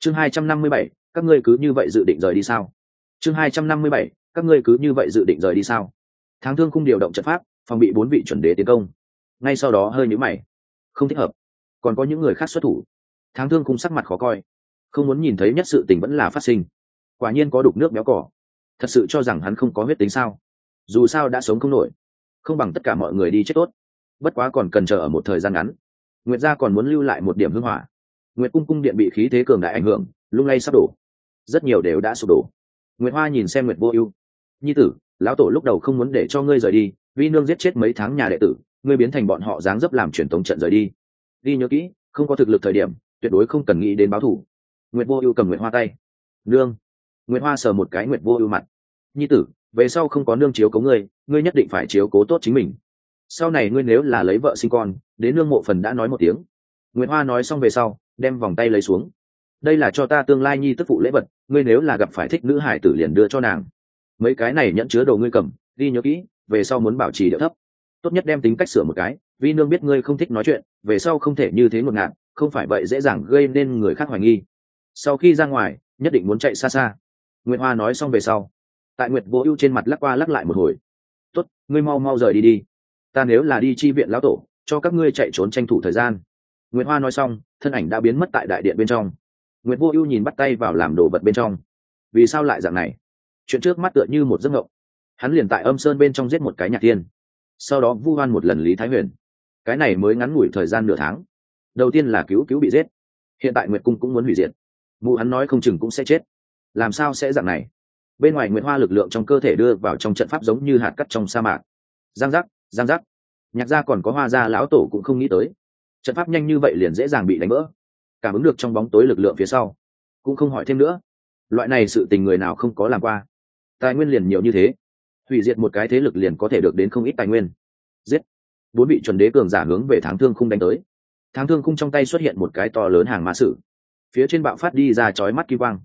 chương 257, các ngươi cứ như vậy dự định rời đi sao? chương 257, các ngươi cứ như vậy dự định rời đi sao? Tháng Thương Khung điều động trận pháp, phòng bị 4 vị chuẩn đế tiến công. Ngay sau đó hơi nhíu mày, không thích hợp, còn có những người khác xuất thủ. Tháng Thương Khung sắc mặt khó coi, không muốn nhìn thấy nhất sự tình vẫn là phát sinh. Quả nhiên có đục nước béo cỏ, thật sự cho rằng hắn không có huyết tính sao? Dù sao đã sống không nổi, không bằng tất cả mọi người đi chết tốt. Bất quá còn cần chờ ở một thời gian ngắn. Nguyệt gia còn muốn lưu lại một điểm hương hỏa. Nguyệt cung cung điện bị khí thế cường đại ảnh hưởng, lung lay sắp đổ, rất nhiều đều đã sụp đổ. Nguyệt Hoa nhìn xem Nguyệt Vô Ưu, nhi tử, lão tổ lúc đầu không muốn để cho ngươi rời đi, vi nương giết chết mấy tháng nhà đệ tử, ngươi biến thành bọn họ dáng dấp làm truyền tống trận rời đi. Đi nhớ kỹ, không có thực lực thời điểm, tuyệt đối không cần nghĩ đến báo thù. Nguyệt Vô Ưu cầm Nguyệt Hoa tay. Nương. Nguyệt Hoa sờ một cái Nguyệt Vô Ưu mặt. Nhi tử, về sau không có nương chiếu cố ngươi, ngươi nhất định phải chiếu cố tốt chính mình. Sau này ngươi nếu là lấy vợ sinh con, đến nương mộ phần đã nói một tiếng. Nguyệt Hoa nói xong về sau, đem vòng tay lấy xuống. Đây là cho ta tương lai nhi tức phụ lễ vật, ngươi nếu là gặp phải thích nữ hải tử liền đưa cho nàng. Mấy cái này nhẫn chứa đồ ngươi cầm, đi nhớ kỹ, về sau muốn bảo trì điệu thấp. Tốt nhất đem tính cách sửa một cái, vì nương biết ngươi không thích nói chuyện, về sau không thể như thế ngột ngạt, không phải vậy dễ dàng gây nên người khác hoài nghi. Sau khi ra ngoài, nhất định muốn chạy xa xa. Nguyệt Hoa nói xong về sau, tại Nguyệt Vô Ưu trên mặt lắc qua lắc lại một hồi. Tốt, ngươi mau mau rời đi đi. Ta nếu là đi chi viện lão tổ, cho các ngươi chạy trốn tranh thủ thời gian. Nguyệt Hoa nói xong, thân ảnh đã biến mất tại đại điện bên trong. Nguyệt Vô Ưu nhìn bắt tay vào làm đồ vật bên trong. Vì sao lại dạng này? Chuyện trước mắt tựa như một giấc mộng. Hắn liền tại Âm Sơn bên trong giết một cái nhạc tiên, sau đó vu oan một lần Lý Thái Huyền. Cái này mới ngắn ngủi thời gian nửa tháng. Đầu tiên là cứu bị giết, hiện tại Nguyệt cung cũng muốn hủy diệt. Mụ hắn nói không chừng cũng sẽ chết. Làm sao sẽ dạng này? Bên ngoài Nguyệt Hoa lực lượng trong cơ thể đưa vào trong trận pháp giống như hạt cát trong sa mạc. Giang giác. Nhạc gia còn có Hoa gia lão tổ cũng không nghĩ tới, trận pháp nhanh như vậy liền dễ dàng bị đánh vỡ. Cảm ứng được trong bóng tối lực lượng phía sau, cũng không hỏi thêm nữa. Loại này sự tình người nào không có làm qua. Tài nguyên liền nhiều như thế, hủy diệt một cái thế lực liền có thể được đến không ít tài nguyên. Giết. 4 vị chuẩn đế cường giả hướng về Tháng Thương Khung đánh tới. Tháng Thương Khung trong tay xuất hiện một cái to lớn hàng ma sử, phía trên bạo phát đi ra chói mắt kim quang.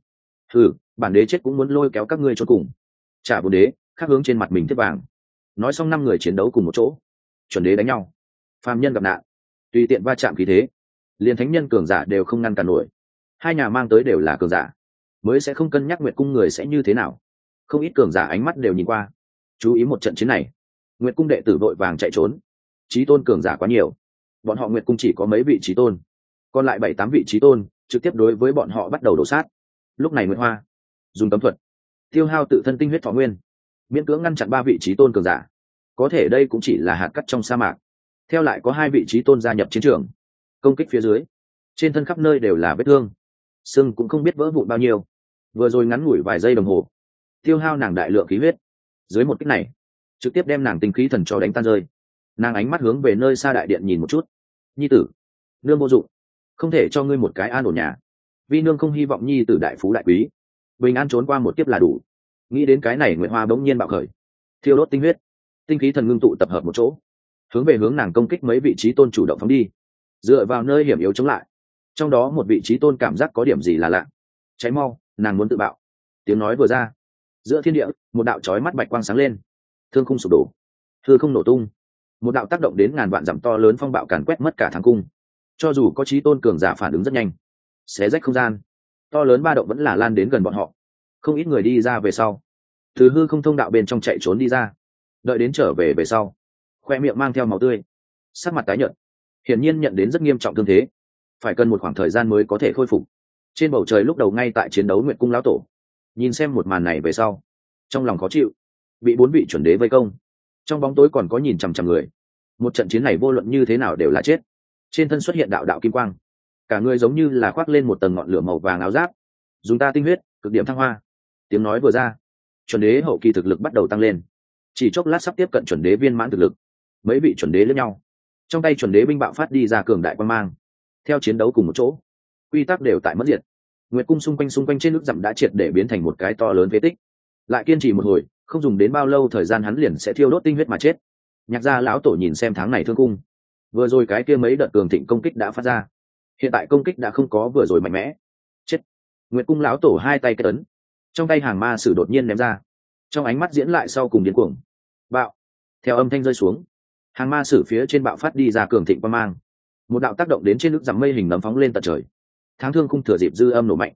Bản đế chết cũng muốn lôi kéo các ngươi cho cùng. Trả 4 đế, khác hướng trên mặt mình tiếp vàng. Nói xong 5 người chiến đấu cùng một chỗ. Chuẩn đế đánh nhau, phàm nhân gặp nạn, tùy tiện va chạm khí thế, liền thánh nhân cường giả đều không ngăn cản nổi. Hai nhà mang tới đều là cường giả, mới sẽ không cân nhắc Nguyệt cung người sẽ như thế nào. Không ít cường giả ánh mắt đều nhìn qua, chú ý một trận chiến này. Nguyệt cung đệ tử vội vàng chạy trốn, chí tôn cường giả quá nhiều, bọn họ Nguyệt cung chỉ có mấy vị chí tôn, còn lại 7-8 vị chí tôn trực tiếp đối với bọn họ bắt đầu đổ sát. Lúc này Nguyệt Hoa dùng cấm thuật tiêu hao tự thân tinh huyết thọ nguyên, miễn cưỡng ngăn chặn 3 vị chí tôn cường giả. Có thể đây cũng chỉ là hạt cát trong sa mạc. Theo lại có 2 vị chí tôn gia nhập chiến trường, công kích phía dưới, trên thân khắp nơi đều là vết thương, xương cũng không biết vỡ vụn bao nhiêu. Vừa rồi ngắn ngủi vài giây đồng hồ, tiêu hao nàng đại lượng khí huyết. Dưới một kích này, trực tiếp đem nàng tinh khí thần cho đánh tan rơi. Nàng ánh mắt hướng về nơi xa đại điện nhìn một chút. Nhi tử, nương vô dụng, không thể cho ngươi một cái an ổn nhà. Vi nương không hy vọng nhi tử đại phú đại quý, bình an trốn qua một kiếp là đủ. Nghĩ đến cái này, Nguyệt Hoa bỗng nhiên bạo khởi, thiêu đốt tinh huyết, tinh khí thần ngưng tụ tập hợp một chỗ, hướng nàng công kích mấy vị trí tôn chủ động phóng đi, dựa vào nơi hiểm yếu chống lại. Trong đó một vị trí tôn cảm giác có điểm gì là lạ, cháy mau, nàng muốn tự bạo. Tiếng nói vừa ra, giữa thiên địa một đạo chói mắt bạch quang sáng lên, thương khung sụp đổ, hư không nổ tung, một đạo tác động đến ngàn vạn dặm to lớn phong bạo càn quét mất cả thắng cung. Cho dù có trí tôn cường giả phản ứng rất nhanh, xé rách không gian, to lớn ba động vẫn là lan đến gần bọn họ. Không ít người đi ra về sau, từ hư không thông đạo bên trong chạy trốn đi ra, đợi đến trở về sau, khoe miệng mang theo máu tươi, sắc mặt tái nhợt, hiển nhiên nhận đến rất nghiêm trọng thương thế, phải cần một khoảng thời gian mới có thể khôi phục. Trên bầu trời lúc đầu ngay tại chiến đấu Nguyệt cung lão tổ, nhìn xem một màn này về sau, trong lòng khó chịu. Bị 4 vị chuẩn đế vây công, trong bóng tối còn có nhìn chằm chằm người, một trận chiến này vô luận như thế nào đều là chết. Trên thân xuất hiện đạo đạo kim quang, cả người giống như là khoác lên một tầng ngọn lửa màu vàng áo giáp. Dùng ta tinh huyết, cực điểm thăng hoa. Tiếng nói vừa ra, chuẩn đế hậu kỳ thực lực bắt đầu tăng lên, chỉ chốc lát sắp tiếp cận chuẩn đế viên mãn thực lực. Mấy vị chuẩn đế lẫn nhau, trong tay chuẩn đế binh bạo phát đi ra cường đại quang mang. Theo chiến đấu cùng một chỗ, quy tắc đều tại mất diệt. Nguyệt cung xung quanh trên nước dặm đã triệt để biến thành một cái to lớn phế tích. Lại kiên trì một hồi, không dùng đến bao lâu thời gian hắn liền sẽ thiêu đốt tinh huyết mà chết. Nhạc gia lão tổ nhìn xem tháng này thương cung, vừa rồi cái kia mấy đợt cường thịnh công kích đã phát ra, hiện tại công kích đã không có vừa rồi mạnh mẽ. Chết. Nguyệt cung lão tổ hai tay kết ấn, trong tay hàng ma sử đột nhiên ném ra, trong ánh mắt diễn lại sau cùng điên cuồng. Bạo. Theo âm thanh rơi xuống, hàng ma sử phía trên bạo phát đi ra cường thịnh quang mang, một đạo tác động đến trên nước dặm mây hình nấm phóng lên tận trời. Tháng thương khung thừa dịp dư âm nổ mạnh,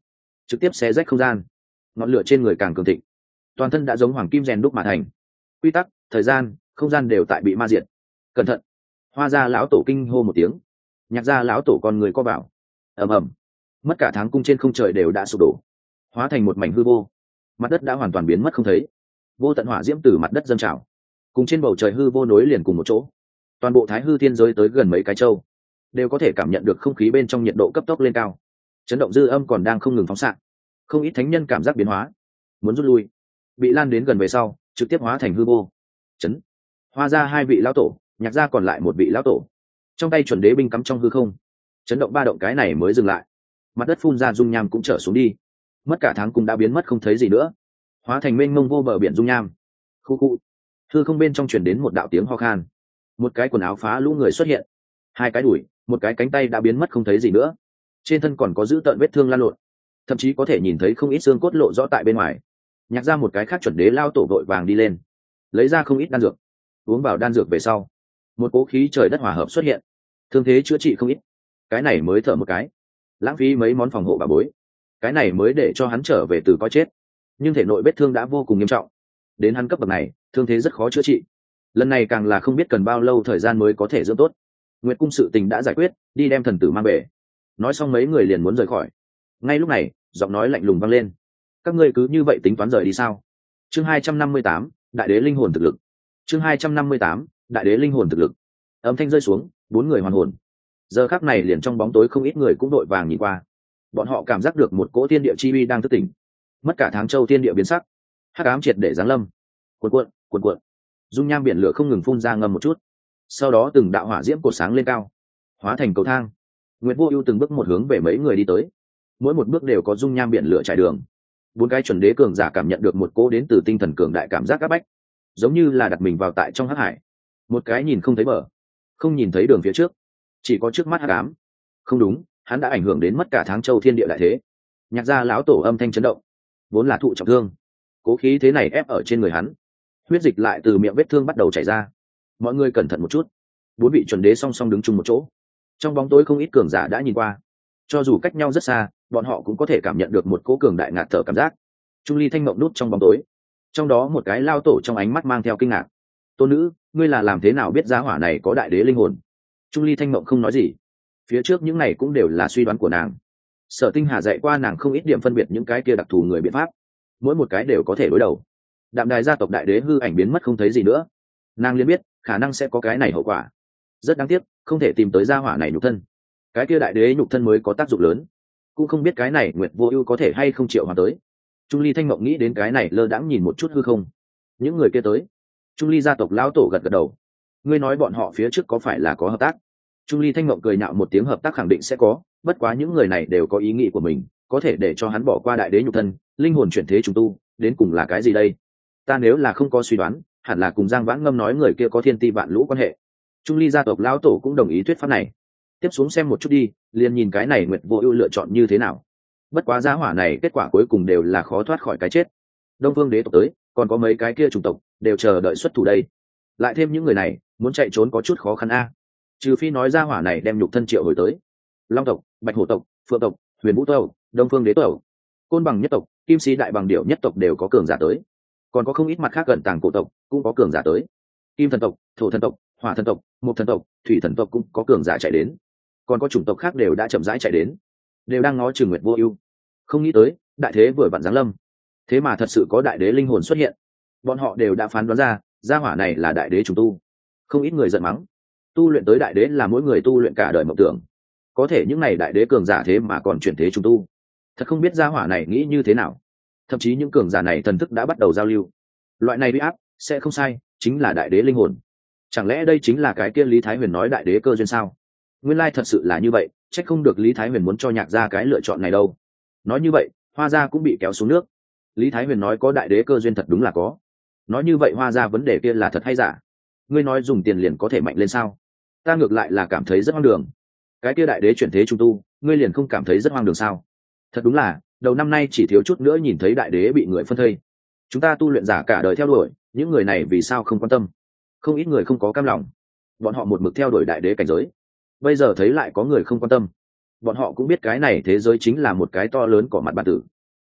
trực tiếp xé rách không gian. Ngọn lửa trên người càng cường thịnh, toàn thân đã giống hoàng kim rèn đúc mà thành. Quy tắc, thời gian, không gian đều tại bị ma diệt. Cẩn thận! Hoa gia lão tổ kinh hô một tiếng. Nhạc gia lão tổ con người co bảo. Ầm ầm, mất cả tháng cung trên không trời đều đã sụp đổ, hóa thành một mảnh hư vô. Mặt đất đã hoàn toàn biến mất không thấy, vô tận hỏa diễm từ mặt đất dâng trào, cùng trên bầu trời hư vô nối liền cùng một chỗ. Toàn bộ thái hư thiên giới tới gần mấy cái châu đều có thể cảm nhận được không khí bên trong nhiệt độ cấp tốc lên cao, chấn động dư âm còn đang không ngừng phóng xạ. Không ít thánh nhân cảm giác biến hóa, muốn rút lui, bị lan đến gần về sau trực tiếp hóa thành hư vô. Chấn! Hoa ra hai vị lão tổ, Nhạc ra còn lại một vị lão tổ, trong tay chuẩn đế binh cắm trong hư không, chấn động ba động cái này mới dừng lại. Mặt đất phun ra dung nham cũng trở xuống đi, mất cả tháng cung đã biến mất không thấy gì nữa, hóa thành mênh mông vô bờ biển dung nham. Khu khu! Hư không bên trong truyền đến một đạo tiếng ho khan, một cái quần áo phá lũ người xuất hiện, hai cái đùi, một cái cánh tay đã biến mất không thấy gì nữa, trên thân còn có dữ tợn vết thương lan lộn, thậm chí có thể nhìn thấy không ít xương cốt lộ rõ tại bên ngoài. Nhạc ra một cái khác chuẩn đế lao tổ vội vàng đi lên, lấy ra không ít đan dược. Uống vào đan dược về sau, một cố khí trời đất hòa hợp xuất hiện, thương thế chữa trị không ít. Cái này mới thở một cái, lãng phí mấy món phòng hộ bà bối, cái này mới để cho hắn trở về từ coi chết. Nhưng thể nội vết thương đã vô cùng nghiêm trọng, đến hắn cấp bậc này thương thế rất khó chữa trị, lần này càng là không biết cần bao lâu thời gian mới có thể dưỡng tốt. Nguyệt cung sự tình đã giải quyết, đi đem thần tử mang về. Nói xong mấy người liền muốn rời khỏi. Ngay lúc này giọng nói lạnh lùng vang lên: các ngươi cứ như vậy tính toán rời đi sao? Chương 258, đại đế linh hồn thực lực. Chương 258, đại đế linh hồn thực lực. Âm thanh rơi xuống, bốn người hoàn hồn. Giờ khắc này liền trong bóng tối không ít người cũng đội vàng nhìn qua. Bọn họ cảm giác được một cỗ thiên địa chi uy đang thức tỉnh. Mất cả tháng châu thiên địa biến sắc, hắc ám triệt để giáng lâm. Cuộn cuộn, cuộn cuộn. Dung nham biển lửa không ngừng phun ra ngầm một chút. Sau đó từng đạo hỏa diễm cột sáng lên cao, hóa thành cầu thang. Nguyệt Vô Ưu từng bước một hướng về mấy người đi tới. Mỗi một bước đều có dung nham biển lửa trải đường. Bốn cái chuẩn đế cường giả cảm nhận được một cỗ đến từ tinh thần cường đại cảm giác áp bách, giống như là đặt mình vào tại trong hắc hải. Một cái nhìn không thấy bờ, không nhìn thấy đường phía trước, chỉ có trước mắt hắc ám. Không đúng, hắn đã ảnh hưởng đến mất cả tháng châu thiên địa đại thế. Nhạc gia lão tổ âm thanh chấn động, vốn là thụ trọng thương, cố khí thế này ép ở trên người hắn, huyết dịch lại từ miệng vết thương bắt đầu chảy ra. Mọi người cẩn thận một chút. Bốn vị chuẩn đế song song đứng chung một chỗ, trong bóng tối không ít cường giả đã nhìn qua. Cho dù cách nhau rất xa, bọn họ cũng có thể cảm nhận được một cỗ cường đại ngạt thở cảm giác. Trung ly thanh mộng nút trong bóng tối, trong đó một cái lao tổ trong ánh mắt mang theo kinh ngạc: tôn nữ, ngươi là làm thế nào biết giá hỏa này có đại đế linh hồn? Trung ly thanh mộng không nói gì, phía trước những này cũng đều là suy đoán của nàng. Sở Tinh Hà dạy qua nàng không ít điểm phân biệt những cái kia đặc thù người biện pháp, mỗi một cái đều có thể đối đầu. Đạm đài gia tộc đại đế hư ảnh biến mất không thấy gì nữa, nàng liền biết khả năng sẽ có cái này hậu quả. Rất đáng tiếc, không thể tìm tới gia hỏa này nhục thân. Cái kia đại đế nhục thân mới có tác dụng lớn, cũng không biết cái này Nguyệt Vô Ưu có thể hay không triệu hoàn tới. Trung ly thanh mộng nghĩ đến cái này lơ đãng nhìn một chút hư không. Những người kia tới. Trung ly gia tộc lão tổ gật gật đầu. Ngươi nói bọn họ phía trước có phải là có hợp tác? Trung ly thanh mộng cười nhạo một tiếng: hợp tác khẳng định sẽ có, bất quá những người này đều có ý nghĩ của mình, có thể để cho hắn bỏ qua đại đế nhục thân, linh hồn chuyển thế trùng tu, đến cùng là cái gì đây? Ta nếu là không có suy đoán, hẳn là cùng Giang Vãn Ngâm nói người kia có thiên ti vạn lũ quan hệ. Trung ly gia tộc lão tổ cũng đồng ý thuyết pháp này. Tiếp xuống xem một chút đi, liền nhìn cái này Nguyệt Vô Ưu lựa chọn như thế nào. Bất quá giá hỏa này kết quả cuối cùng đều là khó thoát khỏi cái chết. Đông Phương đế tộc tới, còn có mấy cái kia chủng tộc đều chờ đợi xuất thủ đây. Lại thêm những người này, muốn chạy trốn có chút khó khăn a. Trừ phi nói giá hỏa này đem nhục thân triệu hồi tới. Long tộc, Bạch Hổ tộc, Phượng tộc, Huyền Vũ tộc, Đông Phương đế tộc, Côn Bằng nhất tộc, Kim Sĩ đại bằng điểu nhất tộc đều có cường giả tới. Còn có không ít mặt khác gần tàng cổ tộc cũng có cường giả tới. Kim thần tộc, Thổ thần tộc, Hỏa thần tộc, Mộc thần tộc, Thủy thần tộc cũng có cường giả chạy đến. Còn có chủng tộc khác đều đã chậm rãi chạy đến, đều đang ngó chừng Nguyệt Vô Ưu. Không nghĩ tới, đại thế vừa vặn giáng lâm, thế mà thật sự có đại đế linh hồn xuất hiện. Bọn họ đều đã phán đoán ra, gia hỏa này là đại đế trùng tu. Không ít người giận mắng, tu luyện tới đại đế là mỗi người tu luyện cả đời mộng tưởng, có thể những này đại đế cường giả thế mà còn chuyển thế trùng tu, thật không biết gia hỏa này nghĩ như thế nào. Thậm chí những cường giả này thần thức đã bắt đầu giao lưu, loại này uy áp sẽ không sai, chính là đại đế linh hồn. Chẳng lẽ đây chính là cái kia Lý Thái Huyền nói đại đế cơ duyên sao? Nguyên lai thật sự là như vậy, trách không được Lý Thái Huyền muốn cho Nhạc gia cái lựa chọn này đâu. Nói như vậy, Hoa gia cũng bị kéo xuống nước. Lý Thái Huyền nói có đại đế cơ duyên thật đúng là có. Nói như vậy Hoa gia vấn đề kia là thật hay giả? Ngươi nói dùng tiền liền có thể mạnh lên sao? Ta ngược lại là cảm thấy rất hoang đường. Cái kia đại đế chuyển thế trung tu, ngươi liền không cảm thấy rất hoang đường sao? Thật đúng là, đầu năm nay chỉ thiếu chút nữa nhìn thấy đại đế bị người phân thây. Chúng ta tu luyện giả cả đời theo đuổi, những người này vì sao không quan tâm? Không ít người không có cam lòng, bọn họ một mực theo đuổi đại đế cảnh giới. Bây giờ thấy lại có người không quan tâm, bọn họ cũng biết cái này thế giới chính là một cái to lớn cỏ mặt bản tử,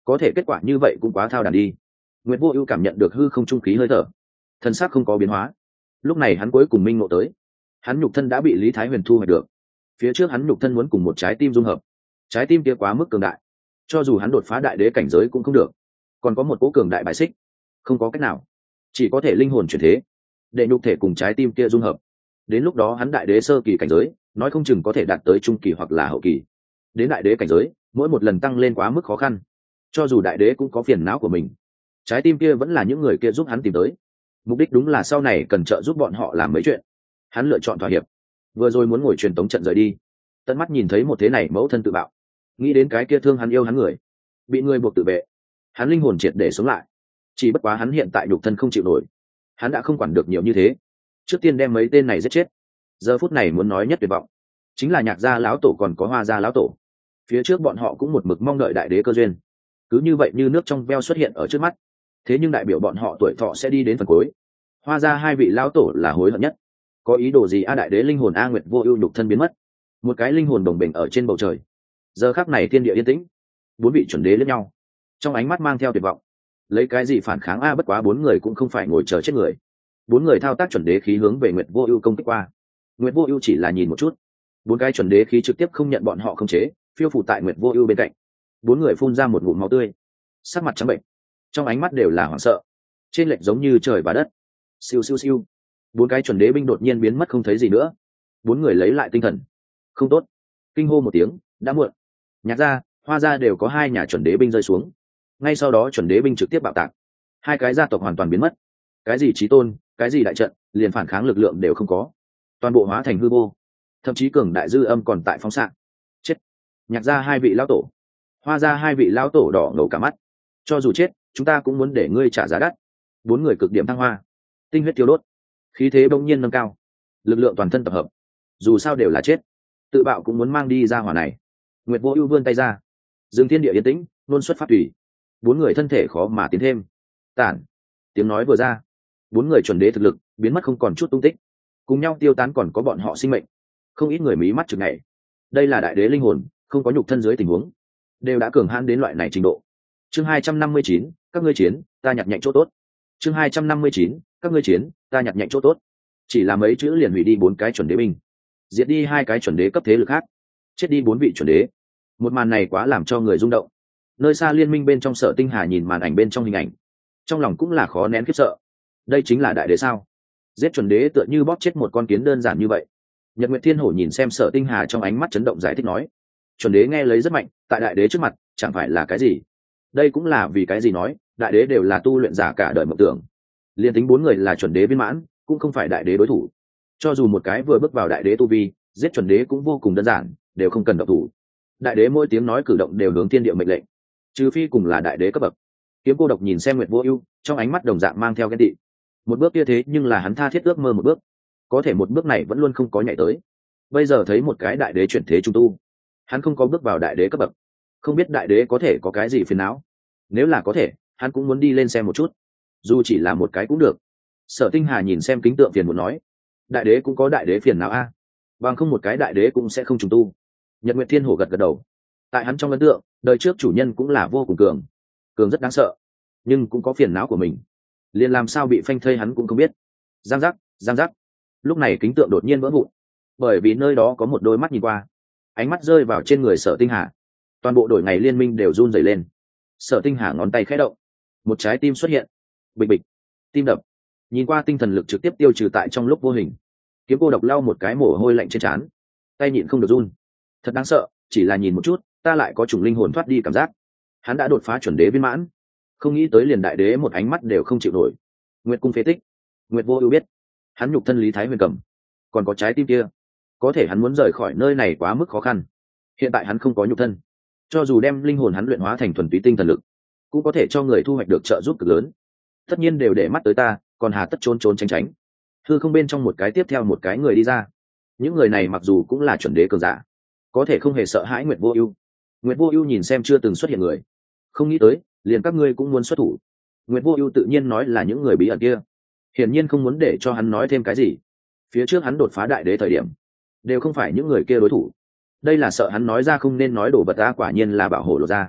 có thể kết quả như vậy cũng quá thao đàn đi. Nguyệt Vô Ưu cảm nhận được hư không trung khí hơi thở, thân xác không có biến hóa. Lúc này hắn cuối cùng minh ngộ tới, hắn nhục thân đã bị Lý Thái Huyền thu hoạch được. Phía trước hắn nhục thân muốn cùng một trái tim dung hợp, trái tim kia quá mức cường đại, cho dù hắn đột phá đại đế cảnh giới cũng không được, còn có một cỗ cường đại bài xích, không có cách nào, chỉ có thể linh hồn chuyển thế, để nhục thể cùng trái tim kia dung hợp. Đến lúc đó hắn đại đế sơ kỳ cảnh giới, nói không chừng có thể đạt tới trung kỳ hoặc là hậu kỳ. Đến đại đế cảnh giới, mỗi một lần tăng lên quá mức khó khăn, cho dù đại đế cũng có phiền não của mình. Trái tim kia vẫn là những người kia giúp hắn tìm tới, mục đích đúng là sau này cần trợ giúp bọn họ làm mấy chuyện. Hắn lựa chọn thỏa hiệp, vừa rồi muốn ngồi truyền tống trận rời đi, tận mắt nhìn thấy một thế này mẫu thân tự bạo, nghĩ đến cái kia thương hắn yêu hắn người bị người buộc tự vệ, hắn linh hồn triệt để sống lại. Chỉ bất quá hắn hiện tại nhục thân không chịu nổi, hắn đã không quản được nhiều như thế, trước tiên đem mấy tên này giết chết. Giờ phút này muốn nói nhất tuyệt vọng chính là Nhạc gia lão tổ còn có Hoa gia lão tổ. Phía trước bọn họ cũng một mực mong đợi đại đế cơ duyên, cứ như vậy như nước trong veo xuất hiện ở trước mắt. Thế nhưng đại biểu bọn họ tuổi thọ sẽ đi đến phần cuối. Hoa gia hai vị lão tổ là hối hận nhất. Có ý đồ gì a? Đại đế linh hồn A Nguyệt Vô Ưu nhục thân biến mất, một cái linh hồn đồng bình ở trên bầu trời. Giờ khắc này thiên địa yên tĩnh, bốn vị chuẩn đế liếc nhau, trong ánh mắt mang theo tuyệt vọng. Lấy cái gì phản kháng a? Bất quá bốn người cũng không phải ngồi chờ chết người. Bốn người thao tác chuẩn đế khí hướng về Nguyệt Vô Ưu công kích qua. Nguyệt Vô Ưu chỉ là nhìn một chút, bốn cái chuẩn đế khí trực tiếp không nhận bọn họ khống chế, phiêu phù tại Nguyệt Vô Ưu bên cạnh. Bốn người phun ra một ngụm máu tươi, sắc mặt trắng bệnh, trong ánh mắt đều là hoảng sợ, trên lệch giống như trời và đất. Siêu siêu siêu, bốn cái chuẩn đế binh đột nhiên biến mất không thấy gì nữa. Bốn người lấy lại tinh thần. Không tốt, kinh hô một tiếng, đã muộn. Nhạc gia, Hoa gia đều có hai nhà chuẩn đế binh rơi xuống, ngay sau đó chuẩn đế binh trực tiếp bạo tạc, hai cái gia tộc hoàn toàn biến mất. Cái gì chí tôn, cái gì đại trận, liền phản kháng lực lượng đều không có, toàn bộ hóa thành hư vô, thậm chí cường đại dư âm còn tại phóng xạ. Chết! Nhạc gia hai vị lão tổ, Hoa gia hai vị lão tổ đỏ ngầu cả mắt. Cho dù chết, chúng ta cũng muốn để ngươi trả giá đắt. Bốn người cực điểm thăng hoa, tinh huyết tiêu đốt, khí thế bỗng nhiên nâng cao, lực lượng toàn thân tập hợp. Dù sao đều là chết, tự bạo cũng muốn mang đi ra hỏa này. Nguyệt Vô Ưu vươn tay ra, dừng thiên địa yên tĩnh, luôn xuất phát tùy. Bốn người thân thể khó mà tiến thêm. Tản. Tiếng nói vừa ra, bốn người chuẩn đế thực lực biến mất không còn chút tung tích, cùng nhau tiêu tán, còn có bọn họ sinh mệnh. Không ít người mí mắt chực nhảy. Đây là đại đế linh hồn, không có nhục thân dưới tình huống, đều đã cường hãn đến loại này trình độ. Chương 259, các ngươi chiến, ta nhặt nhạnh chỗ tốt. Chương 259, các ngươi chiến, ta nhặt nhạnh chỗ tốt. Chỉ là mấy chữ liền hủy đi bốn cái chuẩn đế binh, diệt đi hai cái chuẩn đế cấp thế lực khác, chết đi bốn vị chuẩn đế. Một màn này quá làm cho người rung động. Nơi xa liên minh bên trong Sở Tinh Hà nhìn màn ảnh bên trong hình ảnh, trong lòng cũng là khó nén khiếp sợ. Đây chính là đại đế sao? Giết chuẩn đế tựa như bóp chết một con kiến đơn giản như vậy. Nhật Nguyệt Thiên Hổ nhìn xem Sở Tinh Hà trong ánh mắt chấn động giải thích nói, chuẩn đế nghe lấy rất mạnh, tại đại đế trước mặt chẳng phải là cái gì. Đây cũng là vì cái gì nói đại đế đều là tu luyện giả cả đời mộng tưởng. Liên tính bốn người là chuẩn đế viên mãn, cũng không phải đại đế đối thủ. Cho dù một cái vừa bước vào đại đế tu vi, giết chuẩn đế cũng vô cùng đơn giản, đều không cần động thủ. Đại đế mỗi tiếng nói cử động đều hướng thiên địa mệnh lệnh, trừ phi cùng là đại đế cấp bậc. Kiếm Cô Độc nhìn xem Nguyệt Vô Ưu, trong ánh mắt đồng dạng mang theo ghen tị. Một bước kia thế nhưng là hắn tha thiết ước mơ một bước, có thể một bước này vẫn luôn không có nhảy tới. Bây giờ thấy một cái đại đế chuyển thế trung tu, hắn không có bước vào đại đế cấp bậc, không biết đại đế có thể có cái gì phiền não. Nếu là có thể, hắn cũng muốn đi lên xem một chút, dù chỉ là một cái cũng được. Sở Tinh Hà nhìn xem kính tượng phiền muốn nói, đại đế cũng có đại đế phiền não a, bằng không một cái đại đế cũng sẽ không trùng tu. Nhật Nguyệt Thiên Hổ gật gật đầu. Tại hắn trong ấn tượng, đời trước chủ nhân cũng là vô cùng cường, cường rất đáng sợ, nhưng cũng có phiền não của mình, liền làm sao bị phanh thây hắn cũng không biết. Giang giác, giang giác. Lúc này kính tượng đột nhiên vỡ vụn, bởi vì nơi đó có một đôi mắt nhìn qua, ánh mắt rơi vào trên người Sở Tinh Hà. Toàn bộ đội ngày liên minh đều run rẩy lên. Sở Tinh Hà ngón tay khẽ động, một trái tim xuất hiện. Bịch bịch, tim đập. Nhìn qua tinh thần lực trực tiếp tiêu trừ tại trong lúc vô hình. Kiếm Cô Độc lau một cái mồ hôi lạnh trên trán, tay nhịn không được run. Thật đáng sợ, chỉ là nhìn một chút, ta lại có chủng linh hồn thoát đi cảm giác. Hắn đã đột phá chuẩn đế viên mãn, không nghĩ tới liền đại đế một ánh mắt đều không chịu nổi. Nguyệt cung phế tích. Nguyệt Vô Ưu biết, hắn nhục thân Lý Thái Huyền cầm, còn có trái tim kia, có thể hắn muốn rời khỏi nơi này quá mức khó khăn. Hiện tại hắn không có nhục thân, cho dù đem linh hồn hắn luyện hóa thành thuần túy tinh thần lực, cũng có thể cho người thu hoạch được trợ giúp cực lớn. Tất nhiên đều để mắt tới ta, còn hà tất trốn trốn tránh tránh. Hư không bên trong một cái tiếp theo một cái người đi ra. Những người này mặc dù cũng là chuẩn đế cường giả, có thể không hề sợ hãi Nguyệt Vô Ưu. Nguyệt Vô Ưu nhìn xem chưa từng xuất hiện người, không nghĩ tới liền các ngươi cũng muốn xuất thủ. Nguyệt Vô Ưu tự nhiên nói là những người bí ẩn kia, hiển nhiên không muốn để cho hắn nói thêm cái gì. Phía trước hắn đột phá đại đế thời điểm, đều không phải những người kia đối thủ. Đây là sợ hắn nói ra không nên nói đổ vật ra, quả nhiên là bảo hộ lộ ra.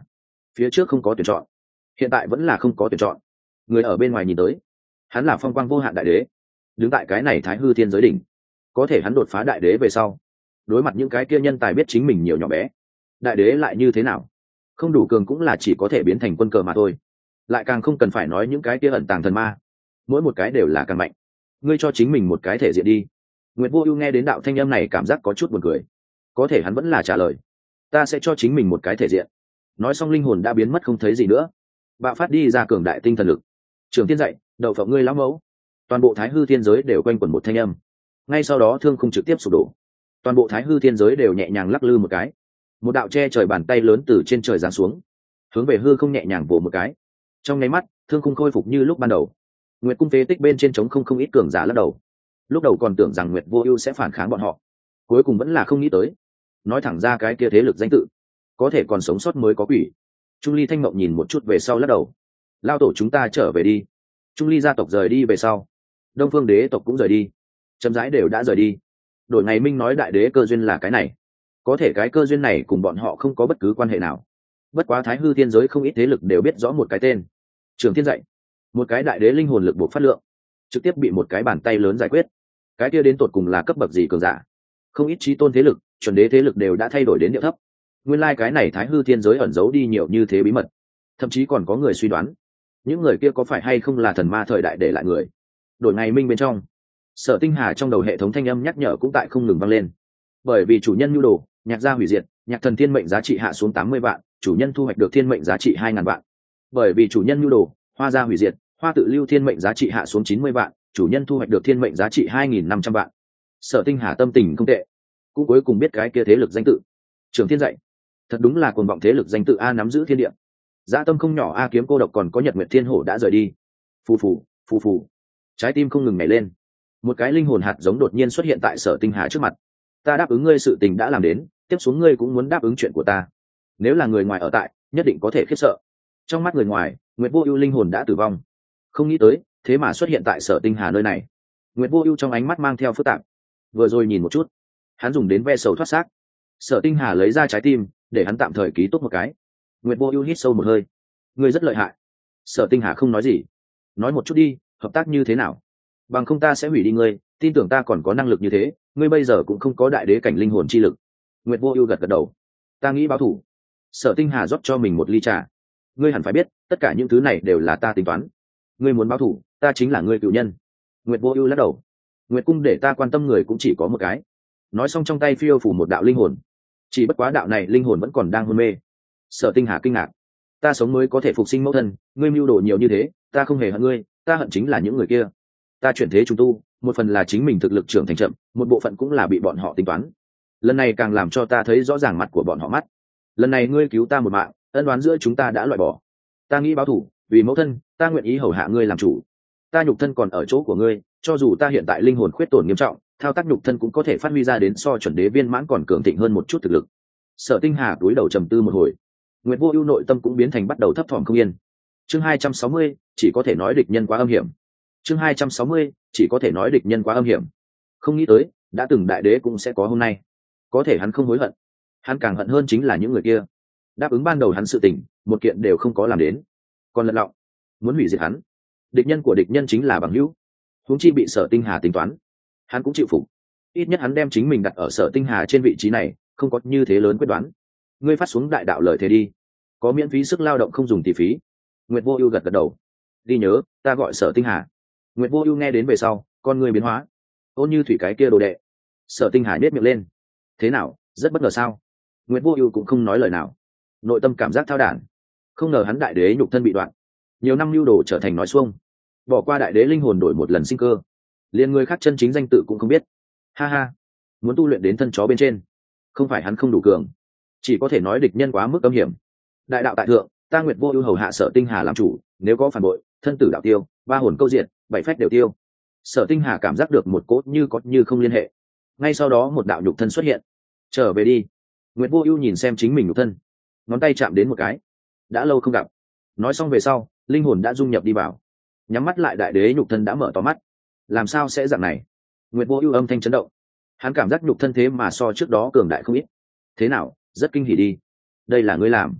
phía trước không có tuyển chọn, hiện tại vẫn là không có tuyển chọn. Người ở bên ngoài nhìn tới, hắn là phong quang vô hạn đại đế, đứng tại cái này thái hư thiên giới đỉnh. Có thể hắn đột phá đại đế về sau, đối mặt những cái kia nhân tài biết chính mình nhiều nhỏ bé, đại đế lại như thế nào? Không đủ cường cũng là chỉ có thể biến thành quân cờ mà thôi. Lại càng không cần phải nói những cái kia ẩn tàng thần ma, mỗi một cái đều là càng mạnh. Ngươi cho chính mình một cái thể diện đi. Nguyệt Vô Ưu nghe đến đạo thanh âm này cảm giác có chút buồn cười, có thể hắn vẫn là trả lời, ta sẽ cho chính mình một cái thể diện. Nói xong linh hồn đã biến mất không thấy gì nữa, bạo phát đi ra cường đại tinh thần lực. Trường Thiên dạy, đậu phộng ngươi lão mẫu. Toàn bộ thái hư thiên giới đều quanh quẩn một thanh âm. Ngay sau đó thương khung trực tiếp sụp đổ, toàn bộ thái hư thiên giới đều nhẹ nhàng lắc lư một cái, một đạo che trời bàn tay lớn từ trên trời giáng xuống, hướng về hư không nhẹ nhàng vỗ một cái. Trong nháy mắt thương khung khôi phục như lúc ban đầu. Nguyệt cung phế tích bên trên trống không ít cường giả lắc đầu, lúc đầu còn tưởng rằng Nguyệt Vô Ưu sẽ phản kháng bọn họ, cuối cùng vẫn là không nghĩ tới. Nói thẳng ra cái kia thế lực danh tự, có thể còn sống sót mới có quỷ. Trung Ly Thanh Mộng nhìn một chút về sau lắc đầu, lao tổ chúng ta trở về đi. Trung Ly gia tộc rời đi về sau, Đông Phương đế tộc cũng rời đi, chậm rãi đều đã rời đi. Đổi ngày Minh nói đại đế cơ duyên là cái này, có thể cái cơ duyên này cùng bọn họ không có bất cứ quan hệ nào. Bất quá thái hư thiên giới không ít thế lực đều biết rõ một cái tên, Trường Thiên dạy. Một cái đại đế linh hồn lực buộc phát lượng, trực tiếp bị một cái bàn tay lớn giải quyết. Cái kia đến tột cùng là cấp bậc gì cường giả? Không ít chí tôn thế lực, chuẩn đế thế lực đều đã thay đổi đến địa thấp. Nguyên lai cái này thái hư thiên giới ẩn giấu đi nhiều như thế bí mật, thậm chí còn có người suy đoán, những người kia có phải hay không là thần ma thời đại để lại người. Đổi ngày Minh bên trong, Sở Tinh Hà trong đầu hệ thống thanh âm nhắc nhở cũng tại không ngừng vang lên. Bởi vì chủ nhân nhu đồ, nhạc gia hủy diệt, nhạc thần thiên mệnh giá trị hạ xuống 80 vạn, chủ nhân thu hoạch được thiên mệnh giá trị 2000 vạn. Bởi vì chủ nhân nhu đồ, hoa gia hủy diệt, hoa tự lưu thiên mệnh giá trị hạ xuống 90 vạn, chủ nhân thu hoạch được thiên mệnh giá trị 2500 vạn. Sở Tinh Hà tâm tình không tệ, cũng cuối cùng biết cái kia thế lực danh tự. Trường Thiên dạy, thật đúng là cuồng vọng thế lực danh tự a, nắm giữ thiên địa. Dã tâm không nhỏ a, kiếm cô độc còn có Nhật Nguyệt Thiên Hổ đã rời đi. Phù phù, phù phù. Trái tim không ngừng nhảy lên. Một cái linh hồn hạt giống đột nhiên xuất hiện tại Sở Tinh Hà trước mặt. Ta đáp ứng ngươi sự tình đã làm đến, tiếp xuống ngươi cũng muốn đáp ứng chuyện của ta. Nếu là người ngoài ở tại, nhất định có thể khiếp sợ. Trong mắt người ngoài, Nguyệt Vô Ưu linh hồn đã tử vong. Không nghĩ tới, thế mà xuất hiện tại Sở Tinh Hà nơi này. Nguyệt Vô Ưu trong ánh mắt mang theo phức tạp. Vừa rồi nhìn một chút, hắn dùng đến ve sầu thoát xác. Sở Tinh Hà lấy ra trái tim, để hắn tạm thời ký tốt một cái. Nguyệt Vô Ưu hít sâu một hơi. Ngươi rất lợi hại. Sở Tinh Hà không nói gì. Nói một chút đi, hợp tác như thế nào? Bằng không ta sẽ hủy đi ngươi, tin tưởng ta còn có năng lực như thế, ngươi bây giờ cũng không có đại đế cảnh linh hồn chi lực. Nguyệt Vô Ưu gật gật đầu. Ta nghĩ báo thù. Sở Tinh Hà rót cho mình một ly trà. Ngươi hẳn phải biết, tất cả những thứ này đều là ta tính toán. Ngươi muốn báo thù, ta chính là ngươi cựu nhân. Nguyệt Vô Ưu lắc đầu. Nguyệt cung để ta quan tâm người cũng chỉ có một cái. Nói xong trong tay phiêu phủ một đạo linh hồn. Chỉ bất quá đạo này linh hồn vẫn còn đang hôn mê. Sở Tinh Hà kinh ngạc. Ta sống mới có thể phục sinh mẫu thân, ngươi mưu đồ nhiều như thế, ta không hề hận ngươi, ta hận chính là những người kia. Ta chuyển thế trùng tu, một phần là chính mình thực lực trưởng thành chậm, một bộ phận cũng là bị bọn họ tính toán. Lần này càng làm cho ta thấy rõ ràng mặt của bọn họ mắt. Lần này ngươi cứu ta một mạng, ân oán giữa chúng ta đã loại bỏ. Ta nghĩ báo thù, vì mẫu thân, ta nguyện ý hầu hạ ngươi làm chủ. Ta nhục thân còn ở chỗ của ngươi, cho dù ta hiện tại linh hồn khuyết tổn nghiêm trọng, thao tác nhục thân cũng có thể phát huy ra đến so chuẩn đế viên mãn còn cường thịnh hơn một chút thực lực. Sở Tinh Hà cúi đầu trầm tư một hồi. Nguyệt Vô Ưu nội tâm cũng biến thành bắt đầu thấp thỏm không yên. Chương 260, chỉ có thể nói địch nhân quá âm hiểm. Chương 260, chỉ có thể nói địch nhân quá âm hiểm. Không nghĩ tới, đã từng đại đế cũng sẽ có hôm nay. Có thể hắn không hối hận. Hắn càng hận hơn chính là những người kia. Đáp ứng ban đầu hắn sự tình, một kiện đều không có làm đến. Còn lật lọng, muốn hủy diệt hắn. Địch nhân của địch nhân chính là bằng hữu. Huống chi bị Sở Tinh Hà tính toán, hắn cũng chịu phục. Ít nhất hắn đem chính mình đặt ở Sở Tinh Hà trên vị trí này, không có như thế lớn quyết đoán. Ngươi phát xuống đại đạo lời thế đi, có miễn phí sức lao động không dùng tỷ phí. Nguyệt Vô Ưu gật gật đầu. Đi nhớ, ta gọi Sở Tinh Hà. Nguyệt Vô Ưu nghe đến về sau, con người biến hóa. Ôn như thủy cái kia đồ đệ. Sở Tinh Hà nhếch miệng lên. Thế nào, rất bất ngờ sao? Nguyệt Vô Ưu cũng không nói lời nào. Nội tâm cảm giác thao đản. Không ngờ hắn đại đế nhục thân bị đoạn, nhiều năm lưu đồ trở thành nói xuông. Bỏ qua đại đế linh hồn đổi một lần sinh cơ, liền người khác chân chính danh tự cũng không biết. Ha ha, muốn tu luyện đến thân chó bên trên, không phải hắn không đủ cường, chỉ có thể nói địch nhân quá mức âm hiểm. Đại đạo tại thượng, ta Nguyệt Vô Ưu hầu hạ Sở Tinh Hà làm chủ, nếu có phản bội, thân tử đạo tiêu, ba hồn câu diệt, bảy phách đều tiêu. Sở Tinh Hà cảm giác được một cốt như có như không liên hệ. Ngay sau đó một đạo nhục thân xuất hiện. Trở về đi. Nguyệt Vô Ưu nhìn xem chính mình nhục thân, ngón tay chạm đến một cái. Đã lâu không gặp. Nói xong về sau, linh hồn đã dung nhập đi vào. Nhắm mắt lại đại đế nhục thân đã mở to mắt. Làm sao sẽ dạng này? Nguyệt Vô Ưu âm thanh chấn động. Hắn cảm giác nhục thân thế mà so trước đó cường đại không ít. Thế nào, rất kinh hỉ đi. Đây là ngươi làm.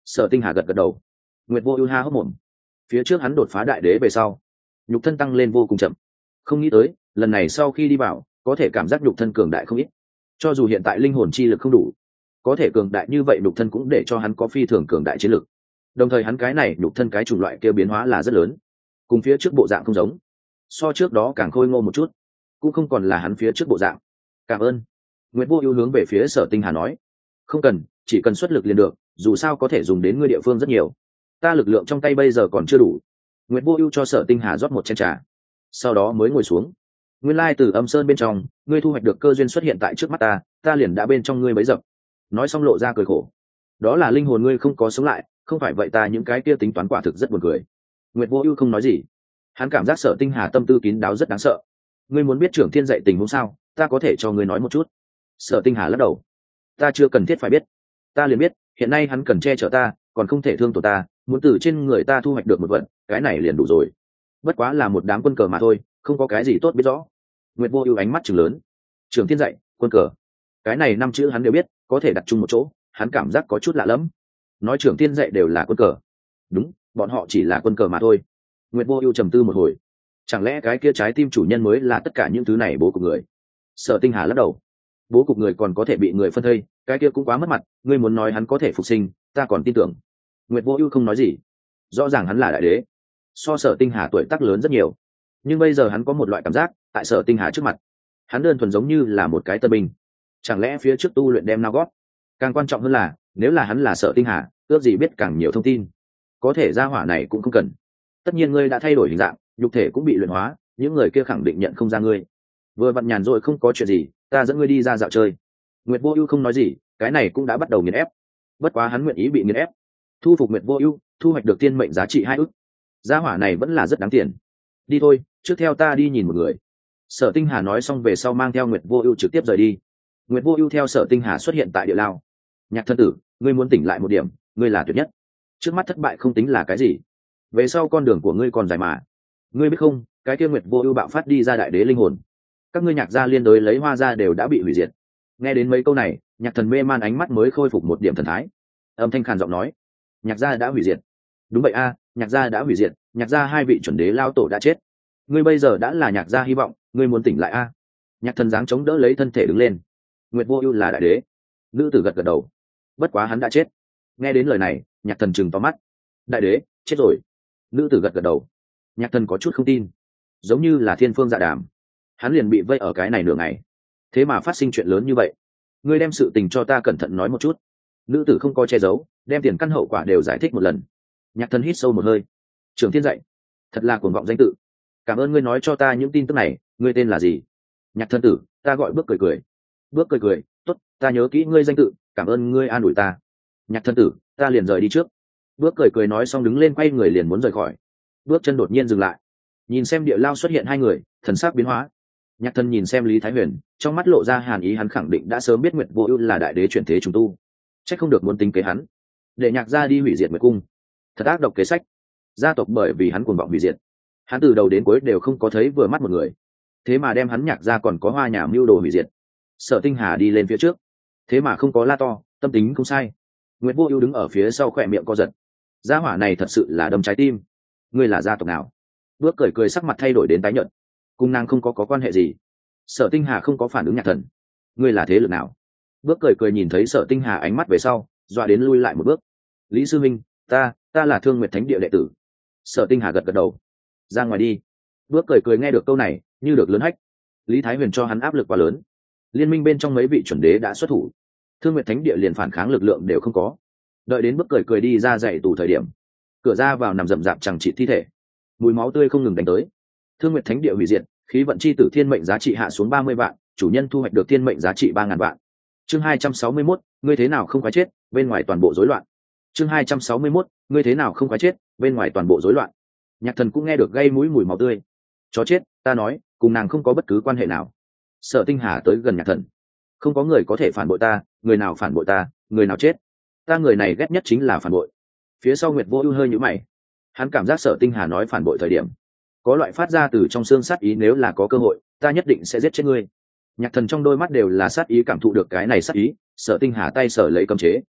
Sở Tinh Hà gật gật đầu. Nguyệt Vô Ưu ha hốc mồm. Phía trước hắn đột phá đại đế về sau, nhục thân tăng lên vô cùng chậm. Không nghĩ tới, lần này sau khi đi vào, có thể cảm giác nhục thân cường đại không ít. Cho dù hiện tại linh hồn chi lực không đủ, có thể cường đại như vậy nhục thân cũng để cho hắn có phi thường cường đại chiến lực. Đồng thời hắn cái này nhục thân cái chủng loại kia biến hóa là rất lớn, cùng phía trước bộ dạng không giống, so trước đó càng khôi ngô một chút, cũng không còn là hắn phía trước bộ dạng. Cảm ơn. Nguyệt Vô Ưu hướng về phía Sở Tinh Hà nói, không cần, chỉ cần xuất lực liền được, dù sao có thể dùng đến ngươi địa phương rất nhiều. Ta lực lượng trong tay bây giờ còn chưa đủ. Nguyệt Vô Ưu cho Sở Tinh Hà rót một chén trà, sau đó mới ngồi xuống. Nguyên lai từ Âm Sơn bên trong, ngươi thu hoạch được cơ duyên xuất hiện tại trước mắt ta liền đã bên trong ngươi bấy dập. Nói xong lộ ra cười khổ. Đó là linh hồn ngươi không có sống lại, không phải vậy ta những cái kia tính toán quả thực rất buồn cười. Nguyệt Vô Ưu không nói gì. Hắn cảm giác Sở Tinh Hà tâm tư kín đáo rất đáng sợ. Ngươi muốn biết Trưởng Thiên dạy tình huống sao? Ta có thể cho ngươi nói một chút. Sở Tinh Hà lắc đầu. Ta chưa cần thiết phải biết. Ta liền biết, hiện nay hắn cần che chở ta, còn không thể thương tổn ta, muốn từ trên người ta thu hoạch được một vật, cái này liền đủ rồi. Bất quá là một đám quân cờ mà thôi, không có cái gì tốt biết rõ. Nguyệt Vô Ưu ánh mắt trừng lớn. Trưởng Thiên dạy, quân cờ. Cái này năm chữ hắn đều biết, có thể đặt chung một chỗ, hắn cảm giác có chút lạ lẫm. Nói Trưởng Thiên dạy đều là quân cờ. Đúng, bọn họ chỉ là quân cờ mà thôi. Nguyệt Vô Ưu trầm tư một hồi. Chẳng lẽ cái kia trái tim chủ nhân mới là tất cả những thứ này bố cục người? Sở Tinh Hà lắc đầu. Bố cục người còn có thể bị người phân thây, cái kia cũng quá mất mặt, ngươi muốn nói hắn có thể phục sinh, ta còn tin tưởng. Nguyệt Vô Ưu không nói gì. Rõ ràng hắn là đại đế, so Sở Tinh Hà tuổi tác lớn rất nhiều, nhưng bây giờ hắn có một loại cảm giác, tại Sở Tinh Hà trước mặt, hắn đơn thuần giống như là một cái tân binh. Chẳng lẽ phía trước tu luyện đem nao gót? Càng quan trọng hơn là, nếu là hắn là Sở Tinh Hà, ước gì biết càng nhiều thông tin. Có thể gia hỏa này cũng không cần. Tất nhiên ngươi đã thay đổi hình dạng, nhục thể cũng bị luyện hóa, những người kia khẳng định nhận không ra ngươi. Vừa vặn nhàn rồi không có chuyện gì, ta dẫn ngươi đi ra dạo chơi. Nguyệt Vô Ưu không nói gì, cái này cũng đã bắt đầu nghiền ép. Bất quá hắn nguyện ý bị nghiền ép. Thu phục Nguyệt Vô Ưu, thu hoạch được tiên mệnh giá trị 2 ức. Gia hỏa này vẫn là rất đáng tiền. Đi thôi, trước theo ta đi nhìn một người. Sở Tinh Hà nói xong về sau mang theo Nguyệt Vô Ưu trực tiếp rời đi. Nguyệt Vô Ưu theo Sở Tinh Hà xuất hiện tại địa lao. Nhạc thân tử, ngươi muốn tỉnh lại một điểm, ngươi là tuyệt nhất. Trước mắt thất bại không tính là cái gì, về sau con đường của ngươi còn dài mà. Ngươi biết không, cái kia Nguyệt Vô Ưu bạo phát đi ra đại đế linh hồn, các ngươi Nhạc gia liên đối lấy Hoa gia đều đã bị hủy diệt. Nghe đến mấy câu này, Nhạc Thần mê man ánh mắt mới khôi phục một điểm thần thái. Âm thanh khàn giọng nói, Nhạc gia đã hủy diệt. Đúng vậy a, Nhạc gia đã hủy diệt, Nhạc gia hai vị chuẩn đế lao tổ đã chết. Ngươi bây giờ đã là Nhạc gia hy vọng, ngươi muốn tỉnh lại a. Nhạc Thần dáng chống đỡ lấy thân thể đứng lên. Nguyệt Vô Ưu là đại đế. Nữ tử gật gật đầu. Bất quá hắn đã chết. Nghe đến lời này, Nhạc Thần trừng to mắt. Đại đế chết rồi? Nữ tử gật gật đầu. Nhạc Thần có chút không tin, giống như là thiên phương dạ đàm. Hắn liền bị vây ở cái này nửa ngày, thế mà phát sinh chuyện lớn như vậy. Ngươi đem sự tình cho ta cẩn thận nói một chút. Nữ tử không có che giấu, đem tiền căn hậu quả đều giải thích một lần. Nhạc Thần hít sâu một hơi. Trưởng Thiên dạy, thật là cuồng vọng danh tự. Cảm ơn ngươi nói cho ta những tin tức này. Ngươi tên là gì? Nhạc Thần tử, ta gọi Bước cười cười. Bước cười cười, tốt, ta nhớ kỹ ngươi danh tự, cảm ơn ngươi an ủi ta. Nhạc Thần tử, ta liền rời đi trước. Bước cười cười nói xong đứng lên quay người liền muốn rời khỏi. Bước chân đột nhiên dừng lại, nhìn xem địa lao xuất hiện hai người, thần sắc biến hóa. Nhạc Thần nhìn xem Lý Thái Huyền, trong mắt lộ ra hàn ý, hắn khẳng định đã sớm biết Nguyệt Vô Ưu là đại đế chuyển thế trùng tu, chắc không được muốn tính kế hắn, để Nhạc gia đi hủy diệt Nguyệt cung. Thật ác độc kế sách. Gia tộc bởi vì hắn cuồng vọng hủy diệt, hắn từ đầu đến cuối đều không có thấy vừa mắt một người, thế mà đem hắn Nhạc gia còn có Hoa nhà mưu đồ hủy diệt. Sở Tinh Hà đi lên phía trước, thế mà không có la to, tâm tính không sai. Nguyệt Vô Ưu đứng ở phía sau khẽ miệng co giật. Gia hỏa này thật sự là đâm trái tim. Ngươi là gia tộc nào? Bước cười cười sắc mặt thay đổi đến tái nhợt. Cùng nàng không có quan hệ gì. Sở Tinh Hà không có phản ứng. Nhạc Thần, ngươi là thế lực nào? Bước cười cười nhìn thấy Sở Tinh Hà ánh mắt về sau, dọa đến lui lại một bước. Lý sư minh, ta là Thương Nguyệt Thánh Địa đệ tử. Sở Tinh Hà gật gật đầu. Ra ngoài đi. Bước cười cười nghe được câu này, như được lớn hách. Lý Thái Huyền cho hắn áp lực quá lớn. Liên minh bên trong mấy vị chuẩn đế đã xuất thủ, Thương Nguyệt Thánh Địa liền phản kháng lực lượng đều không có. Đợi đến Bước cười cười đi ra dạy tù thời điểm, cửa ra vào nằm rậm rạp chẳng trị thi thể, mùi máu tươi không ngừng đánh tới. Thương Nguyệt Thánh Địa hủy diệt, khí vận chi tử thiên mệnh giá trị hạ xuống 30 vạn, chủ nhân thu hoạch được thiên mệnh giá trị 3000 vạn. Chương 261, ngươi thế nào không phải chết, bên ngoài toàn bộ rối loạn. Chương 261, ngươi thế nào không phải chết, bên ngoài toàn bộ rối loạn. Nhạc Thần cũng nghe được gây mũi mùi máu tươi. Chó chết, ta nói, cùng nàng không có bất cứ quan hệ nào. Sở Tinh Hà tới gần Nhạc Thần. Không có người có thể phản bội ta, người nào phản bội ta, người nào chết. Ta người này ghét nhất chính là phản bội. Phía sau Nguyệt Vô Ưu hơi nhíu mày. Hắn cảm giác Sở Tinh Hà nói phản bội thời điểm, có loại phát ra từ trong xương sát ý, nếu là có cơ hội, ta nhất định sẽ giết chết ngươi. Nhạc Thần trong đôi mắt đều là sát ý, cảm thụ được cái này sát ý, Sở Tinh Hà tay sở lấy cấm chế.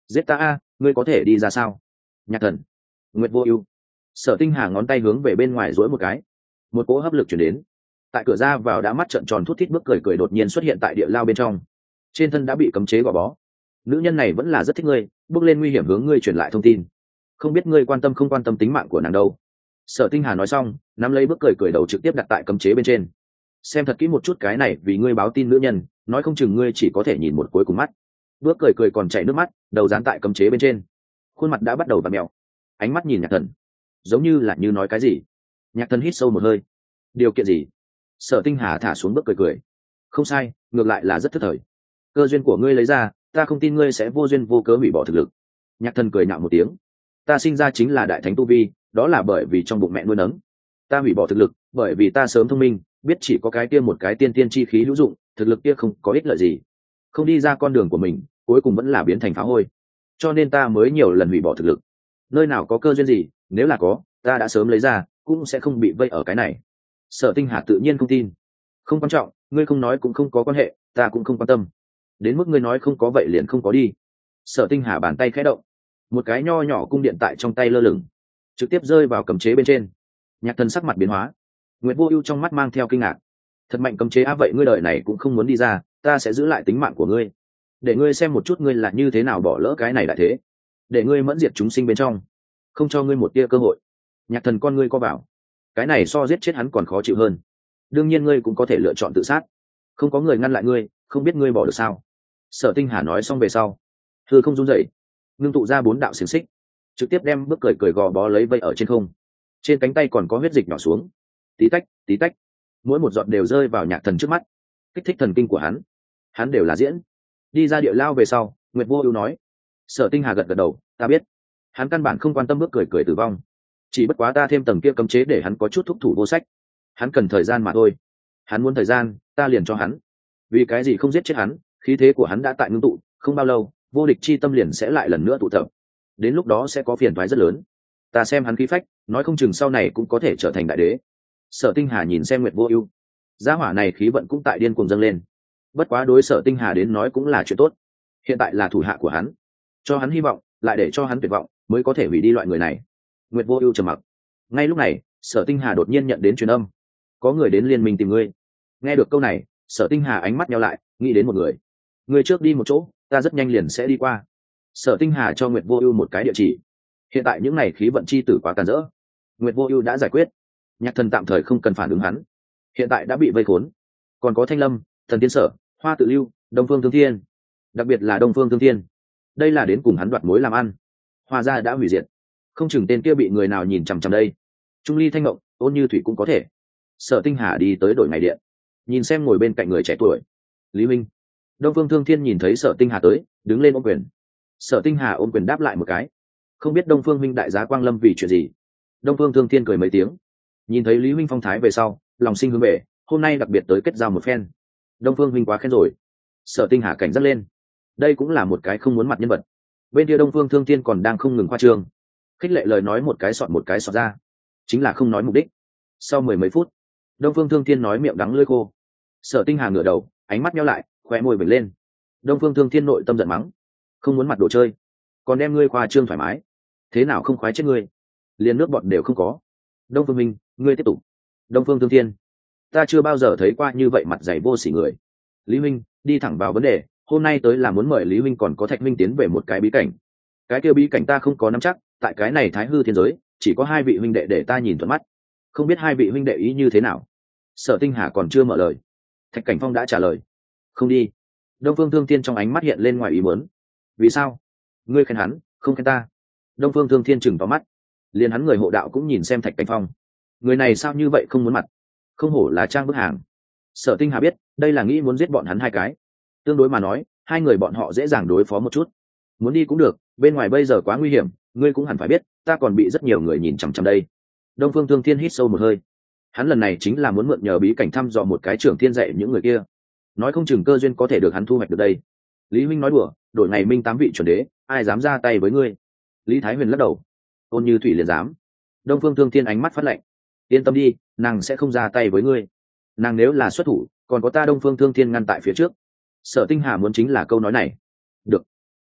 giết ta a, ngươi có thể đi ra sao? Nhạc thần, Nguyệt Vô Ưu. Sở Tinh Hà ngón tay hướng về bên ngoài duỗi một cái, một cỗ hấp lực truyền đến. Tại cửa ra vào đã mắt trợn tròn thút thít bước cười cười đột nhiên xuất hiện tại địa lao bên trong. Trên thân đã bị cấm chế gò bó. Nữ nhân này vẫn là rất thích ngươi, bước lên nguy hiểm hướng ngươi truyền lại thông tin. Không biết ngươi quan tâm không quan tâm tính mạng của nàng đâu. Sở Tinh Hà nói xong, nắm lấy bước cười cười đầu trực tiếp đặt tại cấm chế bên trên. Xem thật kỹ một chút cái này, vì ngươi báo tin nữ nhân, nói không chừng ngươi chỉ có thể nhìn một cuối cùng mắt. Bước cười cười còn chảy nước mắt, đầu dán tại cấm chế bên trên, khuôn mặt đã bắt đầu vặn mèo, ánh mắt nhìn Nhạc Thần, giống như là như nói cái gì. Nhạc Thần hít sâu một hơi. Điều kiện gì? Sở Tinh Hà thả xuống bước cười cười. Không sai, ngược lại là rất thất thời. Cơ duyên của ngươi lấy ra, ta không tin ngươi sẽ vô duyên vô cớ hủy bỏ thực lực. Nhạc Thần cười nhạo một tiếng. Ta sinh ra chính là đại thánh tu vi, đó là bởi vì trong bụng mẹ nuôi nấng. Ta hủy bỏ thực lực, bởi vì ta sớm thông minh, biết chỉ có cái kia một cái tiên tiên chi khí hữu dụng, thực lực kia không có ích lợi gì. Không đi ra con đường của mình, cuối cùng vẫn là biến thành phá hôi. Cho nên ta mới nhiều lần hủy bỏ thực lực. Nơi nào có cơ duyên gì, nếu là có, ta đã sớm lấy ra, cũng sẽ không bị vây ở cái này. Sở Tinh Hà tự nhiên không tin. Không quan trọng, ngươi không nói cũng không có quan hệ, ta cũng không quan tâm. Đến mức ngươi nói không có vậy liền không có đi. Sở Tinh Hà bàn tay khẽ động, một cái nho nhỏ cung điện tại trong tay lơ lửng, trực tiếp rơi vào cấm chế bên trên. Nhạc Thần sắc mặt biến hóa, Nguyệt Vô Ưu trong mắt mang theo kinh ngạc. Thật mạnh cấm chế á, vậy ngươi đời này cũng không muốn đi ra, ta sẽ giữ lại tính mạng của ngươi, để ngươi xem một chút ngươi là như thế nào bỏ lỡ cái này đại thế, để ngươi mẫn diệt chúng sinh bên trong, không cho ngươi một tia cơ hội. Nhạc Thần con ngươi co bảo, cái này so giết chết hắn còn khó chịu hơn. Đương nhiên ngươi cũng có thể lựa chọn tự sát, không có người ngăn lại ngươi, không biết ngươi bỏ được sao? Sở Tinh Hà nói xong về sau, hư không run rẩy, ngưng tụ ra 4 đạo xiềng xích, trực tiếp đem bước cười cười gò bó lấy vây ở trên không. Trên cánh tay còn có huyết dịch nhỏ xuống, tí tách tí tách, mỗi một giọt đều rơi vào Nhạc Thần trước mắt, kích thích thần kinh của hắn. Hắn đều là diễn. Đi ra địa lao về sau, Nguyệt Vô Ưu nói. Sở Tinh Hà gật gật đầu, ta biết. Hắn căn bản không quan tâm bước cười cười tử vong, chỉ bất quá ta thêm tầng kia cấm chế để hắn có chút thúc thủ vô sách. Hắn cần thời gian mà thôi. Hắn muốn thời gian, ta liền cho hắn. Vì cái gì không giết chết hắn? Khí thế của hắn đã tại ngưng tụ, không bao lâu, vô địch chi tâm liền sẽ lại lần nữa tụ tập. Đến lúc đó sẽ có phiền toái rất lớn. Ta xem hắn khí phách, nói không chừng sau này cũng có thể trở thành đại đế. Sở Tinh Hà nhìn xem Nguyệt Vô Ưu, gia hỏa này khí vận cũng tại điên cuồng dâng lên. Bất quá đối Sở Tinh Hà đến nói cũng là chuyện tốt. Hiện tại là thủ hạ của hắn, cho hắn hy vọng, lại để cho hắn tuyệt vọng, mới có thể hủy đi loại người này. Nguyệt Vô Ưu trầm mặc. Ngay lúc này, Sở Tinh Hà đột nhiên nhận đến truyền âm, có người đến liên minh tìm ngươi. Nghe được câu này, Sở Tinh Hà ánh mắt nheo lại, nghĩ đến một người. Người trước đi một chỗ, ta rất nhanh liền sẽ đi qua. Sở Tinh Hà cho Nguyệt Vô Ưu một cái địa chỉ. Hiện tại những này khí vận chi tử quá càn rỡ, Nguyệt Vô Ưu đã giải quyết. Nhạc Thần tạm thời không cần phản ứng hắn, hiện tại đã bị vây khốn. Còn có Thanh Lâm, Thần Tiên Sở, Hoa Tự Lưu, Đông Phương Thương Thiên, đặc biệt là Đông Phương Thương Thiên, đây là đến cùng hắn đoạt mối làm ăn. Hoa gia đã hủy diệt, không chừng tên kia bị người nào nhìn chằm chằm đây. Trung Ly Thanh Ngộng, Ôn Như Thủy cũng có thể. Sở Tinh Hà đi tới đổi ngày điện, nhìn xem ngồi bên cạnh người trẻ tuổi. Lý Minh. Đông Phương Thương Thiên nhìn thấy Sở Tinh Hà tới, đứng lên ôm quyền. Sở Tinh Hà ôm quyền đáp lại một cái. Không biết Đông Phương minh đại giá quang lâm vì chuyện gì. Đông Phương Thương Thiên cười mấy tiếng, nhìn thấy Lý Minh phong thái về sau, lòng sinh hướng về, hôm nay đặc biệt tới kết giao một phen. Đông Phương minh quá khen rồi. Sở Tinh Hà cảnh giác lên, đây cũng là một cái không muốn mặt nhân vật. Bên kia Đông Phương Thương Thiên còn đang không ngừng khoa trương, khích lệ lời nói một cái sọt ra, chính là không nói mục đích. Sau mười mấy phút, Đông Phương Thương Thiên nói miệng đắng lưỡi khô. Sở Tinh Hà ngửa đầu, ánh mắt nheo lại, khóe môi vểnh lên. Đông Phương Thương Thiên nội tâm giận mắng, không muốn mặt đồ chơi, còn đem ngươi khoa trương thoải mái, thế nào không khoái chết ngươi, liền nước bọt đều không có. Đông Phương minh, ngươi tiếp tục. Đông Phương Thương Thiên, ta chưa bao giờ thấy qua như vậy mặt dày vô sỉ người. Lý Minh, đi thẳng vào vấn đề, hôm nay tới là muốn mời Lý Minh còn có Thạch Minh tiến về một cái bí cảnh. Cái kia bí cảnh ta không có nắm chắc, tại cái này Thái Hư thiên giới, chỉ có 2 vị huynh đệ để ta nhìn thuận mắt, không biết 2 vị huynh đệ ý như thế nào. Sở Tinh Hà còn chưa mở lời, Thạch Cảnh Phong đã trả lời, không đi. Đông Phương Thương Thiên trong ánh mắt hiện lên ngoài ý muốn. Vì sao? Ngươi khen hắn, không khen ta. Đông Phương Thương Thiên chừng vào mắt, liền hắn người hộ đạo cũng nhìn xem Thạch Cảnh Phong, người này sao như vậy không muốn mặt, không hổ là trang bức hàng. Sở Tinh Hà biết, đây là nghĩ muốn giết bọn hắn 2 cái. Tương đối mà nói, 2 người bọn họ dễ dàng đối phó một chút. Muốn đi cũng được, bên ngoài bây giờ quá nguy hiểm, ngươi cũng hẳn phải biết, ta còn bị rất nhiều người nhìn chằm chằm đây. Đông Phương Thương Thiên hít sâu một hơi. Hắn lần này chính là muốn mượn nhờ bí cảnh thăm dò một cái trưởng thiên dạy những người kia, nói không chừng cơ duyên có thể được hắn thu hoạch được đây. Lý Minh nói đùa, đổi ngày minh 8 vị chuẩn đế, ai dám ra tay với ngươi? Lý Thái Huyền lắc đầu. Ôn Như Thủy liền dám. Đông Phương Thương Thiên ánh mắt phát lạnh. Yên tâm đi, nàng sẽ không ra tay với ngươi. Nàng nếu là xuất thủ, còn có ta Đông Phương Thương Thiên ngăn tại phía trước. Sở Tinh Hà muốn chính là câu nói này. Được.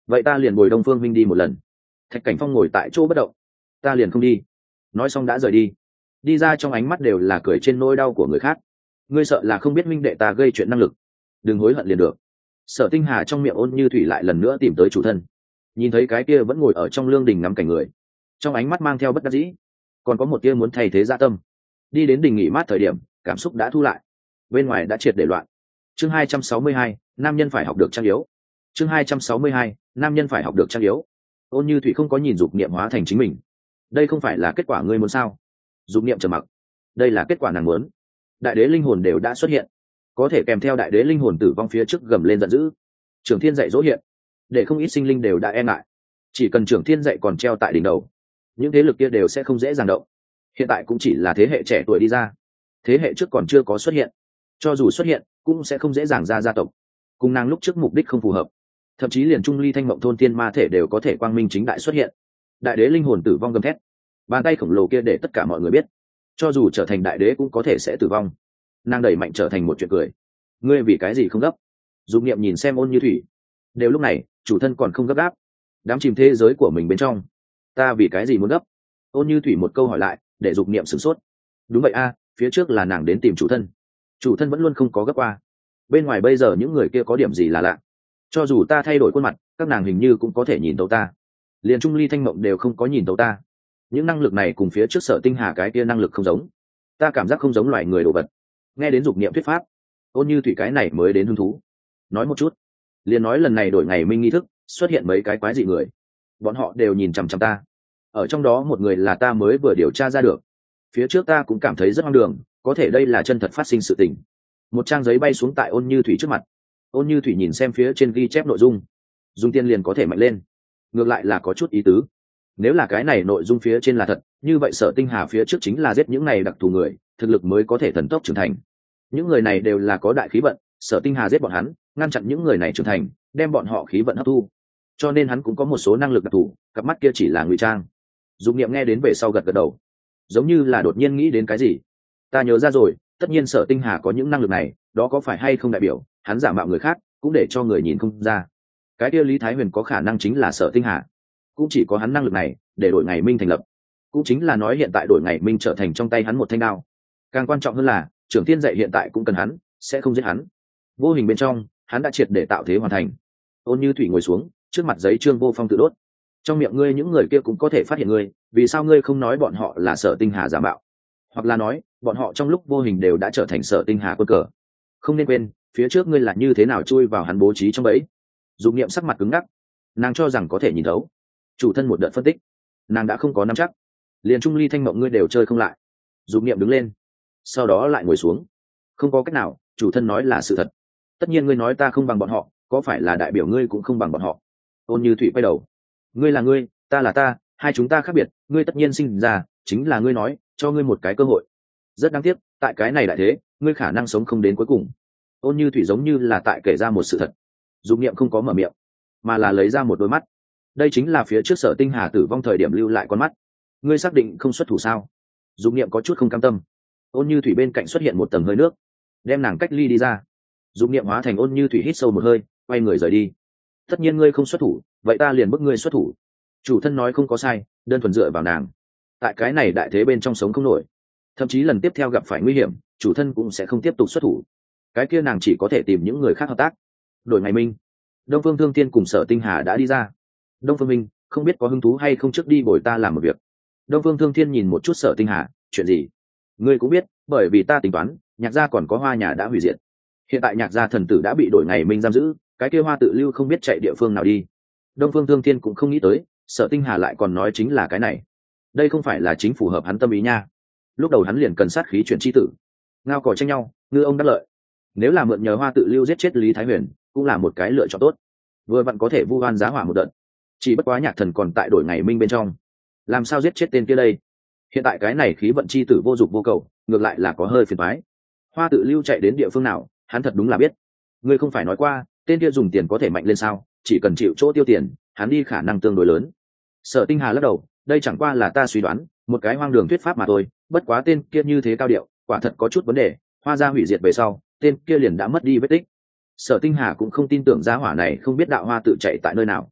vậy ta liền bồi Đông Phương Minh đi một lần. Thạch Cảnh Phong ngồi tại chỗ bất động. Ta liền không đi. Nói xong đã rời đi. Đi ra trong ánh mắt đều là cười trên nỗi đau của người khác. Ngươi sợ là không biết minh đệ ta gây chuyện năng lực, đừng hối hận liền được. Sở Tinh Hà trong miệng Ôn Như Thủy lại lần nữa tìm tới chủ thân. Nhìn thấy cái kia vẫn ngồi ở trong lương đình ngắm cảnh người, trong ánh mắt mang theo bất đắc dĩ, còn có một tia muốn thay thế dạ tâm. Đi đến đình nghỉ mát thời điểm, cảm xúc đã thu lại, bên ngoài đã triệt để loạn. Chương 262, nam nhân phải học được trang yếu. Chương 262, nam nhân phải học được trang yếu. Ôn Như Thủy không có nhìn dục niệm hóa thành chính mình. Đây không phải là kết quả ngươi muốn sao? Dục niệm trầm mặc. Đây là kết quả nàng muốn. Đại đế linh hồn đều đã xuất hiện, có thể kèm theo đại đế linh hồn tử vong phía trước gầm lên giận dữ. Trưởng Thiên dạy dỗ hiện, để không ít sinh linh đều đã e ngại. Chỉ cần Trưởng Thiên dạy còn treo tại đỉnh đầu, những thế lực kia đều sẽ không dễ dàng động. Hiện tại cũng chỉ là thế hệ trẻ tuổi đi ra, thế hệ trước còn chưa có xuất hiện, cho dù xuất hiện cũng sẽ không dễ dàng ra gia tộc, cùng nàng lúc trước mục đích không phù hợp. Thậm chí liền Trung Ly Thanh Mộng thôn thiên ma thể đều có thể quang minh chính đại xuất hiện. Đại đế linh hồn tử vong gầm thét, bàn tay khổng lồ kia để tất cả mọi người biết, cho dù trở thành đại đế cũng có thể sẽ tử vong. Nàng đẩy mạnh trở thành một chuyện cười. Ngươi vì cái gì không gấp? Dục niệm nhìn xem Ôn Như Thủy. Đều lúc này chủ thân còn không gấp gáp, đám chìm thế giới của mình bên trong. Ta vì cái gì muốn gấp? Ôn Như Thủy một câu hỏi lại để dục niệm sửng sốt. Đúng vậy a, phía trước là nàng đến tìm chủ thân, chủ thân vẫn luôn không có gấp qua. Bên ngoài bây giờ những người kia có điểm gì là lạ? Cho dù ta thay đổi khuôn mặt, các nàng hình như cũng có thể nhìn tấu ta. Liền Trung Ly Thanh Mộng đều không có nhìn tấu ta. Những năng lực này cùng phía trước Sở Tinh Hà cái kia năng lực không giống. Ta cảm giác không giống loài người đồ vật. Nghe đến dục niệm thuyết pháp, Ôn Như Thủy cái này mới đến hứng thú. Nói một chút. Liền nói lần này đổi ngày minh nghi thức xuất hiện mấy cái quái dị người, bọn họ đều nhìn chằm chằm ta. Ở trong đó một người là ta mới vừa điều tra ra được. Phía trước ta cũng cảm thấy rất hoang đường, có thể đây là chân thật phát sinh sự tình. Một trang giấy bay xuống tại Ôn Như Thủy trước mặt. Ôn Như Thủy nhìn xem phía trên ghi chép nội dung, dùng tiền liền có thể mạnh lên, ngược lại là có chút ý tứ. Nếu là cái này nội dung phía trên là thật, như vậy Sở Tinh Hà phía trước chính là giết những này đặc thù người, thực lực mới có thể thần tốc trưởng thành. Những người này đều là có đại khí vận, Sở Tinh Hà giết bọn hắn, ngăn chặn những người này trưởng thành, đem bọn họ khí vận hấp thu, cho nên hắn cũng có một số năng lực đặc thù. Cặp mắt kia chỉ là ngụy trang. Dục niệm nghe đến về sau gật gật đầu, giống như là đột nhiên nghĩ đến cái gì. Ta nhớ ra rồi, tất nhiên Sở Tinh Hà có những năng lực này, đó có phải hay không đại biểu hắn giả mạo người khác cũng để cho người nhìn không ra? Cái kia Lý Thái Huyền có khả năng chính là Sở Tinh Hà, cũng chỉ có hắn năng lực này để đổi ngày minh thành lập. Cũng chính là nói hiện tại đổi ngày minh trở thành trong tay hắn một thanh đao. Càng quan trọng hơn là Trưởng Thiên dạy hiện tại cũng cần hắn, sẽ không giết hắn. Vô hình bên trong hắn đã triệt để tạo thế hoàn thành. Ôn Như Thủy ngồi xuống trước mặt giấy Trương Vô Phong tự đốt. Trong miệng ngươi những người kia cũng có thể phát hiện ngươi, vì sao ngươi không nói bọn họ là Sở Tinh Hà giả mạo, hoặc là nói bọn họ trong lúc vô hình đều đã trở thành Sở Tinh Hà quân cờ. Không nên quên phía trước ngươi là như thế nào chui vào hắn bố trí trong bẫy. Dục niệm sắc mặt cứng ngắc, nàng cho rằng có thể nhìn thấu. Chủ thân một đợt phân tích, nàng đã không có nắm chắc. Liền Trung Ly Thanh Mộng ngươi đều chơi không lại. Dục niệm đứng lên, sau đó lại ngồi xuống. Không có cách nào, chủ thân nói là sự thật. Tất nhiên ngươi nói ta không bằng bọn họ, có phải là đại biểu ngươi cũng không bằng bọn họ? Ôn Như Thủy quay đầu. Ngươi là ngươi, ta là ta, hai chúng ta khác biệt, ngươi tất nhiên sinh ra chính là ngươi nói, cho ngươi một cái cơ hội. Rất đáng tiếc, tại cái này đại thế, ngươi khả năng sống không đến cuối cùng. Ôn Như Thủy giống như là tại kể ra một sự thật. Dục niệm không có mở miệng, mà là lấy ra một đôi mắt. Đây chính là phía trước Sở Tinh Hà tử vong thời điểm lưu lại con mắt. Ngươi xác định không xuất thủ sao? Dục niệm có chút không cam tâm. Ôn Như Thủy bên cạnh xuất hiện một tầng hơi nước, đem nàng cách ly đi ra. Dục niệm hóa thành Ôn Như Thủy hít sâu một hơi, quay người rời đi. Tất nhiên ngươi không xuất thủ, vậy ta liền bức ngươi xuất thủ. Chủ thân nói không có sai, đơn thuần dựa vào nàng, tại cái này đại thế bên trong sống không nổi. Thậm chí lần tiếp theo gặp phải nguy hiểm, chủ thân cũng sẽ không tiếp tục xuất thủ. Cái kia nàng chỉ có thể tìm những người khác hợp tác. Đổi ngày minh, Đông Phương Thương Tiên cùng Sở Tinh Hà đã đi ra. Đông Phương Minh, không biết có hứng thú hay không trước đi bồi ta làm một việc. Đông Phương Thương Thiên nhìn một chút Sở Tinh Hà, chuyện gì? Ngươi cũng biết, bởi vì ta tính toán, Nhạc gia còn có Hoa nhà đã hủy diệt. Hiện tại Nhạc gia thần tử đã bị đổi ngày minh giam giữ, cái kia Hoa Tự Lưu không biết chạy địa phương nào đi. Đông Phương Thương Thiên cũng không nghĩ tới, Sở Tinh Hà lại còn nói chính là cái này. Đây không phải là chính phù hợp hắn tâm ý nha. Lúc đầu hắn liền cần sát khí chuyển chi tử. Ngao cỏ tranh nhau, ngư ông đắc lợi. Nếu là mượn nhờ Hoa Tự Lưu giết chết Lý Thái Huyền, cũng là một cái lựa chọn tốt. Vừa vặn có thể vu oan giá hỏa một đợt. Chỉ bất quá Nhạc thần còn tại đổi ngày minh bên trong, làm sao giết chết tên kia đây? Hiện tại cái này khí vận chi tử vô dụng vô cầu, ngược lại là có hơi phiền toái. Hoa Tự Lưu chạy đến địa phương nào, hắn thật đúng là biết. Ngươi không phải nói qua, tên kia dùng tiền có thể mạnh lên sao? Chỉ cần chịu chỗ tiêu tiền, hắn đi khả năng tương đối lớn. Sở Tinh Hà lắc đầu, đây chẳng qua là ta suy đoán, một cái hoang đường thuyết pháp mà thôi. Bất quá tên kia như thế cao điệu, quả thật có chút vấn đề. Hoa gia hủy diệt về sau, tên kia liền đã mất đi vết tích. Sở Tinh Hà cũng không tin tưởng gia hỏa này không biết đạo Hoa tự chạy tại nơi nào.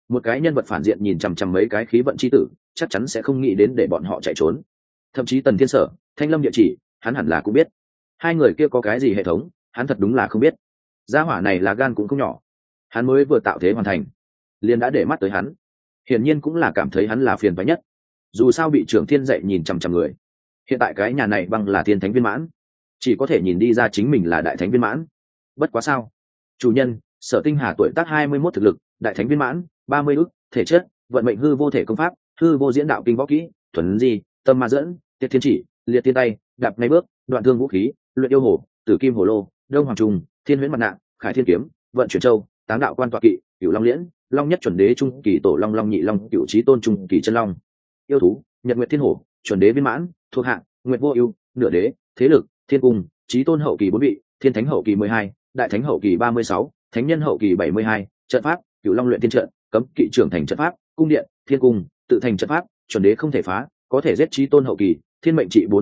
Một cái nhân vật phản diện nhìn chằm chằm mấy cái khí vận chi tử, chắc chắn sẽ không nghĩ đến để bọn họ chạy trốn. Thậm chí Tần Thiên Sở, Thanh Lâm địa chỉ, hắn hẳn là cũng biết. Hai người kia có cái gì hệ thống, hắn thật đúng là không biết. Gia hỏa này là gan cũng không nhỏ, hắn mới vừa tạo thế hoàn thành, liền đã để mắt tới hắn. Hiển nhiên cũng là cảm thấy hắn là phiền toái nhất. Dù sao bị trưởng thiên dạy nhìn chằm chằm người. Hiện tại cái nhà này băng là thiên thánh viên mãn, chỉ có thể nhìn đi ra chính mình là đại thánh viên mãn. Bất quá sao? Chủ nhân, Sở Tinh Hà tuổi tác 21 thực lực, đại thánh viên mãn, 30 ức, thể chất, vận mệnh hư vô thể công pháp, hư vô diễn đạo kinh võ kỹ, thuần di, tâm ma dẫn, tiết thiên chỉ, liệt thiên tay, đạp ngay bước, đoạn thương vũ khí, luyện yêu hồ, tử kim hồ lô, đông hoàng trùng, thiên huyễn mặt nạ, khải thiên kiếm, vận chuyển châu, táng đạo quan tọa kỵ, cửu long liễn, long nhất chuẩn đế trung kỳ tổ long, long nhị long cửu trí tôn trung kỳ chân long. Yêu thú, nhật nguyệt thiên hổ, chuẩn đế viên mãn, thuộc hạng, nguyệt vô ưu, nửa đế, thế lực, thiên cung, trí tôn hậu kỳ 4 vị, thiên thánh hậu kỳ 12, đại thánh hậu kỳ 36, thánh nhân hậu kỳ 72, trận pháp, cửu long luyện thiên trận, cấm kỵ trưởng thành trận pháp, cung điện, thiên cung, tự thành trận pháp, chuẩn đế không thể phá, có thể giết trí tôn hậu kỳ, thiên mệnh trị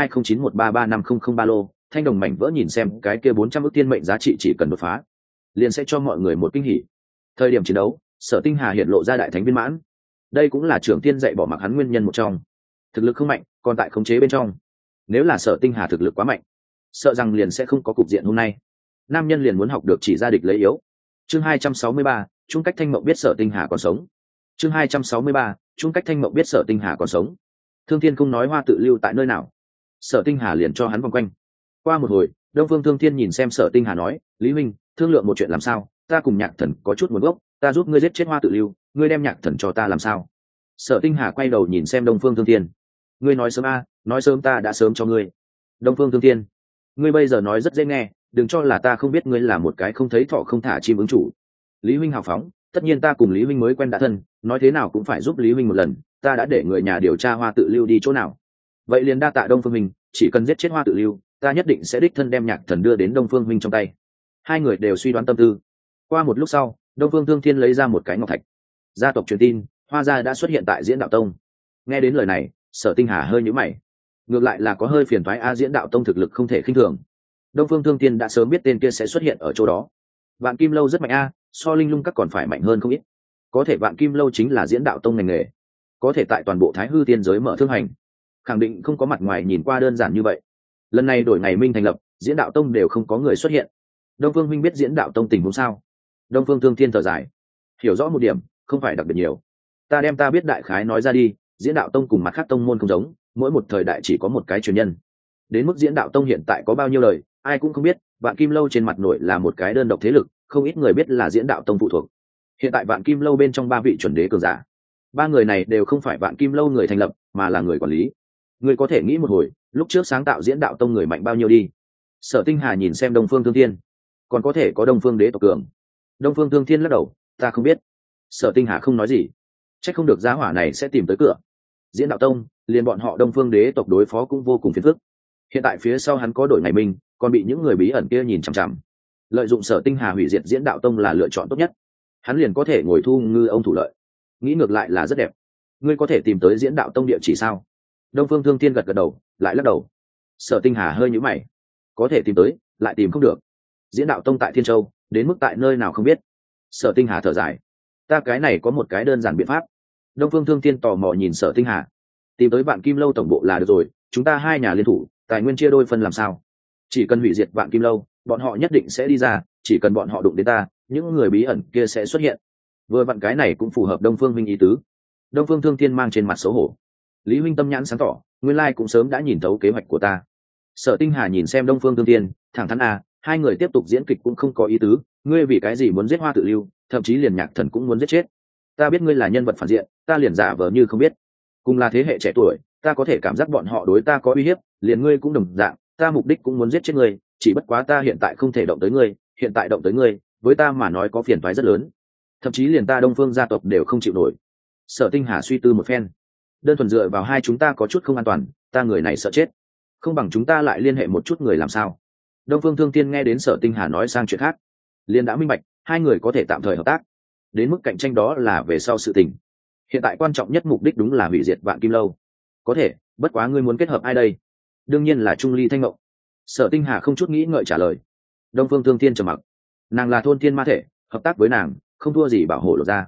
462091335003 lô. Thanh đồng mảnh vỡ nhìn xem cái kia 400 ức thiên mệnh giá trị chỉ cần đột phá, liền sẽ cho mọi người một kinh hỉ. Thời điểm chiến đấu, Sở Tinh Hà hiện lộ ra đại thánh viên mãn, đây cũng là trưởng tiên dạy bỏ mặc hắn nguyên nhân một trong. Thực lực không mạnh, còn tại khống chế bên trong. Nếu là Sở Tinh Hà thực lực quá mạnh, sợ rằng liền sẽ không có cục diện hôm nay. Nam nhân liền muốn học được chỉ ra địch lấy yếu. Chương 263, chung cách Thanh Mộng biết Sở Tinh Hà còn sống. Chương 263, chung cách Thanh Mộng biết Sở Tinh Hà còn sống. Thương Thiên Cung nói hoa tự lưu tại nơi nào? Sở Tinh Hà liền cho hắn vòng quanh. Qua một hồi, Đông Phương Thương Thiên nhìn xem Sở Tinh Hà nói, Lý Minh, thương lượng một chuyện làm sao? Ta cùng Nhạc Thần có chút nguồn gốc, ta giúp ngươi giết chết hoa tự lưu, ngươi đem Nhạc Thần cho ta làm sao? Sở Tinh Hà quay đầu nhìn xem Đông Phương Thương Thiên. Ngươi nói sớm a, nói sớm ta đã sớm cho ngươi. Đông Phương Thương Thiên, ngươi bây giờ nói rất dễ nghe, đừng cho là ta không biết ngươi là một cái không thấy thọ không thả chim ứng chủ. Lý huynh hào phóng, tất nhiên ta cùng Lý huynh mới quen đã thân, nói thế nào cũng phải giúp Lý huynh một lần, ta đã để người nhà điều tra hoa tự lưu đi chỗ nào. Vậy liền đa tạ Đông Phương huynh, chỉ cần giết chết hoa tự lưu, ta nhất định sẽ đích thân đem Nhạc Thần đưa đến Đông Phương huynh trong tay. Hai người đều suy đoán tâm tư. Qua một lúc sau, Đông Phương Thương Thiên lấy ra một cái ngọc thạch. Gia tộc truyền tin, Hoa gia đã xuất hiện tại Diễn Đạo Tông. Nghe đến lời này, Sở Tinh Hà hơi nhíu mày. Ngược lại là có hơi phiền toái a, Diễn Đạo Tông thực lực không thể khinh thường. Đông Phương Thương Thiên đã sớm biết tên kia sẽ xuất hiện ở chỗ đó. Vạn Kim Lâu rất mạnh a, so Linh Lung các còn phải mạnh hơn không ít. Có thể Vạn Kim Lâu chính là Diễn Đạo Tông ngành nghề, có thể tại toàn bộ Thái Hư tiên giới mở thương hành, khẳng định không có mặt ngoài nhìn qua đơn giản như vậy. Lần này đổi ngày minh thành lập, Diễn Đạo Tông đều không có người xuất hiện. Đông Phương huynh biết Diễn Đạo Tông tình huống sao? Đông Phương Thương Thiên thở dài, hiểu rõ một điểm, không phải đặc biệt nhiều. Ta đem ta biết đại khái nói ra đi. Diễn Đạo Tông cùng mặt khác tông môn không giống, mỗi một thời đại chỉ có một cái truyền nhân. Đến mức Diễn Đạo Tông hiện tại có bao nhiêu lời, ai cũng không biết. Vạn Kim Lâu trên mặt nội là một cái đơn độc thế lực, không ít người biết là Diễn Đạo Tông phụ thuộc. Hiện tại Vạn Kim Lâu bên trong 3 vị chuẩn đế cường giả, 3 người này đều không phải Vạn Kim Lâu người thành lập, mà là người quản lý. Người có thể nghĩ một hồi, lúc trước sáng tạo Diễn Đạo Tông người mạnh bao nhiêu đi. Sở Tinh Hà nhìn xem Đông Phương Thương Thiên, còn có thể có Đông Phương đế tộc cường. Đông Phương Thương Thiên lắc đầu, ta không biết. Sở Tinh Hà không nói gì, chắc không được giá hỏa này sẽ tìm tới cửa. Diễn Đạo Tông, liền bọn họ Đông Phương đế tộc đối phó cũng vô cùng phiền phức. Hiện tại phía sau hắn có đổi ngày minh, còn bị những người bí ẩn kia nhìn chằm chằm. Lợi dụng Sở Tinh Hà hủy diệt Diễn Đạo Tông là lựa chọn tốt nhất. Hắn liền có thể ngồi thu ngư ông thủ lợi. Nghĩ ngược lại là rất đẹp. Ngươi có thể tìm tới Diễn Đạo Tông địa chỉ sao? Đông Phương Thương Thiên gật gật đầu, lại lắc đầu. Sở Tinh Hà hơi nhíu mày. Có thể tìm tới, lại tìm không được. Diễn Đạo Tông tại Thiên Châu, đến mức tại nơi nào không biết. Sở Tinh Hà thở dài, ta cái này có một cái đơn giản biện pháp. Đông Phương Thương Thiên tò mò nhìn Sở Tinh Hà, tìm tới Vạn Kim Lâu tổng bộ là được rồi, chúng ta hai nhà liên thủ, tài nguyên chia đôi phân làm sao? Chỉ cần hủy diệt Vạn Kim Lâu, bọn họ nhất định sẽ đi ra, chỉ cần bọn họ đụng đến ta, những người bí ẩn kia sẽ xuất hiện. Vừa vặn cái này cũng phù hợp Đông Phương huynh ý tứ. Đông Phương Thương Thiên mang trên mặt xấu hổ. Lý huynh tâm nhãn sáng tỏ, nguyên lai cũng sớm đã nhìn thấu kế hoạch của ta. Sở Tinh Hà nhìn xem Đông Phương Thương Thiên, thẳng thắn à, hai người tiếp tục diễn kịch cũng không có ý tứ, ngươi vì cái gì muốn giết Hoa tự lưu, thậm chí liền Nhạc Thần cũng muốn giết chết. Ta biết ngươi là nhân vật phản diện, ta liền giả vờ như không biết. Cùng là thế hệ trẻ tuổi, ta có thể cảm giác bọn họ đối ta có uy hiếp, liền ngươi cũng đồng dạng, ta mục đích cũng muốn giết chết ngươi, chỉ bất quá ta hiện tại không thể động tới ngươi, hiện tại động tới ngươi, với ta mà nói có phiền toái rất lớn. Thậm chí liền ta Đông Phương gia tộc đều không chịu nổi. Sở Tinh Hà suy tư một phen, đơn thuần dựa vào hai chúng ta có chút không an toàn, ta người này sợ chết, không bằng chúng ta lại liên hệ một chút người làm sao. Đông Phương Thương Thiên nghe đến Sở Tinh Hà nói sang chuyện khác, liền đã minh bạch hai người có thể tạm thời hợp tác. Đến mức cạnh tranh đó là về sau sự tình, hiện tại quan trọng nhất mục đích đúng là hủy diệt Vạn Kim Lâu. Có thể, bất quá ngươi muốn kết hợp ai đây? Đương nhiên là Trung Ly Thanh Mộng. Sở Tinh Hà không chút nghĩ ngợi trả lời. Đông Phương Thương Thiên trầm mặc, nàng là thôn thiên ma thể, hợp tác với nàng không thua gì bảo hộ lột ra.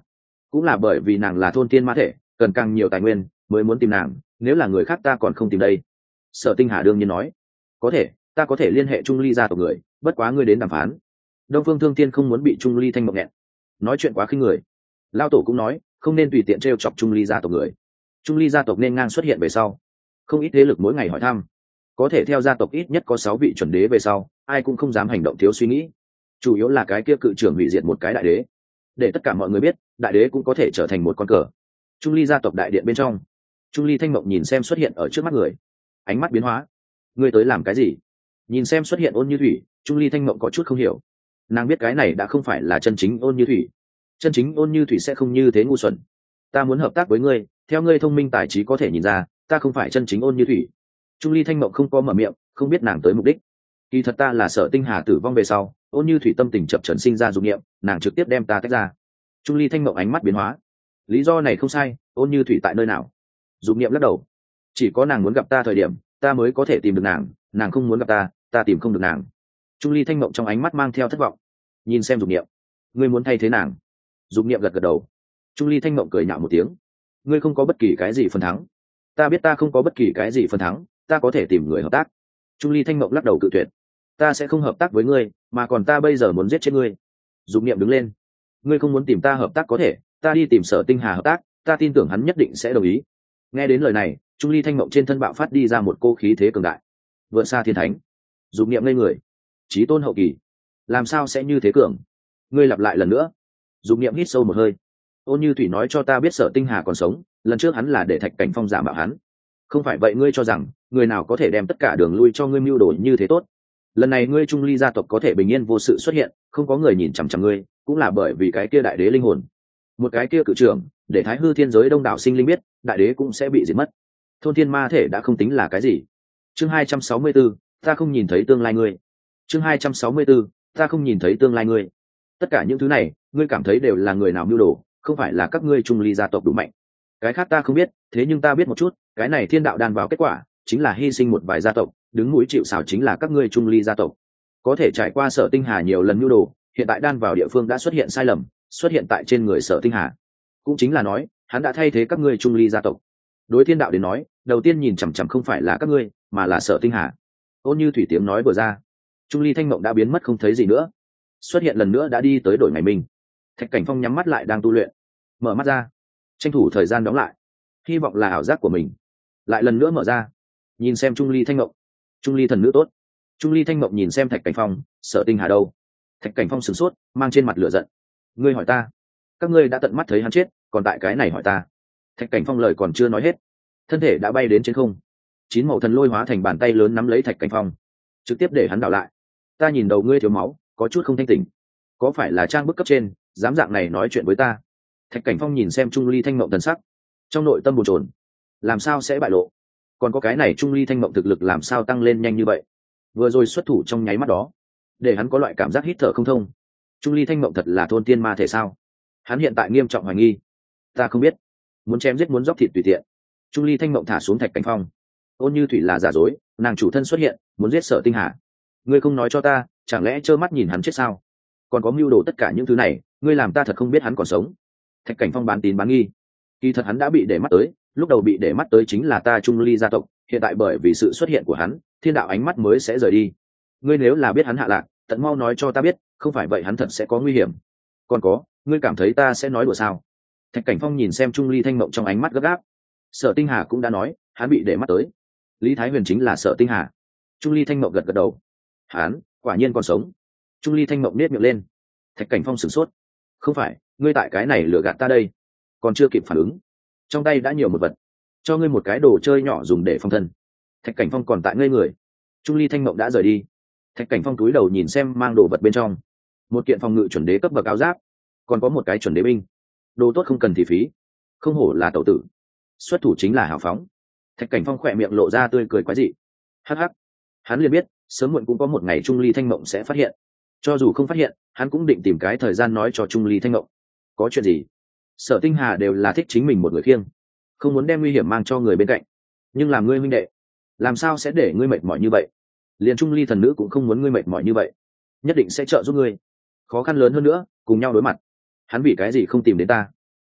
cũng là bởi vì nàng là thôn tiên ma thể, cần càng nhiều tài nguyên mới muốn tìm nàng, nếu là người khác ta còn không tìm đây. Sở Tinh Hà đương nhiên nói, có thể, ta có thể liên hệ Trung Ly gia tộc người, bất quá ngươi đến đàm phán. Đông Phương Thương Tiên không muốn bị Trung Ly Thanh Mộng nghẹn, nói chuyện quá khinh người. Lao tổ cũng nói, không nên tùy tiện trêu chọc Trung Ly gia tộc người. Trung Ly gia tộc nên ngang xuất hiện về sau, không ít thế lực mỗi ngày hỏi thăm, có thể theo gia tộc ít nhất có 6 vị chuẩn đế về sau, ai cũng không dám hành động thiếu suy nghĩ. Chủ yếu là cái kia cự trưởng hủy diệt một cái đại đế, để tất cả mọi người biết, đại đế cũng có thể trở thành một con cờ. Trung Ly gia tộc đại điện bên trong, Trung Ly Thanh Mộng nhìn xem xuất hiện ở trước mắt người, ánh mắt biến hóa. Ngươi tới làm cái gì? Nhìn xem xuất hiện Ôn Như Thủy, Trung Ly Thanh Mộng có chút không hiểu. Nàng biết cái này đã không phải là chân chính Ôn Như Thủy, chân chính Ôn Như Thủy sẽ không như thế ngu xuẩn. Ta muốn hợp tác với ngươi, theo ngươi thông minh tài trí có thể nhìn ra, ta không phải chân chính Ôn Như Thủy. Trung Ly Thanh Mộng không có mở miệng, không biết nàng tới mục đích. Kỳ thật ta là Sở Tinh Hà tử vong về sau, Ôn Như Thủy tâm tình chập chờn sinh ra dục niệm, nàng trực tiếp đem ta tách ra. Trung Ly Thanh Mộng ánh mắt biến hóa. Lý do này không sai, Ôn Như Thủy tại nơi nào? Dục niệm lắc đầu. Chỉ có nàng muốn gặp ta thời điểm, ta mới có thể tìm được nàng, nàng không muốn gặp ta, ta tìm không được nàng. Trung Ly Thanh Mộng trong ánh mắt mang theo thất vọng, nhìn xem dục niệm. Ngươi muốn thay thế nàng? Dục niệm gật gật đầu. Trung Ly Thanh Mộng cười nhạo một tiếng. Ngươi không có bất kỳ cái gì phần thắng. Ta biết ta không có bất kỳ cái gì phần thắng, ta có thể tìm người hợp tác. Trung Ly Thanh Mộng lắc đầu cự tuyệt. Ta sẽ không hợp tác với ngươi, mà còn ta bây giờ muốn giết chết ngươi. Dục niệm đứng lên. Ngươi không muốn tìm ta hợp tác có thể, ta đi tìm Sở Tinh Hà hợp tác, ta tin tưởng hắn nhất định sẽ đồng ý. Nghe đến lời này, Trung Ly Thanh Mộng trên thân bạo phát đi ra một cô khí thế cường đại, vượt xa thiên thánh. Dục niệm lên người, chí tôn hậu kỳ, làm sao sẽ như thế cường? Ngươi lặp lại lần nữa. Dục niệm hít sâu một hơi. Ôn Như Thủy nói cho ta biết Sở Tinh Hà còn sống, lần trước hắn là để Thạch Cảnh Phong giả mạo hắn. Không phải vậy ngươi cho rằng người nào có thể đem tất cả đường lui cho ngươi mưu đồ như thế tốt? Lần này ngươi Trung Ly gia tộc có thể bình yên vô sự xuất hiện, không có người nhìn chằm chằm ngươi, cũng là bởi vì cái kia đại đế linh hồn. Một cái kia cự trưởng, để Thái Hư thiên giới đông đảo sinh linh biết, đại đế cũng sẽ bị diệt mất. Thôn thiên ma thể đã không tính là cái gì. Chương 264, ta không nhìn thấy tương lai ngươi. Chương 264, ta không nhìn thấy tương lai ngươi. Tất cả những thứ này, ngươi cảm thấy đều là người nào mưu đồ, không phải là các ngươi Trung Ly gia tộc đủ mạnh. Cái khác ta không biết, thế nhưng ta biết một chút, cái này thiên đạo đan vào kết quả, chính là hy sinh một vài gia tộc, đứng mũi chịu sào chính là các ngươi Trung Ly gia tộc. Có thể trải qua Sở Tinh Hà nhiều lần mưu đồ, hiện tại đan vào địa phương đã xuất hiện sai lầm, xuất hiện tại trên người Sở Tinh Hà. Cũng chính là nói, hắn đã thay thế các ngươi Trung Ly gia tộc. Đối thiên đạo đến nói, đầu tiên nhìn chằm chằm không phải là các ngươi, mà là Sở Tinh Hà. Ôn Như Thủy tiếng nói vừa ra, Trung Ly Thanh Mộng đã biến mất không thấy gì nữa, xuất hiện lần nữa đã đi tới đổi ngày minh. Thạch Cảnh Phong nhắm mắt lại đang tu luyện, mở mắt ra, tranh thủ thời gian đóng lại, hy vọng là ảo giác của mình. Lại lần nữa mở ra, nhìn xem Trung Ly Thanh Mộng. Trung Ly thần nữ tốt. Trung Ly Thanh Mộng nhìn xem Thạch Cảnh Phong, Sở Tinh Hà đâu? Thạch Cảnh Phong sửng sốt, mang trên mặt lửa giận. Ngươi hỏi ta? Các ngươi đã tận mắt thấy hắn chết, còn tại cái này hỏi ta? Thạch Cảnh Phong lời còn chưa nói hết, thân thể đã bay đến trên không. 9 màu thần lôi hóa thành bàn tay lớn nắm lấy Thạch Cảnh Phong, trực tiếp để hắn đảo lại. Ta nhìn đầu ngươi thiếu máu, có chút không thanh tỉnh, có phải là trang bức cấp trên dám dạng này nói chuyện với ta? Thạch Cảnh Phong nhìn xem Trung Ly Thanh Mộng thần sắc, trong nội tâm bồn chồn, làm sao sẽ bại lộ? Còn có cái này Trung Ly Thanh Mộng thực lực làm sao tăng lên nhanh như vậy? Vừa rồi xuất thủ trong nháy mắt đó, để hắn có loại cảm giác hít thở không thông. Trung Ly Thanh Mộng thật là thôn tiên ma thể sao? Hắn hiện tại nghiêm trọng hoài nghi. Ta không biết, muốn chém giết muốn dốc thịt tùy tiện. Trung Ly Thanh Mộng thả xuống Thạch Cảnh Phong. Ôn Như Thủy là giả dối, nàng chủ thân xuất hiện, muốn giết Sở Tinh Hà. Ngươi không nói cho ta, chẳng lẽ trơ mắt nhìn hắn chết sao? Còn có mưu đồ tất cả những thứ này, ngươi làm ta thật không biết hắn còn sống. Thạch Cảnh Phong bán tín bán nghi. Kỳ thật hắn đã bị để mắt tới, lúc đầu bị để mắt tới chính là ta Trung Ly gia tộc, hiện tại bởi vì sự xuất hiện của hắn, thiên đạo ánh mắt mới sẽ rời đi. Ngươi nếu là biết hắn hạ lạc, tận mau nói cho ta biết, không phải vậy hắn thật sẽ có nguy hiểm. Còn có, ngươi cảm thấy ta sẽ nói đùa sao? Thạch Cảnh Phong nhìn xem Trung Ly Thanh Mộng trong ánh mắt gấp gáp. Sở Tinh Hà cũng đã nói, hắn bị để mắt tới. Lý Thái Huyền chính là Sở Tinh Hà. Trung Ly Thanh Mộng gật gật đầu. Hắn quả nhiên còn sống. Trung Ly Thanh Mộng nết miệng lên. Thạch Cảnh Phong sửng sốt. Không phải, ngươi tại cái này lừa gạt ta đây? Còn chưa kịp phản ứng, trong tay đã nhiều một vật, cho ngươi một cái đồ chơi nhỏ dùng để phòng thân. Thạch Cảnh Phong còn tại ngây người. Trung Ly Thanh Mộng đã rời đi. Thạch Cảnh Phong túi đầu nhìn xem mang đồ vật bên trong, một kiện phòng ngự chuẩn đế cấp bậc áo giáp, còn có một cái chuẩn đế binh. Đồ tốt không cần thì phí, không hổ là tẩu tử, xuất thủ chính là hào phóng. Thạch Cảnh Phong khỏe miệng lộ ra tươi cười quái dị. Hắc hắc, hắn liền biết sớm muộn cũng có một ngày Trung Ly Thanh Mộng sẽ phát hiện. Cho dù không phát hiện, hắn cũng định tìm cái thời gian nói cho Trung Ly Thanh Mộng. Có chuyện gì? Sở Tinh Hà đều là thích chính mình một người khiêng, không muốn đem nguy hiểm mang cho người bên cạnh. Nhưng làm ngươi huynh đệ, làm sao sẽ để ngươi mệt mỏi như vậy? Liền Trung Ly thần nữ cũng không muốn ngươi mệt mỏi như vậy, nhất định sẽ trợ giúp ngươi. Khó khăn lớn hơn nữa, cùng nhau đối mặt. Hắn vì cái gì không tìm đến ta?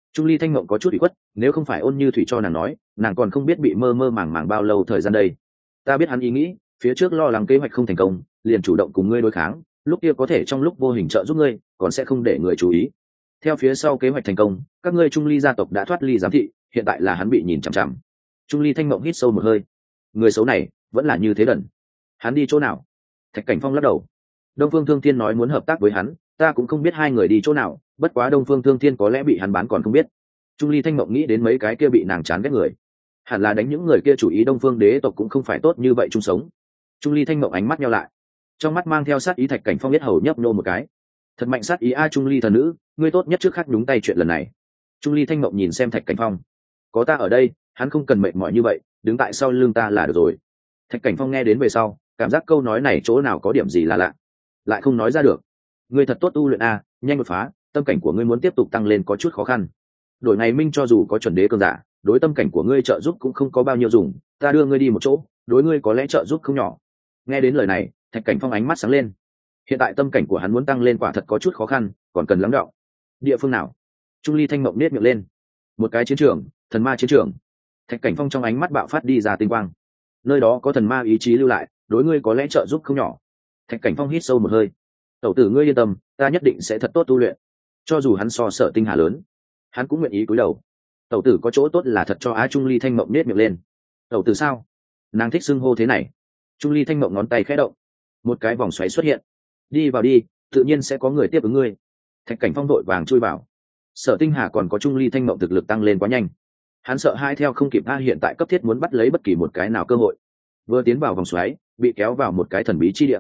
Trung ly thanh mộng có chút ủy khuất, nếu không phải Ôn Như Thủy cho nàng nói, nàng còn không biết bị mơ mơ màng màng bao lâu thời gian đây. Ta biết hắn ý nghĩ, phía trước lo lắng kế hoạch không thành công, liền chủ động cùng ngươi đối kháng, lúc kia có thể trong lúc vô hình trợ giúp ngươi, còn sẽ không để người chú ý. Theo phía sau kế hoạch thành công, các ngươi Trung ly gia tộc đã thoát ly giám thị, hiện tại là hắn bị nhìn chằm chằm. Trung ly thanh mộng hít sâu một hơi, người xấu này vẫn là như thế đần. Hắn đi chỗ nào? Thạch Cảnh Phong lắc đầu. Đông Phương Thương Thiên nói muốn hợp tác với hắn, ta cũng không biết hai người đi chỗ nào, bất quá Đông Phương Thương Thiên có lẽ bị hắn bán còn không biết. Trung ly thanh mộng nghĩ đến mấy cái kia bị nàng chán ghét người, hẳn là đánh những người kia chủ ý Đông Phương đế tộc cũng không phải tốt như vậy chung sống. Trung ly thanh mộng ánh mắt nhau lại, trong mắt mang theo sát ý. Thạch Cảnh Phong biết hầu nhấp nô một cái, thật mạnh sát ý. A Trung ly thần nữ, ngươi tốt nhất trước khắc nhúng tay chuyện lần này. Trung ly thanh mộng nhìn xem Thạch Cảnh Phong, có ta ở đây, hắn không cần mệt mỏi như vậy, đứng tại sau lưng ta là được rồi. Thạch Cảnh Phong nghe đến về sau, cảm giác câu nói này chỗ nào có điểm gì là lạ, lại không nói ra được. Ngươi thật tốt tu luyện a, nhanh đột phá, tâm cảnh của ngươi muốn tiếp tục tăng lên có chút khó khăn. Đổi ngày minh cho dù có chuẩn đế cường giả, đối tâm cảnh của ngươi trợ giúp cũng không có bao nhiêu dùng, ta đưa ngươi đi một chỗ, đối ngươi có lẽ trợ giúp không nhỏ. Nghe đến lời này, Thạch Cảnh Phong ánh mắt sáng lên. Hiện tại tâm cảnh của hắn muốn tăng lên quả thật có chút khó khăn, còn cần lắng đọng. Địa phương nào? Trung ly thanh mộng nết miệng lên. Một cái chiến trường, thần ma chiến trường. Thạch Cảnh Phong trong ánh mắt bạo phát đi ra tinh quang. Nơi đó có thần ma ý chí lưu lại, đối ngươi có lẽ trợ giúp không nhỏ. Thạch Cảnh Phong hít sâu một hơi. Tẩu tử ngươi yên tâm, ta nhất định sẽ thật tốt tu luyện. Cho dù hắn so Sở Tinh Hà lớn, hắn cũng nguyện ý cúi đầu. Tẩu tử có chỗ tốt là thật cho. Á Trung ly thanh mộng nết miệng lên. Tẩu tử sao? Nàng thích xưng hô thế này. Trung ly thanh mộng ngón tay khẽ động, một cái vòng xoáy xuất hiện. Đi vào đi, tự nhiên sẽ có người tiếp ứng ngươi. Thạch Cảnh Phong đội vàng chui vào. Sở Tinh Hà còn có Trung ly thanh mộng thực lực tăng lên quá nhanh, hắn sợ hai theo không kịp. Hiện tại cấp thiết muốn bắt lấy bất kỳ một cái nào cơ hội. Vừa tiến vào vòng xoáy, bị kéo vào một cái thần bí chi địa.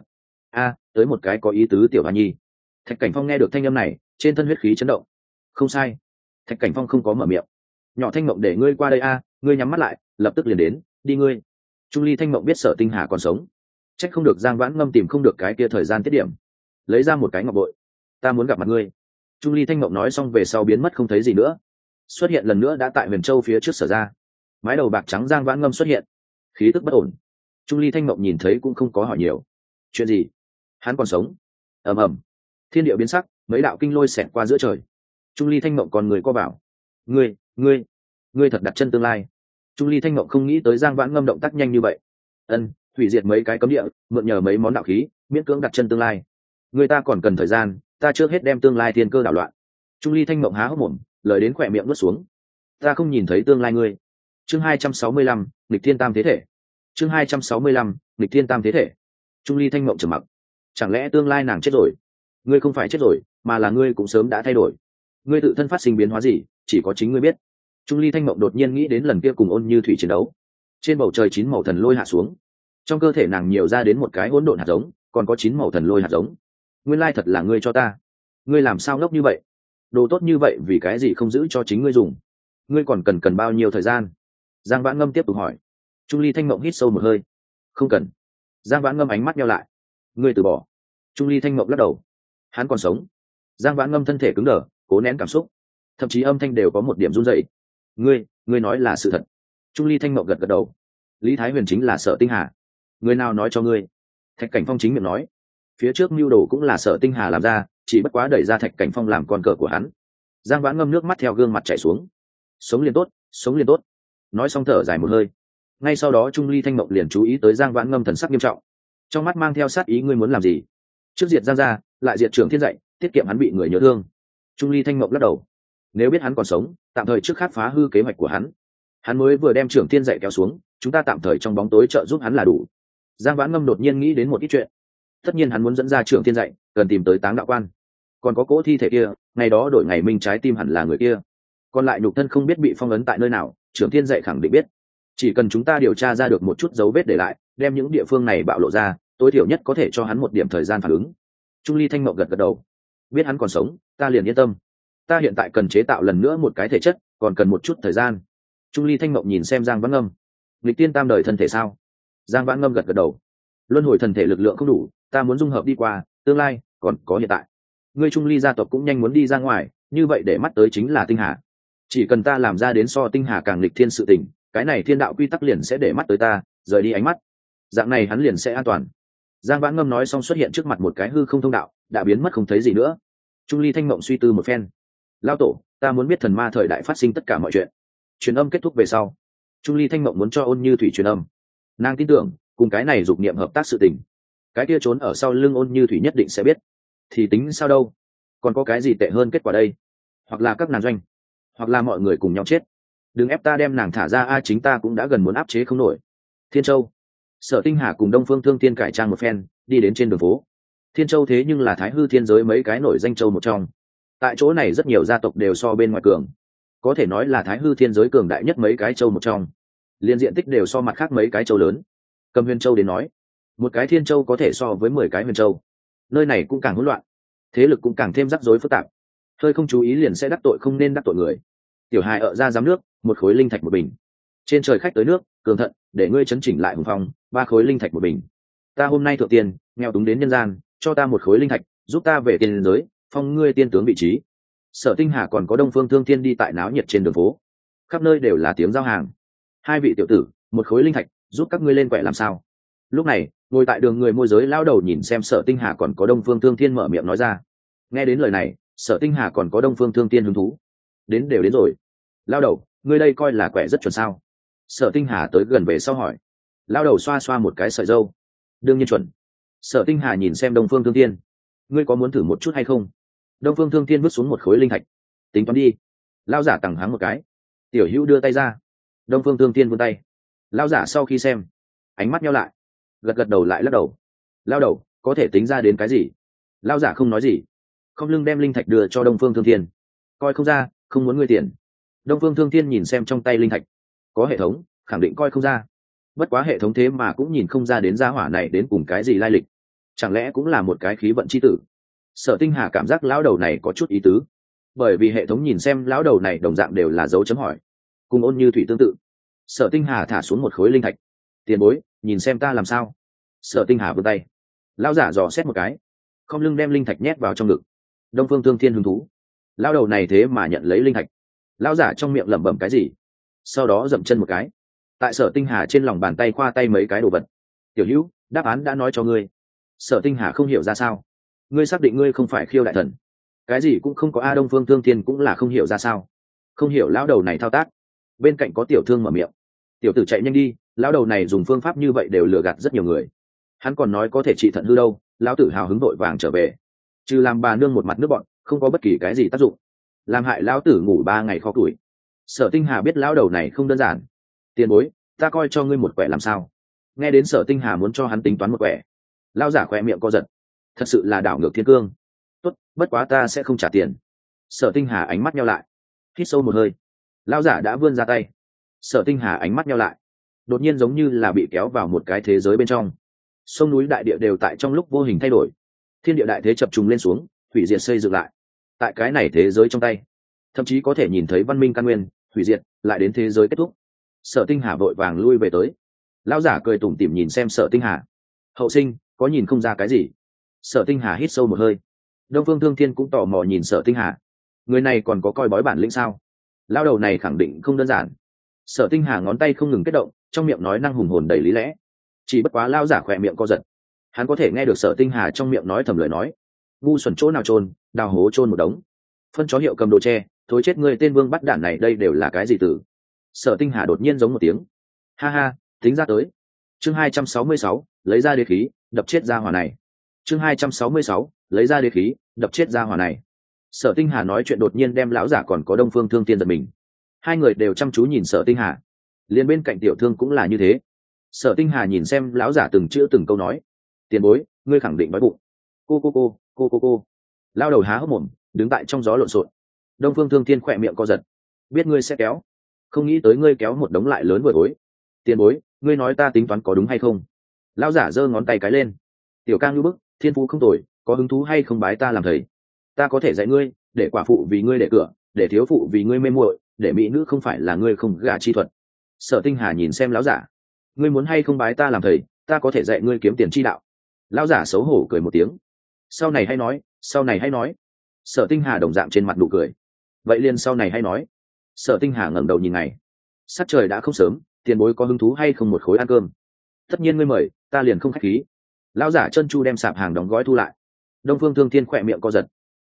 Tới một cái có ý tứ tiểu hoa nhi. Thạch Cảnh Phong nghe được thanh âm này, trên thân huyết khí chấn động. Không sai, Thạch Cảnh Phong không có mở miệng. Nhỏ thanh mộng để ngươi qua đây ngươi nhắm mắt lại, lập tức liền đến. Đi ngươi. Trung ly thanh mộng biết Sở Tinh Hà còn sống, trách không được Giang Vãn Ngâm tìm không được cái kia thời gian tiết điểm, lấy ra một cái ngọc bội. Ta muốn gặp mặt ngươi. Trung ly thanh mộng nói xong về sau biến mất không thấy gì nữa. Xuất hiện lần nữa đã tại Huyền Châu phía trước Sở ra. Mái đầu bạc trắng Giang Vãn Ngâm xuất hiện, khí tức bất ổn. Trung ly thanh mộng nhìn thấy cũng không có hỏi nhiều. Chuyện gì? Hắn còn sống? Ầm ầm, thiên địa biến sắc, mấy đạo kinh lôi xẹt qua giữa trời. Trung ly thanh mộng còn người co bảo. Ngươi thật đặt chân tương lai. Trung ly thanh mộng không nghĩ tới Giang Vãn Ngâm động tác nhanh như vậy. Hủy diệt mấy cái cấm địa, mượn nhờ mấy món đạo khí, miễn cưỡng đặt chân tương lai. Người ta còn cần thời gian, ta trước hết đem tương lai thiên cơ đảo loạn. Trung ly thanh mộng há hốc mồm, lời đến khỏe miệng nuốt xuống. Ta không nhìn thấy tương lai ngươi. Chương 265, nghịch thiên tam thế thể. Chương 265, nghịch thiên tam thế thể. Trung ly thanh mộng trầm mặc. Chẳng lẽ tương lai nàng chết rồi? Ngươi không phải chết rồi, mà là ngươi cũng sớm đã thay đổi. Ngươi tự thân phát sinh biến hóa gì, chỉ có chính ngươi biết. Trung ly thanh mộng đột nhiên nghĩ đến lần kia cùng Ôn Như Thủy chiến đấu. Trên bầu trời 9 màu thần lôi hạ xuống, trong cơ thể nàng nhiều ra đến một cái hỗn độn hạt giống, còn có 9 màu thần lôi hạt giống. Nguyên lai thật là ngươi cho ta. Ngươi làm sao ngốc như vậy? Đồ tốt như vậy vì cái gì không giữ cho chính ngươi dùng? Ngươi còn cần bao nhiêu thời gian? Giang Vãn Ngâm tiếp tục hỏi. Trung ly thanh mộng hít sâu một hơi. Không cần. Giang Vãn Ngâm ánh mắt nheo lại. Ngươi từ bỏ. Trung ly thanh mộng lắc đầu. Hắn còn sống. Giang Vãn Ngâm thân thể cứng đờ, cố nén cảm xúc, thậm chí âm thanh đều có một điểm run rẩy. Ngươi nói là sự thật. Trung ly thanh mộng gật gật đầu. Lý Thái Huyền chính là Sở Tinh Hà. Người nào nói cho ngươi? Thạch Cảnh Phong chính miệng nói. Phía trước mưu đồ cũng là Sở Tinh Hà làm ra, chỉ bất quá đẩy ra Thạch Cảnh Phong làm con cờ của hắn. Giang Vãn Ngâm nước mắt theo gương mặt chảy xuống. Sống liền tốt, sống liền tốt. Nói xong thở dài một hơi. Ngay sau đó Trung ly thanh mộng liền chú ý tới Giang Vãn Ngâm thần sắc nghiêm trọng, trong mắt mang theo sát ý. Ngươi muốn làm gì? Trước diệt Giang gia, lại diệt Trưởng Thiên dạy, tiết kiệm hắn bị người nhớ thương. Trung ly thanh mộng lắc đầu. Nếu biết hắn còn sống, tạm thời trước khát phá hư kế hoạch của hắn. Hắn mới vừa đem Trưởng Thiên dạy kéo xuống, chúng ta tạm thời trong bóng tối trợ giúp hắn là đủ. Giang Vãn Ngâm đột nhiên nghĩ đến một ít chuyện. Tất nhiên hắn muốn dẫn ra Trưởng Thiên dạy, cần tìm tới Táng Đạo Quan. Còn có cỗ thi thể kia, ngày đó đổi ngày minh trái tim hẳn là người kia. Còn lại nhục thân không biết bị phong ấn tại nơi nào, Trưởng Thiên dạy khẳng định biết. Chỉ cần chúng ta điều tra ra được một chút dấu vết để lại, đem những địa phương này bạo lộ ra, tối thiểu nhất có thể cho hắn một điểm thời gian phản ứng. Trung ly thanh mộng gật gật đầu. Biết hắn còn sống, ta liền yên tâm. Ta hiện tại cần chế tạo lần nữa một cái thể chất, còn cần một chút thời gian. Trung ly thanh mộng nhìn xem Giang Vãn Ngâm. Nghịch tiên tam đời thân thể sao? Giang Vãn Ngâm gật gật đầu. Luân hồi thần thể lực lượng không đủ, ta muốn dung hợp đi qua tương lai, còn có hiện tại. Ngươi Trung ly gia tộc cũng nhanh muốn đi ra ngoài, như vậy để mắt tới chính là Tinh Hà. Chỉ cần ta làm ra đến so Tinh Hà càng nghịch thiên sự tình, cái này thiên đạo quy tắc liền sẽ để mắt tới ta, rời đi ánh mắt. Dạng này hắn liền sẽ an toàn. Giang Vãn Ngâm nói xong xuất hiện trước mặt một cái hư không thông đạo, đã biến mất không thấy gì nữa. Trung ly thanh mộng suy tư một phen. Lao tổ, ta muốn biết thần ma thời đại phát sinh tất cả mọi chuyện. Truyền âm kết thúc về sau, Trung Ly Thanh Mộng muốn cho Ôn Như Thủy truyền âm. Nàng tin tưởng cùng cái này dục niệm hợp tác sự tình, cái kia trốn ở sau lưng Ôn Như Thủy nhất định sẽ biết. Thì tính sao đâu, còn có cái gì tệ hơn kết quả đây? Hoặc là các nàng doanh, hoặc là mọi người cùng nhau chết. Đừng ép ta đem nàng thả ra, chính ta cũng đã gần muốn áp chế không nổi. Thiên Châu, Sở Tinh Hà cùng Đông Phương Thương Tiên cải trang một phen, đi đến trên đường phố. Thiên Châu thế nhưng là Thái Hư thiên giới mấy cái nổi danh châu một trong. Tại chỗ này rất nhiều gia tộc đều so bên ngoài cường, có thể nói là Thái Hư thiên giới cường đại nhất mấy cái châu một trong. Liên diện tích đều so mặt khác mấy cái châu lớn. Cầm Huyền Châu đến nói, một cái Thiên Châu có thể so với 10 cái Huyền Châu. Nơi này cũng càng hỗn loạn, thế lực cũng càng thêm rắc rối phức tạp. Hơi không chú ý liền sẽ đắc tội không nên đắc tội người. Tiểu hài ở ra giám nước, một khối linh thạch một bình. Trên trời khách tới nước, cường thận, để ngươi chấn chỉnh lại hùng phong, 3 khối linh thạch một bình. Ta hôm nay thượng tiền, nghèo túng đến nhân gian, cho ta 1 khối linh thạch, giúp ta về tiên giới, phong ngươi tiên tướng vị trí. Sở Tinh Hà còn có Đông Phương Thương Thiên đi tại náo nhiệt trên đường phố, khắp nơi đều là tiếng giao hàng. 2 vị tiểu tử, 1 khối linh thạch, giúp các ngươi lên quẻ làm sao? Lúc này, ngồi tại đường người môi giới lao đầu nhìn xem Sở Tinh Hà còn có Đông Phương Thương Thiên mở miệng nói ra. Nghe đến lời này, Sở Tinh Hà còn có Đông Phương Thương Thiên hứng thú. Đến đều đến rồi. Lao đầu, ngươi đây coi là quẻ rất chuẩn sao? Sở Tinh Hà tới gần về sau hỏi. Lao đầu xoa xoa một cái sợi râu. Đương nhiên chuẩn. Sở Tinh Hà nhìn xem Đông Phương Thương Thiên. Ngươi có muốn thử một chút hay không? Đông Phương Thương Thiên vứt xuống 1 khối linh thạch. Tính toán đi. Lao giả tằng háng một cái. Tiểu Hữu đưa tay ra. Đông Phương Thương Thiên vươn tay. Lao giả sau khi xem, ánh mắt nheo lại, gật gật đầu lại lắc đầu. Lao đầu, có thể tính ra đến cái gì? Lao giả không nói gì, không lưng đem linh thạch đưa cho Đông Phương Thương Thiên. Coi không ra, không muốn ngươi tiền. Đông Phương Thương Thiên nhìn xem trong tay linh thạch, có hệ thống, khẳng định coi không ra. Bất quá hệ thống thế mà cũng nhìn không ra đến gia hỏa này đến cùng cái gì lai lịch, chẳng lẽ cũng là một cái khí vận chi tử? Sở Tinh Hà cảm giác lão đầu này có chút ý tứ, bởi vì hệ thống nhìn xem lão đầu này đồng dạng đều là dấu chấm hỏi, cùng Ôn Như Thủy tương tự. Sở Tinh Hà thả xuống 1 khối linh thạch. Tiền bối, nhìn xem ta làm sao? Sở Tinh Hà vươn tay, lão giả dò xét một cái, không lưng đem linh thạch nhét vào trong ngực. Đông Phương Thương Thiên hứng thú, lão đầu này thế mà nhận lấy linh thạch. Lão giả trong miệng lẩm bẩm cái gì, sau đó dậm chân một cái, tại Sở Tinh Hà trên lòng bàn tay khoa tay mấy cái đồ vật. Tiểu Hữu, đáp án đã nói cho ngươi. Sở Tinh Hà không hiểu ra sao. Ngươi xác định ngươi không phải Khiêu đại thần? Cái gì cũng không có. Đông Phương Thương Thiên cũng là không hiểu ra sao, không hiểu lão đầu này thao tác. Bên cạnh có tiểu thương mở miệng. Tiểu tử chạy nhanh đi, lão đầu này dùng phương pháp như vậy đều lừa gạt rất nhiều người. Hắn còn nói có thể trị thận hư đâu. Lão tử hào hứng vội vàng trở về, trừ làm bà nương một mặt nước bọn, không có bất kỳ cái gì tác dụng, làm hại lão tử ngủ 3 ngày khó tuổi. Sở Tinh Hà biết lão đầu này không đơn giản. Tiền bối, ta coi cho ngươi 1 quẻ làm sao? Nghe đến Sở Tinh Hà muốn cho hắn tính toán 1 quẻ, lão giả khỏe miệng co giật, thật sự là đảo ngược thiên cương. Tốt, bất quá ta sẽ không trả tiền. Sở Tinh Hà ánh mắt nheo lại, hít sâu một hơi. Lão giả đã vươn ra tay. Sở Tinh Hà ánh mắt nheo lại, đột nhiên giống như là bị kéo vào một cái thế giới bên trong. Sông núi đại địa đều tại trong lúc vô hình thay đổi, thiên địa đại thế chập trùng lên xuống, hủy diệt xây dựng lại. Tại cái này thế giới trong tay, thậm chí có thể nhìn thấy văn minh căn nguyên hủy diệt lại đến thế giới kết thúc. Sở Tinh Hà vội vàng lui về tới. Lão giả cười tủm tỉm nhìn xem Sở Tinh Hà. Hậu sinh, có nhìn không ra cái gì? Sở Tinh Hà hít sâu một hơi. Đông Phương Thương Thiên cũng tò mò nhìn Sở Tinh Hà. Người này còn có coi bói bản lĩnh sao? Lão đầu này khẳng định không đơn giản. Sở Tinh Hà ngón tay không ngừng kết động, trong miệng nói năng hùng hồn đầy lý lẽ. Chỉ bất quá lão giả khỏe miệng co giật. Hắn có thể nghe được Sở Tinh Hà trong miệng nói thầm lời nói. Ngu xuẩn chỗ nào chôn, đào hố chôn một đống. Phân chó hiệu cầm đồ tre, thối chết người tên vương bắt đản này, đây đều là cái gì từ? Sở Tinh Hà đột nhiên giống một tiếng. Ha ha, tính ra tới. Chương 266, lấy ra đế khí, đập chết gia hỏa này. Chương 266, lấy ra đế khí, đập chết gia hỏa này. Sở Tinh Hà nói chuyện đột nhiên đem lão giả còn có Đông Phương Thương Thiên giật mình. Hai người đều chăm chú nhìn Sở Tinh Hà, liền bên cạnh tiểu thương cũng là như thế. Sở Tinh Hà nhìn xem lão giả từng chữ từng câu nói. Tiền bối, ngươi khẳng định đói bụng. Cô. Lao đầu há hốc mồm, đứng tại trong gió lộn xộn. Đông Phương Thương Thiên khỏe miệng co giật. Biết ngươi sẽ kéo, không nghĩ tới ngươi kéo một đống lại lớn vừa bối. Tiền bối, ngươi nói ta tính toán có đúng hay không? Lão giả giơ ngón tay cái lên. Tiểu ca ngưu bức, thiên phú không tồi, có hứng thú hay không bái ta làm thầy? Ta có thể dạy ngươi, để quả phụ vì ngươi để cửa, để thiếu phụ vì ngươi mê muội, để mỹ nữ không phải là ngươi không gả chi thuật. Sở Tinh Hà nhìn xem lão giả. Ngươi muốn hay không bái ta làm thầy, ta có thể dạy ngươi kiếm tiền chi đạo. Lão giả xấu hổ cười một tiếng. Sau này hay nói, sau này hay nói. Sở Tinh Hà đồng dạng trên mặt nụ cười. Vậy liền sau này hay nói. Sở Tinh Hà ngẩng đầu nhìn ngày. Sắc trời đã không sớm, tiền bối có hứng thú hay không 1 khối ăn cơm? Tất nhiên ngươi mời, ta liền không khách khí. Lão giả chân chu đem sạp hàng đóng gói thu lại. Đông Phương Thương Thiên khỏe miệng co giật.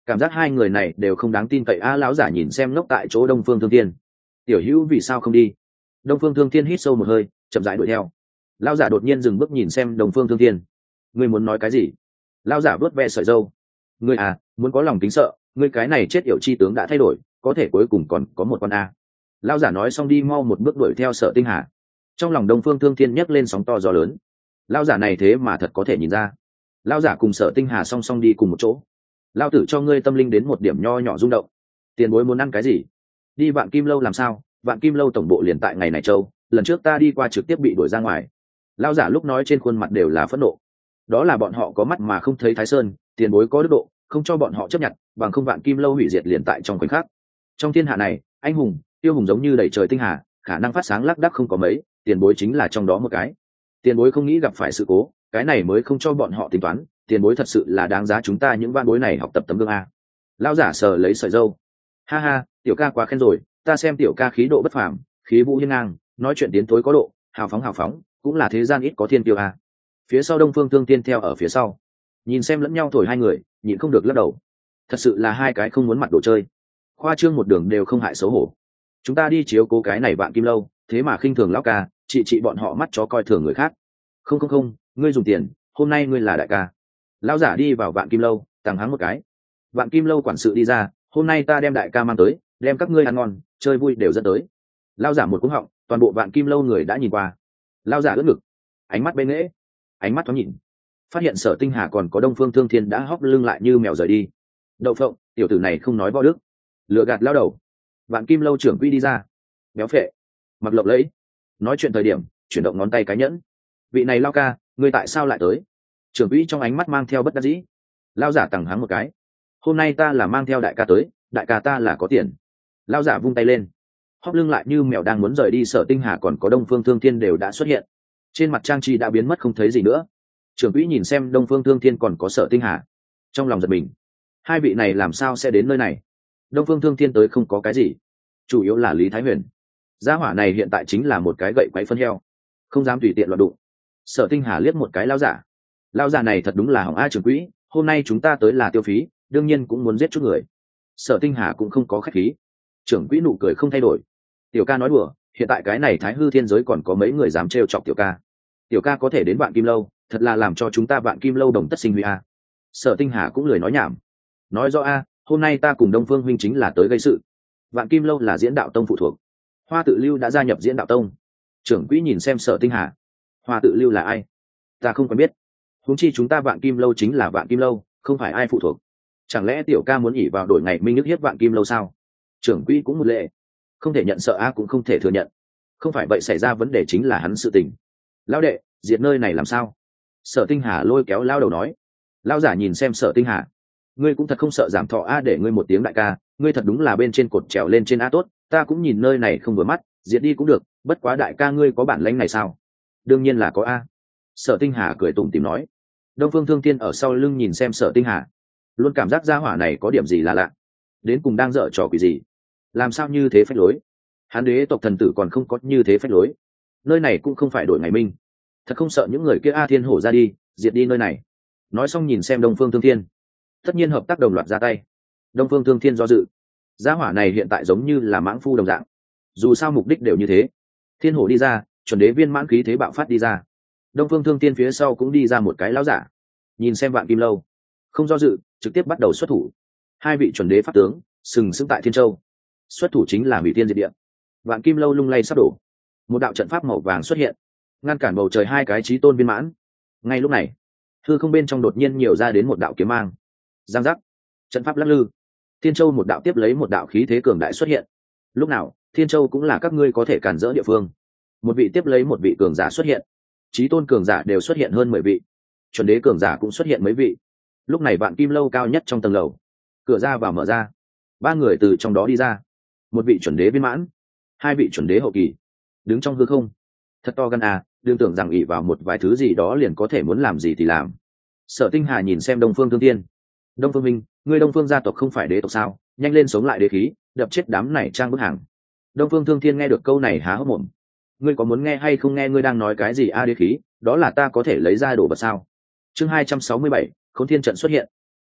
cảm giác hai người này đều không đáng tin cậy a. Lão giả nhìn xem ngốc tại chỗ Đông Phương Thương Thiên. Tiểu hữu vì sao không đi? Đông Phương Thương Thiên hít sâu một hơi, chậm rãi đuổi theo. Lão giả đột nhiên dừng bước nhìn xem Đông Phương Thương Thiên. Ngươi muốn nói cái gì? Lão giả vớt ve sợi râu. Ngươi à, muốn có lòng kính sợ, ngươi cái này chết yểu chi tướng đã thay đổi, có thể cuối cùng còn có một con a. Lão giả nói xong đi mau một bước đuổi theo Sở Tinh Hà. Trong lòng Đông Phương Thương Thiên nhấc lên sóng to gió lớn. Lão giả này thế mà thật có thể nhìn ra. Lão giả cùng Sở Tinh Hà song song đi cùng một chỗ. Lão tử cho ngươi tâm linh đến một điểm nho nhỏ rung động. Tiền bối muốn ăn cái gì? Đi Vạn Kim lâu làm sao? Vạn Kim lâu tổng bộ liền tại ngày này châu, lần trước ta đi qua trực tiếp bị đuổi ra ngoài. Lão giả lúc nói trên khuôn mặt đều là phẫn nộ. Đó là bọn họ có mắt mà không thấy Thái Sơn, tiền bối có đức độ, không cho bọn họ chấp nhận, bằng không Vạn Kim lâu hủy diệt liền tại trong khoảnh khắc. Trong thiên hạ này, anh hùng, tiêu hùng giống như đầy trời tinh hà, khả năng phát sáng lác đác không có mấy, tiền bối chính là trong đó một cái. Tiền bối không nghĩ gặp phải sự cố, cái này mới không cho bọn họ tính toán, tiền bối thật sự là đáng giá chúng ta những vạn bối này học tập tấm gương a. Lão giả sờ lấy sợi râu. Ha ha, tiểu ca quá khen rồi, ta xem tiểu ca khí độ bất phàm, khí vũ hiên ngang, nói chuyện tiến thối có độ, hào phóng, cũng là thế gian ít có thiên tiêu a. Phía sau Đông Phương Thương Tiên theo ở phía sau, nhìn xem lẫn nhau thổi hai người, nhịn không được lắc đầu. Thật sự là hai cái không muốn mặt đồ chơi, khoa trương một đường đều không hại xấu hổ. Chúng ta đi chiếu cố cái này Vạn Kim lâu, thế mà khinh thường lão ca, chị bọn họ mắt chó coi thường người khác. Không, ngươi dùng tiền, hôm nay ngươi là đại ca. Lão giả đi vào Vạn Kim lâu, tàng hắng một cái. Vạn Kim lâu quản sự đi ra, hôm nay ta đem đại ca mang tới, đem các ngươi ăn ngon chơi vui đều dẫn tới. Lão giả một cú họng, toàn bộ Vạn Kim lâu người đã nhìn qua. Lão giả ưỡn ngực, ánh mắt bên nghễ, ánh mắt thoáng nhìn, phát hiện Sở Tinh Hà còn có Đông Phương Thương Thiên đã hóp lưng lại như mèo rời đi. Đậu phộng, tiểu tử này không nói võ đức, lừa gạt lao đầu. Vạn Kim lâu trưởng quy đi ra, béo phệ, mặc lộng lẫy, nói chuyện thời điểm chuyển động ngón tay cái nhẫn. Vị này lao ca, ngươi tại sao lại tới? Trưởng quỹ trong ánh mắt mang theo bất đắc dĩ. Lao giả tằng hắng một cái. Hôm nay ta là mang theo đại ca tới, đại ca ta là có tiền. Lao giả vung tay lên, hóp lưng lại như mèo đang muốn rời đi. Sở Tinh Hà còn có Đông Phương Thương Thiên đều đã xuất hiện, trên mặt trang trí đã biến mất không thấy gì nữa. Trưởng quỹ nhìn xem Đông Phương Thương Thiên còn có Sở Tinh Hà, trong lòng giật mình. Hai vị này làm sao sẽ đến nơi này? Đông Phương Thương Thiên tới không có cái gì, chủ yếu là Lý Thái Huyền. Gia hỏa này hiện tại chính là một cái gậy quấy phân heo, không dám tùy tiện loạn đụng. Sở Tinh Hà liếc một cái lao giả. Lao giả này thật đúng là hỏng a. Trưởng quỹ, hôm nay chúng ta tới là tiêu phí, đương nhiên cũng muốn giết chút người. Sở Tinh Hà cũng không có khách khí. Trưởng quỹ nụ cười không thay đổi. Tiểu ca nói đùa, hiện tại cái này Thái Hư thiên giới còn có mấy người dám trêu chọc tiểu ca. Tiểu ca có thể đến Vạn Kim lâu, thật là làm cho chúng ta Vạn Kim lâu đồng tất sinh huy a. Sở Tinh Hà cũng lười nói nhảm, nói rõ a, hôm nay ta cùng Đông Phương huynh chính là tới gây sự. Vạn Kim lâu là Diễn Đạo tông phụ thuộc, Hoa Tự Lưu đã gia nhập Diễn Đạo tông. Trưởng quỹ nhìn xem Sở Tinh Hà. Hoa Tự Lưu là ai? Ta không quen biết. Huống chi chúng ta Vạn Kim lâu chính là Vạn Kim lâu, không phải ai phụ thuộc. Chẳng lẽ tiểu ca muốn ỷ vào đổi ngày minh nhức hiếp Vạn Kim lâu sao? Trưởng quỹ cũng một lệ, không thể nhận sợ a cũng không thể thừa nhận. Không phải vậy xảy ra vấn đề chính là hắn sự tình. Lão đệ, diệt nơi này làm sao? Sở Tinh Hà lôi kéo lao đầu nói. Lao giả nhìn xem Sở Tinh Hà. Ngươi cũng thật không sợ giảm thọ a, để ngươi một tiếng đại ca, ngươi thật đúng là bên trên cột trèo lên trên a. Tốt, ta cũng nhìn nơi này không vừa mắt, diệt đi cũng được, bất quá đại ca ngươi có bản lĩnh này sao? Đương nhiên là có a. Sở Tinh Hà cười tủm tỉm nói. Đông Phương Thương Thiên ở sau lưng nhìn xem Sở Tinh Hà, luôn cảm giác gia hỏa này có điểm gì là lạ, đến cùng đang dở trò quỷ gì, làm sao như thế phách lối. Hán đế tộc thần tử còn không có như thế phách lối, nơi này cũng không phải đổi ngày minh, thật không sợ những người kia a. Thiên hổ ra đi, diệt đi nơi này. Nói xong nhìn xem Đông Phương Thương Thiên, tất nhiên hợp tác đồng loạt ra tay. Đông Phương Thương Thiên do dự, gia hỏa này hiện tại giống như là mãng phu đồng dạng, dù sao mục đích đều như thế. Thiên hổ đi ra, chuẩn đế viên mãn khí thế bạo phát đi ra. Đông Phương Thương Thiên phía sau cũng đi ra một cái lão giả, nhìn xem Vạn Kim lâu, không do dự, trực tiếp bắt đầu xuất thủ. Hai vị chuẩn đế pháp tướng sừng sững tại Thiên Châu, xuất thủ chính là hủy thiên diệt địa. Vạn Kim lâu lung lay sắp đổ, một đạo trận pháp màu vàng xuất hiện, ngăn cản bầu trời hai cái chí tôn viên mãn. Ngay lúc này, hư không bên trong đột nhiên nhiều ra đến một đạo kiếm mang, giang giác, trận pháp lắc lư. Thiên Châu một đạo tiếp lấy một đạo khí thế cường đại xuất hiện. Lúc nào Thiên Châu cũng là các ngươi có thể cản rỡ địa phương. Một vị tiếp lấy một vị cường giả xuất hiện, chí tôn cường giả đều xuất hiện hơn 10 vị, chuẩn đế cường giả cũng xuất hiện mấy vị. Lúc này Vạn Kim lâu cao nhất trong tầng lầu, cửa ra vào mở ra, ba người từ trong đó đi ra. Một vị chuẩn đế viên mãn, hai vị chuẩn đế hậu kỳ, đứng trong hư không. Thật to gan à, đừng tưởng rằng ỷ vào một vài thứ gì đó liền có thể muốn làm gì thì làm. Sở Tinh Hà nhìn xem Đông Phương Thương Thiên. Đông Phương minh, ngươi Đông Phương gia tộc không phải đế tộc sao? Nhanh lên sống lại đế khí, đập chết đám này trang bức hàng. Đông Phương Thương Thiên nghe được câu này há hốc mồm. Ngươi có muốn nghe hay không nghe? Ngươi đang nói cái gì a? Đế khí đó là ta có thể lấy ra đồ vật sao? Chương 267, Khốn Thiên trận xuất hiện.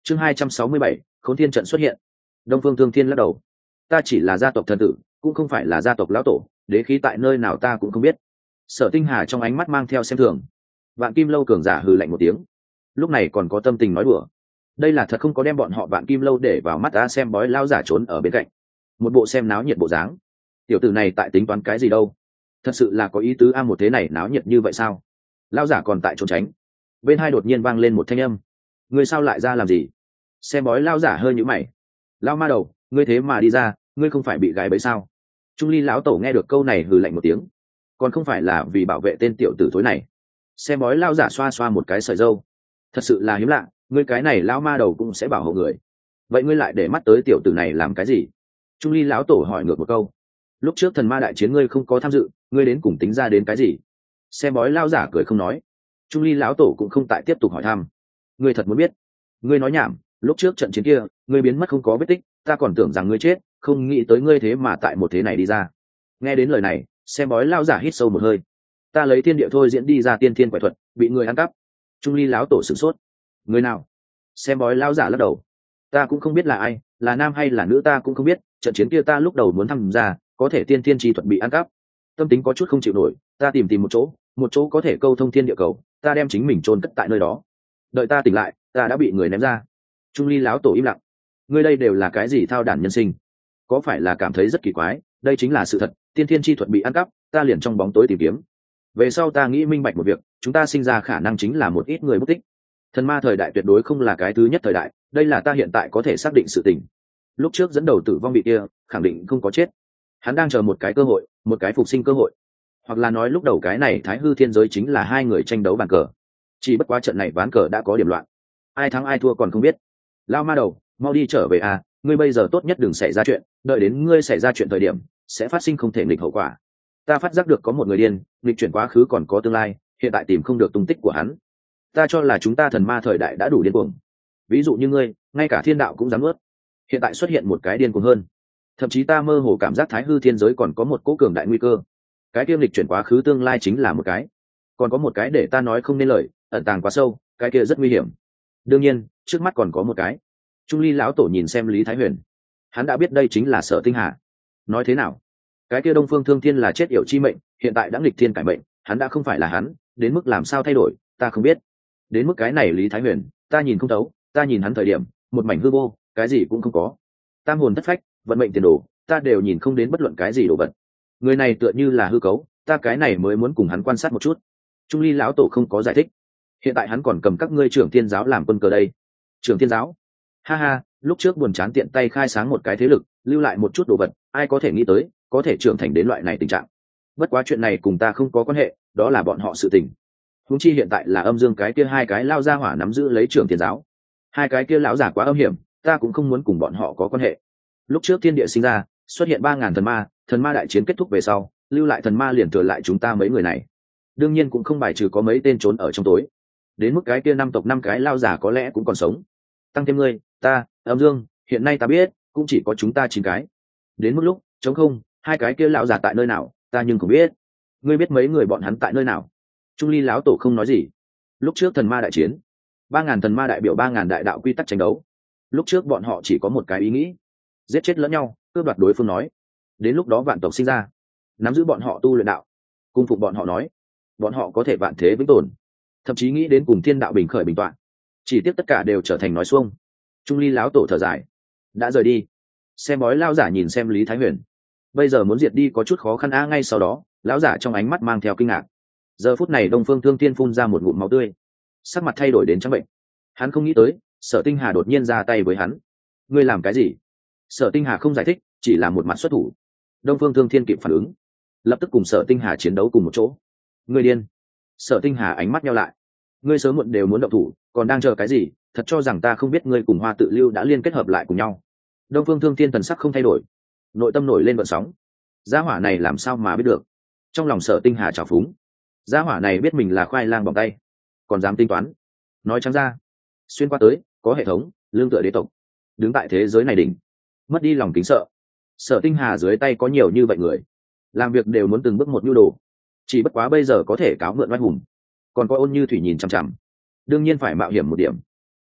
Chương 267, Khốn Thiên trận xuất hiện. Đông Phương Thương Thiên lắc đầu. Ta chỉ là gia tộc thần tử, cũng không phải là gia tộc lão tổ, đế khí tại nơi nào ta cũng không biết. Sở Tinh Hà trong ánh mắt mang theo xem thường. Vạn Kim Lâu cường giả hừ lạnh một tiếng. Lúc này còn có tâm tình nói đùa. Đây là thật không có đem bọn họ Vạn Kim Lâu để vào mắt ta, xem bói lao giả trốn ở bên cạnh. Một bộ xem náo nhiệt bộ dáng. Tiểu tử này tại tính toán cái gì đâu? Thật sự là có ý tứ a, một thế này náo nhiệt như vậy sao? Lao giả còn tại trốn tránh. Bên hai đột nhiên vang lên một thanh âm. Ngươi sao lại ra làm gì? Xem bói lao giả hơi nhíu mày. Lao ma đầu, ngươi thế mà đi ra, ngươi không phải bị gài bẫy sao? Trung ly lão tổ nghe được câu này hừ lạnh một tiếng. Còn không phải là vì bảo vệ tên tiểu tử thối này. Xem bói lao giả xoa xoa một cái sợi râu. Thật sự là hiếm lạ, ngươi cái này lão ma đầu cũng sẽ bảo hộ người. Vậy ngươi lại để mắt tới tiểu tử này làm cái gì? Trung ly lão tổ hỏi ngược một câu. Lúc trước thần ma đại chiến ngươi không có tham dự, ngươi đến cùng tính ra đến cái gì? Xem bói lao giả cười không nói. Trung ly lão tổ cũng không tại tiếp tục hỏi thăm. Ngươi thật muốn biết? Ngươi nói nhảm, lúc trước trận chiến kia ngươi biến mất không có vết tích, ta còn tưởng rằng ngươi chết, không nghĩ tới ngươi thế mà tại một thế này đi ra. Nghe đến lời này, xem bói lao giả hít sâu một hơi. Ta lấy thiên địa thôi diễn đi ra tiên thiên quẻ thuật, bị người ăn cắp. Trung ly lão tổ sửng sốt. Người nào? Xem bói lao giả lắc đầu. Ta cũng không biết là ai, là nam hay là nữ ta cũng không biết, trận chiến kia ta lúc đầu muốn tham gia, có thể tiên thiên chi thuật bị ăn cắp. Tâm tính có chút không chịu nổi, ta tìm một chỗ có thể câu thông thiên địa cầu, ta đem chính mình chôn cất tại nơi đó. Đợi ta tỉnh lại, ta đã bị người ném ra. Trung ly lão tổ im lặng. Ngươi đây đều là cái gì thao đản nhân sinh? Có phải là cảm thấy rất kỳ quái? Đây chính là sự thật, tiên thiên chi thuật bị ăn cắp, ta liền trong bóng tối tìm kiếm. Về sau ta nghĩ minh bạch một việc, chúng ta sinh ra khả năng chính là một ít người mất tích. Thần ma thời đại tuyệt đối không là cái thứ nhất thời đại, đây là ta hiện tại có thể xác định sự tình. Lúc trước dẫn đầu tử vong vị kia, khẳng định không có chết. Hắn đang chờ một cái cơ hội, một cái phục sinh cơ hội. Hoặc là nói lúc đầu cái này Thái Hư Thiên Giới chính là hai người tranh đấu bàn cờ. Chỉ bất quá trận này ván cờ đã có điểm loạn. Ai thắng ai thua còn không biết. Lao ma đầu, mau đi trở về à, ngươi bây giờ tốt nhất đừng xảy ra chuyện, đợi đến ngươi xảy ra chuyện thời điểm, sẽ phát sinh không thể nghịch hậu quả. Ta phát giác được có một người điên, nghịch chuyển quá khứ còn có tương lai, hiện tại tìm không được tung tích của hắn. Ta cho là chúng ta thần ma thời đại đã đủ điên cuồng. Ví dụ như ngươi, ngay cả thiên đạo cũng dám ướt. Hiện tại xuất hiện một cái điên cuồng hơn. Thậm chí ta mơ hồ cảm giác Thái Hư Thiên Giới còn có một cỗ cường đại nguy cơ. Cái kia nghịch chuyển quá khứ tương lai chính là một cái. Còn có một cái để ta nói không nên lời, ẩn tàng quá sâu, cái kia rất nguy hiểm. Đương nhiên, trước mắt còn có một cái. Trung ly lão tổ nhìn xem Lý Thái Huyền. Hắn đã biết đây chính là Sở Tinh Hà. Nói thế nào? Cái kia Đông Phương Thương Thiên là chết yểu chi mệnh, hiện tại đã nghịch thiên cải mệnh, hắn đã không phải là hắn, đến mức làm sao thay đổi, ta không biết. Đến mức cái này Lý Thái Huyền, ta nhìn không thấu, ta nhìn hắn thời điểm, một mảnh hư vô, cái gì cũng không có. Tam hồn thất phách, vận mệnh tiền đồ, ta đều nhìn không đến bất luận cái gì đồ vật. Người này tựa như là hư cấu, ta cái này mới muốn cùng hắn quan sát một chút. Trung ly lão tổ không có giải thích. Hiện tại hắn còn cầm các ngươi trưởng thiên giáo làm quân cờ đây. Trưởng thiên giáo? Ha ha, lúc trước buồn chán tiện tay khai sáng một cái thế lực, lưu lại một chút đồ vật, ai có thể nghĩ tới, có thể trưởng thành đến loại này tình trạng. Bất quá chuyện này cùng ta không có quan hệ, đó là bọn họ sự tình. Huống chi hiện tại là âm dương cái kia hai cái lao ra hỏa nắm giữ lấy trưởng thiên giáo. Hai cái kia lão giả quá âm hiểm, ta cũng không muốn cùng bọn họ có quan hệ. Lúc trước thiên địa sinh ra, xuất hiện 3000 thần ma đại chiến kết thúc về sau, lưu lại thần ma liền thừa lại chúng ta mấy người này. Đương nhiên cũng không bài trừ có mấy tên trốn ở trong tối. Đến mức cái kia năm tộc 5 cái lao giả có lẽ cũng còn sống. Tăng thêm ngươi, ta, âm dương, hiện nay ta biết, cũng chỉ có chúng ta 9 cái. Đến mức lúc, trống không, hai cái kia lão giả tại nơi nào, ta nhưng không biết. Ngươi biết mấy người bọn hắn tại nơi nào? Trung ly lão tổ không nói gì. Lúc trước thần ma đại chiến, 3000 thần ma đại biểu 3000 đại đạo quy tắc tranh đấu. Lúc trước bọn họ chỉ có một cái ý nghĩ, giết chết lẫn nhau, cướp đoạt đối phương nói. Đến lúc đó vạn tộc sinh ra, nắm giữ bọn họ tu luyện đạo, cung phục bọn họ nói, bọn họ có thể vạn thế vĩnh tồn, thậm chí nghĩ đến cùng thiên đạo bình khởi bình toạn. Chỉ tiếc tất cả đều trở thành nói xuông. Trung ly lão tổ thở dài, đã rời đi. Xem bói lão giả nhìn xem Lý Thái Huyền, bây giờ muốn diệt đi có chút khó khăn a. Ngay sau đó, lão giả trong ánh mắt mang theo kinh ngạc. Giờ phút này Đông Phương Thương Thiên phun ra một ngụm máu tươi, sắc mặt thay đổi đến trắng bệnh. Hắn không nghĩ tới, Sở Tinh Hà đột nhiên ra tay với hắn. Ngươi làm cái gì? Sở Tinh Hà không giải thích, chỉ là một mặt xuất thủ. Đông Phương Thương Thiên kịp phản ứng, lập tức cùng Sở Tinh Hà chiến đấu cùng một chỗ. Ngươi điên! Sở Tinh Hà ánh mắt nheo lại. Ngươi sớm muộn đều muốn động thủ, còn đang chờ cái gì? Thật cho rằng ta không biết ngươi cùng Hoa Tự Lưu đã liên kết hợp lại cùng nhau? Đông Phương Thương Thiên thần sắc không thay đổi, nội tâm nổi lên vận sóng. Gia hỏa này làm sao mà biết được? Trong lòng Sở Tinh Hà trào phúng. Gia hỏa này biết mình là khoai lang bỏng tay, còn dám tính toán. Nói trắng ra, xuyên qua tới, có hệ thống, lương tựa đế tộc, đứng tại thế giới này đỉnh, mất đi lòng kính sợ. Sở Tinh Hà dưới tay có nhiều như vậy người, làm việc đều muốn từng bước một nhu đồ. Chỉ bất quá bây giờ có thể cáo mượn oai hùng, còn có Ôn Như Thủy nhìn chằm chằm, đương nhiên phải mạo hiểm một điểm.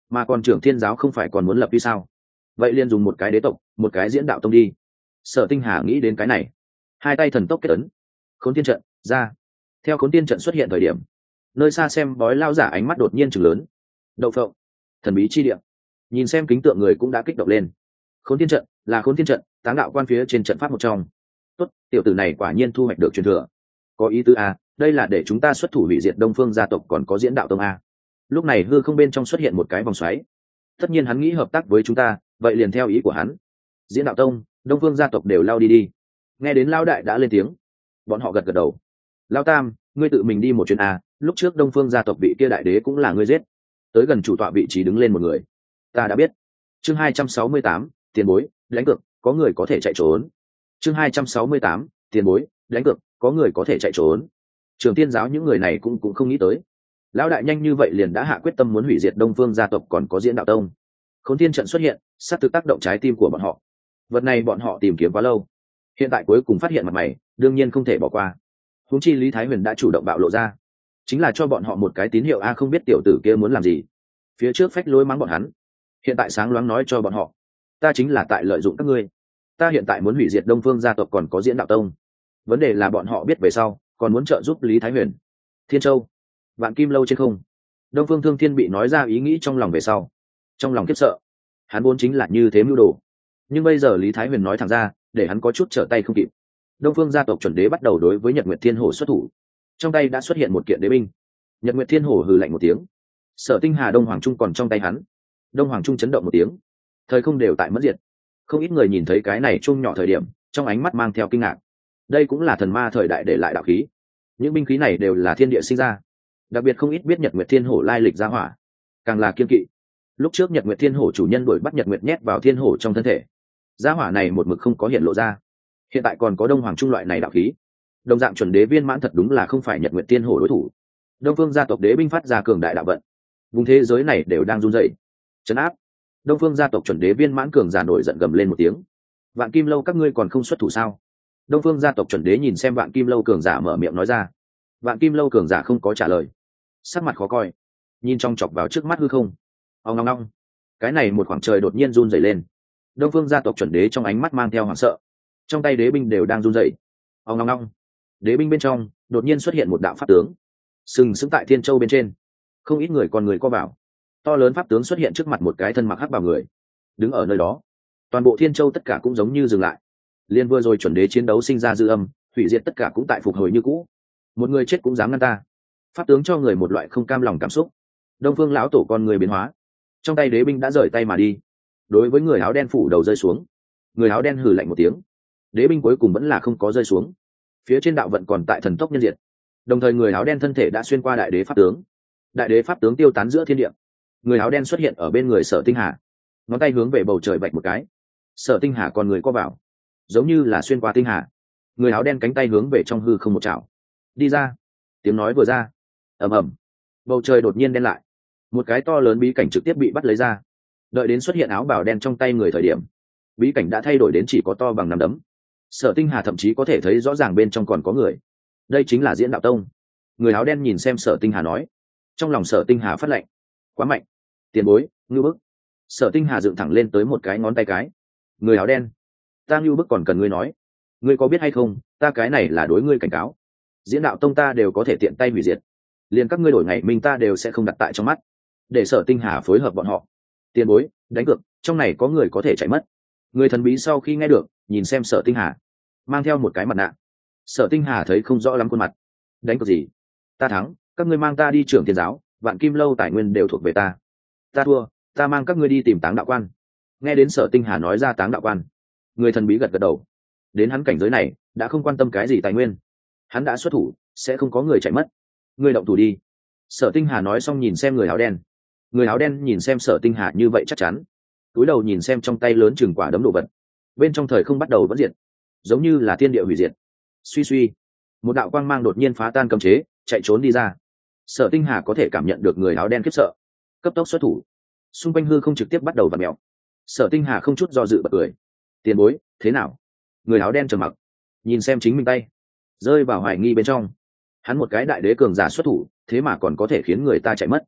mà còn trưởng thiên giáo không phải còn muốn lập uy sao? Vậy liền dùng một cái đế tộc, một cái diễn đạo tông đi. Sở Tinh Hà nghĩ đến cái này, hai tay thần tốc kết ấn, khốn tiên trận ra. Theo khốn tiên trận xuất hiện thời điểm, nơi xa xem bói lao giả ánh mắt đột nhiên chừng lớn. Đậu phộng, thần bí chi địa. Nhìn xem kính tượng người cũng đã kích động lên. Khốn tiên trận là khốn tiên trận, táng đạo quan phía trên trận pháp một trong. Tốt, tiểu tử này quả nhiên thu hoạch được truyền thừa. Có ý tứ a, đây là để chúng ta xuất thủ hủy diệt Đông Phương gia tộc còn có diễn đạo tông a. Lúc này hư không bên trong xuất hiện một cái vòng xoáy. Tất nhiên hắn nghĩ hợp tác với chúng ta, vậy liền theo ý của hắn. Diễn đạo tông, Đông Phương gia tộc đều lao đi đi. Nghe đến lao đại đã lên tiếng, bọn họ gật gật đầu. Lao tam, ngươi tự mình đi một chuyến a, lúc trước Đông Phương gia tộc vị kia đại đế cũng là ngươi giết. Tới gần chủ tọa vị trí đứng lên một người. Ta đã biết. Chương 268, tiền bối, đánh cược, có người có thể chạy trốn. Chương 268, tiền bối, đánh cược, có người có thể chạy trốn. Trường Tiên giáo những người này cũng không nghĩ tới. Lão đại nhanh như vậy liền đã hạ quyết tâm muốn hủy diệt Đông Phương gia tộc còn có diễn đạo tông. Khốn Thiên trận xuất hiện, sát thực tác động trái tim của bọn họ. Vật này bọn họ tìm kiếm quá lâu, hiện tại cuối cùng phát hiện mặt mày, đương nhiên không thể bỏ qua. Huống chi Lý Thái Huyền đã chủ động bạo lộ ra, chính là cho bọn họ một cái tín hiệu a, không biết tiểu tử kia muốn làm gì. Phía trước phách lối mắng bọn hắn, hiện tại sáng loáng nói cho bọn họ, ta chính là tại lợi dụng các ngươi. Ta hiện tại muốn hủy diệt Đông Phương gia tộc còn có diễn đạo tông. Vấn đề là bọn họ biết về sau, còn muốn trợ giúp Lý Thái Huyền. Thiên Châu, Vạn Kim lâu trên không, Đông Phương Thương Thiên bị nói ra ý nghĩ trong lòng về sau, trong lòng khiếp sợ. Hắn vốn chính là như thế mưu đồ, nhưng bây giờ Lý Thái Huyền nói thẳng ra, để hắn có chút trở tay không kịp. Đông Phương gia tộc chuẩn đế bắt đầu đối với Nhật Nguyệt Thiên Hổ xuất thủ, trong tay đã xuất hiện một kiện đế binh. Nhật Nguyệt Thiên Hổ hừ lạnh một tiếng. Sở Tinh Hà Đông Hoàng Trung còn trong tay hắn. Đông Hoàng Trung chấn động một tiếng, thời không đều tại mất diệt. Không ít người nhìn thấy cái này chung nhỏ thời điểm, trong ánh mắt mang theo kinh ngạc. Đây cũng là thần ma thời đại để lại đạo khí. Những binh khí này đều là thiên địa sinh ra, đặc biệt không ít biết Nhật Nguyệt Thiên Hổ lai lịch ra hỏa, càng là kiên kỵ. Lúc trước Nhật Nguyệt Thiên Hổ chủ nhân đuổi bắt Nhật Nguyệt nhét vào Thiên Hổ trong thân thể, gia hỏa này một mực không có hiện lộ ra. Hiện tại còn có Đông Hoàng Trung loại này đạo khí, đồng dạng chuẩn đế viên mãn thật đúng là không phải Nhật Nguyệt Thiên Hổ đối thủ. Đông Phương gia tộc đế binh phát ra cường đại đạo vận, vùng thế giới này đều đang run rẩy. Trấn áp. Đông Phương gia tộc chuẩn đế viên mãn cường giả nổi giận gầm lên một tiếng. Vạn Kim lâu các ngươi còn không xuất thủ sao? Đông Phương gia tộc chuẩn đế nhìn xem Vạn Kim lâu cường giả mở miệng nói ra. Vạn Kim lâu cường giả không có trả lời, sắc mặt khó coi, nhìn trong chọc vào trước mắt hư không. Ong ong ong. Cái này một khoảng trời đột nhiên run rẩy lên. Đông Phương gia tộc chuẩn đế trong ánh mắt mang theo hoảng sợ, trong tay đế binh đều đang run rẩy. Ong ong ong. Đế binh bên trong đột nhiên xuất hiện một đạo pháp tướng, sừng sững tại Thiên Châu bên trên. Không ít người còn người co vào. To lớn pháp tướng xuất hiện trước mặt một cái thân mặc hắc bào người, đứng ở nơi đó. Toàn bộ Thiên Châu tất cả cũng giống như dừng lại. Liên vừa rồi chuẩn đế chiến đấu sinh ra dư âm, hủy diệt tất cả cũng tại phục hồi như cũ. Một người chết cũng dám ngăn ta. Pháp tướng cho người một loại không cam lòng cảm xúc. Đông Phương lão tổ con người biến hóa, trong tay đế binh đã rời tay mà đi. Đối với người áo đen phủ đầu rơi xuống, người áo đen hừ lạnh một tiếng. Đế binh cuối cùng vẫn là không có rơi xuống, phía trên đạo vận còn tại thần tốc nhân diệt. Đồng thời người áo đen thân thể đã xuyên qua đại đế pháp tướng. Đại đế pháp tướng tiêu tán giữa thiên địa. Người áo đen xuất hiện ở bên người Sở Tinh Hà, ngón tay hướng về bầu trời vạch một cái. Sở Tinh Hà còn người co vào, giống như là xuyên qua tinh hà. Người áo đen cánh tay hướng về trong hư không một chảo, đi ra. Tiếng nói vừa ra, ầm ầm, bầu trời đột nhiên đen lại. Một cái to lớn bí cảnh trực tiếp bị bắt lấy ra. Đợi đến xuất hiện áo bào đen trong tay người thời điểm, bí cảnh đã thay đổi đến chỉ có to bằng nắm đấm. Sở Tinh Hà thậm chí có thể thấy rõ ràng bên trong còn có người. Đây chính là diễn đạo tông. Người áo đen nhìn xem Sở Tinh Hà nói. Trong lòng Sở Tinh Hà phát lệnh, quá mạnh, tiền bối, ngưu bức. Sở Tinh Hà dựng thẳng lên tới một cái ngón tay cái. Người áo đen, ta ngưu bức còn cần ngươi nói. Ngươi có biết hay không, ta cái này là đối ngươi cảnh cáo. Diễn đạo tông ta đều có thể tiện tay hủy diệt, liền các ngươi đổi ngày mình ta đều sẽ không đặt tại trong mắt. Để Sở Tinh Hà phối hợp bọn họ. Tiền bối, đánh cược, trong này có người có thể chạy mất. Người thần bí sau khi nghe được, nhìn xem Sở Tinh Hà, mang theo một cái mặt nạ. Sở Tinh Hà thấy không rõ lắm khuôn mặt. Đánh cược gì? Ta thắng, các ngươi mang ta đi Trưởng Thiên giáo, Vạn Kim lâu tài nguyên đều thuộc về ta. Ta thua, ta mang các ngươi đi tìm Táng đạo quan. Nghe đến Sở Tinh Hà nói ra Táng đạo quan, người thần bí gật gật đầu. Đến hắn cảnh giới này, đã không quan tâm cái gì tài nguyên. Hắn đã xuất thủ, sẽ không có người chạy mất. Ngươi động thủ đi. Sở Tinh Hà nói xong nhìn xem người áo đen. Người áo đen nhìn xem Sở Tinh Hà như vậy chắc chắn, túi đầu nhìn xem trong tay lớn chừng quả đấm đồ vật. Bên trong thời không bắt đầu vẫn diệt, giống như là thiên địa hủy diệt. Suy suy, một đạo quang mang đột nhiên phá tan cấm chế, chạy trốn đi ra. Sở Tinh Hà có thể cảm nhận được người áo đen khiếp sợ, cấp tốc xuất thủ. Xung quanh hư không trực tiếp bắt đầu vặn mèo. Sở Tinh Hà không chút do dự bật cười. Tiền bối, thế nào? Người áo đen trầm mặc, nhìn xem chính mình tay, rơi vào hoài nghi bên trong. Hắn một cái đại đế cường giả xuất thủ, thế mà còn có thể khiến người ta chạy mất.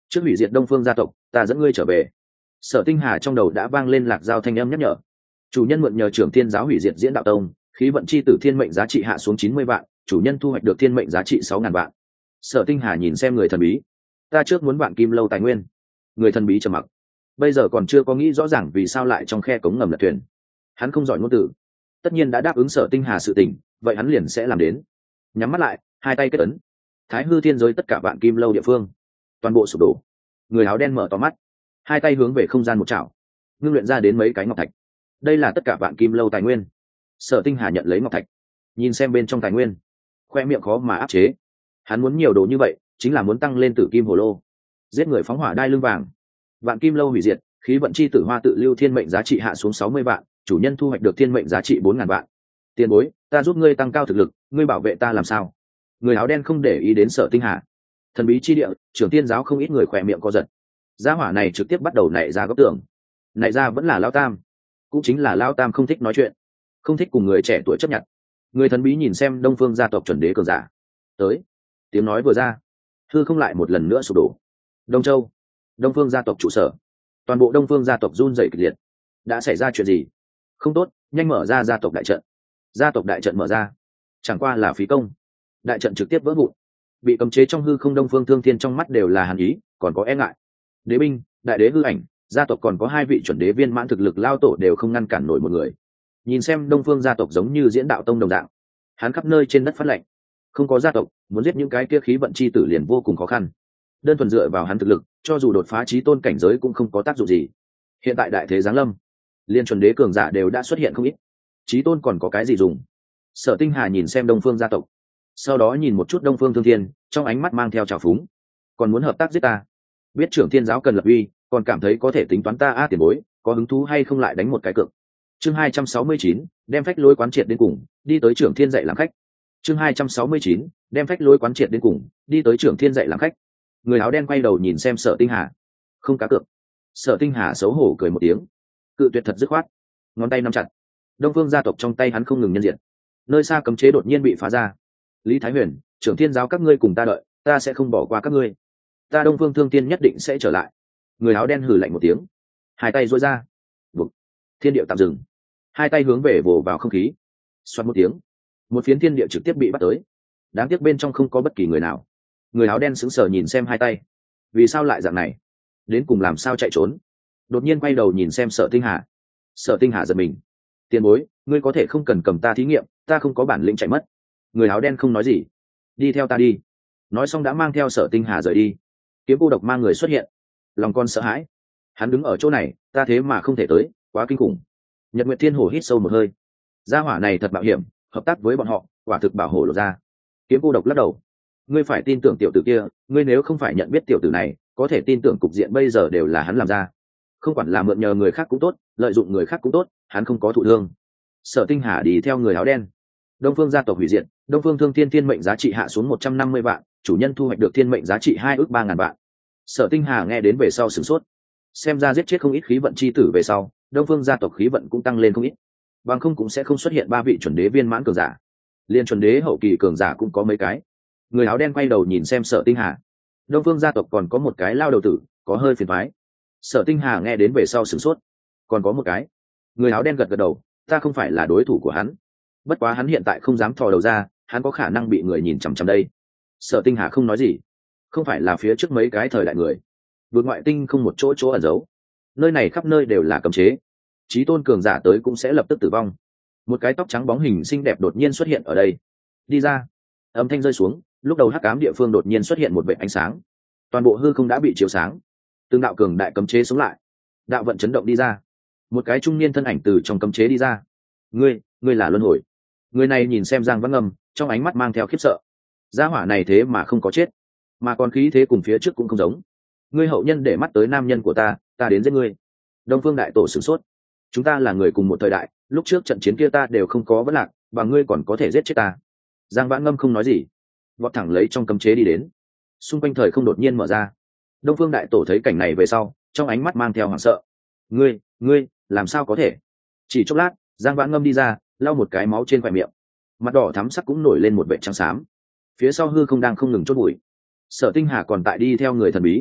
trước hủy diệt đông phương gia tộc, ta dẫn ngươi trở về. Sở Tinh Hà trong đầu đã vang lên lạc giao thanh âm nhắc nhở. Chủ nhân mượn nhờ trưởng thiên giáo hủy diệt diễn đạo tông, khí vận chi tử thiên mệnh giá trị hạ xuống 90 vạn, chủ nhân thu hoạch được thiên mệnh giá trị 6.000 vạn. Sở Tinh Hà nhìn xem người thần bí. Ta trước muốn vạn kim lâu tài nguyên. Người thần bí trầm mặc. Bây giờ còn chưa có nghĩ rõ ràng vì sao lại trong khe cống ngầm lật thuyền. Hắn không giỏi ngôn từ, tất nhiên đã đáp ứng Sở Tinh Hà sự tình, vậy hắn liền sẽ làm đến. Nhắm mắt lại, hai tay kết ấn. Thái hư thiên giới tất cả vạn kim lâu địa phương, toàn bộ sụp đổ. Người áo đen mở to mắt, hai tay hướng về không gian một chảo, ngưng luyện ra đến mấy cái ngọc thạch. Đây là tất cả vạn kim lâu tài nguyên. Sở Tinh Hà nhận lấy ngọc thạch, nhìn xem bên trong tài nguyên, khoe miệng khó mà áp chế. Hắn muốn nhiều đồ như vậy, chính là muốn tăng lên tử kim hồ lô, giết người phóng hỏa đai lưng vàng. Vạn kim lâu hủy diệt, khí vận chi tử hoa tự lưu thiên mệnh giá trị hạ xuống 60 vạn, chủ nhân thu hoạch được thiên mệnh giá trị 4.000 vạn. Tiền bối, ta giúp ngươi tăng cao thực lực, ngươi bảo vệ ta làm sao? Người áo đen không để ý đến Sở Tinh Hà. Thần bí chi địa, trưởng tiên giáo không ít người khỏe miệng co giật. Gia hỏa này trực tiếp bắt đầu nảy ra góc tưởng. Nảy ra vẫn là Lão Tam, cũng chính là Lão Tam không thích nói chuyện, không thích cùng người trẻ tuổi chấp nhận. Người thần bí nhìn xem Đông Phương gia tộc chuẩn đế cường giả. Tới, tiếng nói vừa ra, hư không lại một lần nữa sụp đổ. Đông Châu, Đông Phương gia tộc trụ sở, toàn bộ Đông Phương gia tộc run rẩy kịch liệt. Đã xảy ra chuyện gì? Không tốt, nhanh mở ra gia tộc đại trận. Gia tộc đại trận mở ra, chẳng qua là phí công. Đại trận trực tiếp vỡ vụn, bị cấm chế trong hư không. Đông Phương Thương Thiên trong mắt đều là hàn ý, còn có e ngại. Đế binh, đại đế hư ảnh, gia tộc còn có hai vị chuẩn đế viên mãn thực lực lao tổ đều không ngăn cản nổi một người. Nhìn xem Đông Phương gia tộc giống như diễn đạo tông đồng dạng, hắn khắp nơi trên đất phát lệnh. Không có gia tộc, muốn giết những cái kia khí vận chi tử liền vô cùng khó khăn. Đơn thuần dựa vào hắn thực lực, cho dù đột phá chí tôn cảnh giới cũng không có tác dụng gì. Hiện tại đại thế giáng lâm, liên chuẩn đế cường giả đều đã xuất hiện không ít, chí tôn còn có cái gì dùng? Sở Tinh Hà nhìn xem Đông Phương gia tộc, sau đó nhìn một chút Đông Phương Thương Thiên, trong ánh mắt mang theo trào phúng. Còn muốn hợp tác giết ta? Biết trưởng thiên giáo cần lập uy, còn cảm thấy có thể tính toán ta tiền bối, có hứng thú hay không lại đánh một cái cược? Chương 269, đem phách lối quán triệt đến cùng, đi tới trưởng thiên dạy làm khách. Chương 269, đem phách lối quán triệt đến cùng, đi tới trưởng thiên dạy làm khách. Người áo đen quay đầu nhìn xem Sở Tinh Hà. Không cá cược. Sở Tinh Hà xấu hổ cười một tiếng, cự tuyệt thật dứt khoát, ngón tay nắm chặt. Đông Phương gia tộc trong tay hắn không ngừng nhân diện. Nơi xa cấm chế đột nhiên bị phá ra. Lý Thái Huyền, trưởng thiên giáo các ngươi cùng ta đợi, ta sẽ không bỏ qua các ngươi. Ta Đông Phương Thương Thiên nhất định sẽ trở lại. Người áo đen hừ lạnh một tiếng, hai tay duỗi ra, bục, thiên địa tạm dừng, hai tay hướng về vồ vào không khí. Xoát một tiếng, một phiến thiên địa trực tiếp bị bắt tới. Đáng tiếc bên trong không có bất kỳ người nào. Người áo đen sững sờ nhìn xem hai tay, vì sao lại dạng này? Đến cùng làm sao chạy trốn? Đột nhiên quay đầu nhìn xem Sở Tinh Hà. Sở Tinh Hà giật mình. Tiền bối, ngươi có thể không cần cầm ta thí nghiệm, ta không có bản lĩnh chạy mất. Người áo đen không nói gì. Đi theo ta đi. Nói xong đã mang theo Sở Tinh Hà rời đi. Kiếm cô độc mang người xuất hiện, lòng con sợ hãi. Hắn đứng ở chỗ này, ta thế mà không thể tới, quá kinh khủng. Nhật Nguyệt Thiên Hồ hít sâu một hơi. Gia hỏa này thật mạo hiểm, hợp tác với bọn họ, quả thực bảo hộ lộ ra. Kiếm cô độc lắc đầu. Ngươi phải tin tưởng tiểu tử kia, ngươi nếu không phải nhận biết tiểu tử này, có thể tin tưởng cục diện bây giờ đều là hắn làm ra. Không quản là mượn nhờ người khác cũng tốt, lợi dụng người khác cũng tốt, hắn không có thụ thương. Sở Tinh Hà đi theo người áo đen. Đông Phương gia tộc hủy diệt, Đông Phương Thương Thiên thiên mệnh giá trị hạ xuống 150 vạn, chủ nhân thu hoạch được thiên mệnh giá trị 2 ước 3.000 vạn. Sở Tinh Hà nghe đến về sau sửng sốt. Xem ra giết chết không ít khí vận chi tử về sau, Đông Phương gia tộc khí vận cũng tăng lên không ít. Bằng không cũng sẽ không xuất hiện ba vị chuẩn đế viên mãn cường giả. Liên chuẩn đế hậu kỳ cường giả cũng có mấy cái. Người áo đen quay đầu nhìn xem Sở Tinh Hà. Đông Phương gia tộc còn có một cái lao đầu tử, có hơi phiền toái. Sở Tinh Hà nghe đến về sau sửng sốt. Còn có một cái. Người áo đen gật gật đầu, ta không phải là đối thủ của hắn. Bất quá hắn hiện tại không dám thò đầu ra, hắn có khả năng bị người nhìn chằm chằm đây. Sở Tinh Hà không nói gì. Không phải là phía trước mấy cái thời đại người. Vượt ngoại tinh không một chỗ ẩn giấu. Nơi này khắp nơi đều là cấm chế. Chí tôn cường giả tới cũng sẽ lập tức tử vong. Một cái tóc trắng bóng hình xinh đẹp đột nhiên xuất hiện ở đây. Đi ra. Âm thanh rơi xuống, lúc đầu hắc ám địa phương đột nhiên xuất hiện một vệt ánh sáng. Toàn bộ hư không đã bị chiếu sáng. Từng đạo cường đại cấm chế sống lại. Đạo vận chấn động đi ra. Một cái trung niên thân ảnh từ trong cấm chế đi ra. Ngươi là luân hồi. Người này nhìn xem Giang Vãn Ngâm, trong ánh mắt mang theo khiếp sợ. Gia hỏa này thế mà không có chết, mà còn khí thế cùng phía trước cũng không giống. Ngươi hậu nhân để mắt tới nam nhân của ta đến giết ngươi. Đông Phương đại tổ sửng sốt. Chúng ta là người cùng một thời đại, lúc trước trận chiến kia ta đều không có vấn lạc, và ngươi còn có thể giết chết ta. Giang Vãn Ngâm không nói gì, vọt thẳng lấy trong cấm chế đi đến. Xung quanh thời không đột nhiên mở ra. Đông Phương đại tổ thấy cảnh này về sau, trong ánh mắt mang theo hoảng sợ. Ngươi làm sao có thể? Chỉ chốc lát, Giang Vãn Ngâm đi ra, lau một cái máu trên khóe miệng, mặt đỏ thắm sắc cũng nổi lên một vệt trắng xám. Phía sau hư không đang không ngừng chốt bụi. Sở Tinh Hà còn tại đi theo người thần bí.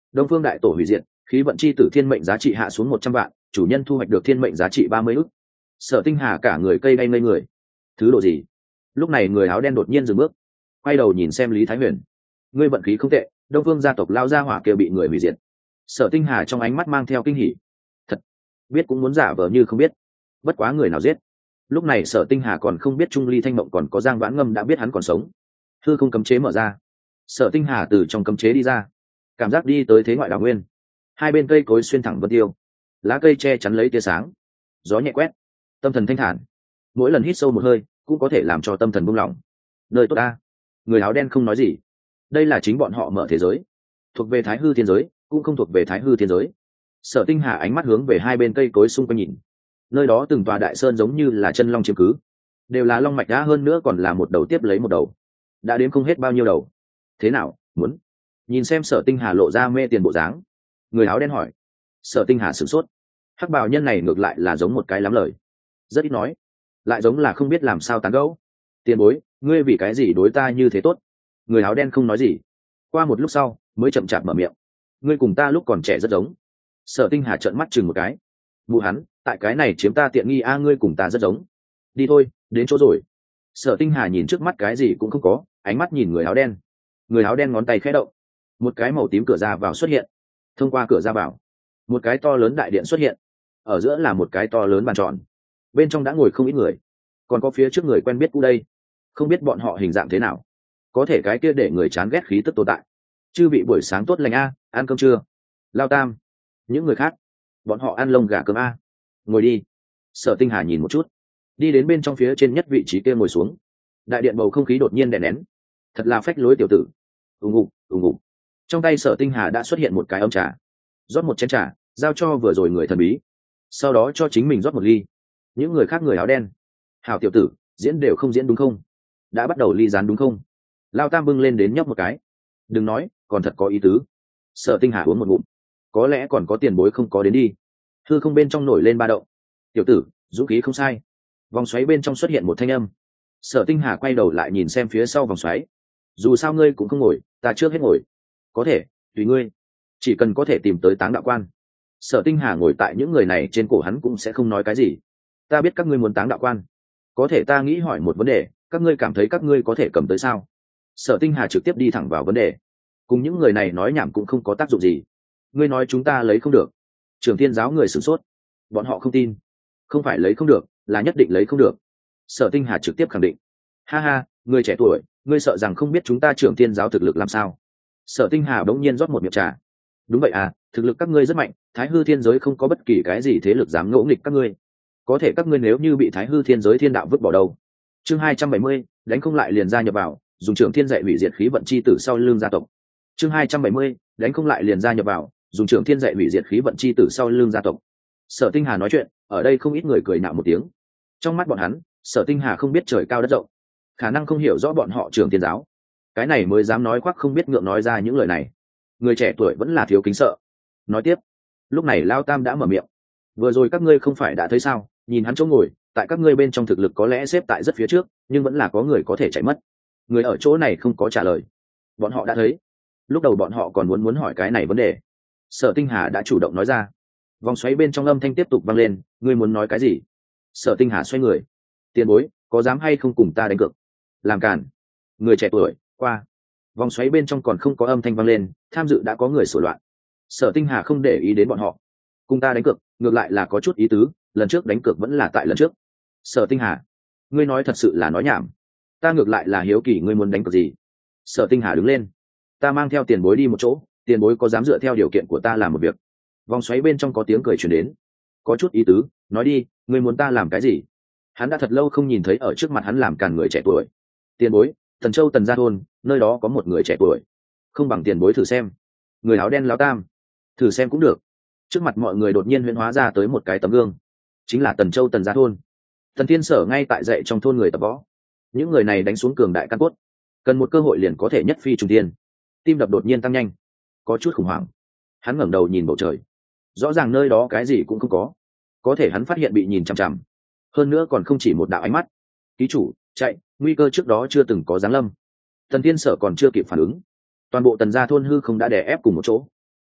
Đông Phương đại tổ hủy diệt, khí vận chi tử thiên mệnh giá trị hạ xuống 100 vạn, chủ nhân thu hoạch được thiên mệnh giá trị 30 ức. Sở Tinh Hà cả người cây đay ngây người. Thứ độ gì? Lúc này người áo đen đột nhiên dừng bước, quay đầu nhìn xem Lý Thái Huyền. Ngươi vận khí không tệ, Đông Phương gia tộc lao ra hỏa kia bị người hủy diệt. Sở Tinh Hà trong ánh mắt mang theo kinh hỉ. Thật, biết cũng muốn giả vờ như không biết. Bất quá người nào giết? Lúc này Sở Tinh Hà còn không biết Trung Ly Thanh Mộng còn có Giang Vãn Ngâm đã biết hắn còn sống. Hư không cấm chế mở ra, Sở Tinh Hà từ trong cấm chế đi ra, cảm giác đi tới thế ngoại đảo nguyên. Hai bên cây cối xuyên thẳng vân tiêu, lá cây che chắn lấy tia sáng, gió nhẹ quét, tâm thần thanh thản. Mỗi lần hít sâu một hơi cũng có thể làm cho tâm thần buông lỏng. Nơi tốt ta. Người áo đen không nói gì. Đây là chính bọn họ mở thế giới, thuộc về Thái Hư thiên giới, cũng không thuộc về Thái Hư thiên giới. Sở Tinh Hà ánh mắt hướng về hai bên cây cối xung quanh nhìn. Nơi đó từng tòa đại sơn giống như là chân long chiếm cứ, đều là long mạch đã, hơn nữa còn là một đầu tiếp lấy một đầu, đã đến không hết bao nhiêu đầu. Thế nào, muốn nhìn xem? Sở Tinh Hà lộ ra mê tiền bộ dáng. Người áo đen hỏi. Sở Tinh Hà sửng sốt. Hắc bào nhân này ngược lại là giống một cái lắm lời, rất ít nói, lại giống là không biết làm sao tán gẫu. Tiền bối, ngươi vì cái gì đối ta như thế tốt? Người áo đen không nói gì, qua một lúc sau mới chậm chạp mở miệng. Ngươi cùng ta lúc còn trẻ rất giống. Sở Tinh Hà trợn mắt chừng một cái. Mụ hắn, tại cái này chiếm ta tiện nghi a? Ngươi cùng ta rất giống. Đi thôi, đến chỗ rồi. Sở Tinh Hà nhìn trước mắt cái gì cũng không có, ánh mắt nhìn người áo đen. Người áo đen ngón tay khẽ động, một cái màu tím cửa ra vào xuất hiện. Thông qua cửa ra vào, một cái to lớn đại điện xuất hiện, ở giữa là một cái to lớn bàn tròn, bên trong đã ngồi không ít người, còn có phía trước người quen biết cũ đây. Không biết bọn họ hình dạng thế nào, có thể cái kia để người chán ghét khí tức tồn tại. Chư vị buổi sáng tốt lành a, ăn cơm chưa? Lao Tam, những người khác, bọn họ ăn lông gà cơm a. Ngồi đi. Sở Tinh Hà nhìn một chút, đi đến bên trong phía trên nhất vị trí kia ngồi xuống. Đại điện bầu không khí đột nhiên đè nén, thật là phách lối tiểu tử. Ùng ục ùng ục. Trong tay Sở Tinh Hà đã xuất hiện một cái ấm trà, rót một chén trà giao cho vừa rồi người thần bí, sau đó cho chính mình rót một ly. Những người khác người áo đen. Hảo tiểu tử, diễn đều không diễn đúng không? Đã bắt đầu ly rán đúng không? Lao Tam bưng lên đến nhấp một cái. Đừng nói, còn thật có ý tứ. Sở Tinh Hà uống một ngụm. Có lẽ còn có tiền bối không có đến đi. Hư không bên trong nổi lên ba động. Tiểu tử, dũng khí không sai. Vòng xoáy bên trong xuất hiện một thanh âm. Sở Tinh Hà quay đầu lại nhìn xem phía sau vòng xoáy. Dù sao ngươi cũng không ngồi, ta trước hết ngồi. Có thể, tùy ngươi, chỉ cần có thể tìm tới Táng Đạo Quan. Sở Tinh Hà ngồi tại những người này trên cổ, hắn cũng sẽ không nói cái gì. Ta biết các ngươi muốn Táng Đạo Quan, có thể ta nghĩ hỏi một vấn đề, các ngươi cảm thấy các ngươi có thể cầm tới sao? Sở Tinh Hà trực tiếp đi thẳng vào vấn đề. Cùng những người này nói nhảm cũng không có tác dụng gì. Ngươi nói chúng ta lấy không được. Trường Thiên giáo người sửng sốt, bọn họ không tin. Không phải lấy không được, là nhất định lấy không được. Sở Tinh Hà trực tiếp khẳng định. Ha ha, người trẻ tuổi, ngươi sợ rằng không biết chúng ta Trường Thiên giáo thực lực làm sao? Sở Tinh Hà đống nhiên rót một miệng trà. Đúng vậy à, thực lực các ngươi rất mạnh, Thái Hư thiên giới không có bất kỳ cái gì thế lực dám ngỗ nghịch các ngươi. Có thể các ngươi nếu như bị Thái Hư thiên giới thiên đạo vứt bỏ đâu? Chương 270, đánh không lại liền gia nhập vào, dùng Trường Thiên dạy hủy diệt khí vận chi tử sau lưng gia tộc. Chương 270, đánh không lại liền gia nhập vào, dùng Trường Thiên dạy hủy diệt khí vận chi tử sau lưng gia tộc. Sở Tinh Hà nói chuyện, ở đây không ít người cười nạo một tiếng. Trong mắt bọn hắn, Sở Tinh Hà không biết trời cao đất rộng, khả năng không hiểu rõ bọn họ Trường Thiên giáo, cái này mới dám nói khoác không biết ngượng nói ra những lời này. Người trẻ tuổi vẫn là thiếu kính sợ. Nói tiếp. Lúc này Lao Tam đã mở miệng. Vừa rồi các ngươi không phải đã thấy sao, nhìn hắn chỗ ngồi, tại các ngươi bên trong thực lực có lẽ xếp tại rất phía trước, nhưng vẫn là có người có thể chạy mất. Người ở chỗ này không có trả lời. Bọn họ đã thấy. Lúc đầu bọn họ còn muốn hỏi cái này vấn đề. Sở Tinh Hà đã chủ động nói ra. Vòng xoáy bên trong âm thanh tiếp tục vang lên. Ngươi muốn nói cái gì? Sở Tinh Hà xoay người. Tiền bối, có dám hay không cùng ta đánh cược? Làm cản. Người trẻ tuổi, qua. Vòng xoáy bên trong còn không có âm thanh vang lên, tham dự đã có người sửa loạn. Sở Tinh Hà không để ý đến bọn họ. Cùng ta đánh cược, ngược lại là có chút ý tứ, lần trước đánh cược vẫn là tại lần trước. Sở Tinh Hà, ngươi nói thật sự là nói nhảm. Ta ngược lại là hiếu kỳ ngươi muốn đánh cược gì. Sở Tinh Hà đứng lên. Ta mang theo tiền bối đi một chỗ, tiền bối có dám dựa theo điều kiện của ta làm một việc? Vòng xoáy bên trong có tiếng cười truyền đến. Có chút ý tứ, nói đi, ngươi muốn ta làm cái gì? Hắn đã thật lâu không nhìn thấy ở trước mặt hắn làm càn người trẻ tuổi. Tiền bối, Tần Châu Tần Gia thôn, nơi đó có một người trẻ tuổi, không bằng tiền bối thử xem. Người áo đen Lão Tam, thử xem cũng được. Trước mặt mọi người đột nhiên huyễn hóa ra tới một cái tấm gương, chính là Tần Châu Tần Gia thôn. Tần Thiên Sở ngay tại dạy trong thôn người tập võ. Những người này đánh xuống cường đại căn cốt, cần một cơ hội liền có thể nhất phi trùng thiên. Tim đập đột nhiên tăng nhanh, có chút khủng hoảng. Hắn ngẩng đầu nhìn bầu trời, rõ ràng nơi đó cái gì cũng không có thể hắn phát hiện bị nhìn chằm chằm, hơn nữa còn không chỉ một đạo ánh mắt. Ký chủ, chạy, nguy cơ trước đó chưa từng có giáng lâm. Tần Thiên Sở còn chưa kịp phản ứng, toàn bộ Tần Gia thôn hư không đã đè ép cùng một chỗ.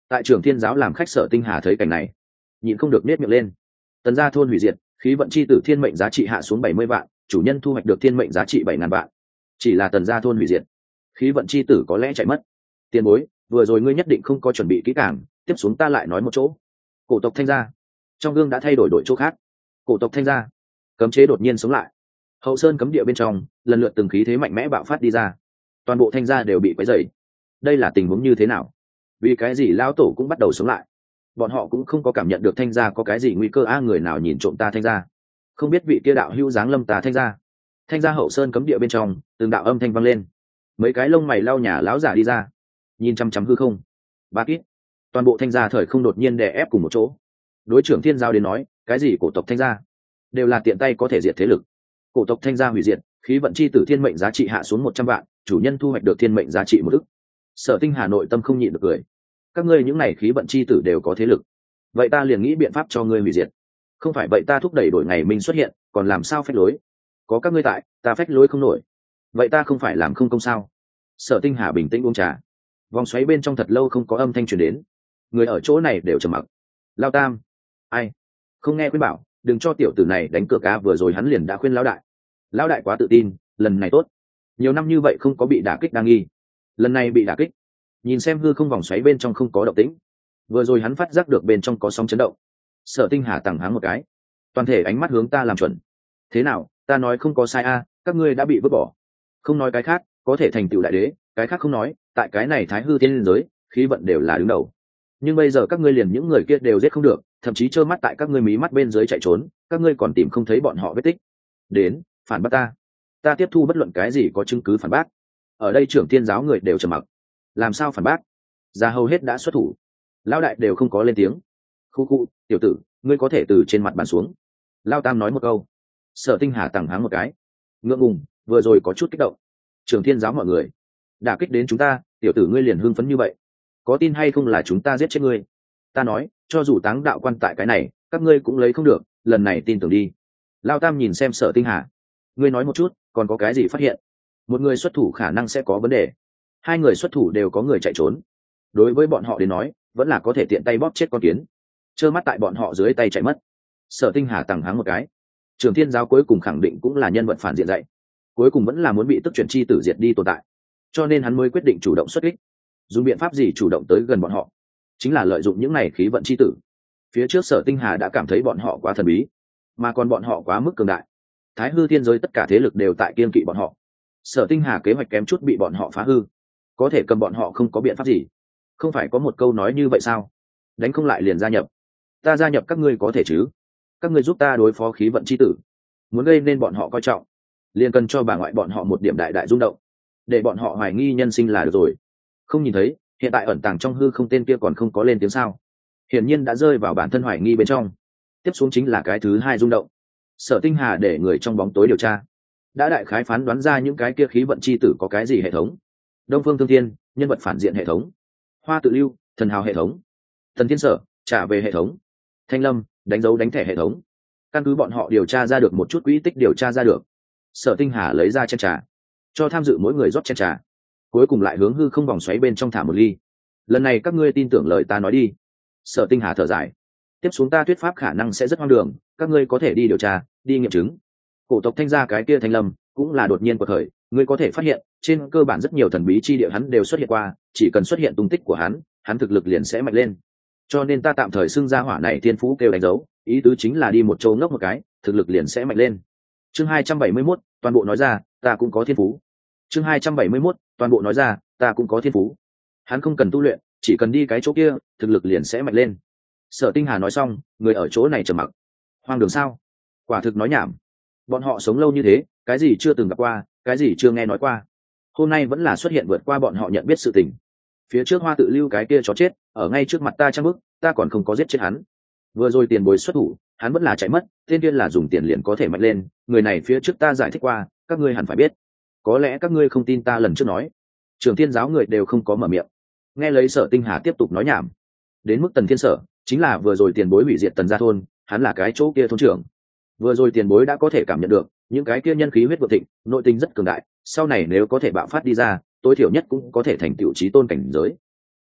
Tại Trường Thiên giáo làm khách Sở Tinh Hà thấy cảnh này, nhịn không được nết miệng lên. Tần gia thôn hủy diệt, khí vận chi tử thiên mệnh giá trị hạ xuống 70 vạn, chủ nhân thu hoạch được thiên mệnh giá trị 7.000 vạn. Chỉ là Tần gia thôn hủy diệt, khí vận chi tử có lẽ chạy mất. Tiền bối, vừa rồi ngươi nhất định không có chuẩn bị kỹ càng, tiếp xuống ta lại nói một chỗ. Cổ tộc Thanh gia, trong gương đã thay đổi đội chỗ khác. Cổ tộc Thanh gia, cấm chế đột nhiên sống lại. Hậu sơn cấm địa bên trong, lần lượt từng khí thế mạnh mẽ bạo phát đi ra. Toàn bộ Thanh gia đều bị quấy rầy. Đây là tình huống như thế nào? Vì cái gì lão tổ cũng bắt đầu sống lại? Bọn họ cũng không có cảm nhận được Thanh gia có cái gì nguy cơ người nào nhìn trộm ta Thanh gia? Không biết vị kia đạo hữu dáng lâm ta Thanh gia. Thanh gia hậu sơn cấm địa bên trong, từng đạo âm thanh vang lên. Mấy cái lông mày lau nhà lão giả đi ra, nhìn chăm chăm hư không. Ba kít. Toàn bộ Thanh gia thời không đột nhiên đè ép cùng một chỗ. Đối trưởng Thiên giao đến nói, cái gì cổ tộc Thanh gia đều là tiện tay có thể diệt thế lực. Cổ tộc Thanh gia hủy diệt, khí vận chi tử thiên mệnh giá trị hạ xuống 100 vạn, chủ nhân thu hoạch được thiên mệnh giá trị 1 ức. Sở Tinh Hà nội tâm không nhịn được cười. Các ngươi những này khí vận chi tử đều có thế lực, vậy ta liền nghĩ biện pháp cho ngươi hủy diệt. Không phải vậy ta thúc đẩy đổi ngày mình xuất hiện, còn làm sao phách lối? Có các ngươi tại, ta phách lối không nổi. Vậy ta không phải làm không công sao? Sở Tinh Hà bình tĩnh uống trà. Vòng xoáy bên trong thật lâu không có âm thanh truyền đến, người ở chỗ này đều trầm mặc. Lao Tam, ai không nghe khuyên bảo, đừng cho tiểu tử này đánh cược. Vừa rồi hắn liền đã khuyên lão đại. Lão đại quá tự tin, lần này tốt. Nhiều năm như vậy không có bị đả kích đa nghi, lần này bị đả kích. Nhìn xem hư không vòng xoáy bên trong không có động tĩnh, vừa rồi hắn phát giác được bên trong có sóng chấn động. Sở Tinh Hà tằng háng một cái, toàn thể ánh mắt hướng ta làm chuẩn. Thế nào, ta nói không có sai các ngươi đã bị vứt bỏ. Không nói cái khác, có thể thành tựu đại đế, cái khác không nói, tại cái này thái hư thiên giới, khí vận đều là đứng đầu. Nhưng bây giờ các ngươi liền những người kia đều giết không được, thậm chí trơ mắt tại các ngươi mí mắt bên dưới chạy trốn, các ngươi còn tìm không thấy bọn họ vết tích. Đến, phản bác ta tiếp thu bất luận cái gì có chứng cứ phản bác. Ở đây trưởng Thiên giáo người đều trầm mặc. Làm sao phản bác? Gia hầu hết đã xuất thủ, lão đại đều không có lên tiếng. Khu, tiểu tử, ngươi có thể từ trên mặt bàn xuống. Lao Tam nói một câu. Sở Tinh Hà tằng háng một cái, ngượng ngùng, vừa rồi có chút kích động. Trưởng Thiên giáo mọi người, đả kích đến chúng ta, tiểu tử ngươi liền hưng phấn như vậy, có tin hay không là chúng ta giết chết ngươi? Ta nói, cho dù táng đạo quan tại cái này, các ngươi cũng lấy không được, lần này tin tưởng đi. Lao Tam nhìn xem Sở Tinh Hà, ngươi nói một chút, còn có cái gì phát hiện? Một người xuất thủ khả năng sẽ có vấn đề, hai người xuất thủ đều có người chạy trốn. Đối với bọn họ đến nói, vẫn là có thể tiện tay bóp chết con kiến, trơ mắt tại bọn họ dưới tay chạy mất. Sở Tinh Hà tằng háng một cái. Trường Thiên giáo cuối cùng khẳng định cũng là nhân vật phản diện dạy, cuối cùng vẫn là muốn bị tức chuyển chi tử diệt đi tồn tại, cho nên hắn mới quyết định chủ động xuất kích. Dùng biện pháp gì chủ động tới gần bọn họ? Chính là lợi dụng những này khí vận chi tử. Phía trước Sở Tinh Hà đã cảm thấy bọn họ quá thần bí, mà còn bọn họ quá mức cường đại. Thái hư thiên giới tất cả thế lực đều tại kiên kỵ bọn họ. Sở Tinh Hà kế hoạch kém chút bị bọn họ phá hư, có thể cầm bọn họ không có biện pháp gì. Không phải có một câu nói như vậy sao? Đánh không lại liền gia nhập. Ta gia nhập các ngươi có thể chứ? Các ngươi giúp ta đối phó khí vận chi tử, muốn gây nên bọn họ coi trọng, liền cần cho bà ngoại bọn họ một điểm đại đại rung động, để bọn họ hoài nghi nhân sinh là được rồi. Không nhìn thấy hiện tại ẩn tàng trong hư không tên kia còn không có lên tiếng sao? Hiển nhiên đã rơi vào bản thân hoài nghi bên trong. Tiếp xuống chính là cái thứ hai rung động. Sở Tinh Hà để người trong bóng tối điều tra, đã đại khái phán đoán ra những cái kia khí vận chi tử có cái gì hệ thống. Đông Phương Thương Thiên, nhân vật phản diện hệ thống. Hoa Tự Lưu, thần hào hệ thống. Thần Thiên Sở, trả về hệ thống. Thanh Lâm, đánh dấu đánh thẻ hệ thống. Căn cứ bọn họ điều tra ra được một chút quỹ tích điều tra ra được. Sở Tinh Hà lấy ra chén trà, cho tham dự mỗi người rót chén trà, cuối cùng lại hướng hư không vòng xoáy bên trong thả một ly. Lần này các ngươi tin tưởng lời ta nói đi. Sở Tinh Hà thở dài, tiếp xuống ta thuyết pháp khả năng sẽ rất hoang đường, các ngươi có thể đi điều tra, đi nghiệm chứng. Cổ tộc Thanh gia cái kia Thanh Lâm cũng là đột nhiên của thời, ngươi có thể phát hiện trên cơ bản rất nhiều thần bí chi địa hắn đều xuất hiện qua, chỉ cần xuất hiện tung tích của hắn thực lực liền sẽ mạnh lên. Cho nên ta tạm thời xưng ra hỏa này thiên phú kêu đánh dấu, ý tứ chính là đi một châu ngốc một cái, thực lực liền sẽ mạnh lên. Chương 271, toàn bộ nói ra, ta cũng có thiên phú. Chương 271, toàn bộ nói ra, ta cũng có thiên phú. Hắn không cần tu luyện, chỉ cần đi cái chỗ kia, thực lực liền sẽ mạnh lên. Sở Tinh Hà nói xong, người ở chỗ này trầm mặc. Hoang đường sao? Quả thực nói nhảm. Bọn họ sống lâu như thế, cái gì chưa từng gặp qua, cái gì chưa nghe nói qua. Hôm nay vẫn là xuất hiện vượt qua bọn họ nhận biết sự tình. Phía trước Hoa Tự Lưu cái kia chó chết, ở ngay trước mặt ta trăm bước, ta còn không có giết chết hắn. Vừa rồi tiền bối xuất thủ, hắn vẫn là chạy mất, tên kia là dùng tiền liền có thể mạnh lên, người này phía trước ta giải thích qua, các ngươi hẳn phải biết. Có lẽ các ngươi không tin ta lần trước nói. Trường Thiên giáo người đều không có mở miệng. Nghe lấy Sở Tinh Hà tiếp tục nói nhảm. Đến mức Tần Thiên Sở, chính là vừa rồi tiền bối hủy diệt Tần gia thôn, hắn là cái chỗ kia thôn trưởng. Vừa rồi tiền bối đã có thể cảm nhận được, những cái kia nhân khí huyết vượng thịnh, nội tình rất cường đại, sau này nếu có thể bạo phát đi ra, tối thiểu nhất cũng có thể thành tựu chí tôn cảnh giới.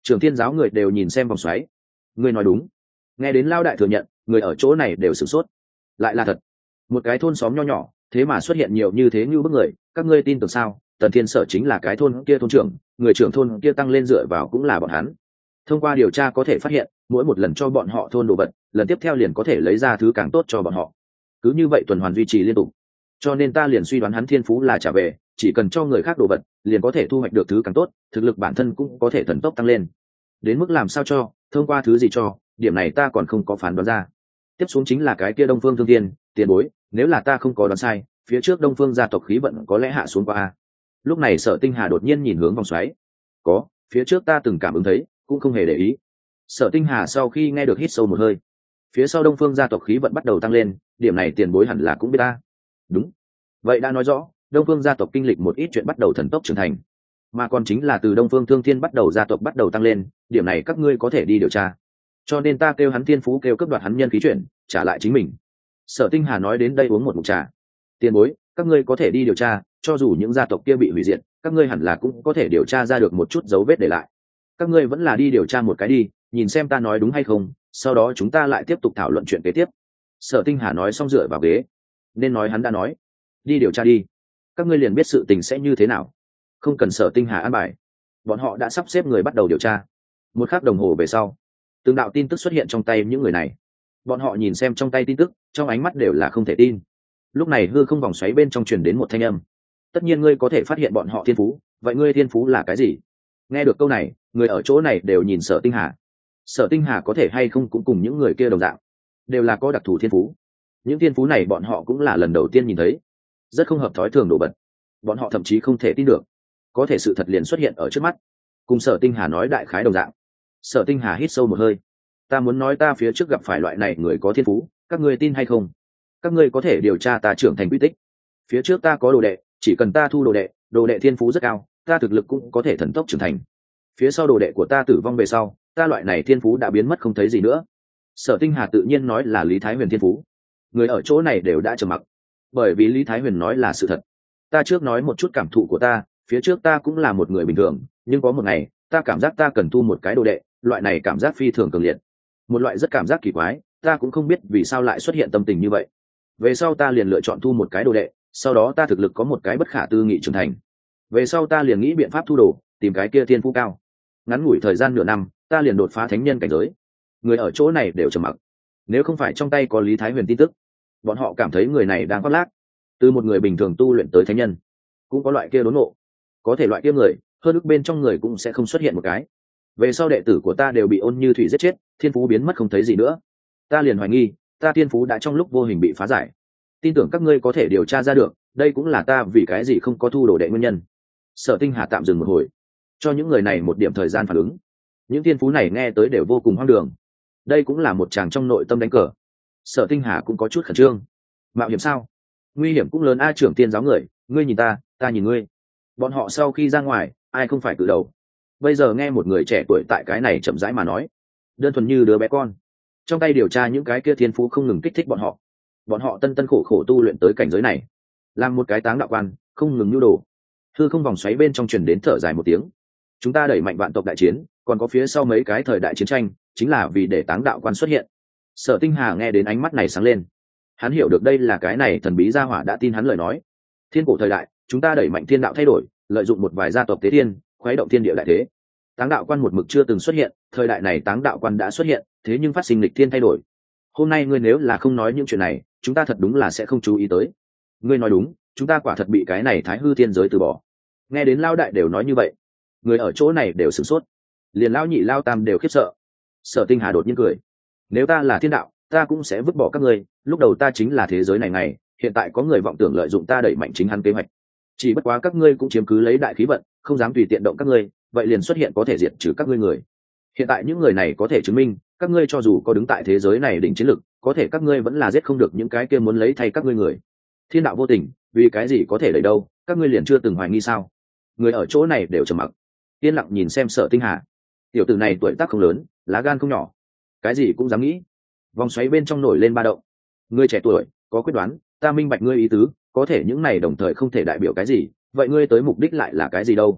Trưởng Thiên giáo người đều nhìn xem vòng xoáy. Ngươi nói đúng. Nghe đến Lao đại thừa nhận, người ở chỗ này đều sửng sốt. Lại là thật. Một cái thôn xóm nho nhỏ, thế mà xuất hiện nhiều như thế như bức người, các ngươi tin tưởng sao? Tần Thiên Sở chính là cái thôn kia thôn trưởng, người trưởng thôn kia tăng lên dựa vào cũng là bọn hắn. Thông qua điều tra có thể phát hiện, mỗi một lần cho bọn họ thôn đồ vật, lần tiếp theo liền có thể lấy ra thứ càng tốt cho bọn họ. Cứ như vậy tuần hoàn duy trì liên tục. Cho nên ta liền suy đoán hắn thiên phú là trả về, chỉ cần cho người khác đồ vật, liền có thể thu hoạch được thứ càng tốt, thực lực bản thân cũng có thể thần tốc tăng lên. Đến mức làm sao cho, thông qua thứ gì cho, điểm này ta còn không có phán đoán ra. Tiếp xuống chính là cái kia Đông Phương Thương Thiên, tiền bối, nếu là ta không có đoán sai, phía trước Đông Phương gia tộc khí vận có lẽ hạ xuống qua a. Lúc này Sở Tinh Hà đột nhiên nhìn hướng vòng xoáy. Có, phía trước ta từng cảm ứng thấy, cũng không hề để ý. Sở Tinh Hà sau khi nghe được hít sâu một hơi. Phía sau Đông Phương gia tộc khí vận bắt đầu tăng lên, điểm này tiền bối hẳn là cũng biết ta. Đúng. Vậy đã nói rõ, Đông Phương gia tộc kinh lịch một ít chuyện bắt đầu thần tốc trưởng thành, mà còn chính là từ Đông Phương Thương Thiên bắt đầu gia tộc bắt đầu tăng lên, điểm này các ngươi có thể đi điều tra. Cho nên ta kêu hắn thiên phú kêu cướp đoạt hắn nhân khí chuyển, trả lại chính mình. Sở Tinh Hà nói đến đây uống một ngụm trà. Tiền bối, các ngươi có thể đi điều tra, cho dù những gia tộc kia bị hủy diệt, các ngươi hẳn là cũng có thể điều tra ra được một chút dấu vết để lại. Các ngươi vẫn là đi điều tra một cái đi, nhìn xem ta nói đúng hay không, sau đó chúng ta lại tiếp tục thảo luận chuyện kế tiếp. Sở Tinh Hà nói xong dựa vào ghế. Nên nói hắn đã nói. Đi điều tra đi. Các ngươi liền biết sự tình sẽ như thế nào. Không cần Sở Tinh Hà an bài. Bọn họ đã sắp xếp người bắt đầu điều tra. Một khắc đồng hồ về sau, từng đạo tin tức xuất hiện trong tay những người này. Bọn họ nhìn xem trong tay tin tức, trong ánh mắt đều là không thể tin. Lúc này hư không vòng xoáy bên trong truyền đến một thanh âm. Tất nhiên ngươi có thể phát hiện bọn họ thiên phú, vậy ngươi thiên phú là cái gì? Nghe được câu này, người ở chỗ này đều nhìn Sở Tinh Hà. Sở Tinh Hà có thể hay không cũng cùng những người kia đồng dạng, đều là có đặc thù thiên phú. Những thiên phú này bọn họ cũng là lần đầu tiên nhìn thấy, rất không hợp thói thường đồ vật. Bọn họ thậm chí không thể tin được, có thể sự thật liền xuất hiện ở trước mắt, cùng Sở Tinh Hà nói đại khái đồng dạng. Sở Tinh Hà hít sâu một hơi. Ta muốn nói ta phía trước gặp phải loại này người có thiên phú, các ngươi tin hay không? Các ngươi có thể điều tra ta trưởng thành quy tích. Phía trước ta có đồ đệ, chỉ cần ta thu đồ đệ thiên phú rất cao, ta thực lực cũng có thể thần tốc trưởng thành. Phía sau đồ đệ của ta tử vong về sau, ta loại này thiên phú đã biến mất không thấy gì nữa. Sở Tinh Hà tự nhiên nói là Lý Thái Huyền thiên phú. Người ở chỗ này đều đã trầm mặc, bởi vì Lý Thái Huyền nói là sự thật. Ta trước nói một chút cảm thụ của ta, phía trước ta cũng là một người bình thường, nhưng có một ngày ta cảm giác ta cần thu một cái đồ đệ, loại này cảm giác phi thường cường liệt, một loại rất cảm giác kỳ quái, ta cũng không biết vì sao lại xuất hiện tâm tình như vậy. Về sau ta liền lựa chọn thu một cái đồ đệ, sau đó ta thực lực có một cái bất khả tư nghị trưởng thành. Về sau ta liền nghĩ biện pháp thu đồ, tìm cái kia thiên phú cao. Ngắn ngủi thời gian nửa năm, ta liền đột phá thánh nhân cảnh giới. Người ở chỗ này đều trầm mặc. Nếu không phải trong tay có Lý Thái Huyền tin tức, bọn họ cảm thấy người này đang khoác lác. Từ một người bình thường tu luyện tới thánh nhân, cũng có loại kia đốn ngộ. Có thể loại kia người, hơn ức bên trong người cũng sẽ không xuất hiện một cái. Về sau đệ tử của ta đều bị Ôn Như Thủy giết chết, thiên phú biến mất không thấy gì nữa. Ta liền hoài nghi, ta thiên phú đã trong lúc vô hình bị phá giải. Tin tưởng các ngươi có thể điều tra ra được, đây cũng là ta vì cái gì không có thu đồ đệ nguyên nhân. Sở Tinh Hà tạm dừng một hồi, cho những người này một điểm thời gian phản ứng. Những thiên phú này nghe tới đều vô cùng hoang đường. Đây cũng là một chàng trong nội tâm đánh cờ. Sở Tinh Hà cũng có chút khẩn trương. Mạo hiểm sao? Nguy hiểm cũng lớn a. Trưởng Tiên giáo người, ngươi nhìn ta, ta nhìn ngươi. Bọn họ sau khi ra ngoài, ai không phải cự đầu. Bây giờ nghe một người trẻ tuổi tại cái này chậm rãi mà nói, đơn thuần như đứa bé con, trong tay điều tra những cái kia thiên phú không ngừng kích thích bọn họ. Bọn họ tân tân khổ khổ tu luyện tới cảnh giới này, làm một cái táng đạo quan, không ngừng nhu đồ. Hư không vòng xoáy bên trong truyền đến thở dài một tiếng. Chúng ta đẩy mạnh vạn tộc đại chiến, còn có phía sau mấy cái thời đại chiến tranh, chính là vì để táng đạo quan xuất hiện. Sở Tinh Hà nghe đến ánh mắt này sáng lên. Hắn hiểu được đây là cái này thần bí gia hỏa đã tin hắn lời nói. Thiên cổ thời đại, chúng ta đẩy mạnh thiên đạo thay đổi, lợi dụng một vài gia tộc tế thiên, khuấy động thiên địa đại thế. Táng đạo quan một mực chưa từng xuất hiện, thời đại này táng đạo quan đã xuất hiện, thế nhưng phát sinh lịch thiên thay đổi. Hôm nay ngươi nếu là không nói những chuyện này, chúng ta thật đúng là sẽ không chú ý tới. Ngươi nói đúng, chúng ta quả thật bị cái này Thái Hư thiên giới từ bỏ. Nghe đến lao đại đều nói như vậy, người ở chỗ này đều sửng sốt, liền lao nhị lao tam đều khiếp sợ. Sở Tinh Hà đột nhiên cười. Nếu ta là thiên đạo, ta cũng sẽ vứt bỏ các ngươi. Lúc đầu ta chính là thế giới này ngày, hiện tại có người vọng tưởng lợi dụng ta đẩy mạnh chính hắn kế hoạch. Chỉ bất quá các ngươi cũng chiếm cứ lấy đại khí vận, không dám tùy tiện động các ngươi, vậy liền xuất hiện có thể diệt trừ các ngươi người. Hiện tại những người này có thể chứng minh, các ngươi cho dù có đứng tại thế giới này đỉnh chiến lực, có thể các ngươi vẫn là giết không được những cái kia muốn lấy thay các ngươi người. Thiên đạo vô tình, vì cái gì có thể đẩy đâu, các ngươi liền chưa từng hoài nghi sao? Người ở chỗ này đều trầm mặc, yên lặng nhìn xem Sở Tinh Hà. Tiểu tử này tuổi tác không lớn, lá gan không nhỏ, cái gì cũng dám nghĩ. Vòng xoáy bên trong nổi lên ba động. Ngươi trẻ tuổi, có quyết đoán, ta minh bạch ngươi ý tứ, có thể những này đồng thời không thể đại biểu cái gì, vậy ngươi tới mục đích lại là cái gì đâu?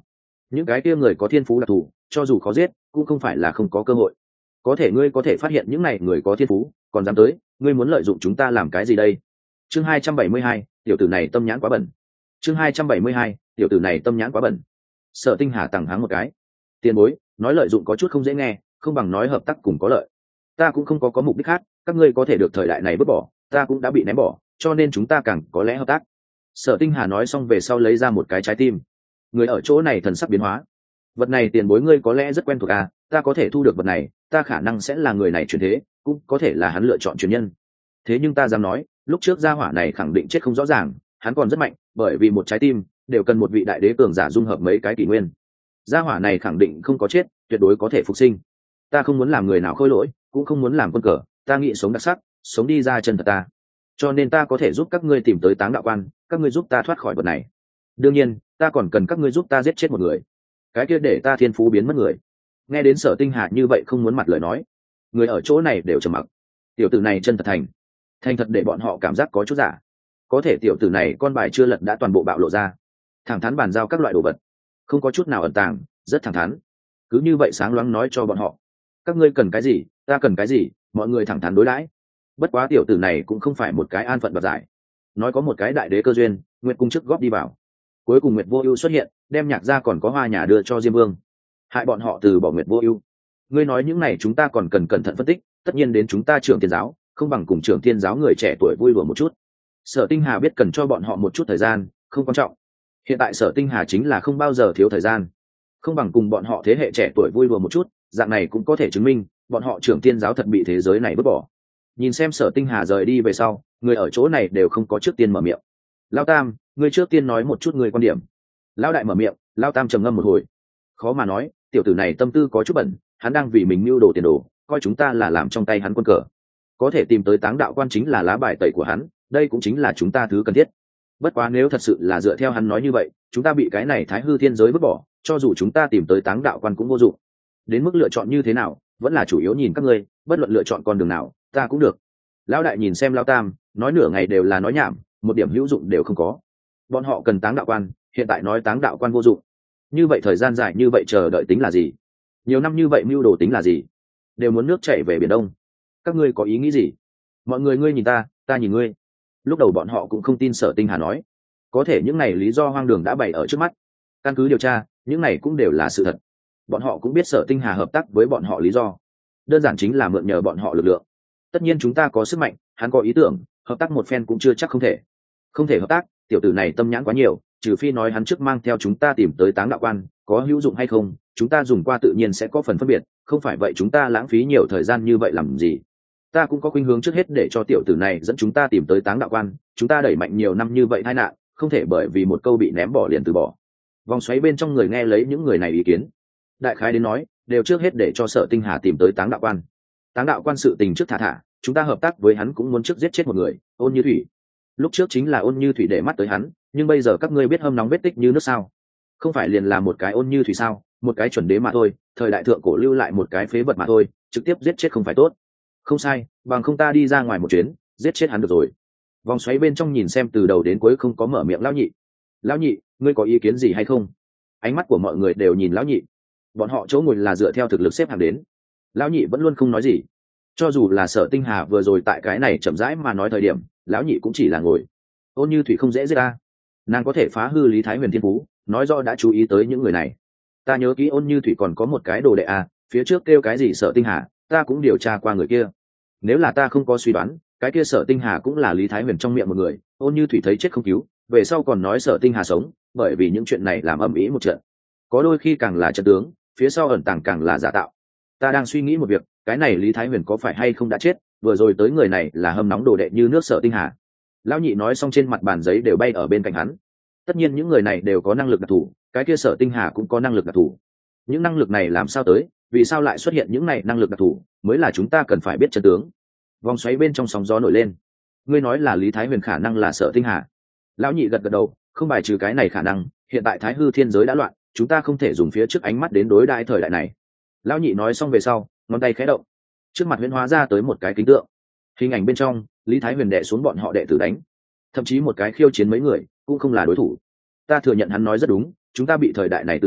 những cái kia người có thiên phú đặc thù cho dù khó giết cũng không phải là không có cơ hội. Có thể ngươi có thể phát hiện những này người có thiên phú còn dám tới, ngươi muốn lợi dụng chúng ta làm cái gì đây? Chương 272, tiểu tử này tâm nhãn quá bẩn. Chương 272, tiểu tử này tâm nhãn quá bẩn. Sở Tinh Hà tằng háng một cái. Tiền bối, nói lợi dụng có chút không dễ nghe, không bằng nói hợp tác cùng có lợi. Ta cũng không có mục đích khác, các ngươi có thể được thời đại này vứt bỏ, ta cũng đã bị ném bỏ, cho nên chúng ta càng có lẽ hợp tác. Sở Tinh Hà nói xong về sau lấy ra một cái trái tim. Người ở chỗ này thần sắc biến hóa. Vật này tiền bối ngươi có lẽ rất quen thuộc à, ta có thể thu được vật này, ta khả năng sẽ là người này truyền thế, cũng có thể là hắn lựa chọn truyền nhân. Thế nhưng ta dám nói, lúc trước gia hỏa này khẳng định chết không rõ ràng, hắn còn rất mạnh, bởi vì một trái tim đều cần một vị đại đế cường giả dung hợp mấy cái kỷ nguyên. Gia hỏa này khẳng định không có chết, tuyệt đối có thể phục sinh. Ta không muốn làm người nào khôi lỗi, cũng không muốn làm quân cờ, ta nghĩ sống đặc sắc, sống đi ra chân thật ta. Cho nên ta có thể giúp các ngươi tìm tới Táng Đạo Quan, các ngươi giúp ta thoát khỏi vật này. Đương nhiên, ta còn cần các ngươi giúp ta giết chết một người. Cái kia để ta thiên phú biến mất người. Nghe đến Sở Tinh Hà như vậy không muốn mặt lời nói, người ở chỗ này đều trầm mặc. Tiểu tử này chân thật thành thật để bọn họ cảm giác có chút giả. Có thể tiểu tử này con bài chưa lật đã toàn bộ bạo lộ ra, thẳng thắn bàn giao các loại đồ vật, không có chút nào ẩn tàng, rất thẳng thắn. Cứ như vậy sáng loáng nói cho bọn họ, các ngươi cần cái gì, ta cần cái gì, mọi người thẳng thắn đối đãi. Bất quá tiểu tử này cũng không phải một cái an phận đoạt giải. Nói có một cái đại đế cơ duyên, Nguyệt cung trước góp đi vào. Cuối cùng Nguyệt Vô Ưu xuất hiện, đem Nhạc gia còn có Hoa nhà đưa cho Diêm Vương, hại bọn họ từ bỏ Nguyệt Vô Ưu. Ngươi nói những này chúng ta còn cần cẩn thận phân tích, tất nhiên đến chúng ta Trưởng Thiên giáo, không bằng cùng Trưởng Thiên giáo người trẻ tuổi vui đùa một chút. Sở Tinh Hà biết cần cho bọn họ một chút thời gian, không quan trọng. Hiện tại Sở Tinh Hà chính là không bao giờ thiếu thời gian, không bằng cùng bọn họ thế hệ trẻ tuổi vui đùa một chút, dạng này cũng có thể chứng minh bọn họ Trưởng Thiên giáo thật bị thế giới này vứt bỏ. Nhìn xem Sở Tinh Hà rời đi về sau, người ở chỗ này đều không có trước tiên mở miệng. Lão Tam, ngươi trước tiên nói một chút người quan điểm. Lão Đại mở miệng, Lão Tam trầm ngâm một hồi. Khó mà nói, tiểu tử này tâm tư có chút bẩn, hắn đang vì mình mưu đồ tiền đồ, coi chúng ta là làm trong tay hắn quân cờ. Có thể tìm tới Táng Đạo Quan chính là lá bài tẩy của hắn, đây cũng chính là chúng ta thứ cần thiết. Bất quá nếu thật sự là dựa theo hắn nói như vậy, chúng ta bị cái này Thái Hư Thiên giới vứt bỏ, cho dù chúng ta tìm tới Táng Đạo Quan cũng vô dụng. Đến mức lựa chọn như thế nào, vẫn là chủ yếu nhìn các ngươi, bất luận lựa chọn con đường nào, ta cũng được. Lão Đại nhìn xem Lão Tam, nói nửa ngày đều là nói nhảm, một điểm hữu dụng đều không có. Bọn họ cần Táng Đạo Quan, hiện tại nói Táng Đạo Quan vô dụng. Như vậy thời gian dài như vậy chờ đợi tính là gì? Nhiều năm như vậy mưu đồ tính là gì? Đều muốn nước chảy về biển Đông. Các ngươi có ý nghĩ gì? Mọi người ngươi nhìn ta, ta nhìn ngươi. Lúc đầu bọn họ cũng không tin Sở Tinh Hà nói, có thể những này lý do hoang đường đã bày ở trước mắt. Căn cứ điều tra, những này cũng đều là sự thật. Bọn họ cũng biết Sở Tinh Hà hợp tác với bọn họ lý do, đơn giản chính là mượn nhờ bọn họ lực lượng. Tất nhiên chúng ta có sức mạnh, hắn có ý tưởng, hợp tác một phen cũng chưa chắc không thể. Không thể hợp tác, tiểu tử này tâm nhãn quá nhiều, trừ phi nói hắn trước mang theo chúng ta tìm tới Táng Đạo Quan, có hữu dụng hay không, chúng ta dùng qua tự nhiên sẽ có phần phân biệt, không phải vậy chúng ta lãng phí nhiều thời gian như vậy làm gì. Ta cũng có khuynh hướng trước hết để cho tiểu tử này dẫn chúng ta tìm tới Táng Đạo Quan, chúng ta đẩy mạnh nhiều năm như vậy tai nạn, không thể bởi vì một câu bị ném bỏ liền từ bỏ. Vòng xoáy bên trong người nghe lấy những người này ý kiến, đại khái đến nói, đều trước hết để cho Sở Tinh Hà tìm tới Táng Đạo Quan. Táng Đạo Quan sự tình trước thả, chúng ta hợp tác với hắn cũng muốn trước giết chết một người, Ôn Như Thủy. Lúc trước chính là Ôn Như Thủy để mắt tới hắn, nhưng bây giờ các ngươi biết hâm nóng vết tích như nước sao? Không phải liền là một cái Ôn Như Thủy sao, một cái chuẩn đế mà thôi, thời đại thượng cổ lưu lại một cái phế vật mà thôi, trực tiếp giết chết không phải tốt. Không sai, bằng không ta đi ra ngoài một chuyến, giết chết hắn được rồi. Vòng xoáy bên trong nhìn xem từ đầu đến cuối không có mở miệng Lão Nhị. Lão Nhị, ngươi có ý kiến gì hay không? Ánh mắt của mọi người đều nhìn Lão Nhị. Bọn họ chỗ ngồi là dựa theo thực lực xếp hàng đến. Lão Nhị vẫn luôn không nói gì. Cho dù là Sở Tinh Hà vừa rồi tại cái này chậm rãi mà nói thời điểm, Lão Nhị cũng chỉ là ngồi. Ôn Như Thủy không dễ giết ta, nàng có thể phá hư Lý Thái Huyền thiên phú, nói rõ đã chú ý tới những người này. Ta nhớ kỹ Ôn Như Thủy còn có một cái đồ đệ à, phía trước kêu cái gì Sở Tinh Hà, ta cũng điều tra qua người kia. Nếu là ta không có suy đoán, cái kia Sở Tinh Hà cũng là Lý Thái Huyền trong miệng một người. Ôn Như Thủy thấy chết không cứu, về sau còn nói Sở Tinh Hà sống, bởi vì những chuyện này làm ầm ĩ một trận. Có đôi khi càng là trận tướng, phía sau ẩn tàng càng là giả tạo. Ta đang suy nghĩ một việc, cái này Lý Thái Huyền có phải hay không đã chết, vừa rồi tới người này là hâm nóng đồ đệ như nước Sở Tinh Hà. Lão Nhị nói xong trên mặt bàn giấy đều bay ở bên cạnh hắn. Tất nhiên những người này đều có năng lực đặc thù, cái kia Sở Tinh Hà cũng có năng lực đặc thù. Những năng lực này làm sao tới, vì sao lại xuất hiện những này năng lực đặc thù, mới là chúng ta cần phải biết chân tướng. Vòng xoáy bên trong sóng gió nổi lên. Ngươi nói là Lý Thái Huyền khả năng là Sở Tinh Hà? Lão Nhị gật gật đầu, không bài trừ cái này khả năng. Hiện tại Thái Hư Thiên giới đã loạn, chúng ta không thể dùng phía trước ánh mắt đến đối đãi thời đại này. Lão Nhị nói xong về sau, ngón tay khẽ động, trước mặt huyễn hóa ra tới một cái kính tượng. Hình ảnh bên trong, Lý Thái Huyền đè xuống bọn họ đệ tử đánh, thậm chí một cái khiêu chiến mấy người cũng không là đối thủ. Ta thừa nhận hắn nói rất đúng, chúng ta bị thời đại này từ bỏ,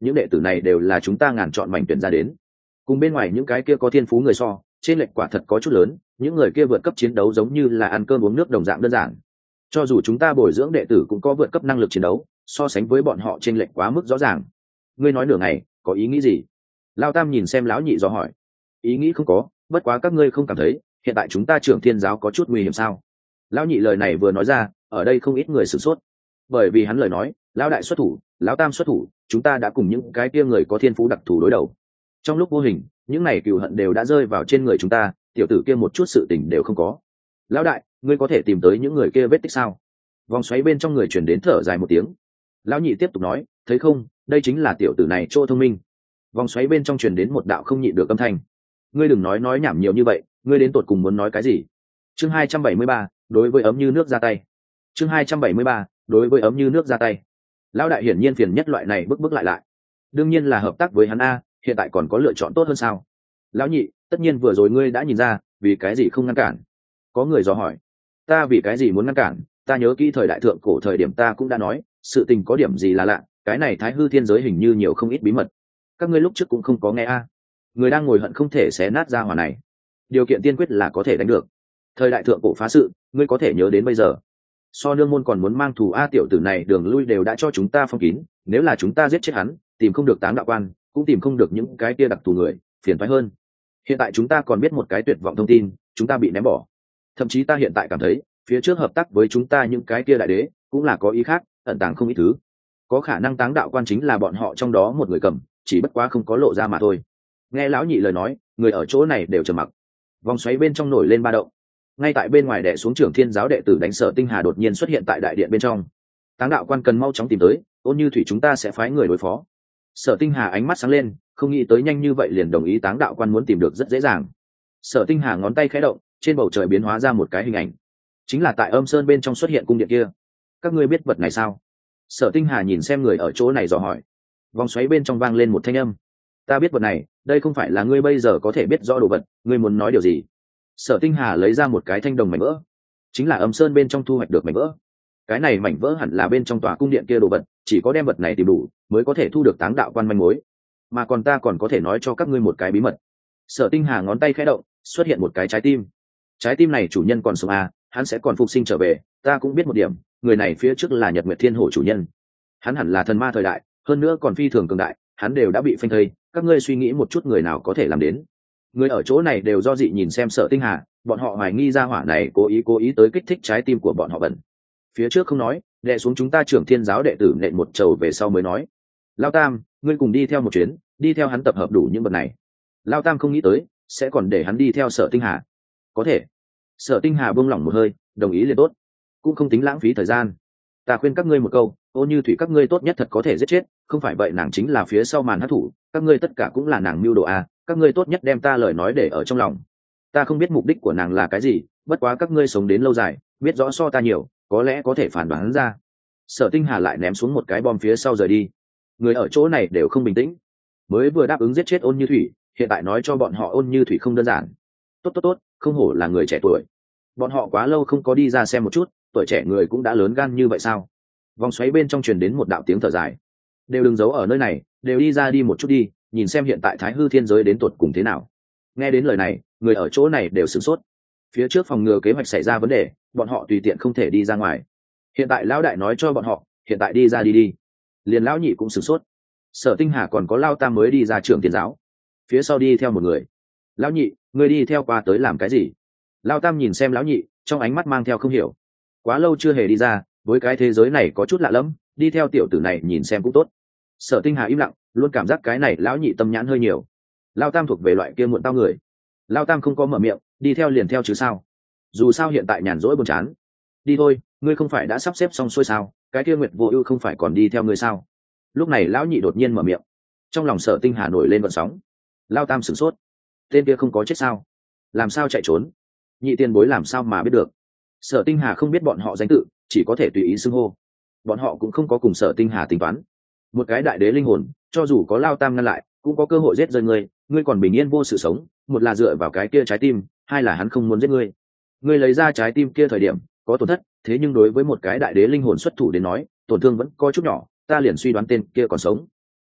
những đệ tử này đều là chúng ta ngàn chọn mảnh tuyển ra đến, cùng bên ngoài những cái kia có thiên phú người so, trên lệch quả thật có chút lớn. Những người kia vượt cấp chiến đấu giống như là ăn cơm uống nước đồng dạng đơn giản. Cho dù chúng ta bồi dưỡng đệ tử cũng có vượt cấp năng lực chiến đấu, so sánh với bọn họ trên lệch quá mức rõ ràng. Ngươi nói nửa ngày có ý nghĩ gì? Lao Tam nhìn xem lão nhị dò hỏi. Ý nghĩ không có, bất quá các ngươi không cảm thấy hiện tại chúng ta trưởng thiên giáo có chút nguy hiểm sao? Lão nhị lời này vừa nói ra, ở đây không ít người sửng sốt, bởi vì hắn lời nói lão đại xuất thủ, lão Tam xuất thủ, chúng ta đã cùng những cái kia người có thiên phú đặc thù đối đầu. Trong lúc vô hình những này cừu hận đều đã rơi vào trên người chúng ta, tiểu tử kia một chút sự tình đều không có. Lão đại, ngươi có thể tìm tới những người kia vết tích sao? Vòng xoáy bên trong người chuyển đến thở dài một tiếng. Lão nhị tiếp tục nói, thấy không, đây chính là tiểu tử này chỗ thông minh. Vòng xoáy bên trong truyền đến một đạo không nhịn được âm thanh. Ngươi đừng nói nhảm nhiều như vậy, ngươi đến tột cùng muốn nói cái gì? Chương 273, đối với ấm như nước ra tay. Chương 273, đối với ấm như nước ra tay. Lão đại hiển nhiên phiền nhất loại này bức lại. Đương nhiên là hợp tác với hắn a, hiện tại còn có lựa chọn tốt hơn sao? Lão nhị, tất nhiên vừa rồi ngươi đã nhìn ra, vì cái gì không ngăn cản? Có người dò hỏi. Ta vì cái gì muốn ngăn cản? Ta nhớ kỹ thời đại thượng cổ thời điểm ta cũng đã nói, sự tình có điểm gì là lạ, cái này Thái Hư thiên giới hình như nhiều không ít bí mật. Các ngươi lúc trước cũng không có nghe a. Người đang ngồi hận không thể xé nát ra hỏa này. Điều kiện tiên quyết là có thể đánh được. Thời đại thượng cổ phá sự, ngươi có thể nhớ đến bây giờ. So nương môn còn muốn mang thù a, tiểu tử này đường lui đều đã cho chúng ta phong kín, nếu là chúng ta giết chết hắn, tìm không được Táng đạo quan, cũng tìm không được những cái kia đặc thù người, phiền toái hơn. Hiện tại chúng ta còn biết một cái tuyệt vọng thông tin, chúng ta bị ném bỏ. Thậm chí ta hiện tại cảm thấy phía trước hợp tác với chúng ta những cái kia đại đế cũng là có ý khác, ẩn tàng không ít thứ. Có khả năng Táng đạo quan chính là bọn họ trong đó một người cầm, chỉ bất quá không có lộ ra mà thôi. Nghe lão nhị lời nói, người ở chỗ này đều trầm mặc. Vòng xoáy bên trong nổi lên ba động. Ngay tại bên ngoài đè xuống trưởng thiên giáo đệ tử đánh Sở Tinh Hà đột nhiên xuất hiện tại đại điện bên trong. Táng đạo quan cần mau chóng tìm tới, Ôn Như Thủy chúng ta sẽ phái người đối phó. Sở Tinh Hà ánh mắt sáng lên, không nghĩ tới nhanh như vậy liền đồng ý Táng đạo quan muốn tìm được rất dễ dàng. Sở Tinh Hà ngón tay khẽ động, trên bầu trời biến hóa ra một cái hình ảnh, chính là tại Âm Sơn bên trong xuất hiện cung điện kia. Các ngươi biết vật này sao? Sở Tinh Hà nhìn xem người ở chỗ này dò hỏi. Vòng xoáy bên trong vang lên một thanh âm. Ta biết vật này, đây không phải là ngươi bây giờ có thể biết rõ đồ vật, ngươi muốn nói điều gì? Sở Tinh Hà lấy ra một cái thanh đồng mảnh vỡ, chính là Âm Sơn bên trong thu hoạch được mảnh vỡ. Cái này mảnh vỡ hẳn là bên trong tòa cung điện kia đồ vật, chỉ có đem vật này tìm đủ mới có thể thu được Táng đạo quan manh mối. Mà còn ta còn có thể nói cho các ngươi một cái bí mật. Sở Tinh Hà ngón tay khẽ động, xuất hiện một cái trái tim. Trái tim này chủ nhân còn sống à, hắn sẽ còn phục sinh trở về. Ta cũng biết một điểm, người này phía trước là Nhật Nguyệt Thiên Hổ chủ nhân. Hắn hẳn là thần ma thời đại, hơn nữa còn phi thường cường đại, hắn đều đã bị phanh thây, các ngươi suy nghĩ một chút người nào có thể làm đến? Người ở chỗ này đều do dị nhìn xem Sở Tinh Hà, bọn họ hoài nghi ra hỏa này cố ý tới kích thích trái tim của bọn họ bẩn. Phía trước không nói, đè xuống chúng ta trưởng thiên giáo đệ tử nện một trầu về sau mới nói. Lao Tam, ngươi cùng đi theo một chuyến, đi theo hắn tập hợp đủ những vật này. Lao Tam không nghĩ tới sẽ còn để hắn đi theo Sở Tinh Hà. Có thể. Sở Tinh Hà buông lỏng một hơi, đồng ý liền tốt, cũng không tính lãng phí thời gian. Ta khuyên các ngươi một câu, Ôn Như Thủy các ngươi tốt nhất thật có thể giết chết, không phải vậy nàng chính là phía sau màn hắc thủ, các ngươi tất cả cũng là nàng mưu đồ a, các ngươi tốt nhất đem ta lời nói để ở trong lòng. Ta không biết mục đích của nàng là cái gì, bất quá các ngươi sống đến lâu dài, biết rõ so ta nhiều, có lẽ có thể phản đoán ra. Sở Tinh Hà lại ném xuống một cái bom phía sau rời đi. Người ở chỗ này đều không bình tĩnh, mới vừa đáp ứng giết chết Ôn Như Thủy, hiện tại nói cho bọn họ Ôn Như Thủy không đơn giản. Tốt, không hổ là người trẻ tuổi. Bọn họ quá lâu không có đi ra xem một chút, tuổi trẻ người cũng đã lớn gan như vậy sao? Vòng xoáy bên trong truyền đến một đạo tiếng thở dài. Đều đừng giấu ở nơi này, đều đi ra đi một chút đi, nhìn xem hiện tại Thái Hư thiên giới đến tột cùng thế nào. Nghe đến lời này, người ở chỗ này đều sửng sốt. Phía trước phòng ngừa kế hoạch xảy ra vấn đề, bọn họ tùy tiện không thể đi ra ngoài. Hiện tại lão đại nói cho bọn họ, hiện tại đi ra đi. Liền lão nhị cũng sửng sốt. Sở Tinh Hà còn có Lao Tam mới đi ra trưởng tiền giáo, phía sau đi theo một người. Lão nhị, ngươi đi theo qua tới làm cái gì? Lao Tam nhìn xem lão nhị, trong ánh mắt mang theo không hiểu. Quá lâu chưa hề đi ra, với cái thế giới này có chút lạ lẫm, đi theo tiểu tử này nhìn xem cũng tốt. Sở Tinh Hà im lặng, luôn cảm giác cái này lão nhị tâm nhãn hơi nhiều. Lao Tam thuộc về loại kia muộn tao người. Lao Tam không có mở miệng, đi theo liền theo chứ sao? Dù sao hiện tại nhàn rỗi buồn chán. Đi thôi, ngươi không phải đã sắp xếp xong xuôi sao? Cái kia Nguyệt Vô Ưu không phải còn đi theo ngươi sao? Lúc này lão nhị đột nhiên mở miệng. Trong lòng Sở Tinh Hà nổi lên vận sóng. Lao Tam sửng sốt. Tên kia không có chết sao? Làm sao chạy trốn? Nhị tiền bối làm sao mà biết được? Sở Tinh Hà không biết bọn họ danh tự, chỉ có thể tùy ý xưng hô. Bọn họ cũng không có cùng Sở Tinh Hà tính toán. Một cái đại đế linh hồn, cho dù có Lao Tam ngăn lại, cũng có cơ hội giết rơi ngươi, ngươi còn bình yên vô sự sống, một là dựa vào cái kia trái tim, hai là hắn không muốn giết ngươi. Ngươi lấy ra trái tim kia thời điểm, có tổn thất, thế nhưng đối với một cái đại đế linh hồn xuất thủ đến nói, tổn thương vẫn có chút nhỏ, ta liền suy đoán tên kia còn sống.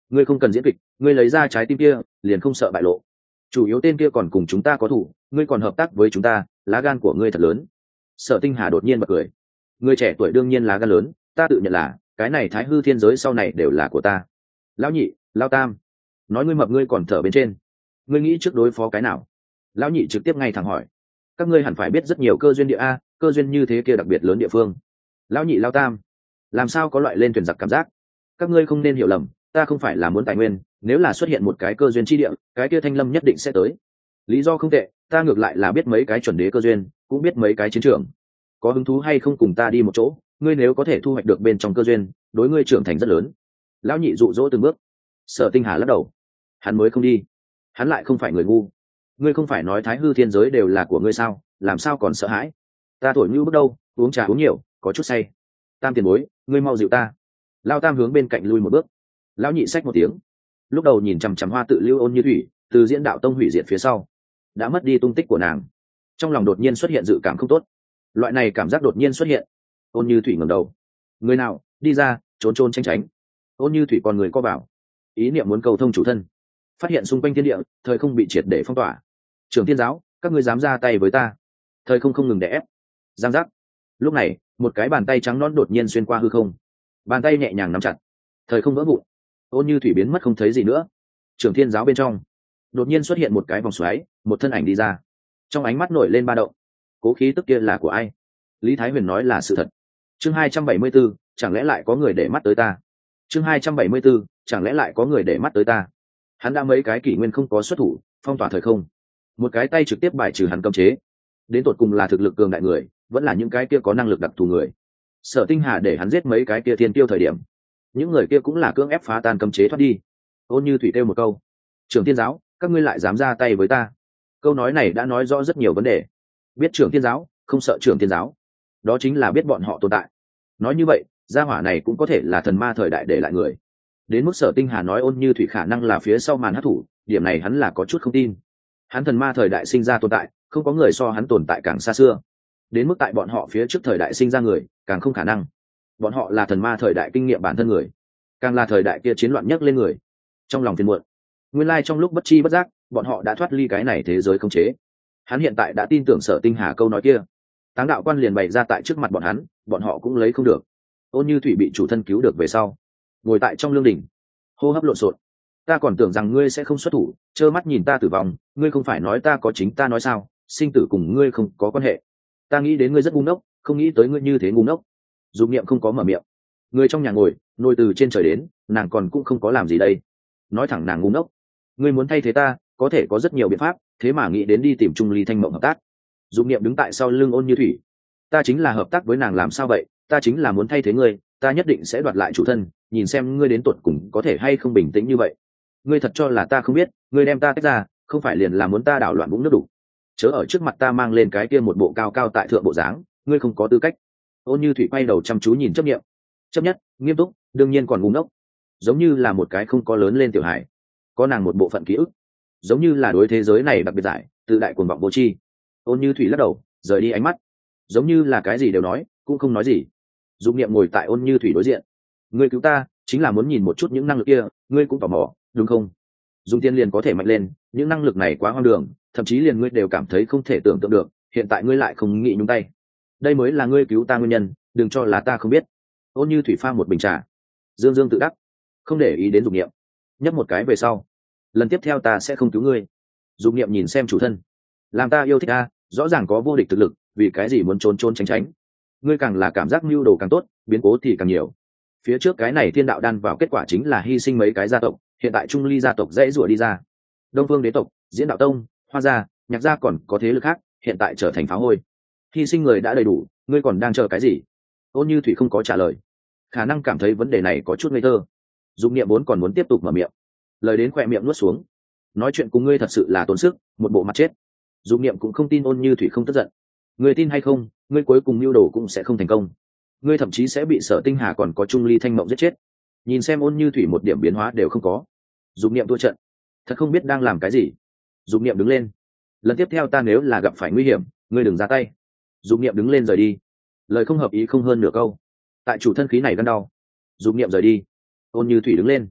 ngươi không cần diễn kịch, ngươi lấy ra trái tim kia liền không sợ bại lộ. Chủ yếu tên kia còn cùng chúng ta có thủ, ngươi còn hợp tác với chúng ta, lá gan của ngươi thật lớn. Sở Tinh Hà đột nhiên bật cười. Người trẻ tuổi đương nhiên lá gan lớn, ta tự nhận là cái này Thái Hư Thiên Giới sau này đều là của ta. Lão nhị, lão tam, nói ngươi mập ngươi còn thở bên trên, ngươi nghĩ trước đối phó cái nào? Lão nhị trực tiếp ngay thẳng hỏi. Các ngươi hẳn phải biết rất nhiều cơ duyên địa a, cơ duyên như thế kia đặc biệt lớn địa phương. Lão nhị lão tam, làm sao có loại lên thuyền giặc cảm giác? Các ngươi không nên hiểu lầm, ta không phải là muốn tài nguyên, nếu là xuất hiện một cái cơ duyên chi địa, cái kia Thanh Lâm nhất định sẽ tới. Lý do không tệ, ta ngược lại là biết mấy cái chuẩn đế cơ duyên, cũng biết mấy cái chiến trường. Có hứng thú hay không cùng ta đi một chỗ? Ngươi nếu có thể thu hoạch được bên trong cơ duyên, đối ngươi trưởng thành rất lớn. Lão nhị dụ dỗ từng bước. Sở Tinh Hà lắc đầu. Hắn mới không đi. Hắn lại không phải người ngu. Ngươi không phải nói Thái Hư Thiên Giới đều là của ngươi sao? Làm sao còn sợ hãi? Ta thổi như bước đâu, uống trà uống nhiều, có chút say. Tam tiền bối, ngươi mau dịu ta. Lão tam hướng bên cạnh lui một bước. Lão nhị xách một tiếng. Lúc đầu nhìn chằm chằm Hoa Tự Lưu Ôn Như Thủy, từ Diễn Đạo Tông hủy diệt phía sau, đã mất đi tung tích của nàng. Trong lòng đột nhiên xuất hiện dự cảm không tốt. Loại này cảm giác đột nhiên xuất hiện. Ôn Như Thủy ngẩng đầu. Người nào, đi ra, trốn trốn tránh tránh. Ôn Như Thủy còn người co vào. Ý niệm muốn cầu thông chủ thân. Phát hiện xung quanh thiên địa, thời không bị triệt để phong tỏa. Trưởng Thiên Giáo, các ngươi dám ra tay với ta? Thời không ngừng đè ép. Giang giác. Lúc này, một cái bàn tay trắng nõn đột nhiên xuyên qua hư không. Bàn tay nhẹ nhàng nắm chặt. Thời không vỡ vụn. Ôn Như Thủy biến mất không thấy gì nữa. Trưởng Thiên Giáo bên trong, đột nhiên xuất hiện một cái vòng xoáy, một thân ảnh đi ra. Trong ánh mắt nổi lên ba động. Cố khí tức kia là của ai? Lý Thái Huyền nói là sự thật. Chương 274, chẳng lẽ lại có người để mắt tới ta? Chương 274, chẳng lẽ lại có người để mắt tới ta? Hắn đã mấy cái kỷ nguyên không có xuất thủ, phong tỏa thời không. Một cái tay trực tiếp bài trừ hắn cấm chế. Đến tột cùng là thực lực cường đại người, vẫn là những cái kia có năng lực đặc thù người. Sở Tinh Hà để hắn giết mấy cái kia thiên tiêu thời điểm, những người kia cũng là cưỡng ép phá tan cấm chế thoát đi. Ôn Như Thủy kêu một câu. Trưởng Thiên Giáo, các ngươi lại dám ra tay với ta? Câu nói này đã nói rõ rất nhiều vấn đề. Biết Trưởng Thiên Giáo, không sợ Trưởng Thiên Giáo, đó chính là biết bọn họ tồn tại. Nói như vậy, gia hỏa này cũng có thể là thần ma thời đại để lại người. Đến mức Sở Tinh Hà nói Ôn Như Thủy khả năng là phía sau màn hắc thủ, điểm này hắn là có chút không tin. Hắn thần ma thời đại sinh ra tồn tại, không có người so hắn tồn tại càng xa xưa. Đến mức tại bọn họ phía trước thời đại sinh ra người, càng không khả năng. Bọn họ là thần ma thời đại kinh nghiệm bản thân người, càng là thời đại kia chiến loạn nhất lên người. Trong lòng phiền muộn, nguyên lai trong lúc bất chi bất giác, bọn họ đã thoát ly cái này thế giới khống chế. Hắn hiện tại đã tin tưởng Sở Tinh Hà câu nói kia. Táng đạo quan liền bày ra tại trước mặt bọn hắn, bọn họ cũng lấy không được. Ôn Như Thủy bị chủ thân cứu được về sau, ngồi tại trong lương đình, hô hấp lộn xộn. Ta còn tưởng rằng ngươi sẽ không xuất thủ, trơ mắt nhìn ta tử vong, ngươi không phải nói ta có chính ta nói sao, sinh tử cùng ngươi không có quan hệ. Ta nghĩ đến ngươi rất ngu ngốc, không nghĩ tới ngươi như thế ngu ngốc. Dục niệm không có mở miệng. Người trong nhà ngồi, nôi từ trên trời đến, nàng còn cũng không có làm gì đây. Nói thẳng nàng ngu ngốc. Ngươi muốn thay thế ta, có thể có rất nhiều biện pháp, thế mà nghĩ đến đi tìm Trung Ly Thanh Mộng hợp tác. Dục niệm đứng tại sau lưng Ôn Như Thủy. Ta chính là hợp tác với nàng làm sao vậy, ta chính là muốn thay thế ngươi, ta nhất định sẽ đoạt lại chủ thân, nhìn xem ngươi đến tột cùng có thể hay không bình tĩnh như vậy. Ngươi thật cho là ta không biết, ngươi đem ta tách ra, không phải liền là muốn ta đảo loạn vũng nước đủ. Chớ ở trước mặt ta mang lên cái kia một bộ cao cao tại thượng bộ dáng, ngươi không có tư cách. Ôn Như Thủy quay đầu chăm chú nhìn chấp niệm. Chấp nhất, nghiêm túc, đương nhiên còn ngu ngốc, giống như là một cái không có lớn lên tiểu hải. Có nàng một bộ phận ký ức, giống như là đối thế giới này đặc biệt giải, tự đại cuồng vọng vô tri. Ôn Như Thủy lắc đầu, rời đi ánh mắt, giống như là cái gì đều nói, cũng không nói gì. Dục niệm ngồi tại Ôn Như Thủy đối diện. Ngươi cứu ta, chính là muốn nhìn một chút những năng lực kia, ngươi cũng tò mò, đúng không? Dùng tiền liền có thể mạnh lên, những năng lực này quá hoang đường, thậm chí liền ngươi đều cảm thấy không thể tưởng tượng được, hiện tại ngươi lại không nghĩ nhúng tay. Đây mới là ngươi cứu ta nguyên nhân, đừng cho là ta không biết. Ôn Như Thủy pha một bình trà, dương dương tự đắc, không để ý đến dục niệm. Nhấp một cái về sau, lần tiếp theo ta sẽ không cứu ngươi. Dục niệm nhìn xem chủ thân, làm ta yêu thích ta, rõ ràng có vô địch thực lực, vì cái gì muốn trốn trốn tránh tránh? Ngươi càng là cảm giác mưu đồ càng tốt, biến cố thì càng nhiều. Phía trước cái này thiên đạo đan vào kết quả chính là hy sinh mấy cái gia tộc, hiện tại Trung Ly gia tộc dễ rủa đi ra. Đông Phương đế tộc, Diễn Đạo Tông, Hoa gia, Nhạc gia còn có thế lực khác, hiện tại trở thành phá hôi. Hy sinh người đã đầy đủ, ngươi còn đang chờ cái gì? Ôn Như Thủy không có trả lời, khả năng cảm thấy vấn đề này có chút ngây thơ. Dục niệm vốn còn muốn tiếp tục mở miệng, lời đến khỏe miệng nuốt xuống. Nói chuyện cùng ngươi thật sự là tốn sức, một bộ mặt chết. Dục niệm cũng không tin Ôn Như Thủy không tức giận. Ngươi tin hay không, ngươi cuối cùng mưu đồ cũng sẽ không thành công. Ngươi thậm chí sẽ bị Sở Tinh Hà còn có Trung Ly Thanh Mộng giết chết. Nhìn xem Ôn Như Thủy một điểm biến hóa đều không có. Dục niệm thua trận, thật không biết đang làm cái gì. Dục niệm đứng lên. Lần tiếp theo ta nếu là gặp phải nguy hiểm, ngươi đừng ra tay. Dục niệm đứng lên rời đi. Lời không hợp ý không hơn nửa câu. Tại chủ thân khí này gân đau. Dục niệm rời đi. Ôn Như Thủy đứng lên.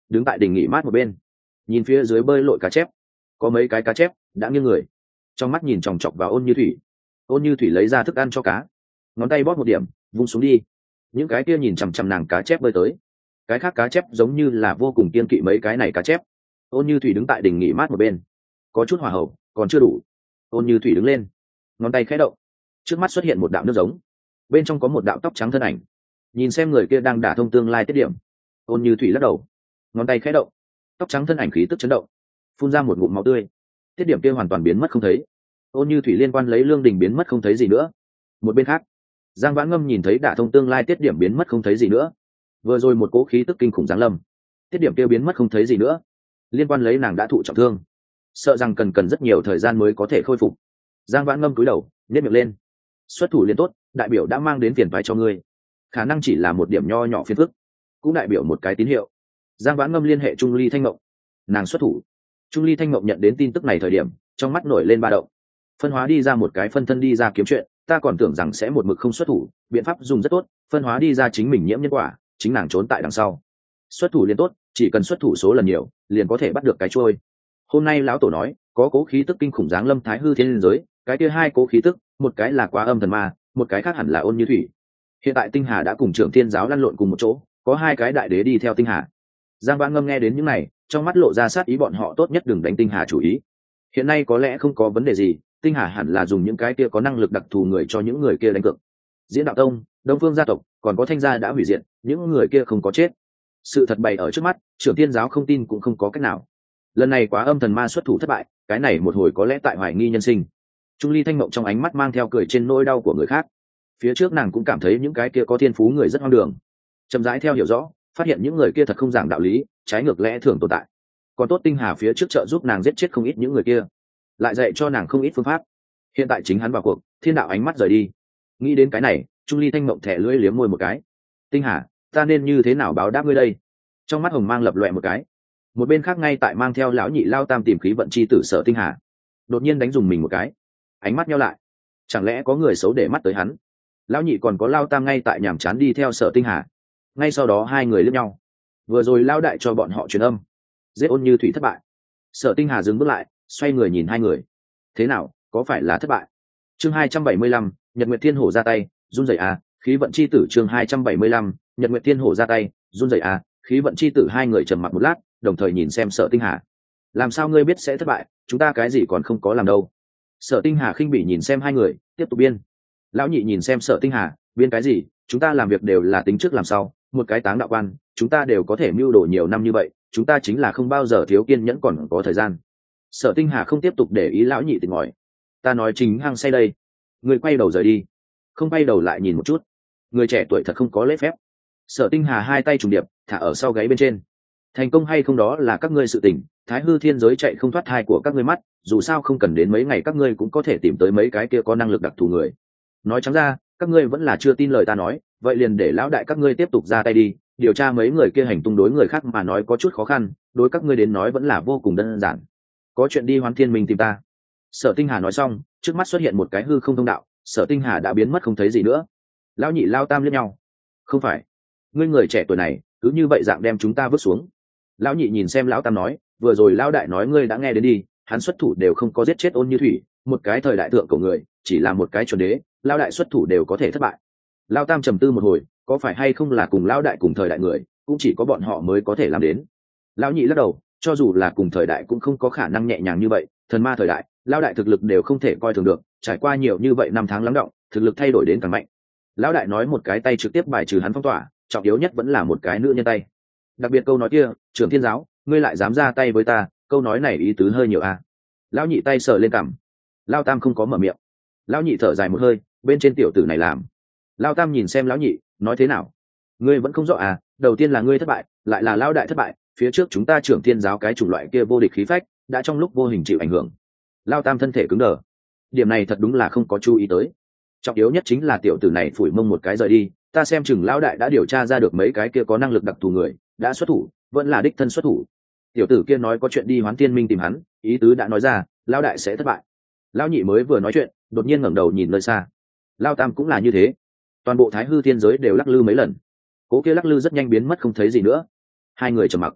đứng tại đình nghỉ mát một bên, nhìn phía dưới bơi lội cá chép. Có mấy cái cá chép đã nghiêng người, trong mắt nhìn chòng chọc vào Ôn Như Thủy. Ôn Như Thủy lấy ra thức ăn cho cá, ngón tay bóp một điểm, vung xuống đi. Những cái kia nhìn chằm chằm nàng cá chép bơi tới. Cái khác cá chép giống như là vô cùng kiên kỵ mấy cái này cá chép. Ôn Như Thủy đứng tại đình nghỉ mát một bên, có chút hỏa hậu, còn chưa đủ. Ôn Như Thủy đứng lên, ngón tay khẽ động, trước mắt xuất hiện một đạo nước giống, bên trong có một đạo tóc trắng thân ảnh. Nhìn xem người kia đang đả thông tương lai tiết điểm. Ôn Như Thủy lắc đầu, ngón tay khẽ động, tóc trắng thân ảnh khí tức chấn động, phun ra một ngụm máu tươi. Tiết điểm kia hoàn toàn biến mất không thấy. Ôn Như Thủy liên quan lấy lương đình biến mất không thấy gì nữa. Một bên khác, Giang Vãn Ngâm nhìn thấy đả thông tương lai tiết điểm biến mất không thấy gì nữa. Vừa rồi một cỗ khí tức kinh khủng giáng lâm, tiết điểm kia biến mất không thấy gì nữa. Liên quan lấy nàng đã thụ trọng thương, sợ rằng cần rất nhiều thời gian mới có thể khôi phục. Giang Vãn Ngâm cúi đầu, nhếch miệng lên. Xuất thủ liên tốt, đại biểu đã mang đến phiền toái cho ngươi. Khả năng chỉ là một điểm nho nhỏ phiền phức, cũng đại biểu một cái tín hiệu. Giang Vãn Ngâm liên hệ Trung Ly Thanh Mộng, nàng xuất thủ. Trung Ly Thanh Mộng nhận đến tin tức này thời điểm, trong mắt nổi lên ba động. Phân hóa đi ra một cái phân thân đi ra kiếm chuyện, ta còn tưởng rằng sẽ một mực không xuất thủ, biện pháp dùng rất tốt, phân hóa đi ra chính mình nhiễm nhân quả, chính nàng trốn tại đằng sau. Xuất thủ liên tốt, chỉ cần xuất thủ số lần nhiều, liền có thể bắt được cái trôi. Hôm nay lão tổ nói, có cố khí tức kinh khủng giáng lâm Thái Hư Thiên giới, cái kia hai cố khí tức, một cái là Quá Âm Thần Ma, một cái khác hẳn là Ôn Như Thủy. Hiện tại Tinh Hà đã cùng Trưởng Thiên giáo lăn lộn cùng một chỗ, có hai cái đại đế đi theo Tinh Hà. Giang Vãn Ngâm nghe đến những này, trong mắt lộ ra sát ý, bọn họ tốt nhất đừng đánh Tinh Hà chủ ý. Hiện nay có lẽ không có vấn đề gì, Tinh Hà hẳn là dùng những cái kia có năng lực đặc thù người cho những người kia đánh cược. Diễn Đạo Tông, Đông Phương gia tộc, còn có Thanh gia đã hủy diệt, những người kia không có chết. Sự thật bày ở trước mắt, Trưởng Thiên giáo không tin cũng không có cách nào. Lần này Quá Âm Thần Ma xuất thủ thất bại, cái này một hồi có lẽ tại hoài nghi nhân sinh. Trung Ly Thanh Mộng trong ánh mắt mang theo cười trên nỗi đau của người khác. Phía trước nàng cũng cảm thấy những cái kia có thiên phú người rất hoang đường. Chậm rãi theo hiểu rõ, phát hiện những người kia thật không giảng đạo lý, trái ngược lẽ thường tồn tại. Còn tốt Tinh Hà phía trước trợ giúp nàng giết chết không ít những người kia, lại dạy cho nàng không ít phương pháp. Hiện tại chính hắn vào cuộc, thiên đạo ánh mắt rời đi. Nghĩ đến cái này, Trung Ly Thanh Mộng thẻ lưỡi liếm môi một cái. Tinh Hà, ta nên như thế nào báo đáp ngươi đây? Trong mắt hồng mang lập loè một cái. Một bên khác ngay tại mang theo lão nhị Lao Tam tìm khí vận chi tử Sở Tinh Hà, đột nhiên đánh dùng mình một cái, ánh mắt nheo lại. Chẳng lẽ có người xấu để mắt tới hắn? Lão nhị còn có Lao Tam ngay tại nhàm chán đi theo Sở Tinh Hà. Ngay sau đó hai người liếc nhau. Vừa rồi Lao đại cho bọn họ truyền âm, giết Ôn Như Thủy thất bại. Sở Tinh Hà dừng bước lại, xoay người nhìn hai người. Thế nào, có phải là thất bại? Chương 275, Nhật Nguyệt Thiên Hổ ra tay, run rẩy à, khí vận chi tử. Chương 275, Nhật Nguyệt Thiên Hổ ra tay, run rẩy à, khí vận chi tử. Hai người trầm mặc một lát, đồng thời nhìn xem Sở Tinh Hà. Làm sao ngươi biết sẽ thất bại, chúng ta cái gì còn không có làm đâu. Sở Tinh Hà khinh bỉ nhìn xem hai người, tiếp tục biên. Lão nhị nhìn xem Sở Tinh Hà, biên cái gì, chúng ta làm việc đều là tính trước làm sau, một cái táng đạo quan, chúng ta đều có thể mưu đồ nhiều năm như vậy, chúng ta chính là không bao giờ thiếu kiên nhẫn còn có thời gian. Sở Tinh Hà không tiếp tục để ý lão nhị tỉnh ngòi. Ta nói chính hăng say đây. Người quay đầu rời đi, không quay đầu lại nhìn một chút. Người trẻ tuổi thật không có lễ phép. Sở Tinh Hà hai tay trùng điệp thả ở sau gáy bên trên. Thành công hay không đó là các ngươi sự tình, Thái Hư Thiên giới chạy không thoát thai của các ngươi mắt, dù sao không cần đến mấy ngày các ngươi cũng có thể tìm tới mấy cái kia có năng lực đặc thù người. Nói trắng ra, các ngươi vẫn là chưa tin lời ta nói, vậy liền để lão đại các ngươi tiếp tục ra tay đi, điều tra mấy người kia hành tung đối người khác mà nói có chút khó khăn, đối các ngươi đến nói vẫn là vô cùng đơn giản. Có chuyện đi Hoán Thiên Minh tìm ta. Sở Tinh Hà nói xong, trước mắt xuất hiện một cái hư không thông đạo, Sở Tinh Hà đã biến mất không thấy gì nữa. Lão nhị Lao Tam liếc nhau. Không phải, ngươi người trẻ tuổi này cứ như vậy dạng đem chúng ta vứt xuống. Lão nhị nhìn xem Lão Tam nói, vừa rồi Lão đại nói ngươi đã nghe đến đi, hắn xuất thủ đều không có giết chết Ôn Như Thủy, một cái thời đại thượng cổ người, chỉ là một cái chuẩn đế, Lão đại xuất thủ đều có thể thất bại. Lão Tam trầm tư một hồi, có phải hay không là cùng Lão đại cùng thời đại người, cũng chỉ có bọn họ mới có thể làm đến. Lão nhị lắc đầu, cho dù là cùng thời đại cũng không có khả năng nhẹ nhàng như vậy, thần ma thời đại, Lão đại thực lực đều không thể coi thường được, trải qua nhiều như vậy năm tháng lắng đọng, thực lực thay đổi đến càng mạnh. Lão đại nói một cái tay trực tiếp bài trừ hắn phong tỏa, trọng yếu nhất vẫn là một cái nữ nhân tay. Đặc biệt câu nói kia, Trưởng Thiên giáo, ngươi lại dám ra tay với ta, câu nói này ý tứ hơi nhiều à. Lão nhị tay sờ lên cằm. Lão Tam không có mở miệng. Lão nhị thở dài một hơi, bên trên tiểu tử này làm. Lão Tam nhìn xem lão nhị, nói thế nào? Ngươi vẫn không rõ à, đầu tiên là ngươi thất bại, lại là lão đại thất bại, phía trước chúng ta Trưởng Thiên giáo cái chủng loại kia vô địch khí phách, đã trong lúc vô hình chịu ảnh hưởng. Lão Tam thân thể cứng đờ. Điểm này thật đúng là không có chú ý tới. Trọng yếu nhất chính là tiểu tử này phủi mông một cái rời đi, ta xem chừng lão đại đã điều tra ra được mấy cái kia có năng lực đặc thù người, đã xuất thủ, vẫn là đích thân xuất thủ. Tiểu tử kia nói có chuyện đi Hoán Thiên Minh tìm hắn, ý tứ đã nói ra, lão đại sẽ thất bại. Lão nhị mới vừa nói chuyện, đột nhiên ngẩng đầu nhìn nơi xa. Lão Tam cũng là như thế. Toàn bộ Thái Hư Thiên giới đều lắc lư mấy lần. Cố kia lắc lư rất nhanh biến mất không thấy gì nữa. Hai người trầm mặc.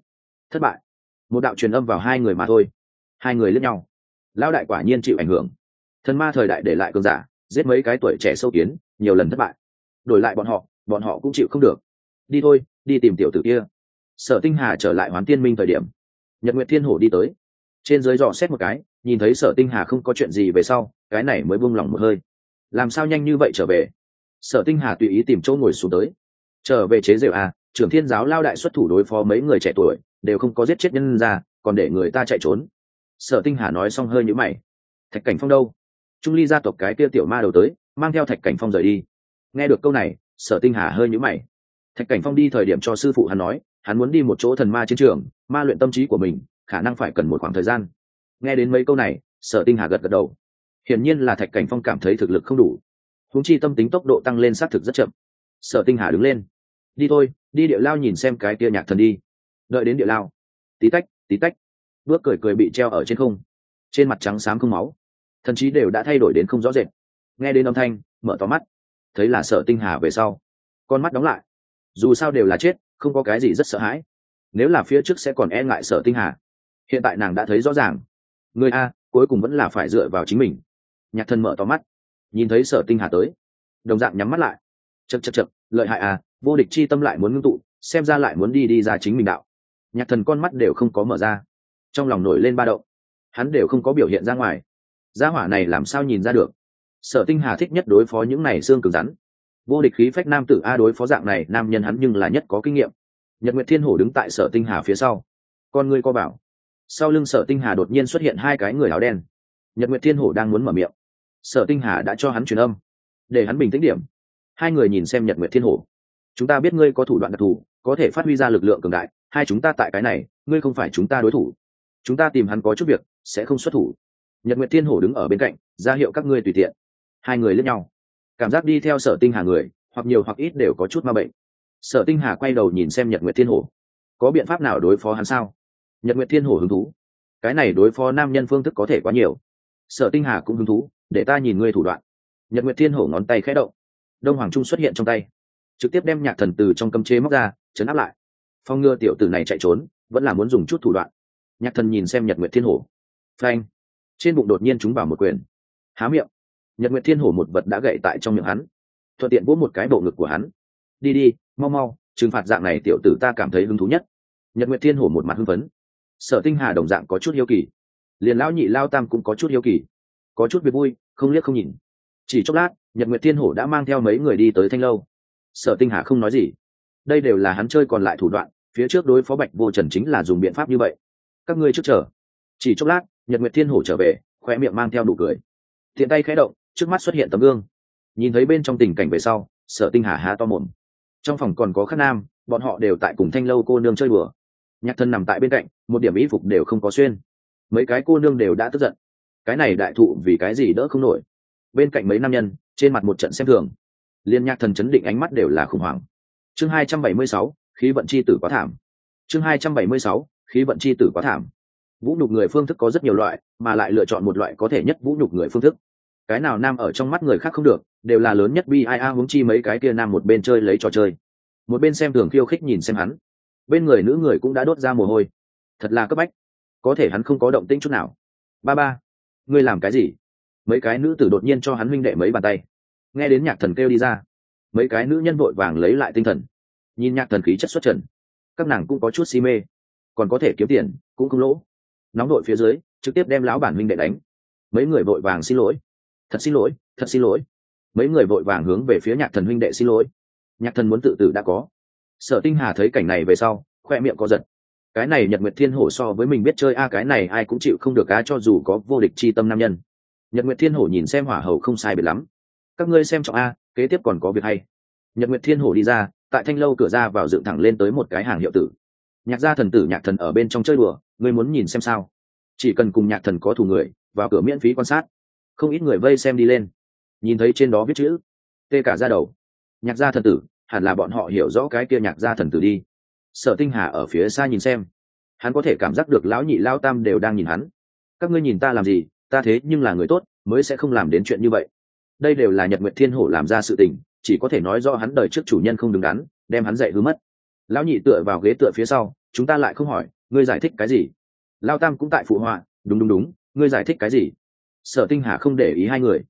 Thất bại. Một đạo truyền âm vào hai người mà thôi. Hai người liếc nhau. Lão đại quả nhiên chịu ảnh hưởng. Thần ma thời đại để lại cường giả, giết mấy cái tuổi trẻ sâu kiến, nhiều lần thất bại. Đổi lại bọn họ cũng chịu không được. Đi thôi, đi tìm tiểu tử kia. Sở Tinh Hà trở lại Hoán Tiên Minh thời điểm, Nhật Nguyệt Thiên Hổ đi tới, trên dưới dò xét một cái, nhìn thấy Sở Tinh Hà không có chuyện gì về sau, cái này mới buông lòng một hơi. Làm sao nhanh như vậy trở về? Sở Tinh Hà tùy ý tìm chỗ ngồi xuống tới. Trở về chế giễu à? Trưởng Thiên giáo lao đại xuất thủ đối phó mấy người trẻ tuổi, đều không có giết chết nhân ra, còn để người ta chạy trốn. Sở Tinh Hà nói xong hơi nhíu mày. Thạch Cảnh Phong đâu? Trung Ly gia tộc cái kia tiểu ma đầu tới, mang theo Thạch Cảnh Phong rời đi. Nghe được câu này, Sở Tinh Hà hơi nhíu mày. Thạch Cảnh Phong đi thời điểm cho sư phụ hắn nói, hắn muốn đi một chỗ thần ma chiến trường, ma luyện tâm trí của mình, khả năng phải cần một khoảng thời gian. Nghe đến mấy câu này, Sở Tinh Hà gật gật đầu. Hiển nhiên là Thạch Cảnh Phong cảm thấy thực lực không đủ, huống chi tâm tính tốc độ tăng lên xác thực rất chậm. Sở Tinh Hà đứng lên. Đi thôi, đi địa lao nhìn xem cái kia nhạc thần đi. Đợi đến địa lao, tí tách tí tách, bước cười cười bị treo ở trên không, trên mặt trắng xám không máu, thần chí đều đã thay đổi đến không rõ rệt. Nghe đến âm thanh, mở to mắt, thấy là Sở Tinh Hà về sau, con mắt đóng lại. Dù sao đều là chết, không có cái gì rất sợ hãi. Nếu là phía trước sẽ còn e ngại Sở Tinh Hà, hiện tại nàng đã thấy rõ ràng, người a cuối cùng vẫn là phải dựa vào chính mình. Nhạc thần mở to mắt, nhìn thấy Sở Tinh Hà tới, đồng dạng nhắm mắt lại. Chậc chậc chậc, lợi hại à, vô địch chi tâm lại muốn ngưng tụ, xem ra lại muốn đi ra chính mình đạo. Nhạc thần con mắt đều không có mở ra, trong lòng nổi lên ba động, hắn đều không có biểu hiện ra ngoài. Gia hỏa này làm sao nhìn ra được? Sở Tinh Hà thích nhất đối phó những này xương cứng rắn, vô địch khí phách nam tử a, đối phó dạng này nam nhân hắn nhưng là nhất có kinh nghiệm. Nhật Nguyệt Thiên Hổ đứng tại Sở Tinh Hà phía sau, con ngươi co bảo. Sau lưng Sở Tinh Hà đột nhiên xuất hiện hai cái người áo đen. Nhật Nguyệt Thiên Hổ đang muốn mở miệng, Sở Tinh Hà đã cho hắn truyền âm, để hắn bình tĩnh điểm. Hai người nhìn xem Nhật Nguyệt Thiên Hổ. Chúng ta biết ngươi có thủ đoạn đặc thù, có thể phát huy ra lực lượng cường đại, hai chúng ta tại cái này, ngươi không phải chúng ta đối thủ. Chúng ta tìm hắn có chút việc, sẽ không xuất thủ. Nhật Nguyệt Thiên Hổ đứng ở bên cạnh, ra hiệu các ngươi tùy tiện. Hai người liếc nhau, cảm giác đi theo Sở Tinh Hà người, hoặc nhiều hoặc ít đều có chút ma bệnh. Sở Tinh Hà quay đầu nhìn xem Nhật Nguyệt Thiên Hổ, có biện pháp nào đối phó hắn sao? Nhật Nguyệt Thiên Hổ hứng thú, cái này đối phó nam nhân phương thức có thể quá nhiều. Sở Tinh Hà cũng hứng thú, để ta nhìn ngươi thủ đoạn. Nhật Nguyệt Thiên Hổ ngón tay khẽ động, Đông Hoàng Trung xuất hiện trong tay, trực tiếp đem nhạc thần từ trong cấm chế móc ra, chấn áp lại. Phong ngừa tiểu tử này chạy trốn, vẫn là muốn dùng chút thủ đoạn. Nhạc thần nhìn xem Nhật Nguyệt Thiên Hổ, phanh, trên bụng đột nhiên trúng vào một quyền. Há miệng, Nhật Nguyệt Thiên Hổ một vật đã gậy tại trong miệng hắn, thuận tiện vỗ một cái bộ ngực của hắn. Đi đi, mau mau, trừng phạt dạng này tiểu tử ta cảm thấy hứng thú nhất. Nhật Nguyệt Thiên Hổ một mặt hưng phấn. Sở Tinh Hà đồng dạng có chút hiếu kỳ, liền lão nhị lao tam cũng có chút hiếu kỳ, có chút việc vui, không liếc không nhìn. Chỉ chốc lát, Nhật Nguyệt Thiên Hổ đã mang theo mấy người đi tới Thanh lâu. Sở Tinh Hà không nói gì, đây đều là hắn chơi còn lại thủ đoạn, phía trước đối phó Bạch Vô Trần chính là dùng biện pháp như vậy. Các ngươi trước chờ. Chỉ chốc lát, Nhật Nguyệt Thiên Hổ trở về, khoe miệng mang theo nụ cười, thiện tay khẽ động, trước mắt xuất hiện tấm gương. Nhìn thấy bên trong tình cảnh về sau, Sở Tinh Hà há to mồm. Trong phòng còn có Khắc Nam, bọn họ đều tại cùng Thanh lâu cô nương chơi đùa. Nhạc Thân nằm tại bên cạnh, một điểm y phục đều không có xuyên. Mấy cái cô nương đều đã tức giận, cái này đại thụ vì cái gì đỡ không nổi. Bên cạnh mấy nam nhân, trên mặt một trận xem thường. Liên Nhạc Thần chấn định ánh mắt đều là khủng hoảng. Chương 276, khí vận chi tử quá thảm. Chương 276, khí vận chi tử quá thảm. Vũ nhục người phương thức có rất nhiều loại, mà lại lựa chọn một loại có thể nhất vũ nhục người phương thức. Cái nào nam ở trong mắt người khác không được, đều là lớn nhất bi ai a, huống chi mấy cái kia nam một bên chơi lấy trò chơi, một bên xem thường khiêu khích nhìn xem hắn. Bên người nữ người cũng đã đốt ra mồ hôi, thật là cấp bách. Có thể hắn không có động tĩnh chút nào. Ba ba, ngươi làm cái gì? Mấy cái nữ tử đột nhiên cho hắn huynh đệ mấy bàn tay. Nghe đến Nhạc Thần kêu đi ra, mấy cái nữ nhân vội vàng lấy lại tinh thần, nhìn Nhạc Thần khí chất xuất trần, các nàng cũng có chút si mê, còn có thể kiếm tiền cũng không lỗ. Nóng đội phía dưới trực tiếp đem lão bản huynh đệ đánh. Mấy người vội vàng xin lỗi, thật xin lỗi, thật xin lỗi. Mấy người vội vàng hướng về phía Nhạc Thần huynh đệ xin lỗi. Nhạc Thần muốn tự tử đã có. Sở Tinh Hà thấy cảnh này về sau, khoe miệng có giật. Cái này Nhật Nguyệt Thiên Hổ so với mình biết chơi a, cái này ai cũng chịu không được á, cho dù có vô địch chi tâm nam nhân. Nhật Nguyệt Thiên Hổ nhìn xem hỏa hầu không sai biệt lắm, các ngươi xem trọng a, kế tiếp còn có việc hay. Nhật Nguyệt Thiên Hổ đi ra, tại Thanh lâu cửa ra vào dựng thẳng lên tới một cái hàng hiệu tử. Nhạc gia thần tử Nhạc Thần ở bên trong chơi đùa, ngươi muốn nhìn xem sao? Chỉ cần cùng Nhạc Thần có thù người, vào cửa miễn phí quan sát. Không ít người vây xem đi lên, nhìn thấy trên đó viết chữ, tê cả da đầu. Nhạc gia thần tử, hẳn là bọn họ hiểu rõ cái kia Nhạc gia thần tử đi. Sở Tinh Hà ở phía xa nhìn xem, hắn có thể cảm giác được lão nhị lao tam đều đang nhìn hắn. Các ngươi nhìn ta làm gì? Ta thế nhưng là người tốt, mới sẽ không làm đến chuyện như vậy. Đây đều là Nhật Nguyệt Thiên Hổ làm ra sự tình, chỉ có thể nói do hắn đời trước chủ nhân không đứng đắn, đem hắn dạy hư mất. Lão nhị tựa vào ghế tựa phía sau, chúng ta lại không hỏi, ngươi giải thích cái gì? Lao tam cũng tại phụ họa, đúng đúng đúng, ngươi giải thích cái gì? Sở Tinh Hà không để ý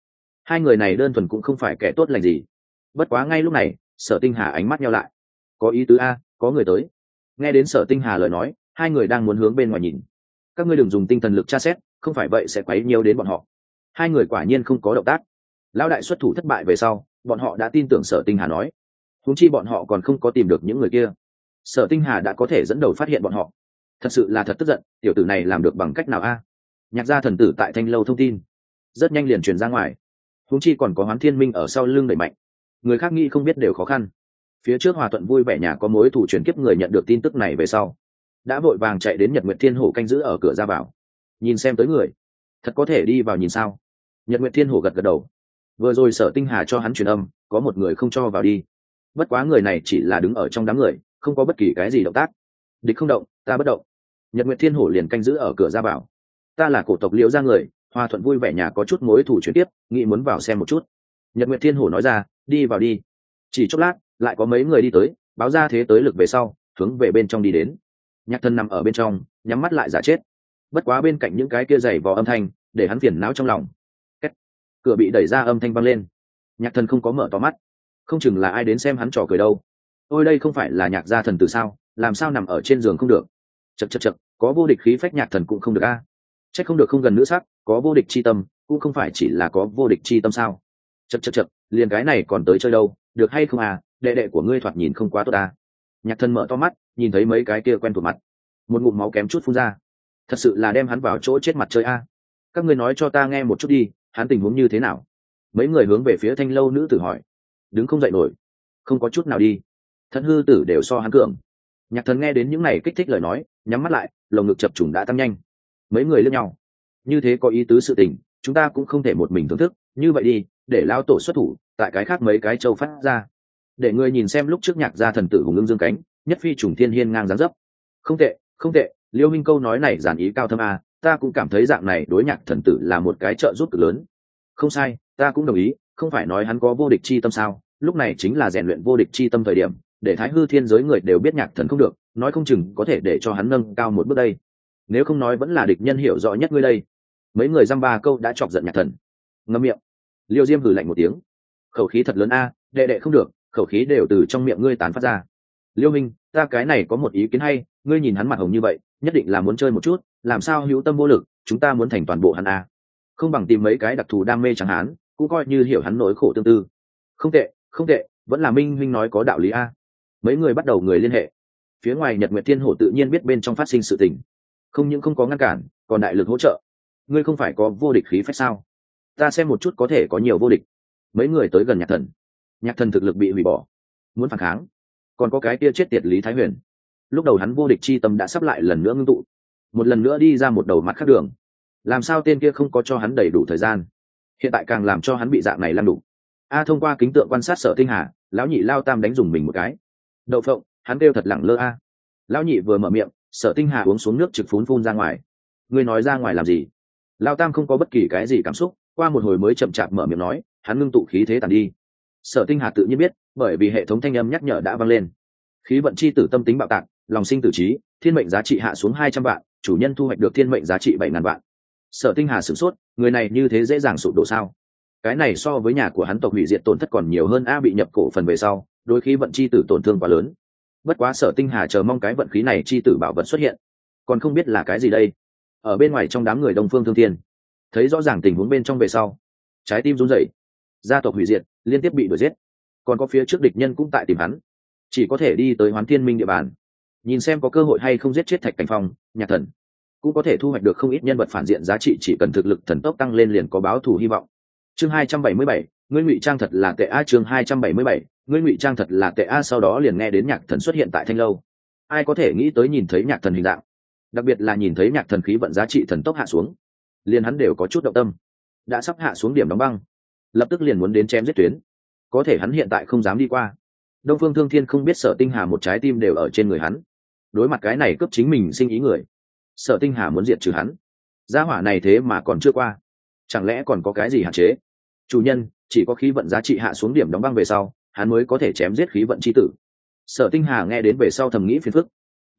hai người này đơn thuần cũng không phải kẻ tốt lành gì. Bất quá ngay lúc này Sở Tinh Hà ánh mắt nhau lại, có ý tứ a, có người tới. Nghe đến Sở Tinh Hà lời nói, hai người đang muốn hướng bên ngoài nhìn. Các ngươi đừng dùng tinh thần lực tra xét, không phải vậy sẽ quấy nhiều đến bọn họ. Hai người quả nhiên không có động tác. Lão đại xuất thủ thất bại về sau, bọn họ đã tin tưởng Sở Tinh Hà nói, huống chi bọn họ còn không có tìm được những người kia. Sở Tinh Hà đã có thể dẫn đầu phát hiện bọn họ, thật sự là thật tức giận, tiểu tử này làm được bằng cách nào a? Nhạc gia thần tử tại Thanh Lâu thông tin rất nhanh liền truyền ra ngoài, huống chi còn có Hoán Thiên Minh ở sau lưng đẩy mạnh, người khác nghĩ không biết đều khó khăn. Phía trước Hòa Thuận vui vẻ nhà có mối thủ chuyển kiếp người nhận được tin tức này về sau, đã vội vàng chạy đến Nhật Nguyệt Thiên Hổ canh giữ ở cửa ra vào, nhìn xem tới người, thật có thể đi vào nhìn sao? Nhật Nguyệt Thiên Hổ gật gật đầu, vừa rồi Sở Tinh Hà cho hắn truyền âm, có một người không cho vào đi, bất quá người này chỉ là đứng ở trong đám người, không có bất kỳ cái gì động tác. Địch không động, ta bất động. Nhật Nguyệt Thiên Hổ liền canh giữ ở cửa ra vào. Ta là cổ tộc Liễu gia người, Hòa Thuận vui vẻ nhà có chút mối thủ chuyển tiếp, nghĩ muốn vào xem một chút. Nhật Nguyệt Thiên Hổ nói ra, đi vào đi. Chỉ chốc lát, lại có mấy người đi tới, báo ra thế tới lực về sau, hướng về bên trong đi đến. Nhạc Thần nằm ở bên trong, nhắm mắt lại giả chết. Bất quá bên cạnh những cái kia giày vò âm thanh, để hắn phiền não trong lòng. Két. Cửa bị đẩy ra âm thanh vang lên. Nhạc Thần không có mở to mắt, không chừng là ai đến xem hắn trò cười đâu. Ôi đây không phải là Nhạc gia thần tử sao, làm sao nằm ở trên giường không được? Chậc chậc chậc, có vô địch khí phách Nhạc Thần cũng không được a. Trách không được không gần nữ sắc, có vô địch chi tâm, cũng không phải chỉ là có vô địch chi tâm sao? Chậc chậc chậc, liền cái này còn tới chơi đâu, được hay không à? Đệ đệ của ngươi thoạt nhìn không quá tốt à? Nhạc Thần mở to mắt, nhìn thấy mấy cái kia quen thuộc mặt, một ngụm máu kém chút phun ra. Thật sự là đem hắn vào chỗ chết mặt chơi a. Các ngươi nói cho ta nghe một chút đi, hắn tình huống như thế nào? Mấy người hướng về phía Thanh Lâu nữ tử hỏi. Đứng không dậy nổi, không có chút nào đi, Thận hư tử đều so hắn cường. Nhạc Thần nghe đến những này kích thích lời nói, nhắm mắt lại, lồng ngực chập trùng đã tăng nhanh. Mấy người liếc nhau, như thế có ý tứ sự tình, chúng ta cũng không thể một mình thưởng thức, như vậy đi, để lão tổ xuất thủ, tại cái khác mấy cái châu phát ra, để người nhìn xem lúc trước Nhạc gia thần tử hùng ưng dương cánh, nhất phi trùng thiên hiên ngang dáng dấp. Không tệ, không tệ, Liêu Minh câu nói này giản ý cao thâm a, ta cũng cảm thấy dạng này đối Nhạc thần tử là một cái trợ giúp cực lớn. Không sai, ta cũng đồng ý, không phải nói hắn có vô địch chi tâm sao? Lúc này chính là rèn luyện vô địch chi tâm thời điểm, để Thái Hư thiên giới người đều biết Nhạc thần không được, nói không chừng có thể để cho hắn nâng cao một bước đây. Nếu không nói vẫn là địch nhân hiểu rõ nhất ngươi đây. Mấy người dăm ba câu đã chọc giận Nhạc thần. Ngậm miệng. Liêu Diêm hừ lạnh một tiếng, khẩu khí thật lớn a, đệ đệ không được, khẩu khí đều từ trong miệng ngươi tán phát ra. Liêu Minh, ta cái này có một ý kiến hay, ngươi nhìn hắn mặt hồng như vậy, nhất định là muốn chơi một chút, làm sao hữu tâm vô lực, chúng ta muốn thành toàn bộ hắn a. Không bằng tìm mấy cái đặc thù đam mê chẳng hạn, cũng coi như hiểu hắn nỗi khổ tương tư. Không tệ, không tệ, vẫn là Minh huynh nói có đạo lý a. Mấy người bắt đầu người liên hệ. Phía ngoài Nhật Nguyệt Thiên Hổ tự nhiên biết bên trong phát sinh sự tình, không những không có ngăn cản, còn đại lực hỗ trợ. Ngươi không phải có vô địch khí phách sao? Ta xem một chút có thể có nhiều vô địch. Mấy người tới gần Nhạc thần. Nhạc thần thực lực bị hủy bỏ, muốn phản kháng. Còn có cái kia chết tiệt Lý Thái Huyền, lúc đầu hắn vô địch chi tâm đã sắp lại lần nữa ngưng tụ, một lần nữa đi ra một đầu mặt khác đường. Làm sao tên kia không có cho hắn đầy đủ thời gian, hiện tại càng làm cho hắn bị dạng này lăn đủ. Thông qua kính tượng quan sát Sở Tinh Hà, lão nhị lao tam đánh dùng mình một cái. Đậu phộng, hắn kêu thật lẳng lơ a. Lão nhị vừa mở miệng, Sở Tinh Hà uống xuống nước trực phun ra ngoài. Ngươi nói ra ngoài làm gì? Lao tam không có bất kỳ cái gì cảm xúc, qua một hồi mới chậm chạp mở miệng nói, hắn ngưng tụ khí thế tàn đi. Sở Tinh Hà tự nhiên biết, bởi vì hệ thống thanh âm nhắc nhở đã vang lên. Khí vận chi tử tâm tính bạo tạc, lòng sinh tử trí, thiên mệnh giá trị hạ xuống 200 vạn, chủ nhân thu hoạch được thiên mệnh giá trị 7.000 vạn. Sở Tinh Hà sửng sốt, người này như thế dễ dàng sụp đổ sao? Cái này so với nhà của hắn tộc hủy diệt tổn thất còn nhiều hơn a, bị nhập cổ phần về sau, đôi khí vận chi tử tổn thương quá lớn. Bất quá Sở Tinh Hà chờ mong cái vận khí này chi tử bảo vật xuất hiện, còn không biết là cái gì đây. Ở bên ngoài trong đám người Đông Phương Thương Thiên, thấy rõ ràng tình huống bên trong về sau, trái tim run rẩy. Gia tộc hủy diệt, liên tiếp bị đuổi giết, còn có phía trước địch nhân cũng tại tìm hắn, chỉ có thể đi tới Hoán Thiên Minh địa bàn, nhìn xem có cơ hội hay không giết chết Thạch Cảnh Phong, Nhạc thần, cũng có thể thu hoạch được không ít nhân vật phản diện giá trị, chỉ cần thực lực thần tốc tăng lên liền có báo thù hy vọng. Chương 277, ngươi ngụy trang thật là tệ a. Chương 277, ngươi ngụy trang thật là tệ a. Sau đó liền nghe đến Nhạc thần xuất hiện tại Thanh Lâu. Ai có thể nghĩ tới nhìn thấy Nhạc thần hình dạng, đặc biệt là nhìn thấy Nhạc thần khí vận giá trị thần tốc hạ xuống, liền hắn đều có chút động tâm. Đã sắp hạ xuống điểm đóng băng, lập tức liền muốn đến chém giết tuyến, có thể hắn hiện tại không dám đi qua. Đông Phương Thương Thiên không biết Sở Tinh Hà một trái tim đều ở trên người hắn, đối mặt cái này cướp chính mình sinh ý người, Sở Tinh Hà muốn diệt trừ hắn. Gia hỏa này thế mà còn chưa qua, chẳng lẽ còn có cái gì hạn chế? Chủ nhân, chỉ có khí vận giá trị hạ xuống điểm đóng băng về sau, hắn mới có thể chém giết khí vận chi tử. Sở Tinh Hà nghe đến về sau thầm nghĩ phiền phức,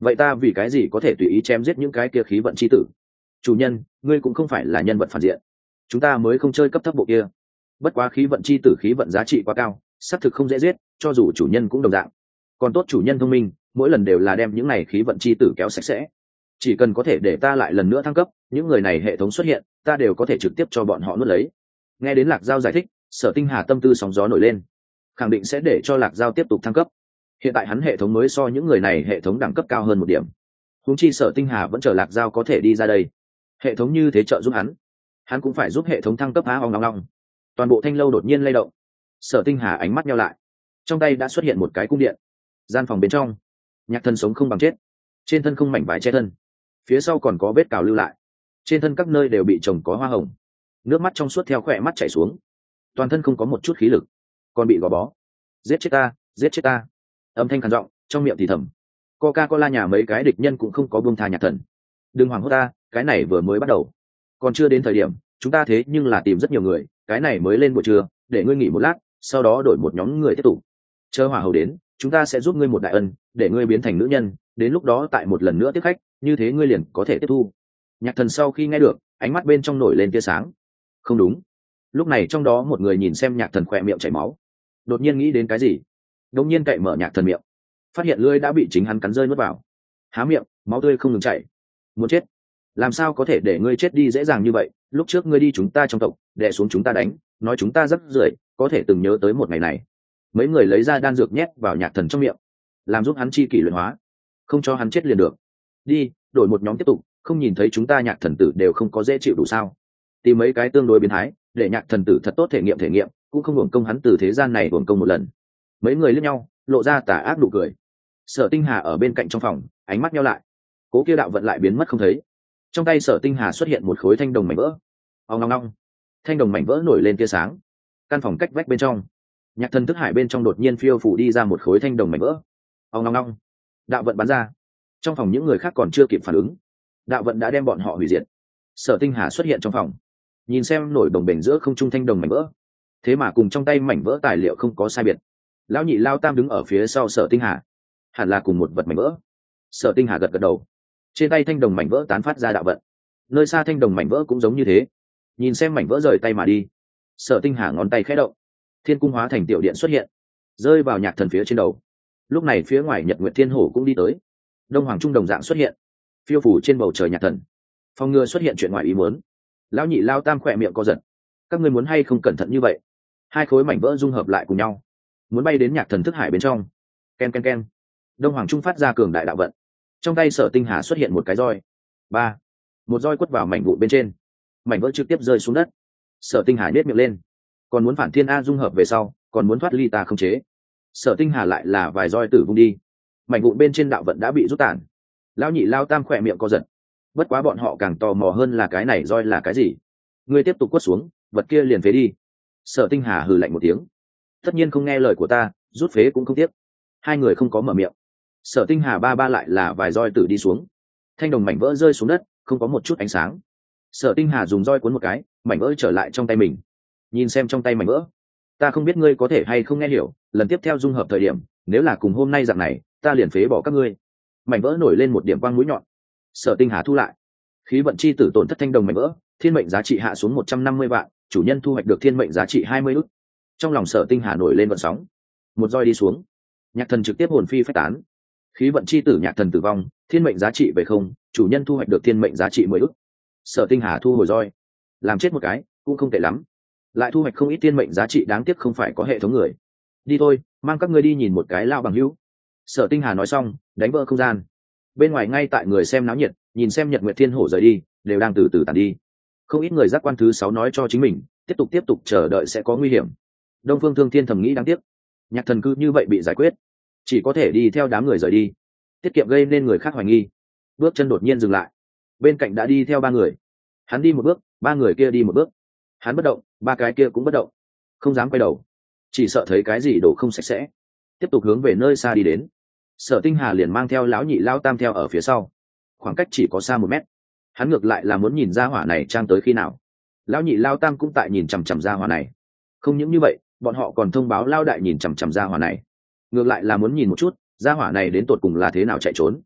vậy ta vì cái gì có thể tùy ý chém giết những cái kia khí vận chi tử? Chủ nhân, ngươi cũng không phải là nhân vật phản diện, chúng ta mới không chơi cấp thấp bộ kia. Bất quá khí vận chi tử khí vận giá trị quá cao, xác thực không dễ giết, cho dù chủ nhân cũng đồng dạng. Còn tốt chủ nhân thông minh, mỗi lần đều là đem những này khí vận chi tử kéo sạch sẽ. Chỉ cần có thể để ta lại lần nữa thăng cấp, những người này hệ thống xuất hiện, ta đều có thể trực tiếp cho bọn họ nuốt lấy. Nghe đến Lạc Giao giải thích, Sở Tinh Hà tâm tư sóng gió nổi lên, khẳng định sẽ để cho Lạc Giao tiếp tục thăng cấp. Hiện tại hắn hệ thống mới so những người này hệ thống đẳng cấp cao hơn một điểm. Huống chi Sở Tinh Hà vẫn chờ Lạc Giao có thể đi ra đây. Hệ thống như thế trợ giúp hắn cũng phải giúp hệ thống thăng cấp á ong long. Toàn bộ thanh lâu đột nhiên lay động. Sở Tinh Hà ánh mắt nheo lại, trong tay đã xuất hiện một cái cung điện. Gian phòng bên trong, Nhạc Thần sống không bằng chết, trên thân không mảnh vải che thân, phía sau còn có vết cào lưu lại, trên thân các nơi đều bị trồng có hoa hồng, nước mắt trong suốt theo khỏe mắt chảy xuống, toàn thân không có một chút khí lực, còn bị gò bó. Giết chết ta, giết chết ta. Âm thanh khàn giọng, trong miệng thì thầm. Coca-Cola nhà mấy cái địch nhân cũng không có buông tha Nhạc Thần. Đừng hoảng hốt ta, cái này vừa mới bắt đầu, còn chưa đến thời điểm, chúng ta thế nhưng là tìm rất nhiều người, cái này mới lên buổi trưa, để ngươi nghỉ một lát, sau đó đổi một nhóm người tiếp tục. Chờ hỏa hầu đến, chúng ta sẽ giúp ngươi một đại ân, để ngươi biến thành nữ nhân, đến lúc đó tại một lần nữa tiếp khách, như thế ngươi liền có thể tiếp thu. Nhạc Thần sau khi nghe được, ánh mắt bên trong nổi lên tia sáng. Không đúng. Lúc này trong đó một người nhìn xem Nhạc Thần khỏe miệng chảy máu, đột nhiên nghĩ đến cái gì, đột nhiên cậy mở Nhạc Thần miệng, phát hiện lưỡi đã bị chính hắn cắn rơi nuốt vào. Há miệng, máu tươi không ngừng chảy. Muốn chết? Làm sao có thể để ngươi chết đi dễ dàng như vậy? Lúc trước ngươi đi chúng ta trong tộc, đè xuống chúng ta đánh, nói chúng ta rất rưởi, có thể từng nhớ tới một ngày này. Mấy người lấy ra đan dược nhét vào Nhạc Thần trong miệng, làm giúp hắn chi kỷ luyện hóa, không cho hắn chết liền được. Đi, đổi một nhóm tiếp tục, không nhìn thấy chúng ta Nhạc Thần tử đều không có dễ chịu đủ sao? Tìm mấy cái tương đối biến thái, để Nhạc Thần tử thật tốt thể nghiệm, cũng không hưởng công hắn từ thế gian này hưởng công một lần. Mấy người liếc nhau, lộ ra tà ác nụ cười. Sở Tinh Hà ở bên cạnh trong phòng, ánh mắt nheo lại. Cố kia đạo vận lại biến mất không thấy. Trong tay Sở Tinh Hà xuất hiện một khối thanh đồng mảnh vỡ. Ong ong ong. Thanh đồng mảnh vỡ nổi lên tia sáng. Căn phòng cách vách bên trong, Nhạc Thần thức hải bên trong đột nhiên phiêu phủ đi ra một khối thanh đồng mảnh vỡ. Ong ong ong. Đạo vận bắn ra. Trong phòng những người khác còn chưa kịp phản ứng, đạo vận đã đem bọn họ hủy diệt. Sở Tinh Hà xuất hiện trong phòng, nhìn xem nổi đồng bềnh giữa không trung thanh đồng mảnh vỡ, thế mà cùng trong tay mảnh vỡ tài liệu không có sai biệt. Lão nhị Lao Tam đứng ở phía sau Sở Tinh Hà, hẳn là cùng một vật mảnh vỡ. Sở Tinh Hà gật gật đầu, trên tay thanh đồng mảnh vỡ tán phát ra đạo vận, nơi xa thanh đồng mảnh vỡ cũng giống như thế. Nhìn xem mảnh vỡ rời tay mà đi, Sở Tinh Hà ngón tay khẽ động, thiên cung hóa thành tiểu điện xuất hiện, rơi vào Nhạc Thần phía trên đầu. Lúc này phía ngoài Nhật Nguyệt Thiên Hổ cũng đi tới, Đông Hoàng Trung đồng dạng xuất hiện, phiêu phủ trên bầu trời Nhạc Thần. Phòng ngừa xuất hiện chuyện ngoài ý muốn. Lão nhị Lao Tam khỏe miệng co giật. Các ngươi muốn hay không cẩn thận như vậy? Hai khối mảnh vỡ dung hợp lại cùng nhau, muốn bay đến Nhạc Thần thức hải bên trong. Ken ken ken. Đông Hoàng Trung phát ra cường đại đạo vận, trong tay Sở Tinh Hà xuất hiện một cái roi. Ba. Một roi quất vào mảnh vụn bên trên, mảnh vỡ trực tiếp rơi xuống đất. Sở Tinh Hà nhếch miệng lên, còn muốn phản thiên a dung hợp về sau, còn muốn thoát ly ta không chế. Sở Tinh Hà lại là vài roi tử vung đi, mảnh vụn bên trên đạo vận đã bị rút tản. Lão nhị Lao Tam khỏe miệng co giật. Bất quá bọn họ càng tò mò hơn là cái này roi là cái gì. Ngươi tiếp tục quất xuống, vật kia liền phế đi. Sở Tinh Hà hừ lạnh một tiếng. Tất nhiên không nghe lời của ta, rút phế cũng không tiếc. Hai người không có mở miệng. Sở Tinh Hà ba lại là vài roi tử đi xuống, thanh đồng mảnh vỡ rơi xuống đất, không có một chút ánh sáng. Sở Tinh Hà dùng roi cuốn một cái, mảnh vỡ trở lại trong tay mình. Nhìn xem trong tay mảnh vỡ, ta không biết ngươi có thể hay không nghe hiểu, lần tiếp theo dung hợp thời điểm, nếu là cùng hôm nay dạng này, ta liền phế bỏ các ngươi. Mảnh vỡ nổi lên một điểm quang mũi nhọn. Sở Tinh Hà thu lại. Khí vận chi tử tổn thất thanh đồng mảnh vỡ, thiên mệnh giá trị hạ xuống 150 vạn, chủ nhân thu hoạch được thiên mệnh giá trị 20 ức. Trong lòng Sở Tinh Hà nổi lên vận sóng. Một roi đi xuống, Nhạc Thần trực tiếp hồn phi phách tán. Khí vận chi tử Nhạc Thần tử vong, thiên mệnh giá trị về không, chủ nhân thu hoạch được thiên mệnh giá trị 10 ức. Sở Tinh Hà thu hồi roi, làm chết một cái cũng không tệ lắm, lại thu hoạch không ít thiên mệnh giá trị, đáng tiếc không phải có hệ thống người. Đi thôi, mang các ngươi đi nhìn một cái lao bằng hữu. Sở Tinh Hà nói xong, đánh vỡ không gian. Bên ngoài ngay tại người xem náo nhiệt, nhìn xem Nhật Nguyệt Thiên Hổ rời đi, đều đang từ từ tàn đi. Không ít người giác quan thứ 6 nói cho chính mình, tiếp tục chờ đợi sẽ có nguy hiểm. Đông Phương Thương Thiên thầm nghĩ đáng tiếc, Nhạc Thần cứ như vậy bị giải quyết, chỉ có thể đi theo đám người rời đi, tiết kiệm gây nên người khác hoài nghi. Bước chân đột nhiên dừng lại, bên cạnh đã đi theo 3 người. Hắn đi một bước, 3 người kia đi một bước. Hắn bất động, 3 cái kia cũng bất động, không dám quay đầu, chỉ sợ thấy cái gì đổ không sạch sẽ. Tiếp tục hướng về nơi xa đi đến. Sở Tinh Hà liền mang theo lão nhị Lao Tam theo ở phía sau, khoảng cách chỉ có xa 1 mét. Hắn ngược lại là muốn nhìn ra hỏa này trang tới khi nào. Lão nhị Lao Tam cũng tại nhìn chằm chằm ra hỏa này. Không những như vậy, bọn họ còn thông báo Lao đại nhìn chằm chằm ra hỏa này, ngược lại là muốn nhìn một chút ra hỏa này đến tột cùng là thế nào chạy trốn.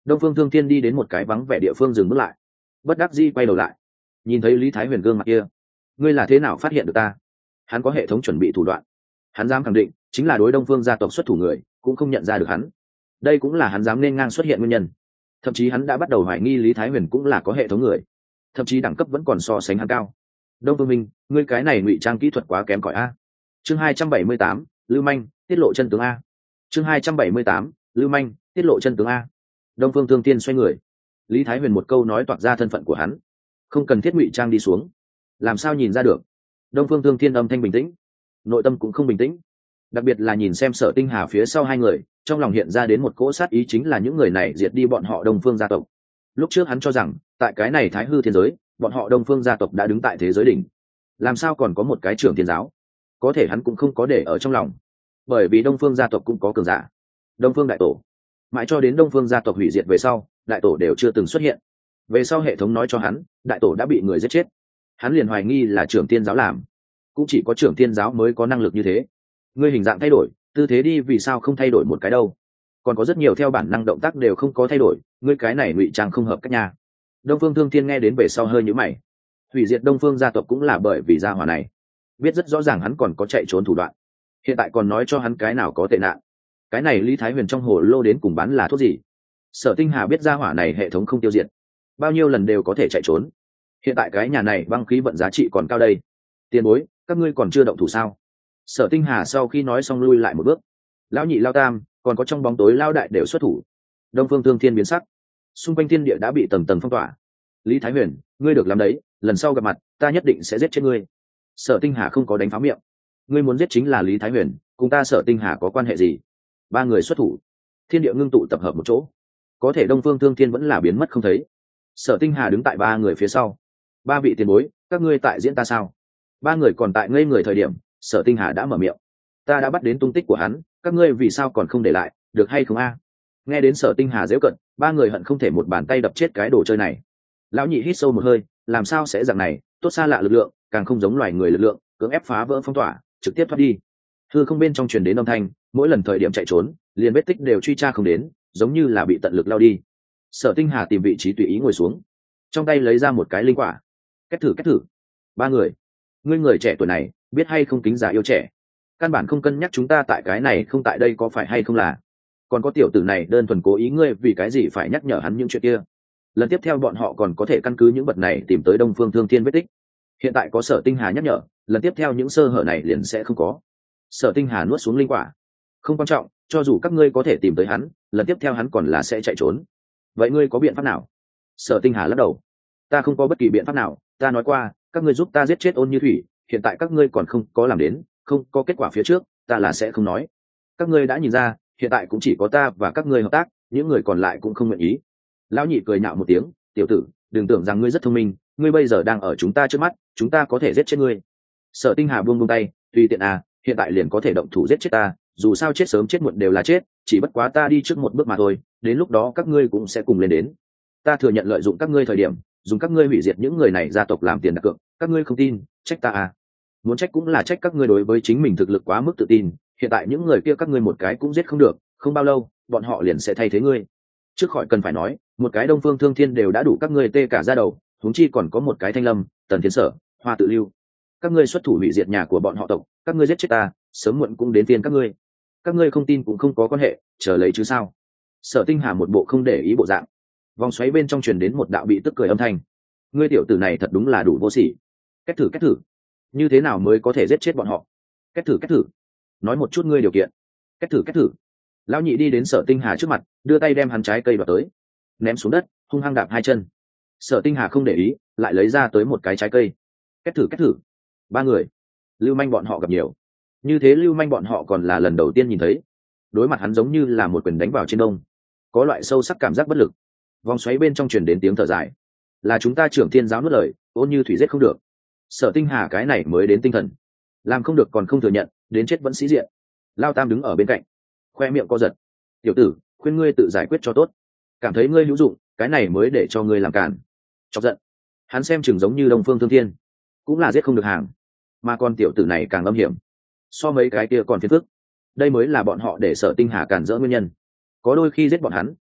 Đông Phương Thương Thiên đi đến một cái vắng vẻ địa phương dừng bước lại, bất đắc dĩ quay đầu lại, nhìn thấy Lý Thái Huyền gương mặt kia. Ngươi là thế nào phát hiện được ta? Hắn có hệ thống chuẩn bị thủ đoạn, hắn dám khẳng định chính là đối Đông Phương gia tộc xuất thủ người cũng không nhận ra được hắn. Đây cũng là hắn dám nên ngang xuất hiện nguyên nhân. Thậm chí hắn đã bắt đầu hoài nghi Lý Thái Huyền cũng là có hệ thống người, thậm chí đẳng cấp vẫn còn so sánh hắn cao. Đông Phương Minh, ngươi cái này ngụy trang kỹ thuật quá kém cỏi a. Chương 278, Lưu Manh tiết lộ chân tướng a. Chương 278, Lưu Manh tiết lộ chân tướng a. Đông Phương Thương Tiên xoay người, Lý Thái Huyền một câu nói toạc ra thân phận của hắn, không cần thiết ngụy trang đi xuống. Làm sao nhìn ra được? Đông Phương Thương Thiên âm thanh bình tĩnh, nội tâm cũng không bình tĩnh. Đặc biệt là nhìn xem Sở Tinh Hà phía sau hai người, trong lòng hiện ra đến một cỗ sát ý, chính là những người này diệt đi bọn họ Đông Phương gia tộc. Lúc trước hắn cho rằng tại cái này Thái Hư thiên giới, bọn họ Đông Phương gia tộc đã đứng tại thế giới đỉnh, làm sao còn có một cái trưởng thiên giáo? Có thể hắn cũng không có để ở trong lòng, bởi vì Đông Phương gia tộc cũng có cường giả, Đông Phương đại tổ. Mãi cho đến Đông Phương gia tộc hủy diệt về sau, đại tổ đều chưa từng xuất hiện. Về sau hệ thống nói cho hắn, đại tổ đã bị người giết chết. Hắn liền hoài nghi là trưởng thiên giáo làm, cũng chỉ có trưởng thiên giáo mới có năng lực như thế. Ngươi hình dạng thay đổi, tư thế đi vì sao không thay đổi một cái đâu? Còn có rất nhiều theo bản năng động tác đều không có thay đổi, ngươi cái này ngụy trang không hợp cách nha. Đông Phương Thương Thiên nghe đến về sau hơi nhíu mày. Hủy diệt Đông Phương gia tộc cũng là bởi vì gia hỏa này, biết rất rõ ràng hắn còn có chạy trốn thủ đoạn, hiện tại còn nói cho hắn cái nào có tệ nạn. Cái này Lý Thái Huyền trong hồ lô đến cùng bán là thuốc gì? Sở Tinh Hà biết gia hỏa này hệ thống không tiêu diệt, bao nhiêu lần đều có thể chạy trốn. Hiện tại cái nhà này băng khí vận giá trị còn cao đây. Tiền bối, các ngươi còn chưa động thủ sao? Sở Tinh Hà sau khi nói xong lui lại một bước. Lão nhị, Lão tam, còn có trong bóng tối Lão đại đều xuất thủ. Đông Phương Thương Thiên biến sắc, xung quanh thiên địa đã bị tầng tầng phong tỏa. Lý Thái Huyền, ngươi được làm đấy, lần sau gặp mặt ta nhất định sẽ giết chết ngươi. Sở Tinh Hà không có đánh phá miệng. Ngươi muốn giết chính là Lý Thái Huyền, cùng ta Sở Tinh Hà có quan hệ gì? Ba người xuất thủ, thiên địa ngưng tụ tập hợp một chỗ, có thể Đông Phương Thương Thiên vẫn là biến mất không thấy. Sở Tinh Hà đứng tại ba người phía sau. Ba vị tiền bối, các ngươi tại diễn ta sao? Ba người còn tại ngây người thời điểm, Sở Tinh Hà đã mở miệng. Ta đã bắt đến tung tích của hắn, các ngươi vì sao còn không để lại, được hay không a? Nghe đến Sở Tinh Hà giễu cận, ba người hận không thể một bàn tay đập chết cái đồ chơi này. Lão nhị hít sâu một hơi, làm sao sẽ dạng này, tốt xa lạ lực lượng, càng không giống loài người lực lượng, cưỡng ép phá vỡ phong tỏa, trực tiếp thoát đi. Hư không bên trong truyền đến âm thanh, mỗi lần thời điểm chạy trốn, liền vết tích đều truy tra không đến, giống như là bị tận lực lao đi. Sở Tinh Hà tìm vị trí tùy ý ngồi xuống, trong tay lấy ra một cái linh quả. Kết thử. Ba người, ngươi người trẻ tuổi này, biết hay không kính già yêu trẻ, căn bản không cân nhắc chúng ta tại cái này không tại đây có phải hay không là. Còn có tiểu tử này đơn thuần cố ý, ngươi vì cái gì phải nhắc nhở hắn những chuyện kia? Lần tiếp theo bọn họ còn có thể căn cứ những vật này tìm tới Đông Phương Thương Thiên vết tích. Hiện tại có Sở Tinh Hà nhắc nhở, lần tiếp theo những sơ hở này liền sẽ không có. Sở Tinh Hà nuốt xuống linh quả. Không quan trọng, cho dù các ngươi có thể tìm tới hắn, lần tiếp theo hắn còn là sẽ chạy trốn. Vậy ngươi có biện pháp nào? Sở Tinh Hà lắc đầu. Ta không có bất kỳ biện pháp nào, ta nói qua, các ngươi giúp ta giết chết Ôn Như Thủy, hiện tại các ngươi còn không có làm đến, không có kết quả phía trước, ta là sẽ không nói. Các ngươi đã nhìn ra, hiện tại cũng chỉ có ta và các ngươi hợp tác, những người còn lại cũng không nguyện ý. Lão nhị cười nhạo một tiếng, tiểu tử, đừng tưởng rằng ngươi rất thông minh, ngươi bây giờ đang ở chúng ta trước mắt, chúng ta có thể giết chết ngươi. Sở Tinh Hà buông tay, tùy tiện à, hiện tại liền có thể động thủ giết chết ta, dù sao chết sớm chết muộn đều là chết, chỉ bất quá ta đi trước một bước mà thôi, đến lúc đó các ngươi cũng sẽ cùng lên đến. Ta thừa nhận lợi dụng các ngươi thời điểm, dùng các ngươi hủy diệt những người này gia tộc làm tiền đặt cược, các ngươi không tin, trách ta à? Muốn trách cũng là trách các ngươi đối với chính mình thực lực quá mức tự tin, hiện tại những người kia các ngươi một cái cũng giết không được, không bao lâu, bọn họ liền sẽ thay thế ngươi. Trước khỏi cần phải nói, một cái Đông Phương Thương Thiên đều đã đủ các ngươi tê cả da đầu, huống chi còn có một cái Thanh Lâm, Tần Thiên Sở, Hoa Tự Lưu. Các ngươi xuất thủ hủy diệt nhà của bọn họ tộc, các ngươi giết chết ta, sớm muộn cũng đến tiền các ngươi. Các ngươi không tin cũng không có quan hệ, chờ lấy chứ sao? Sở Tinh Hà một bộ không để ý bộ dạng. Vòng xoáy bên trong truyền đến một đạo bị tức cười âm thanh. Ngươi tiểu tử này thật đúng là đủ vô sỉ. Kết thử. Như thế nào mới có thể giết chết bọn họ? Kết thử. Nói một chút ngươi điều kiện. Kết thử. Lão nhị đi đến Sở Tinh Hà trước mặt, đưa tay đem hắn trái cây đoạt tới, ném xuống đất, hung hăng đạp hai chân. Sở Tinh Hà không để ý, lại lấy ra tới một cái trái cây. Kết thử. Ba người, Lưu Manh bọn họ gặp nhiều, như thế Lưu Manh bọn họ còn là lần đầu tiên nhìn thấy. Đối mặt hắn giống như là một quyền đánh vào trên đông, có loại sâu sắc cảm giác bất lực. Vòng xoáy bên trong truyền đến tiếng thở dài. Là chúng ta Trưởng Thiên giáo nuốt lời, Ôn Như Thủy giết không được. Sở Tinh Hà cái này mới đến tinh thần, làm không được còn không thừa nhận, đến chết vẫn sĩ diện. Lao Tam đứng ở bên cạnh, khoe miệng co giật. Tiểu tử, khuyên ngươi tự giải quyết cho tốt, cảm thấy ngươi hữu dụng, cái này mới để cho ngươi làm cản. Chọc giận, hắn xem chừng giống như Đông Phương Thương Thiên, cũng là giết không được hàng, mà con tiểu tử này càng âm hiểm, so mấy cái kia còn phiền phức. Đây mới là bọn họ để Sở Tinh Hà cản rỡ nguyên nhân. Có đôi khi giết bọn hắn,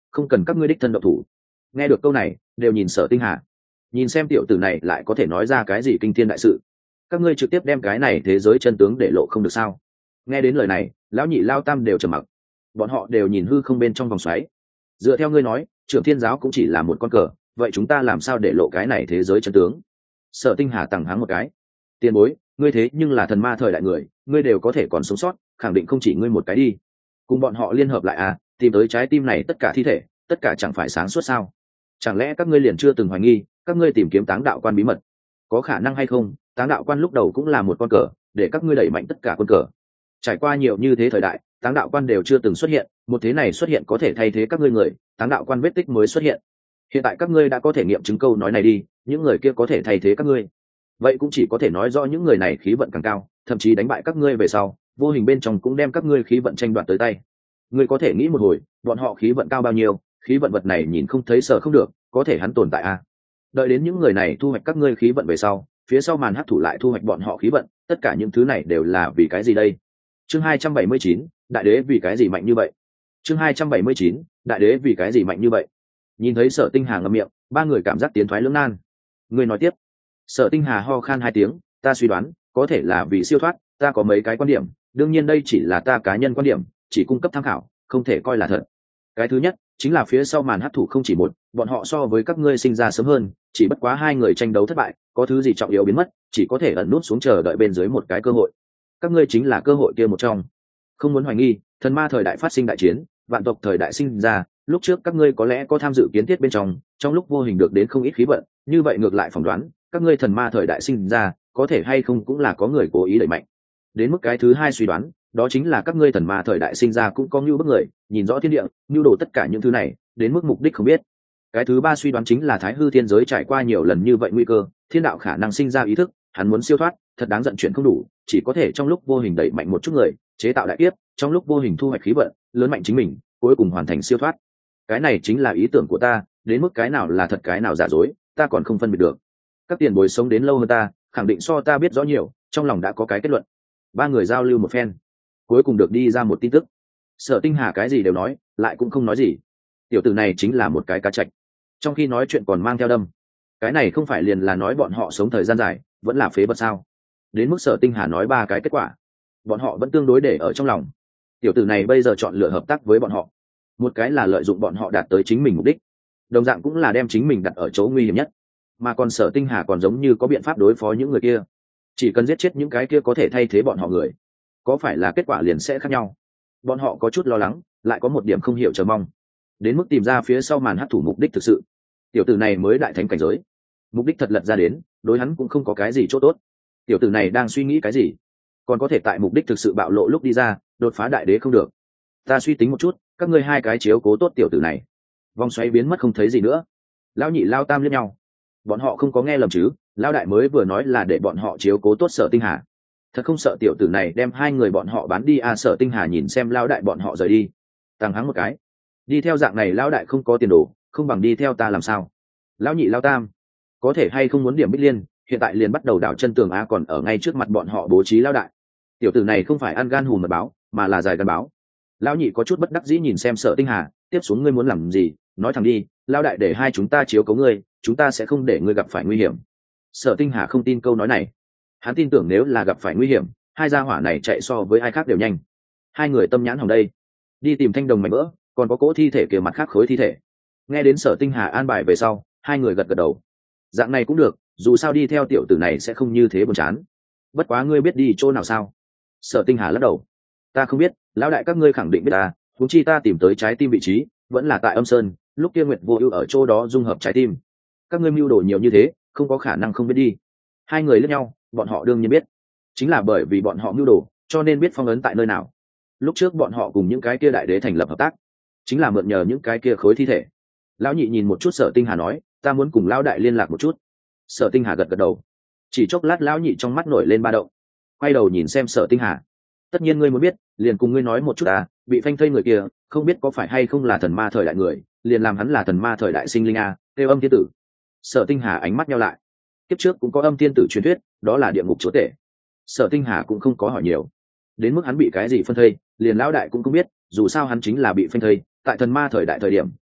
không cần các ngươi đích thân độc thủ. Nghe được câu này đều nhìn Sở Tinh Hà, nhìn xem tiểu tử này lại có thể nói ra cái gì kinh thiên đại sự. Các ngươi trực tiếp đem cái này thế giới chân tướng để lộ không được sao? Nghe đến lời này, lão nhị lao tam đều trầm mặc. Bọn họ đều nhìn hư không bên trong vòng xoáy. Dựa theo ngươi nói, Trưởng Thiên giáo cũng chỉ là một con cờ, vậy chúng ta làm sao để lộ cái này thế giới chân tướng? Sở Tinh Hà tằng hắng một cái. Tiền bối, ngươi thế nhưng là thần ma thời đại người, ngươi đều có thể còn sống sót, khẳng định không chỉ ngươi một cái đi. Cùng bọn họ liên hợp lại à, tìm tới trái tim này tất cả thi thể, tất cả chẳng phải sáng suốt sao? Chẳng lẽ các ngươi liền chưa từng hoài nghi, các ngươi tìm kiếm Táng đạo quan bí mật? Có khả năng hay không, Táng đạo quan lúc đầu cũng là một con cờ, để các ngươi đẩy mạnh tất cả quân cờ. Trải qua nhiều như thế thời đại, Táng đạo quan đều chưa từng xuất hiện, một thế này xuất hiện có thể thay thế các ngươi người, Táng đạo quan vết tích mới xuất hiện. Hiện tại các ngươi đã có thể nghiệm chứng câu nói này đi, những người kia có thể thay thế các ngươi. Vậy cũng chỉ có thể nói rõ những người này khí vận càng cao, thậm chí đánh bại các ngươi về sau, vô hình bên trong cũng đem các ngươi khí vận tranh đoạt tới tay. Ngươi có thể nghĩ một hồi, bọn họ khí vận cao bao nhiêu, khí vận vật này nhìn không thấy sợ không được, có thể hắn tồn tại à? Đợi đến những người này thu hoạch các ngươi khí vận về sau, phía sau màn hắc thủ lại thu hoạch bọn họ khí vận, tất cả những thứ này đều là vì cái gì đây? Chương 279, đại đế vì cái gì mạnh như vậy? Chương 279, đại đế vì cái gì mạnh như vậy? Nhìn thấy Sở Tinh Hà ngậm miệng, ba người cảm giác tiến thoái lưỡng nan. Người nói tiếp. Sở Tinh Hà ho khan hai tiếng, ta suy đoán, có thể là vì siêu thoát, ta có mấy cái quan điểm, đương nhiên đây chỉ là ta cá nhân quan điểm, chỉ cung cấp tham khảo, không thể coi là thật. Cái thứ nhất, chính là phía sau màn hắc thủ không chỉ một, bọn họ so với các ngươi sinh ra sớm hơn, chỉ bất quá hai người tranh đấu thất bại, có thứ gì trọng yếu biến mất, chỉ có thể ẩn nút xuống chờ đợi bên dưới một cái cơ hội. Các ngươi chính là cơ hội kia một trong. Không muốn hoài nghi, thần ma thời đại phát sinh đại chiến, vạn tộc thời đại sinh ra, lúc trước các ngươi có lẽ có tham dự kiến thiết bên trong lúc vô hình được đến không ít khí vận, như vậy ngược lại phỏng đoán, các ngươi thần ma thời đại sinh ra, có thể hay không cũng là có người cố ý đẩy mạnh. Đến mức cái thứ hai suy đoán, đó chính là các ngươi thần ma thời đại sinh ra cũng có nhu bức người, nhìn rõ thiên địa, nhu đồ tất cả những thứ này, đến mức mục đích không biết. Cái thứ ba suy đoán chính là Thái Hư thiên giới trải qua nhiều lần như vậy nguy cơ, thiên đạo khả năng sinh ra ý thức, hắn muốn siêu thoát, thật đáng giận chuyện không đủ, chỉ có thể trong lúc vô hình đẩy mạnh một chút người, chế tạo đại kiếp, trong lúc vô hình thu hoạch khí vận, lớn mạnh chính mình, cuối cùng hoàn thành siêu thoát. Cái này chính là ý tưởng của ta, đến mức cái nào là thật cái nào giả dối, ta còn không phân biệt được. Các tiền bối sống đến lâu hơn ta, khẳng định so ta biết rõ nhiều, trong lòng đã có cái kết luận. Ba người giao lưu một phen, cuối cùng được đi ra một tin tức. Sở Tinh Hà cái gì đều nói, lại cũng không nói gì. Tiểu tử này chính là một cái cá trạch, trong khi nói chuyện còn mang theo đâm. Cái này không phải liền là nói bọn họ sống thời gian dài, vẫn là phế vật sao? Đến mức Sở Tinh Hà nói ba cái kết quả, bọn họ vẫn tương đối để ở trong lòng. Tiểu tử này bây giờ chọn lựa hợp tác với bọn họ, một cái là lợi dụng bọn họ đạt tới chính mình mục đích, đồng dạng cũng là đem chính mình đặt ở chỗ nguy hiểm nhất. Mà còn Sở Tinh Hà còn giống như có biện pháp đối phó những người kia, chỉ cần giết chết những cái kia có thể thay thế bọn họ người, có phải là kết quả liền sẽ khác nhau? Bọn họ có chút lo lắng, lại có một điểm không hiểu chờ mong, đến mức tìm ra phía sau màn hắc thủ mục đích thực sự. Tiểu tử này mới đại thánh cảnh giới, mục đích thật lật ra đến, đối hắn cũng không có cái gì chỗ tốt. Tiểu tử này đang suy nghĩ cái gì, còn có thể tại mục đích thực sự bạo lộ lúc đi ra đột phá đại đế không được? Ta suy tính một chút, các ngươi hai cái chiếu cố tốt tiểu tử này. Vòng xoáy biến mất không thấy gì nữa. Lão nhị lao tam liếc nhau, bọn họ không có nghe lầm chứ? Lão đại mới vừa nói là để bọn họ chiếu cố tốt Sở Tinh Hà, thật không sợ tiểu tử này đem hai người bọn họ bán đi à? Sở Tinh Hà nhìn xem lão đại bọn họ rời đi, tăng hắng một cái. Đi theo dạng này lão đại không có tiền đồ, không bằng đi theo ta làm sao? Lão nhị lao tam, có thể hay không muốn điểm Bích Liên, hiện tại liền bắt đầu đảo chân tường a, còn ở ngay trước mặt bọn họ bố trí lão đại. Tiểu tử này không phải ăn gan hùm mật báo, mà là dài gan báo. Lão nhị có chút bất đắc dĩ nhìn xem Sở Tinh Hà, tiếp xuống ngươi muốn làm gì, nói thẳng đi, lão đại để hai chúng ta chiếu cố ngươi, chúng ta sẽ không để ngươi gặp phải nguy hiểm. Sở Tinh Hà không tin câu nói này, hắn tin tưởng nếu là gặp phải nguy hiểm, hai gia hỏa này chạy so với ai khác đều nhanh. Hai người tâm nhãn hỏng đây, đi tìm thanh đồng mảnh vỡ, còn có cỗ thi thể kia mặt khác khối thi thể. Nghe đến Sở Tinh Hà an bài về sau, hai người gật gật đầu. Dạng này cũng được, dù sao đi theo tiểu tử này sẽ không như thế buồn chán. Bất quá ngươi biết đi chỗ nào sao? Sở Tinh Hà lắc đầu, ta không biết, lão đại các ngươi khẳng định biết ta, huống chi ta tìm tới trái tim vị trí vẫn là tại Âm Sơn, lúc kia Nguyệt Vô Ưu ở chỗ đó dung hợp trái tim. Các ngươi mưu đồ nhiều như thế, không có khả năng không biết đi. Hai người liếc nhau, bọn họ đương nhiên biết, chính là bởi vì bọn họ mưu đồ, cho nên biết phong ấn tại nơi nào. Lúc trước bọn họ cùng những cái kia đại đế thành lập hợp tác, chính là mượn nhờ những cái kia khối thi thể. Lão nhị nhìn một chút Sở Tinh Hà nói, ta muốn cùng lão đại liên lạc một chút. Sở Tinh Hà gật gật đầu. Chỉ chốc lát lão nhị trong mắt nổi lên ba động, quay đầu nhìn xem Sở Tinh Hà, tất nhiên ngươi muốn biết, liền cùng ngươi nói một chút à, bị phanh thây người kia không biết có phải hay không là thần ma thời đại người, liền làm hắn là thần ma thời đại sinh linh a, kêu Âm Thiên Tử. Sở Tinh Hà ánh mắt nhau lại, kiếp trước cũng có Âm Thiên Tử truyền thuyết, đó là địa ngục chúa tể. Sở Tinh Hà cũng không có hỏi nhiều, đến mức hắn bị cái gì phân thây liền lão đại cũng không biết, dù sao hắn chính là bị phanh thây, tại thần ma thời đại thời điểm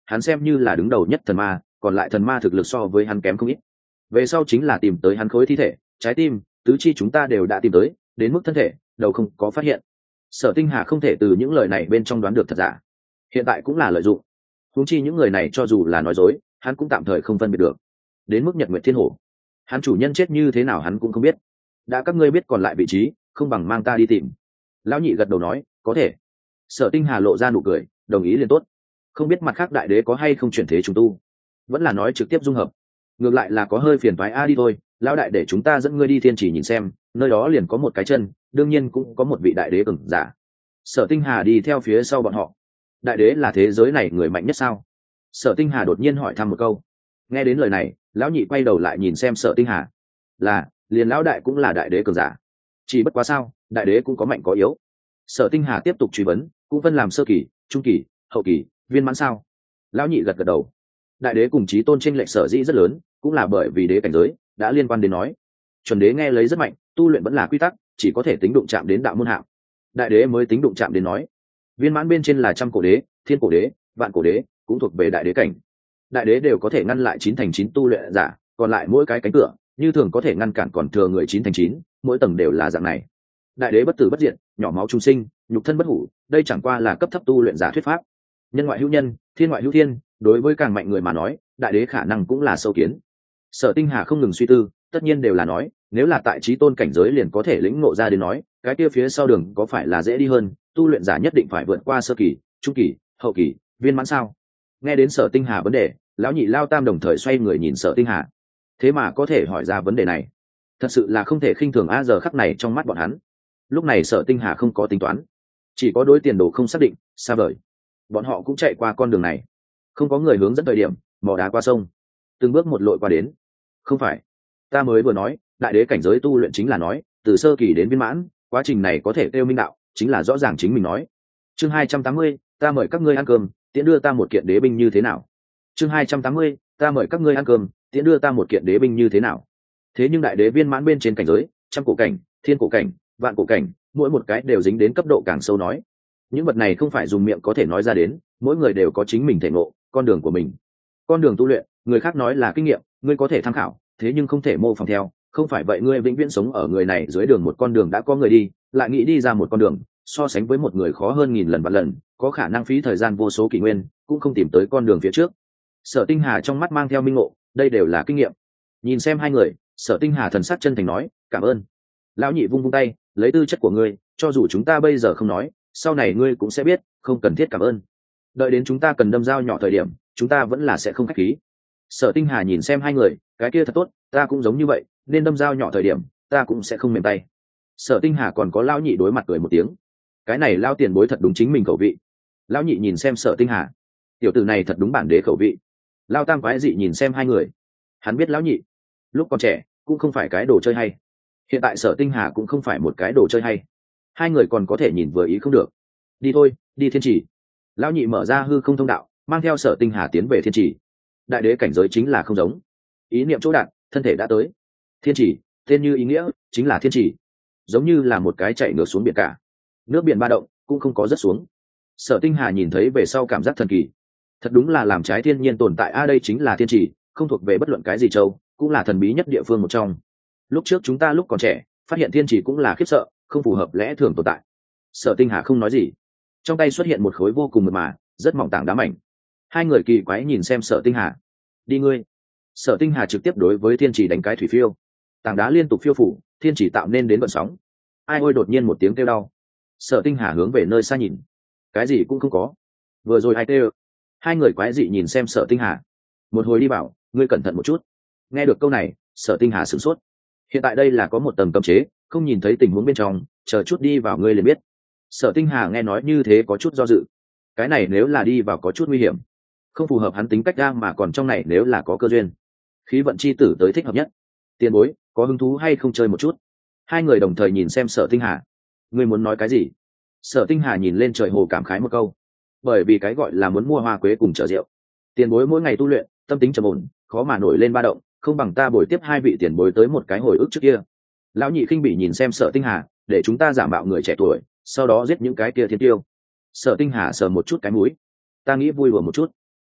hắn xem như là đứng đầu nhất thần ma, còn lại thần ma thực lực so với hắn kém không ít. Về sau chính là tìm tới hắn khối thi thể, trái tim, tứ chi chúng ta đều đã tìm tới, đến mức thân thể đầu không có phát hiện. Sở Tinh Hà không thể từ những lời này bên trong đoán được thật giả, hiện tại cũng là lợi dụng. Huống chi những người này cho dù là nói dối, hắn cũng tạm thời không phân biệt được. Đến mức Nhật Nguyệt Thiên Hổ, hắn chủ nhân chết như thế nào hắn cũng không biết. Đã các ngươi biết còn lại vị trí, không bằng mang ta đi tìm. Lão nhị gật đầu nói, có thể. Sở Tinh Hà lộ ra nụ cười, đồng ý liền tốt. Không biết mặt khác đại đế có hay không chuyển thế trùng tu, vẫn là nói trực tiếp dung hợp. Ngược lại là có hơi phiền toái, đi thôi, lão đại để chúng ta dẫn ngươi đi Thiên Chỉ nhìn xem, nơi đó liền có một cái chân, đương nhiên cũng có một vị đại đế cường giả. Sở Tinh Hà đi theo phía sau bọn họ. Đại đế là thế giới này người mạnh nhất sao? Sở Tinh Hà đột nhiên hỏi thăm một câu. Nghe đến lời này, lão nhị quay đầu lại nhìn xem Sở Tinh Hà. Là, liền lão đại cũng là đại đế cường giả. Chỉ bất quá sao, đại đế cũng có mạnh có yếu. Sở Tinh Hà tiếp tục truy vấn, cũng phân làm sơ kỳ, trung kỳ, hậu kỳ, viên mãn sao? Lão nhị gật gật đầu. Đại đế cùng chí tôn chênh lệch sở dĩ rất lớn, cũng là bởi vì đế cảnh giới đã liên quan đến nói. Chuẩn đế nghe lấy rất mạnh, tu luyện vẫn là quy tắc, chỉ có thể tính đụng chạm đến đạo môn hạng. Đại đế mới tính đụng chạm đến nói. Viên mãn bên trên là trăm cổ đế, thiên cổ đế, vạn cổ đế, cũng thuộc về đại đế cảnh. Đại đế đều có thể ngăn lại 9/9 tu luyện giả, còn lại mỗi cái cánh cửa như thường có thể ngăn cản còn thừa người 9/9, mỗi tầng đều là dạng này. Đại đế bất tử bất diệt, nhỏ máu trung sinh, nhục thân bất hủ, đây chẳng qua là cấp thấp tu luyện giả thuyết pháp. Nhân ngoại hữu nhân, thiên ngoại hữu thiên, đối với càng mạnh người mà nói, đại đế khả năng cũng là sâu kiến. Sở Tinh Hà không ngừng suy tư, tất nhiên đều là nói, nếu là tại chí tôn cảnh giới liền có thể lĩnh ngộ ra đến nói, cái kia phía sau đường có phải là dễ đi hơn, tu luyện giả nhất định phải vượt qua sơ kỳ, trung kỳ, hậu kỳ, viên mãn sao? Nghe đến Sở Tinh Hà vấn đề, lão nhị lao tam đồng thời xoay người nhìn Sở Tinh Hà. Thế mà có thể hỏi ra vấn đề này, thật sự là không thể khinh thường giờ khắc này trong mắt bọn hắn. Lúc này Sở Tinh Hà không có tính toán, chỉ có đối tiền đồ không xác định, xa vời. Bọn họ cũng chạy qua con đường này, không có người hướng dẫn thời điểm, mò đá qua sông, từng bước một lội qua đến. Không phải, ta mới vừa nói, đại đế cảnh giới tu luyện chính là nói, từ sơ kỳ đến viên mãn, quá trình này có thể kêu minh đạo, chính là rõ ràng chính mình nói. Chương 280, ta mời các ngươi ăn cơm, tiễn đưa ta một kiện đế binh như thế nào? Chương 280, ta mời các ngươi ăn cơm, tiễn đưa ta một kiện đế binh như thế nào? Thế nhưng đại đế viên mãn bên trên cảnh giới, trăm cổ cảnh, thiên cổ cảnh, vạn cổ cảnh, mỗi một cái đều dính đến cấp độ càng sâu nói. Những vật này không phải dùng miệng có thể nói ra đến, mỗi người đều có chính mình thể ngộ, con đường của mình. Con đường tu luyện, người khác nói là kinh nghiệm, ngươi có thể tham khảo, thế nhưng không thể mô phỏng theo, không phải vậy ngươi vĩnh viễn sống ở người này dưới đường một con đường đã có người đi, lại nghĩ đi ra một con đường, so sánh với một người khó hơn nghìn lần vạn lần, có khả năng phí thời gian vô số kỷ nguyên, cũng không tìm tới con đường phía trước. Sở Tinh Hà trong mắt mang theo minh ngộ, đây đều là kinh nghiệm. Nhìn xem hai người, Sở Tinh Hà thần sắc chân thành nói, cảm ơn. Lão nhị vung vung tay, lấy tư chất của ngươi, cho dù chúng ta bây giờ không nói, sau này ngươi cũng sẽ biết, không cần thiết cảm ơn. Đợi đến chúng ta cần đâm dao nhỏ thời điểm, chúng ta vẫn là sẽ không khách khí. Sở Tinh Hà nhìn xem hai người, cái kia thật tốt, ta cũng giống như vậy, nên đâm dao nhỏ thời điểm, ta cũng sẽ không mềm tay. Sở Tinh Hà còn có lão nhị đối mặt cười một tiếng. Cái này lao tiền bối thật đúng chính mình khẩu vị. Lão nhị nhìn xem Sở Tinh Hà, tiểu tử này thật đúng bản đế khẩu vị. Lao tam quái dị nhìn xem hai người, hắn biết lão nhị lúc còn trẻ cũng không phải cái đồ chơi hay, hiện tại Sở Tinh Hà cũng không phải một cái đồ chơi hay, hai người còn có thể nhìn vừa ý không được. Đi thôi, đi Thiên Trì. Lão nhị mở ra hư không thông đạo, mang theo Sở Tinh Hà tiến về Thiên Trì. Đại đế cảnh giới chính là không giống, ý niệm chỗ đạt, thân thể đã tới. Thiên Trì tên như ý nghĩa, chính là thiên trì, giống như là một cái chạy ngược xuống biển cả, nước biển ba động cũng không có rớt xuống. Sở Tinh Hà nhìn thấy về sau cảm giác thần kỳ, thật đúng là làm trái thiên nhiên tồn tại. Đây chính là thiên trì, không thuộc về bất luận cái gì châu, cũng là thần bí nhất địa phương một trong. Lúc trước chúng ta lúc còn trẻ phát hiện thiên trì cũng là khiếp sợ, không phù hợp lẽ thường tồn tại. Sở Tinh Hà không nói gì, trong tay xuất hiện một khối vô cùng mượt mà rất mỏng tảng đá mảnh. Hai người kỳ quái nhìn xem Sở Tinh Hà. Đi ngươi. Sở Tinh Hà trực tiếp đối với thiên trì đánh cái thủy phiêu, tảng đá liên tục phiêu phủ, thiên trì tạo nên đến vận sóng. Ai ôi, đột nhiên một tiếng kêu đau. Sở Tinh Hà hướng về nơi xa nhìn, cái gì cũng không có. Vừa rồi ai kêu? Hai người quái dị nhìn xem Sở Tinh Hà, một hồi đi bảo ngươi cẩn thận một chút. Nghe được câu này, Sở Tinh Hà sửng sốt. Hiện tại đây là có một tầng cấm chế, không nhìn thấy tình huống bên trong, chờ chút đi vào ngươi liền biết. Sở Tinh Hà nghe nói như thế có chút do dự, cái này nếu là đi vào có chút nguy hiểm, không phù hợp hắn tính cách ra, mà còn trong này nếu là có cơ duyên, khí vận chi tử tới thích hợp nhất. Tiền bối, có hứng thú hay không chơi một chút? Hai người đồng thời nhìn xem Sở Tinh Hà. Ngươi muốn nói cái gì? Sở Tinh Hà nhìn lên trời hồ cảm khái một câu, bởi vì cái gọi là muốn mua hoa quế cùng chở rượu. Tiền bối mỗi ngày tu luyện, tâm tính trầm ổn, khó mà nổi lên ba động, không bằng ta bồi tiếp hai vị tiền bối tới một cái hồi ức trước kia. Lão nhị khinh bỉ nhìn xem Sở Tinh Hà, để chúng ta giả mạo người trẻ tuổi, sau đó giết những cái kia thiên tiêu. Sở Tinh Hà sờ một chút cái mũi, ta nghĩ vui đùa một chút.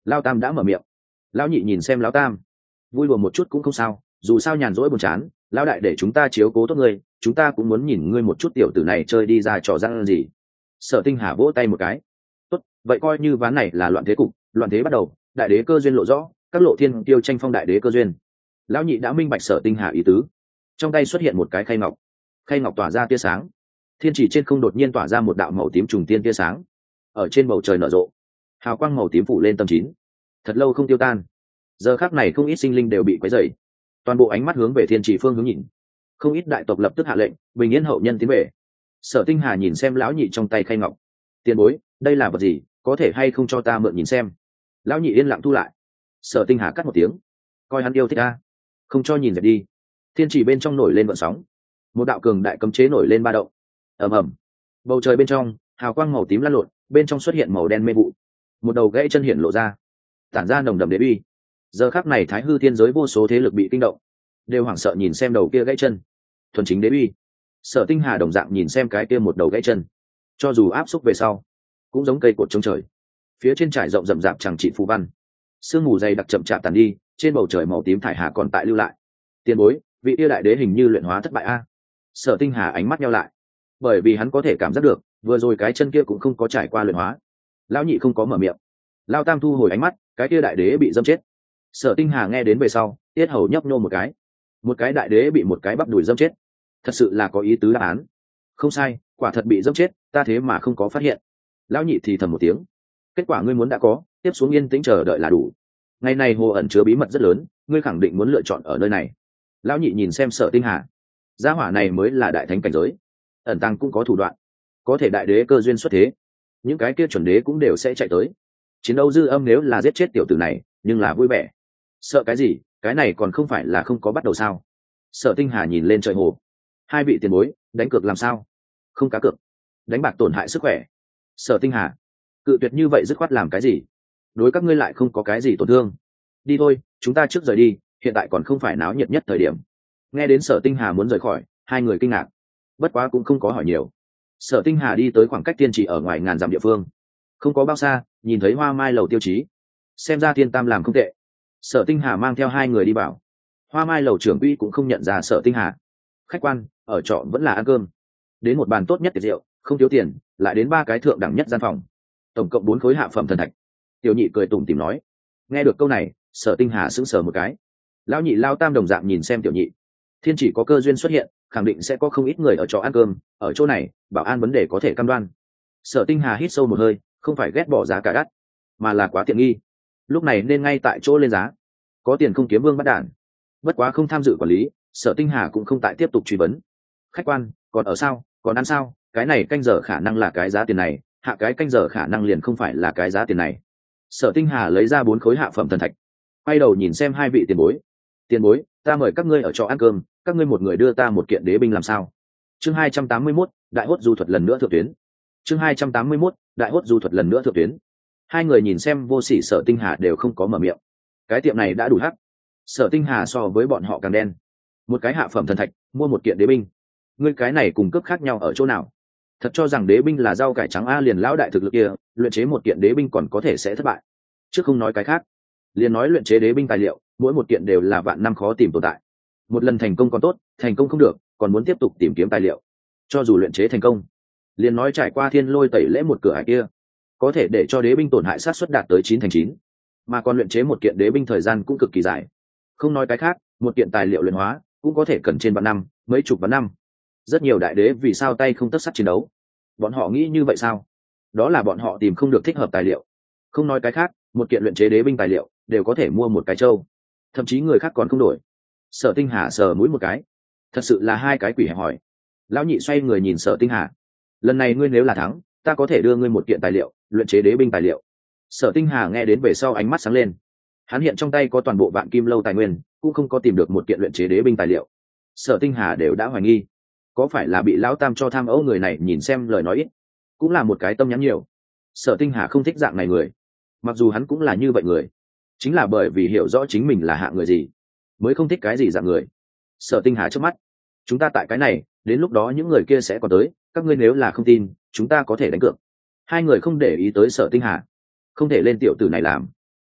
Lao tam đã mở miệng. Lão nhị nhìn xem lão tam, vui đùa một chút cũng không sao, dù sao nhàn rỗi buồn chán, lão đại để chúng ta chiếu cố tốt ngươi, chúng ta cũng muốn nhìn ngươi một chút tiểu tử này chơi đi ra trò răng gì. Sở Tinh Hà vỗ tay một cái. Tốt, vậy coi như ván này là loạn thế cục, loạn thế bắt đầu, đại đế cơ duyên lộ rõ, các lộ thiên tiêu tranh phong đại đế cơ duyên. Lão nhị đã minh bạch Sở Tinh Hà ý tứ. Trong tay xuất hiện một cái khay ngọc tỏa ra tia sáng. Thiên chỉ trên không đột nhiên tỏa ra một đạo màu tím trùng tiên tia sáng, ở trên bầu trời nở rộ, hào quang màu tím phủ lên tâm chín, thật lâu không tiêu tan. Giờ khắc này không ít sinh linh đều bị quấy rầy, toàn bộ ánh mắt hướng về thiên chỉ phương hướng nhìn. Không ít đại tộc lập tức hạ lệnh bình yên hậu nhân tiến về. Sở Tinh Hà nhìn xem lão nhị trong tay khay ngọc. Tiền bối, đây là vật gì, có thể hay không cho ta mượn nhìn xem? Lão nhị yên lặng thu lại. Sở Tinh Hà cắt một tiếng, coi hắn yêu thích ta, không cho nhìn dẹp đi. Thiên chỉ bên trong nổi lên vận sóng, một đạo cường đại cấm chế nổi lên ba động. Ầm ầm, bầu trời bên trong hào quang màu tím lăn lộn, bên trong xuất hiện màu đen mê vụ, một đầu gãy chân hiện lộ ra, tản ra nồng đậm đế uy. Giờ khắc này thái hư thiên giới vô số thế lực bị kinh động, đều hoảng sợ nhìn xem đầu kia gãy chân, thuần chính đế uy. Sở Tinh Hà đồng dạng nhìn xem cái kia một đầu gãy chân, cho dù áp xúc về sau cũng giống cây cột chống trời, phía trên trải rộng rậm rạp chẳng trị phù văn, sương mù dày đặc chậm chạp tàn đi, trên bầu trời màu tím thải hà còn tại lưu lại. Tiền bối, vị yêu đại đế hình như luyện hóa thất bại a. Sở Tinh Hà ánh mắt nheo lại, bởi vì hắn có thể cảm giác được vừa rồi cái chân kia cũng không có trải qua luyện hóa. Lão nhị không có mở miệng, Lão tam thu hồi ánh mắt, cái kia đại đế bị dâm chết. Sở Tinh Hà nghe đến về sau tiết hầu nhấp nhô một cái đại đế bị một cái bắp đùi dâm chết, thật sự là có ý tứ đáp án. Không sai, quả thật bị dâm chết, ta thế mà không có phát hiện. Lão nhị thì thầm một tiếng, kết quả ngươi muốn đã có, tiếp xuống yên tĩnh chờ đợi là đủ. Ngày này hồ ẩn chứa bí mật rất lớn, ngươi khẳng định muốn lựa chọn ở nơi này. Lão nhị nhìn xem Sở Tinh Hà, gia hỏa này mới là đại thánh cảnh giới, ẩn tăng cũng có thủ đoạn, có thể đại đế cơ duyên xuất thế, những cái kia chuẩn đế cũng đều sẽ chạy tới. Chiến đấu dư âm nếu là giết chết tiểu tử này, nhưng là vui vẻ. Sợ cái gì, cái này còn không phải là không có bắt đầu sao? Sở Tinh Hà nhìn lên trời hồ, hai vị tiền bối, đánh cược làm sao? Không cá cược, đánh bạc tổn hại sức khỏe. Sở Tinh Hà cự tuyệt như vậy dứt khoát làm cái gì? Đối các ngươi lại không có cái gì tổn thương. Đi thôi, chúng ta trước rời đi, hiện tại còn không phải náo nhiệt nhất thời điểm. Nghe đến Sở Tinh Hà muốn rời khỏi, hai người kinh ngạc, bất quá cũng không có hỏi nhiều. Sở Tinh Hà đi tới khoảng cách tiên chỉ ở ngoài ngàn dặm địa phương, không có bao xa nhìn thấy hoa mai lầu tiêu chí, xem ra Tiên Tam làm không tệ. Sở Tinh Hà mang theo hai người đi bảo hoa mai lầu, trưởng quỹ cũng không nhận ra Sở Tinh Hà. Khách quan ở trọ vẫn là ăn cơm, đến một bàn tốt nhất tiệc rượu, không thiếu tiền, lại đến 3 cái thượng đẳng nhất gian phòng, tổng cộng 4 khối hạ phẩm thần thạch. Tiểu nhị cười tủm tỉm nói. Nghe được câu này, Sở Tinh Hà sững sờ một cái. Lão nhị lao tam đồng dạng nhìn xem tiểu nhị. Thiên chỉ có cơ duyên xuất hiện, khẳng định sẽ có không ít người ở chỗ ăn cơm, ở chỗ này bảo an vấn đề có thể cam đoan. Sở Tinh Hà hít sâu một hơi, không phải ghét bỏ giá cả đắt, mà là quá tiện nghi. Lúc này nên ngay tại chỗ lên giá, có tiền không kiếm vương bắt đản. Bất quá không tham dự quản lý, Sở Tinh Hà cũng không tại tiếp tục truy vấn. Khách quan còn ở sao, còn ăn sao? Cái này canh giờ khả năng là cái giá tiền này, hạ cái canh giờ khả năng liền không phải là cái giá tiền này. Sở Tinh Hà lấy ra 4 khối hạ phẩm thần thạch, quay đầu nhìn xem hai vị tiền bối. Tiền bối, ta mời các ngươi ở chỗ ăn cơm, các ngươi một người đưa ta một kiện đế binh làm sao? Chương 281, đại hốt du thuật lần nữa thượng tuyến. Chương 281, đại hốt du thuật lần nữa thượng tuyến. Hai người nhìn xem vô sỉ Sở Tinh Hà đều không có mở miệng. Cái tiệm này đã đủ hắc. Sở Tinh Hà so với bọn họ càng đen. Một cái hạ phẩm thần thạch mua một kiện đế binh, ngươi cái này cùng cấp khác nhau ở chỗ nào? Thật cho rằng đế binh là rau cải trắng a? Liền lão đại thực lực kia, luyện chế một kiện đế binh còn có thể sẽ thất bại, chứ không nói cái khác. Liền nói luyện chế đế binh tài liệu, mỗi một kiện đều là vạn năm khó tìm tồn tại. Một lần thành công còn tốt, thành công không được, còn muốn tiếp tục tìm kiếm tài liệu. Cho dù luyện chế thành công, liền nói trải qua thiên lôi tẩy lễ một cửa ải kia, có thể để cho đế binh tổn hại sát suất đạt tới 9/9, mà còn luyện chế một kiện đế binh thời gian cũng cực kỳ dài. Không nói cái khác, một kiện tài liệu luyện hóa cũng có thể cần trên vạn năm, mấy chục vạn năm. Rất nhiều đại đế vì sao tay không tất sắt chiến đấu? Bọn họ nghĩ như vậy sao? Đó là bọn họ tìm không được thích hợp tài liệu. Không nói cái khác, một kiện luyện chế đế binh tài liệu đều có thể mua một cái trâu, thậm chí người khác còn không đổi. Sở Tinh Hà sờ mũi một cái, thật sự là hai cái quỷ hẹp hỏi. Lão nhị xoay người nhìn Sở Tinh Hà, lần này ngươi nếu là thắng, ta có thể đưa ngươi một kiện tài liệu, luyện chế đế binh tài liệu. Sở Tinh Hà nghe đến về sau ánh mắt sáng lên. Hắn hiện trong tay có toàn bộ vạn kim lâu tài nguyên, cũng không có tìm được một kiện luyện chế đế binh tài liệu. Sở Tinh Hà đều đã hoài nghi, có phải là bị lão tam cho tham ấu? Người này nhìn xem lời nói ít, cũng là một cái tâm nhắn nhiều. Sở Tinh Hà không thích dạng này người, mặc dù hắn cũng là như vậy người, chính là bởi vì hiểu rõ chính mình là hạng người gì, mới không thích cái gì dạng người. Sở Tinh Hà trước mắt, chúng ta tại cái này, đến lúc đó những người kia sẽ còn tới, các ngươi nếu là không tin, chúng ta có thể đánh cược. Hai người không để ý tới Sở Tinh Hà, không thể lên tiểu tử này làm.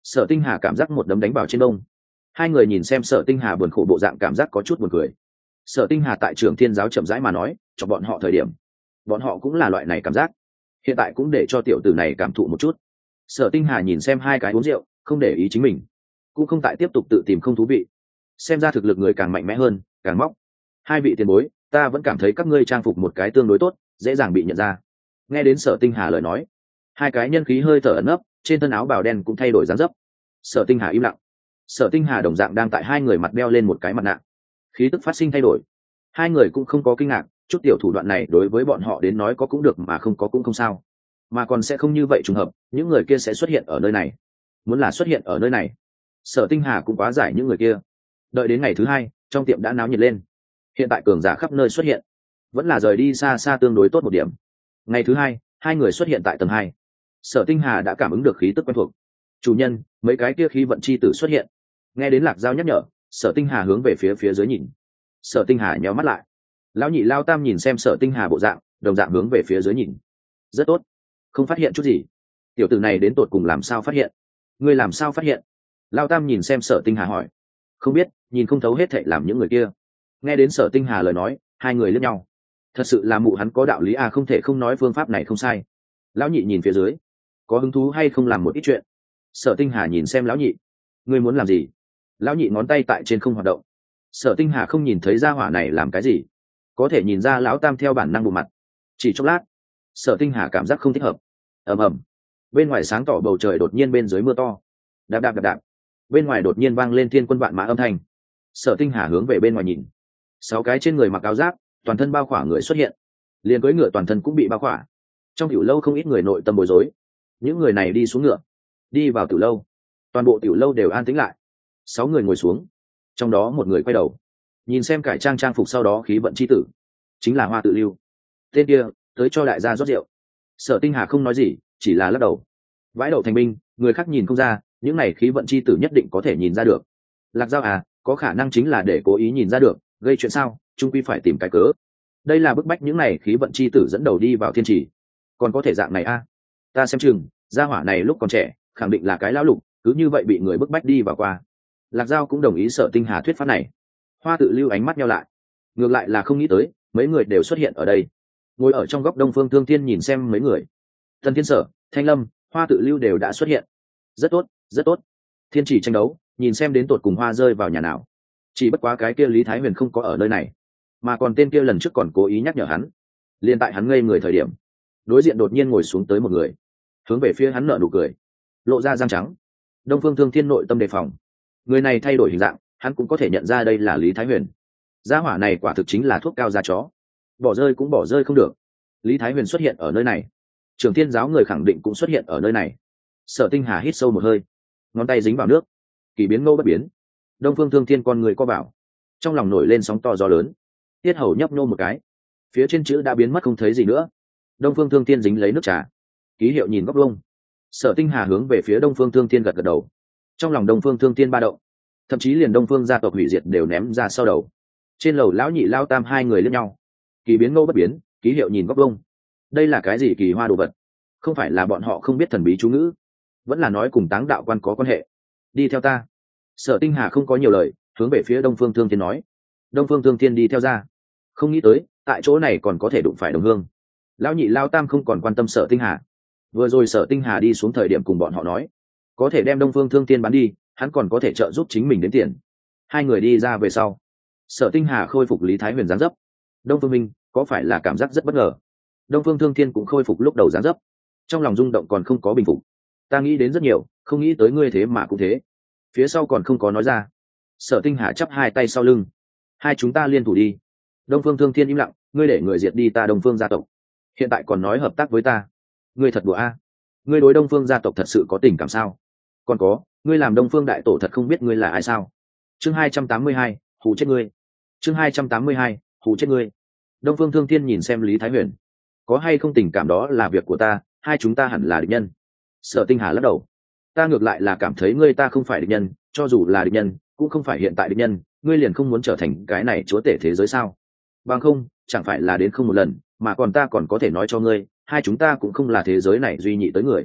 Sở Tinh Hà cảm giác một đấm đánh vào trên đông. Hai người nhìn xem Sở Tinh Hà buồn khổ bộ dạng, cảm giác có chút buồn cười. Sở Tinh Hà tại Trường Thiên giáo chậm rãi mà nói cho bọn họ thời điểm, bọn họ cũng là loại này cảm giác. Hiện tại cũng để cho tiểu tử này cảm thụ một chút. Sở Tinh Hà nhìn xem hai cái uống rượu, không để ý chính mình, cũng không tại tiếp tục tự tìm không thú vị. Xem ra thực lực người càng mạnh mẽ hơn, càng móc. Hai vị tiền bối, ta vẫn cảm thấy các ngươi trang phục một cái tương đối tốt, dễ dàng bị nhận ra. Nghe đến Sở Tinh Hà lời nói, hai cái nhân khí hơi thở ẩn nấp, trên thân áo bào đen cũng thay đổi dáng dấp. Sở Tinh Hà im lặng. Sở Tinh Hà đồng dạng đang tại hai người mặt đeo lên một cái mặt nạ, khí tức phát sinh thay đổi. Hai người cũng không có kinh ngạc, chút tiểu thủ đoạn này đối với bọn họ đến nói có cũng được mà không có cũng không sao, mà còn sẽ không như vậy trùng hợp, những người kia sẽ xuất hiện ở nơi này. Muốn là xuất hiện ở nơi này, Sở Tinh Hà cũng quá giải những người kia. Đợi đến ngày thứ hai, trong tiệm đã náo nhiệt lên. Hiện tại cường giả khắp nơi xuất hiện, vẫn là rời đi xa xa tương đối tốt một điểm. Ngày thứ hai, hai người xuất hiện tại tầng 2. Sở Tinh Hà đã cảm ứng được khí tức quen thuộc. Chủ nhân, mấy cái kia khí vận chi tử xuất hiện. Nghe đến Lạc Giao nhắc nhở, Sở Tinh Hà hướng về phía dưới nhìn. Sở Tinh Hà nhéo mắt lại. Lão nhị Lao Tam nhìn xem Sở Tinh Hà bộ dạng, đồng dạng hướng về phía dưới nhìn. Rất tốt, không phát hiện chút gì. Tiểu tử này đến tột cùng làm sao phát hiện? Ngươi làm sao phát hiện? Lao Tam nhìn xem Sở Tinh Hà hỏi. Không biết, nhìn không thấu hết thảy làm những người kia. Nghe đến Sở Tinh Hà lời nói, hai người liếc nhau. Thật sự là mụ hắn có đạo lý à, không thể không nói phương pháp này không sai. Lão nhị nhìn phía dưới, có hứng thú hay không làm một ít chuyện? Sở Tinh Hà nhìn xem lão nhị. Ngươi muốn làm gì? Lão nhị ngón tay tại trên không hoạt động. Sở Tinh Hà không nhìn thấy gia hỏa này làm cái gì, có thể nhìn ra lão Tam theo bản năng bộ mặt. Chỉ chốc lát, Sở Tinh Hà cảm giác không thích hợp. Ầm ầm, bên ngoài sáng tỏ bầu trời đột nhiên bên dưới mưa to. Đạp đạp đạp đạp, bên ngoài đột nhiên vang lên thiên quân vạn mã âm thanh. Sở Tinh Hà hướng về bên ngoài nhìn, 6 cái trên người mặc áo giáp, toàn thân bao khỏa người xuất hiện, liền cưỡi ngựa toàn thân cũng bị bao khỏa. Trong tiểu lâu không ít người nội tâm bối rối. Những người này đi xuống ngựa, đi vào tiểu lâu, toàn bộ tiểu lâu đều an tĩnh lại. 6 người ngồi xuống, trong đó một người quay đầu nhìn xem cải trang trang phục sau đó khí vận chi tử, chính là Hoa Tự Lưu. Tên kia tới cho đại gia rót rượu. Sở Tinh Hà không nói gì, chỉ là lắc đầu. Vãi đậu thành binh, người khác nhìn không ra, những này khí vận chi tử nhất định có thể nhìn ra được. Lạc Giao à, có khả năng chính là để cố ý nhìn ra được, gây chuyện sao, chung quy phải tìm cái cớ. Đây là bức bách những này khí vận chi tử dẫn đầu đi vào thiên trì. Còn có thể dạng này a? Ta xem chừng gia hỏa này lúc còn trẻ khẳng định là cái lão lục, cứ như vậy bị người bức bách đi vào qua. Lạc Giao cũng đồng ý Sở Tinh Hà thuyết pháp này. Hoa Tự Lưu ánh mắt nhau lại, ngược lại là không nghĩ tới mấy người đều xuất hiện ở đây. Ngồi ở trong góc Đông Phương Thương Thiên nhìn xem mấy người, Tần Thiên Sở, Thanh Lâm, Hoa Tự Lưu đều đã xuất hiện. Rất tốt, rất tốt. Thiên chỉ tranh đấu, nhìn xem đến tột cùng hoa rơi vào nhà nào. Chỉ bất quá cái kia Lý Thái Huyền không có ở nơi này, mà còn tên kia lần trước còn cố ý nhắc nhở hắn. Liên tại hắn ngây người thời điểm, đối diện đột nhiên ngồi xuống tới một người, hướng về phía hắn nở nụ cười, lộ ra răng trắng. Đông Phương Thương Thiên nội tâm đề phòng, người này thay đổi hình dạng, hắn cũng có thể nhận ra đây là Lý Thái Huyền. Gia hỏa này quả thực chính là thuốc cao da chó, bỏ rơi cũng bỏ rơi không được. Lý Thái Huyền xuất hiện ở nơi này, Trường Thiên giáo người khẳng định cũng xuất hiện ở nơi này. Sở Tinh Hà hít sâu một hơi, ngón tay dính vào nước, kỳ biến ngô bất biến. Đông Phương Thương Thiên con người co bảo, trong lòng nổi lên sóng to gió lớn, tiết hầu nhấp nô một cái, phía trên chữ đã biến mất không thấy gì nữa. Đông Phương Thương Thiên dính lấy nước trà, ký hiệu nhìn góc vuông. Sở Tinh Hà hướng về phía Đông Phương Thương Thiên gật gật đầu. Trong lòng Đông Phương Thương Thiên ba động, thậm chí liền Đông Phương gia tộc hủy diệt đều ném ra sau đầu. Trên lầu lão nhị Lao Tam hai người liếc nhau, kỳ biến ngô bất biến, ký hiệu nhìn góc vuông. Đây là cái gì kỳ hoa đồ vật? Không phải là bọn họ không biết thần bí chú ngữ, vẫn là nói cùng Táng Đạo Quan có quan hệ. Đi theo ta. Sở Tinh Hà không có nhiều lời, hướng về phía Đông Phương Thương Thiên nói. Đông Phương Thương Thiên đi theo ra, không nghĩ tới tại chỗ này còn có thể đụng phải đồng hương. Lão nhị Lao Tam không còn quan tâm Sở Tinh Hà. Vừa rồi Sở Tinh Hà đi xuống thời điểm cùng bọn họ nói, có thể đem Đông Phương Thương Thiên bán đi, hắn còn có thể trợ giúp chính mình đến tiền. Hai người đi ra về sau, Sở Tinh Hà khôi phục Lý Thái Huyền dáng dấp. Đông Phương Minh có phải là cảm giác rất bất ngờ? Đông Phương Thương Thiên cũng khôi phục lúc đầu dáng dấp, trong lòng rung động còn không có bình phục. Ta nghĩ đến rất nhiều, không nghĩ tới ngươi thế mà cũng thế. Phía sau còn không có nói ra. Sở Tinh Hà chắp hai tay sau lưng. Hai chúng ta liên thủ đi. Đông Phương Thương Thiên im lặng, ngươi để người diệt đi ta Đông Phương gia tộc, hiện tại còn nói hợp tác với ta, ngươi thật đùa a? Ngươi đối Đông Phương gia tộc thật sự có tình cảm sao? Còn có, ngươi làm Đông Phương đại tổ thật không biết ngươi là ai sao? Chương 282, hù chết ngươi. Chương 282, hù chết ngươi. Đông Phương Thương Thiên nhìn xem Lý Thái Huyền, có hay không tình cảm đó là việc của ta, hai chúng ta hẳn là địch nhân. Sở Tinh Hà lắc đầu, ta ngược lại là cảm thấy ngươi ta không phải địch nhân, cho dù là địch nhân cũng không phải hiện tại địch nhân. Ngươi liền không muốn trở thành cái này chúa tể thế giới sao? Bằng không chẳng phải là đến không một lần, mà còn ta còn có thể nói cho ngươi, hai chúng ta cũng không là thế giới này duy nhị tới người.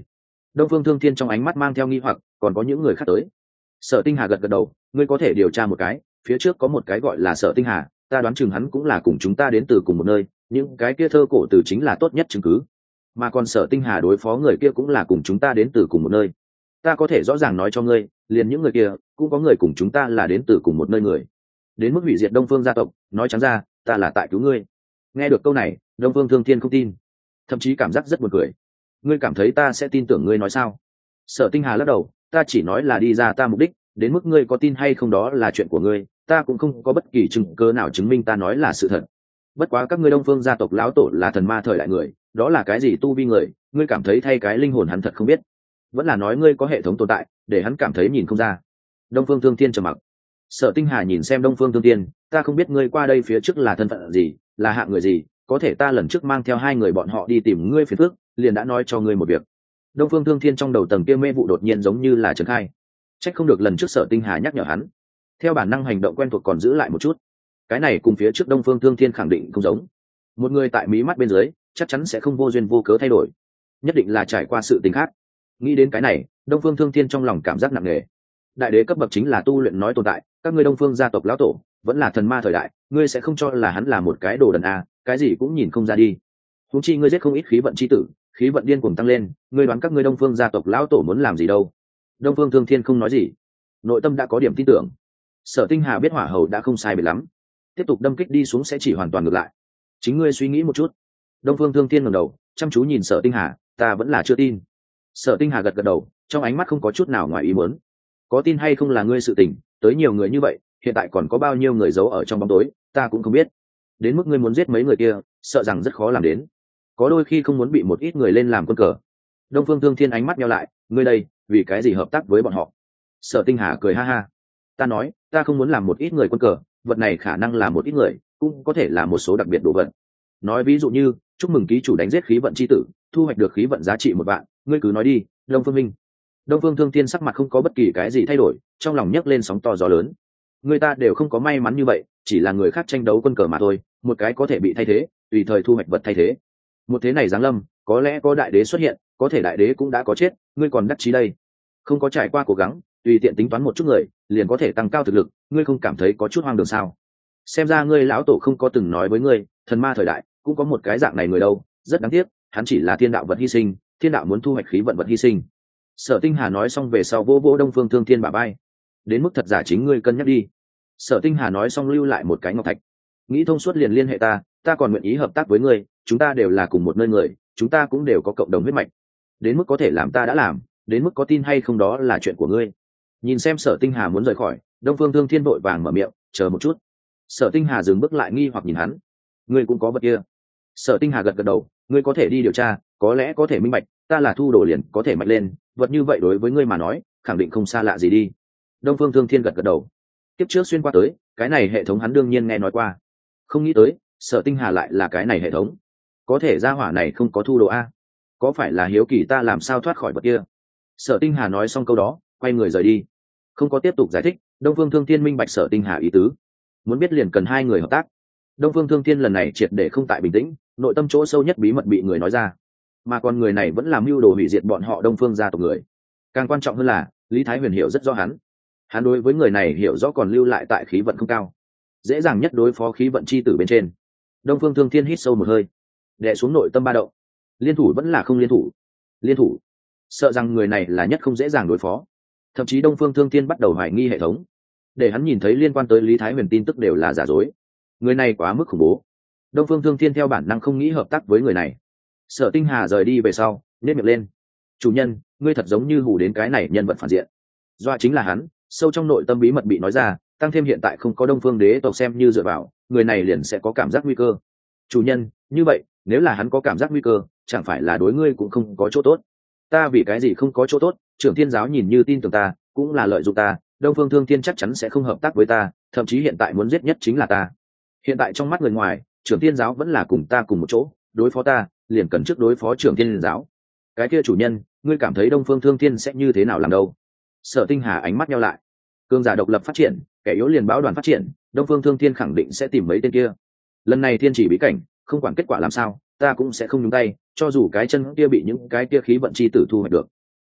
Đông Phương Thương Thiên trong ánh mắt mang theo nghi hoặc, còn có những người khác tới. Sở Tinh Hà gật gật đầu, ngươi có thể điều tra một cái, phía trước có một cái gọi là Sở Tinh Hà, ta đoán chừng hắn cũng là cùng chúng ta đến từ cùng một nơi, những cái kia thơ cổ từ chính là tốt nhất chứng cứ. Mà còn Sở Tinh Hà đối phó người kia cũng là cùng chúng ta đến từ cùng một nơi. Ta có thể rõ ràng nói cho ngươi, liền những người kia cũng có người cùng chúng ta là đến từ cùng một nơi người. Đến mức hủy diệt Đông Phương gia tộc, nói trắng ra, ta là tại cứu ngươi. Nghe được câu này, Đông Phương Thương Thiên không tin, thậm chí cảm giác rất buồn cười. Ngươi cảm thấy ta sẽ tin tưởng ngươi nói sao? Sở Tinh Hà lắc đầu, ta chỉ nói là đi ra ta mục đích, đến mức ngươi có tin hay không đó là chuyện của ngươi, ta cũng không có bất kỳ chứng cứ nào chứng minh ta nói là sự thật. Bất quá các ngươi Đông Phương gia tộc lão tổ là thần ma thời đại người, đó là cái gì tu vi người, ngươi cảm thấy thay cái linh hồn hắn thật không biết, vẫn là nói ngươi có hệ thống tồn tại để hắn cảm thấy nhìn không ra. Đông Phương Thương Thiên trầm mặc. Sở Tinh Hà nhìn xem Đông Phương Thương Thiên, ta không biết ngươi qua đây phía trước là thân phận gì, là hạng người gì, có thể ta lần trước mang theo hai người bọn họ đi tìm ngươi phiền phức, liền đã nói cho ngươi một việc. Đông Phương Thương Thiên trong đầu tầng kia mê vụ đột nhiên giống như là trấn khai. Trách không được lần trước Sở Tinh Hà nhắc nhở hắn, theo bản năng hành động quen thuộc còn giữ lại một chút. Cái này cùng phía trước Đông Phương Thương Thiên khẳng định không giống. Một người tại mí mắt bên dưới, chắc chắn sẽ không vô duyên vô cớ thay đổi, nhất định là trải qua sự tình khác. Nghĩ đến cái này, Đông Phương Thương Thiên trong lòng cảm giác nặng nề. Đại đế cấp bậc chính là tu luyện nói tồn tại, các ngươi Đông Phương gia tộc lão tổ vẫn là thần ma thời đại, ngươi sẽ không cho là hắn là một cái đồ đần à, cái gì cũng nhìn không ra đi. Huống chi ngươi giết không ít khí vận chi tử, khí vận điên cuồng tăng lên, ngươi đoán các ngươi Đông Phương gia tộc lão tổ muốn làm gì đâu? Đông Phương Thương Thiên không nói gì, nội tâm đã có điểm tin tưởng. Sở Tinh Hà biết hỏa hầu đã không sai biệt lắm, tiếp tục đâm kích đi xuống sẽ chỉ hoàn toàn ngược lại. Chính ngươi suy nghĩ một chút. Đông Phương Thương Thiên ngẩng đầu, chăm chú nhìn Sở Tinh Hà, ta vẫn là chưa tin. Sở Tinh Hà gật gật đầu, trong ánh mắt không có chút nào ngoài ý muốn. Có tin hay không là ngươi sự tình, tới nhiều người như vậy, hiện tại còn có bao nhiêu người giấu ở trong bóng tối, ta cũng không biết. Đến mức ngươi muốn giết mấy người kia, sợ rằng rất khó làm đến. Có đôi khi không muốn bị một ít người lên làm quân cờ. Đông Phương Thương Thiên ánh mắt nheo lại, ngươi đây, vì cái gì hợp tác với bọn họ? Sở Tinh Hà cười ha ha, ta nói, ta không muốn làm một ít người quân cờ, vật này khả năng là một ít người, cũng có thể là một số đặc biệt đồ vật. Nói ví dụ như, chúc mừng ký chủ đánh giết khí vận chi tử, thu hoạch được khí vận giá trị 1 vạn, ngươi cứ nói đi, Đông Phương Minh. Đông Phương Thương Thiên sắc mặt không có bất kỳ cái gì thay đổi, trong lòng nhấc lên sóng to gió lớn. Người ta đều không có may mắn như vậy, chỉ là người khác tranh đấu quân cờ mà thôi, một cái có thể bị thay thế, tùy thời thu hoạch vật thay thế. Một thế này giáng lâm, có lẽ có đại đế xuất hiện, có thể đại đế cũng đã có chết, ngươi còn đắc chí đây. Không có trải qua cố gắng, tùy tiện tính toán một chút người, liền có thể tăng cao thực lực, ngươi không cảm thấy có chút hoang đường sao? Xem ra ngươi lão tổ không có từng nói với ngươi, thần ma thời đại cũng có một cái dạng này người đâu, rất đáng tiếc, hắn chỉ là thiên đạo vật hy sinh, thiên đạo muốn thu hoạch khí vận vật hy sinh. Sở Tinh Hà nói xong về sau vô vô Đông Phương Thương Thiên bả vai, đến mức thật giả chính ngươi cân nhắc đi. Sở Tinh Hà nói xong lưu lại một cái ngọc thạch, nghĩ thông suốt liền liên hệ ta, ta còn nguyện ý hợp tác với ngươi, chúng ta đều là cùng một nơi người, chúng ta cũng đều có cộng đồng huyết mạch. Đến mức có thể làm ta đã làm, đến mức có tin hay không đó là chuyện của ngươi. Nhìn xem Sở Tinh Hà muốn rời khỏi, Đông Phương Thương Thiên vội vàng mở miệng, chờ một chút. Sở Tinh Hà dừng bước lại nghi hoặc nhìn hắn, ngươi cũng có vật kia? Sở Tinh Hà gật gật đầu, ngươi có thể đi điều tra, có lẽ có thể minh bạch, ta là thu đồ liền có thể mạnh lên, vật như vậy đối với ngươi mà nói khẳng định không xa lạ gì đi. Đông Phương Thương Thiên gật gật đầu, tiếp trước xuyên qua tới cái này hệ thống hắn đương nhiên nghe nói qua, không nghĩ tới Sở Tinh Hà lại là cái này hệ thống. Có thể gia hỏa này không có thu đồ a, có phải là hiếu kỳ ta làm sao thoát khỏi vật kia? Sở Tinh Hà nói xong câu đó quay người rời đi, không có tiếp tục giải thích. Đông Phương Thương Thiên minh bạch Sở Tinh Hà ý tứ, muốn biết liền cần hai người hợp tác. Đông Phương Thương Thiên lần này triệt để không tại bình tĩnh, nội tâm chỗ sâu nhất bí mật bị người nói ra, mà còn người này vẫn làm mưu đồ hủy diệt bọn họ Đông Phương gia tộc người. Càng quan trọng hơn là Lý Thái Huyền hiểu rất rõ hắn đối với người này hiểu rõ còn lưu lại tại khí vận không cao, dễ dàng nhất đối phó khí vận chi tử bên trên. Đông Phương Thương Thiên hít sâu một hơi, đè xuống nội tâm ba động. Liên thủ vẫn là không liên thủ? Liên thủ, sợ rằng người này là nhất không dễ dàng đối phó. Thậm chí Đông Phương Thương Thiên bắt đầu hoài nghi hệ thống, để hắn nhìn thấy liên quan tới Lý Thái Huyền tin tức đều là giả dối. Người này quá mức khủng bố. Đông Phương Thương Thiên theo bản năng không nghĩ hợp tác với người này. Sở Tinh Hà rời đi về sau nhếch miệng lên, chủ nhân, ngươi thật giống như hù đến cái này nhân vật phản diện. Doa chính là hắn, sâu trong nội tâm bí mật bị nói ra, tăng thêm hiện tại không có Đông Phương đế tộc xem như dựa vào, người này liền sẽ có cảm giác nguy cơ. Chủ nhân, như vậy nếu là hắn có cảm giác nguy cơ, chẳng phải là đối ngươi cũng không có chỗ tốt? Ta vì cái gì không có chỗ tốt? Trưởng Thiên giáo nhìn như tin tưởng ta, cũng là lợi dụng ta. Đông Phương Thương Thiên chắc chắn sẽ không hợp tác với ta, thậm chí hiện tại muốn giết nhất chính là ta. Hiện tại trong mắt người ngoài, Trưởng Thiên giáo vẫn là cùng ta cùng một chỗ, đối phó ta liền cần trước đối phó Trưởng Thiên giáo. Cái kia chủ nhân, ngươi cảm thấy Đông Phương Thương Thiên sẽ như thế nào làm đâu? Sở Tinh Hà ánh mắt nhau lại, cường giả độc lập phát triển, kẻ yếu liền báo đoàn phát triển, Đông Phương Thương Thiên khẳng định sẽ tìm mấy tên kia. Lần này thiên chỉ bí cảnh, không quản kết quả làm sao, ta cũng sẽ không nhúng tay, cho dù cái chân kia bị những cái kia khí vận chi tử thu hoạch được.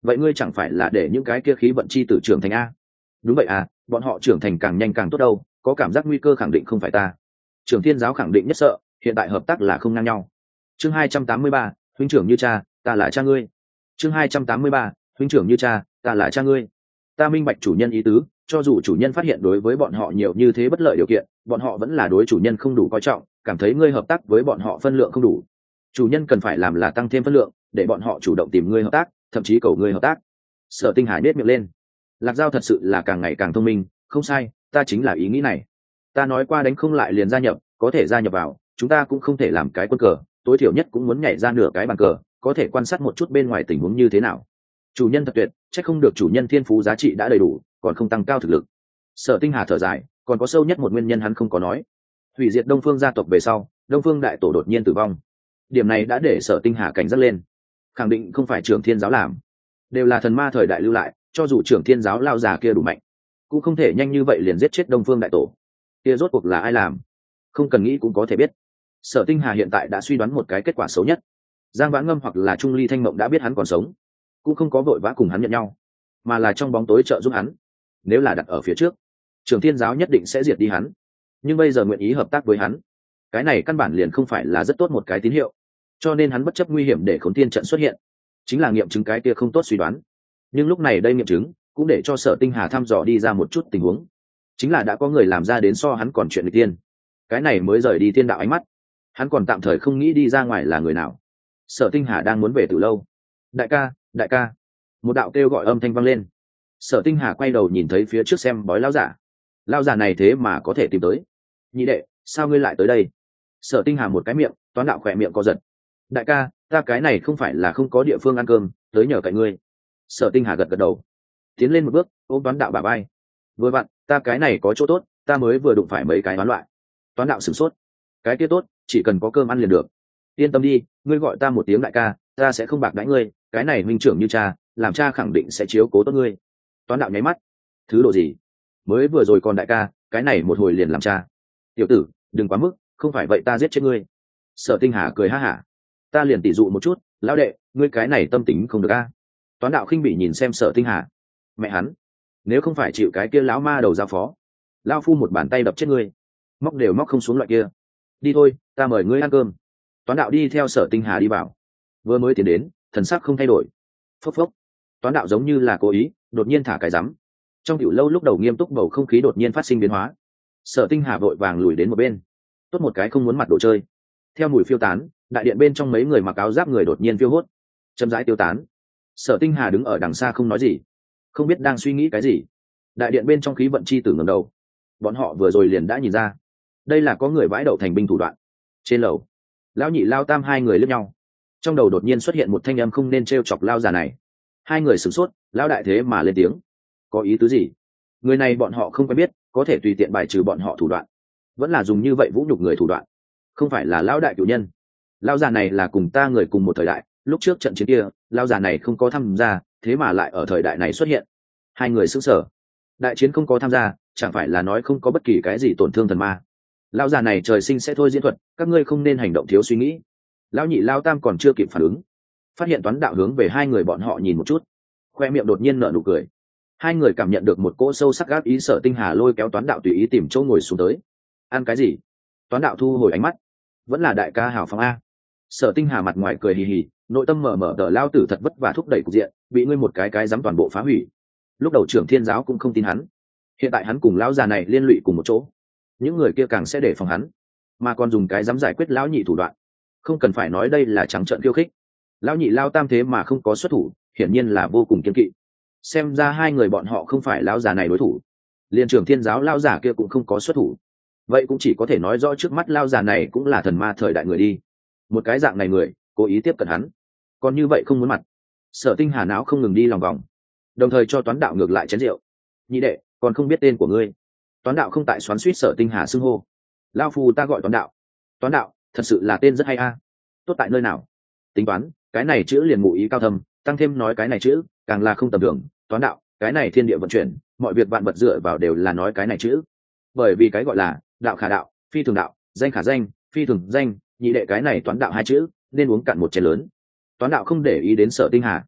vậy ngươi chẳng phải là để những cái kia khí vận chi tử trưởng thành a? Đúng vậy à, bọn họ trưởng thành càng nhanh càng tốt đâu, có cảm giác nguy cơ khẳng định không phải ta. Trưởng Thiên giáo khẳng định nhất sợ, hiện tại hợp tác là không ngang nhau. Chương 283, huynh trưởng như cha, ta là cha ngươi. Chương 283, huynh trưởng như cha, ta là cha ngươi. Ta minh bạch chủ nhân ý tứ, cho dù chủ nhân phát hiện đối với bọn họ nhiều như thế bất lợi điều kiện, bọn họ vẫn là đối chủ nhân không đủ coi trọng, cảm thấy ngươi hợp tác với bọn họ phân lượng không đủ. Chủ nhân cần phải làm là tăng thêm phân lượng, để bọn họ chủ động tìm ngươi hợp tác, thậm chí cầu ngươi hợp tác. Sở Tinh Hà nhếch miệng lên. Lạc Giao thật sự là càng ngày càng thông minh, không sai, ta chính là ý nghĩ này. Ta nói qua đánh không lại liền gia nhập, có thể gia nhập vào, chúng ta cũng không thể làm cái quân cờ, tối thiểu nhất cũng muốn nhảy ra nửa cái bàn cờ, có thể quan sát một chút bên ngoài tình huống như thế nào. Chủ nhân thật tuyệt, chắc không được chủ nhân thiên phú giá trị đã đầy đủ, còn không tăng cao thực lực. Sở Tinh Hà thở dài, còn có sâu nhất một nguyên nhân hắn không có nói. Hủy diệt Đông Phương gia tộc về sau, Đông Phương đại tổ đột nhiên tử vong. Điểm này đã để Sở Tinh Hà cảnh giác lên. Khẳng định không phải Trưởng Thiên giáo làm, đều là thần ma thời đại lưu lại, cho dù Trưởng Thiên giáo lao già kia đủ mạnh, cũng không thể nhanh như vậy liền giết chết Đông Phương đại tổ. Kia rốt cuộc là ai làm? Không cần nghĩ cũng có thể biết. Sở Tinh Hà hiện tại đã suy đoán một cái kết quả xấu nhất. Giang Vãn Ngâm hoặc là Trung Ly Thanh Mộng đã biết hắn còn sống, cũng không có vội vã cùng hắn nhận nhau, mà là trong bóng tối trợ giúp hắn. Nếu là đặt ở phía trước, Trưởng Thiên giáo nhất định sẽ diệt đi hắn, nhưng bây giờ nguyện ý hợp tác với hắn, cái này căn bản liền không phải là rất tốt một cái tín hiệu, cho nên hắn bất chấp nguy hiểm để Khốn Thiên trận xuất hiện, chính là nghiệm chứng cái kia không tốt suy đoán. Nhưng lúc này đây nghiệm chứng cũng để cho Sở Tinh Hà thăm dò đi ra một chút tình huống, chính là đã có người làm ra đến so hắn còn chuyện người tiên, cái này mới rời đi thiên đạo ánh mắt. Hắn còn tạm thời không nghĩ đi ra ngoài là người nào. Sở Tinh Hà đang muốn về từ lâu. Đại ca, đại ca, một đạo kêu gọi âm thanh vang lên. Sở Tinh Hà quay đầu nhìn thấy phía trước xem bói lão giả. Lão giả này thế mà có thể tìm tới. Nhị đệ, sao ngươi lại tới đây? Sở Tinh Hà một cái miệng, Toán đạo khỏe miệng co giật. Đại ca, ta cái này không phải là không có địa phương ăn cơm, tới nhờ cậy ngươi. Sở Tinh Hà gật gật đầu, tiến lên một bước, ôm Toán đạo bả vai. Vừa vặn, ta cái này có chỗ tốt, ta mới vừa đụng phải mấy cái đoán loại. Toán đạo sửng sốt. Cái kia tốt, chỉ cần có cơm ăn liền được. Yên tâm đi, ngươi gọi ta một tiếng đại ca, ta sẽ không bạc đãi ngươi, cái này minh trưởng như cha, làm cha khẳng định sẽ chiếu cố tốt ngươi. Toán đạo nháy mắt. Thứ độ gì? Mới vừa rồi còn đại ca, cái này một hồi liền làm cha. Tiểu tử, đừng quá mức, không phải vậy ta giết chết ngươi. Sở Tinh Hà cười ha hả. Ta liền tỉ dụ một chút, lão đệ, ngươi cái này tâm tính không được a. Toán đạo khinh bỉ nhìn xem Sở Tinh Hà. Mẹ hắn, nếu không phải chịu cái kia lão ma đầu giao phó, lão phu một bàn tay đập chết ngươi. Móc đều móc không xuống loại kia. Đi thôi, ta mời ngươi ăn cơm. Toán đạo đi theo Sở Tinh Hà đi vào. Vừa mới tiến đến, thần sắc không thay đổi. Phốc phốc. Toán đạo giống như là cố ý, đột nhiên thả cái rắm. Trong tiểu lâu lúc đầu nghiêm túc bầu không khí đột nhiên phát sinh biến hóa. Sở Tinh Hà vội vàng lùi đến một bên. Tốt một cái không muốn mặt đồ chơi. Theo mùi phiêu tán, đại điện bên trong mấy người mặc áo giáp người đột nhiên phiêu hốt, chậm rãi tiêu tán. Sở Tinh Hà đứng ở đằng xa không nói gì, không biết đang suy nghĩ cái gì. Đại điện bên trong khí vận chi tử ngẩng đầu, bọn họ vừa rồi liền đã nhìn ra, đây là có người vãi đậu thành binh thủ đoạn. Trên lầu, lão nhị lao tam hai người liếc nhau, trong đầu đột nhiên xuất hiện một thanh âm không nên trêu chọc lao già này. Hai người sửng sốt, lão đại thế mà lên tiếng, có ý tứ gì? Người này bọn họ không quen biết, có thể tùy tiện bài trừ bọn họ thủ đoạn, vẫn là dùng như vậy vũ nhục người thủ đoạn. Không phải là lão đại cửu nhân? Lão già này là cùng ta người cùng một thời đại, lúc trước trận chiến kia lão già này không có tham gia, thế mà lại ở thời đại này xuất hiện. Hai người sững sờ. Đại chiến không có tham gia, chẳng phải là nói không có bất kỳ cái gì tổn thương thần ma? Lão già này trời sinh sẽ thôi diễn thuật, các ngươi không nên hành động thiếu suy nghĩ. Lão nhị lao tam còn chưa kịp phản ứng, phát hiện Toán đạo hướng về hai người bọn họ nhìn một chút, khoe miệng đột nhiên nở nụ cười. Hai người cảm nhận được một cỗ sâu sắc gáp ý. Sở Tinh Hà lôi kéo Toán đạo tùy ý tìm chỗ ngồi xuống tới. Ăn cái gì? Toán đạo thu hồi ánh mắt. Vẫn là đại ca hào phóng a. Sở Tinh Hà mặt ngoài cười hì hì, nội tâm mở mở tờ lao tử thật vất vả thúc đẩy cục diện, bị ngươi một cái dám toàn bộ phá hủy. Lúc đầu Trưởng Thiên giáo cũng không tin hắn, hiện tại hắn cùng lão già này liên lụy cùng một chỗ, những người kia càng sẽ đề phòng hắn, mà còn dùng cái dám giải quyết lão nhị thủ đoạn. Không cần phải nói đây là trắng trợn khiêu khích. Lão nhị lao tam thế mà không có xuất thủ, hiển nhiên là vô cùng kiên kỵ. Xem ra hai người bọn họ không phải lão già này đối thủ, liên Trưởng Thiên giáo lão già kia cũng không có xuất thủ. Vậy cũng chỉ có thể nói rõ trước mắt lão già này cũng là thần ma thời đại người đi. Một cái dạng này người cố ý tiếp cận hắn, còn như vậy không muốn mặt. Sở Tinh Hà não không ngừng đi lòng vòng, đồng thời cho Toán đạo ngược lại chén rượu. Nhị đệ, còn không biết tên của ngươi? Toán đạo không tại xoắn xuýt Sở Tinh Hà xưng hô. Lao phu ta gọi Toán đạo. Toán đạo, thật sự là tên rất hay a. Tốt tại nơi nào? Tính toán, cái này chữ liền ngụ ý cao thâm, tăng thêm nói cái này chữ càng là không tầm thường. Toán đạo, cái này thiên địa vận chuyển, mọi việc vạn vật dựa vào đều là nói cái này chữ. Bởi vì cái gọi là đạo khả đạo, phi thường đạo, danh khả danh, phi thường danh. Nhị đệ, cái này Toán đạo hai chữ nên uống cạn một chén lớn. Toán đạo không để ý đến Sở Tinh Hà,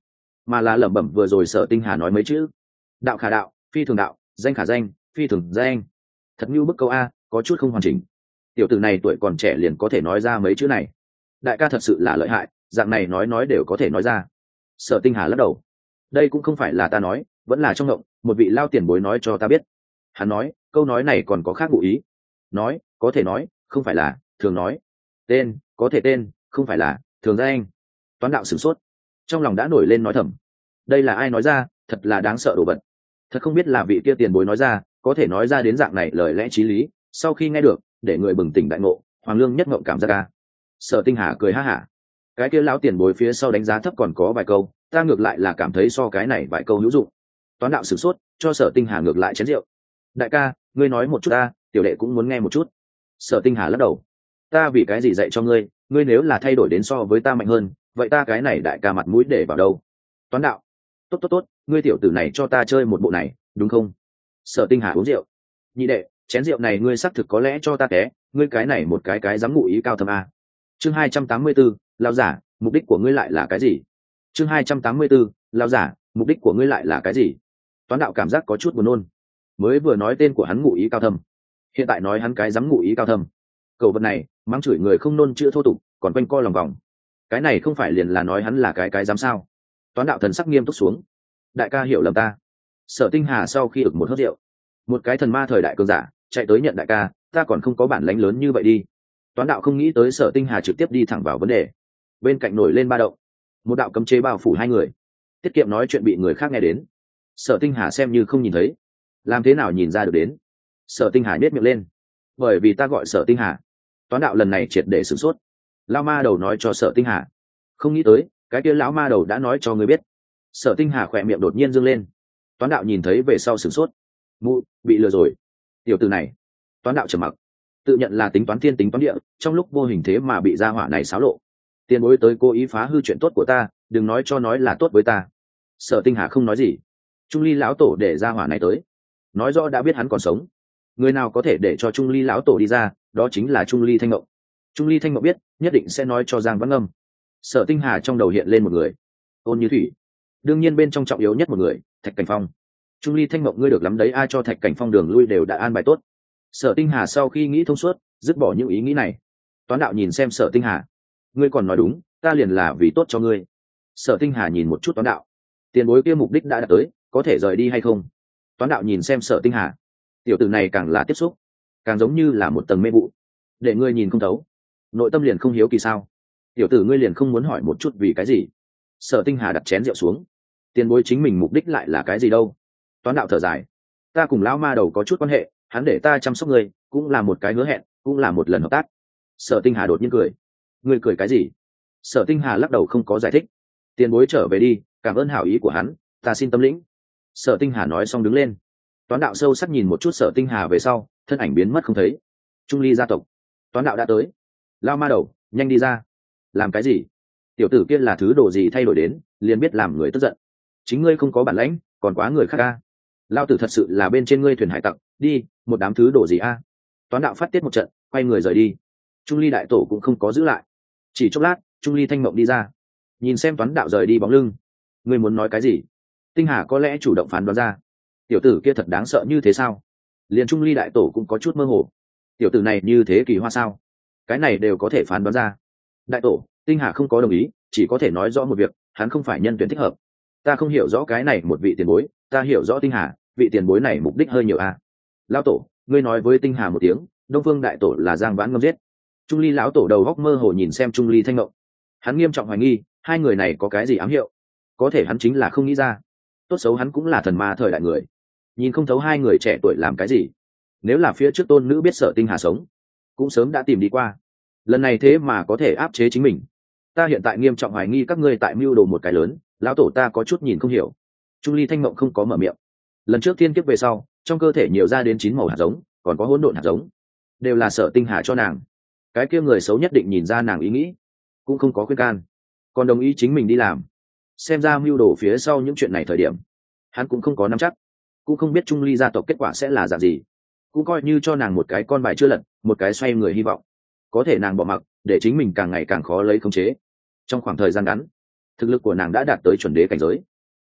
mà là lẩm bẩm vừa rồi Sở Tinh Hà nói mấy chữ: đạo khả đạo, phi thường đạo, danh khả danh, phi thường danh. Thật như bức câu a, có chút không hoàn chỉnh. Tiểu tử này tuổi còn trẻ liền có thể nói ra mấy chữ này, đại ca thật sự là lợi hại, dạng này nói đều có thể nói ra. Sở Tinh Hà lắc đầu: đây cũng không phải là ta nói, vẫn là trong ngộng, một vị lao tiền bối nói cho ta biết. Hắn nói câu nói này còn có khác ngụ ý, nói có thể nói, không phải là thường nói. Tên có thể tên, không phải là thường danh. Toán đạo sửng sốt, trong lòng đã nổi lên nói thầm: đây là ai nói ra, thật là đáng sợ đồ vật. Thật không biết là vị kia tiền bối nói ra, có thể nói ra đến dạng này lời lẽ trí lý, sau khi nghe được để người bừng tỉnh đại ngộ, Hoàng Lương nhất ngộng cảm giác ca. Sở Tinh Hà cười ha hả: cái kia lão tiền bối phía sau đánh giá thấp còn có vài câu, ta ngược lại là cảm thấy so cái này vài câu hữu dụng. Toán đạo sửng sốt, cho Sở Tinh Hà ngược lại chén rượu: đại ca, ngươi nói một chút ta, tiểu đệ cũng muốn nghe một chút. Sở Tinh Hà lắc đầu: ta vì cái gì dạy cho ngươi, ngươi nếu là thay đổi đến so với ta mạnh hơn, vậy ta cái này đại ca mặt mũi để vào đâu. Toán đạo: tốt, ngươi tiểu tử này cho ta chơi một bộ này, đúng không? Sở Tinh Hà uống rượu: nhị đệ, chén rượu này ngươi xác thực có lẽ cho ta té, ngươi cái này một cái dám ngụ ý cao thâm a. Chương 284, lão giả, mục đích của ngươi lại là cái gì? Chương 284, lão giả, mục đích của ngươi lại là cái gì? Toán đạo cảm giác có chút buồn nôn, mới vừa nói tên của hắn ngụ ý cao thâm, hiện tại nói hắn cái dám ngụ ý cao thâm. Cậu vật này mắng chửi người không nôn chữa thô tục, còn quanh co lòng vòng, cái này không phải liền là nói hắn là cái dám sao? Toán đạo thần sắc nghiêm túc xuống: đại ca hiểu lầm ta. Sở Tinh Hà sau khi ực một hớp rượu: một cái thần ma thời đại cường giả chạy tới nhận đại ca, ta còn không có bản lãnh lớn như vậy đi. Toán đạo không nghĩ tới Sở Tinh Hà trực tiếp đi thẳng vào vấn đề. Bên cạnh nổi lên ba động, một đạo cấm chế bao phủ hai người, tiết kiệm nói chuyện bị người khác nghe đến. Sở Tinh Hà xem như không nhìn thấy, làm thế nào nhìn ra được đến. Sở Tinh Hà nhếch miệng lên: bởi vì ta gọi Sở Tinh Hà. Toán đạo lần này triệt để sửng sốt. Lão ma đầu nói cho Sở Tinh Hà, không nghĩ tới cái kia lão ma đầu đã nói cho người biết. Sở Tinh Hà khỏe miệng đột nhiên dương lên. Toán đạo nhìn thấy về sau sửng sốt: mụ, bị lừa rồi. Tiểu tử này. Toán đạo trầm mặc, tự nhận là tính toán thiên tính toán địa, trong lúc vô hình thế mà bị gia hỏa này xáo lộ. Tiền bối tới cố ý phá hư chuyện tốt của ta, đừng nói cho nói là tốt với ta. Sở Tinh Hà không nói gì. Trung ly lão tổ để gia hỏa này tới, nói rõ đã biết hắn còn sống. Người nào có thể để cho Trung ly lão tổ đi ra, đó chính là Trung ly Thanh Ngộng. Trung ly Thanh Ngộng biết, nhất định sẽ nói cho Giang Văn Ngâm. Sở Tinh Hà trong đầu hiện lên một người: Ôn Như Thủy. Đương nhiên bên trong trọng yếu nhất một người, Thạch Cảnh Phong. Trung ly Thanh Ngộng ngươi được lắm đấy, ai cho Thạch Cảnh Phong đường lui đều đã an bài tốt. Sở Tinh Hà sau khi nghĩ thông suốt, dứt bỏ những ý nghĩ này. Toán đạo nhìn xem Sở Tinh Hà: ngươi còn nói đúng, ta liền là vì tốt cho ngươi. Sở Tinh Hà nhìn một chút Toán đạo: tiền bối kia mục đích đã đạt tới, có thể rời đi hay không? Toán đạo nhìn xem Sở Tinh Hà: tiểu tử này càng là tiếp xúc, càng giống như là một tầng mê vụ, để ngươi nhìn không thấu, nội tâm liền không hiếu kỳ sao? Tiểu tử ngươi liền không muốn hỏi một chút vì cái gì? Sở Tinh Hà đặt chén rượu xuống: tiền bối chính mình mục đích lại là cái gì đâu? Toán đạo thở dài: ta cùng lão ma đầu có chút quan hệ, hắn để ta chăm sóc ngươi, cũng là một cái hứa hẹn, cũng là một lần hợp tác. Sở Tinh Hà đột nhiên cười: ngươi cười cái gì? Sở Tinh Hà lắc đầu không có giải thích: tiền bối trở về đi, cảm ơn hảo ý của hắn, ta xin tâm lĩnh. Sở Tinh Hà nói xong đứng lên. Toán đạo sâu sắc nhìn một chút Sở Tinh Hà về sau, thân ảnh biến mất không thấy. Trung ly gia tộc. Toán đạo đã tới. Lao ma đầu, nhanh đi ra. Làm cái gì? Tiểu tử kia là thứ đồ gì thay đổi đến, liền biết làm người tức giận. Chính ngươi không có bản lãnh, còn quá người khác a. Lao tử thật sự là bên trên ngươi thuyền hải tặc, đi, một đám thứ đồ gì a. Toán đạo phát tiết một trận, quay người rời đi. Trung ly đại tổ cũng không có giữ lại. Chỉ chốc lát, Trung ly Thanh Mộng đi ra, nhìn xem Toán đạo rời đi bóng lưng. Ngươi muốn nói cái gì? Tinh Hà có lẽ chủ động phán đoán ra. Tiểu tử kia thật đáng sợ như thế sao? Liền Trung ly đại tổ cũng có chút mơ hồ. Tiểu tử này như thế kỳ hoa sao? Cái này đều có thể phán đoán ra. Đại tổ, Tinh Hà không có đồng ý, chỉ có thể nói rõ một việc, hắn không phải nhân tuyển thích hợp. Ta không hiểu rõ cái này một vị tiền bối, ta hiểu rõ Tinh Hà, vị tiền bối này mục đích hơi nhiều a. Lão tổ, ngươi nói với Tinh Hà một tiếng, Đông Phương đại tổ là Giang Vãn Ngâm giết. Trung ly lão tổ đầu góc mơ hồ nhìn xem Trung ly Thanh Ngộng, hắn nghiêm trọng hoài nghi hai người này có cái gì ám hiệu, có thể hắn chính là không nghĩ ra. Tốt xấu hắn cũng là thần ma thời đại người, nhìn không thấu hai người trẻ tuổi làm cái gì. Nếu là phía trước tôn nữ biết Sở Tinh Hà sống, cũng sớm đã tìm đi qua, lần này thế mà có thể áp chế chính mình. Ta hiện tại nghiêm trọng hoài nghi các ngươi tại mưu đồ một cái lớn, lão tổ ta có chút nhìn không hiểu. Trung ly Thanh Mộng không có mở miệng. Lần trước thiên kiếp về sau, trong cơ thể nhiều ra đến 9 màu hạt giống, còn có hỗn độn hạt giống, đều là Sở Tinh Hà cho nàng. Cái kia người xấu nhất định nhìn ra nàng ý nghĩ, cũng không có khuyên can, còn đồng ý chính mình đi làm. Xem ra mưu đồ phía sau những chuyện này thời điểm, hắn cũng không có nắm chắc, cũng không biết Trung ly gia tộc kết quả sẽ là dạng gì, cũng coi như cho nàng một cái con bài chưa lật, một cái xoay người hy vọng. Có thể nàng bỏ mặc, để chính mình càng ngày càng khó lấy khống chế. Trong khoảng thời gian ngắn, thực lực của nàng đã đạt tới chuẩn đế cảnh giới,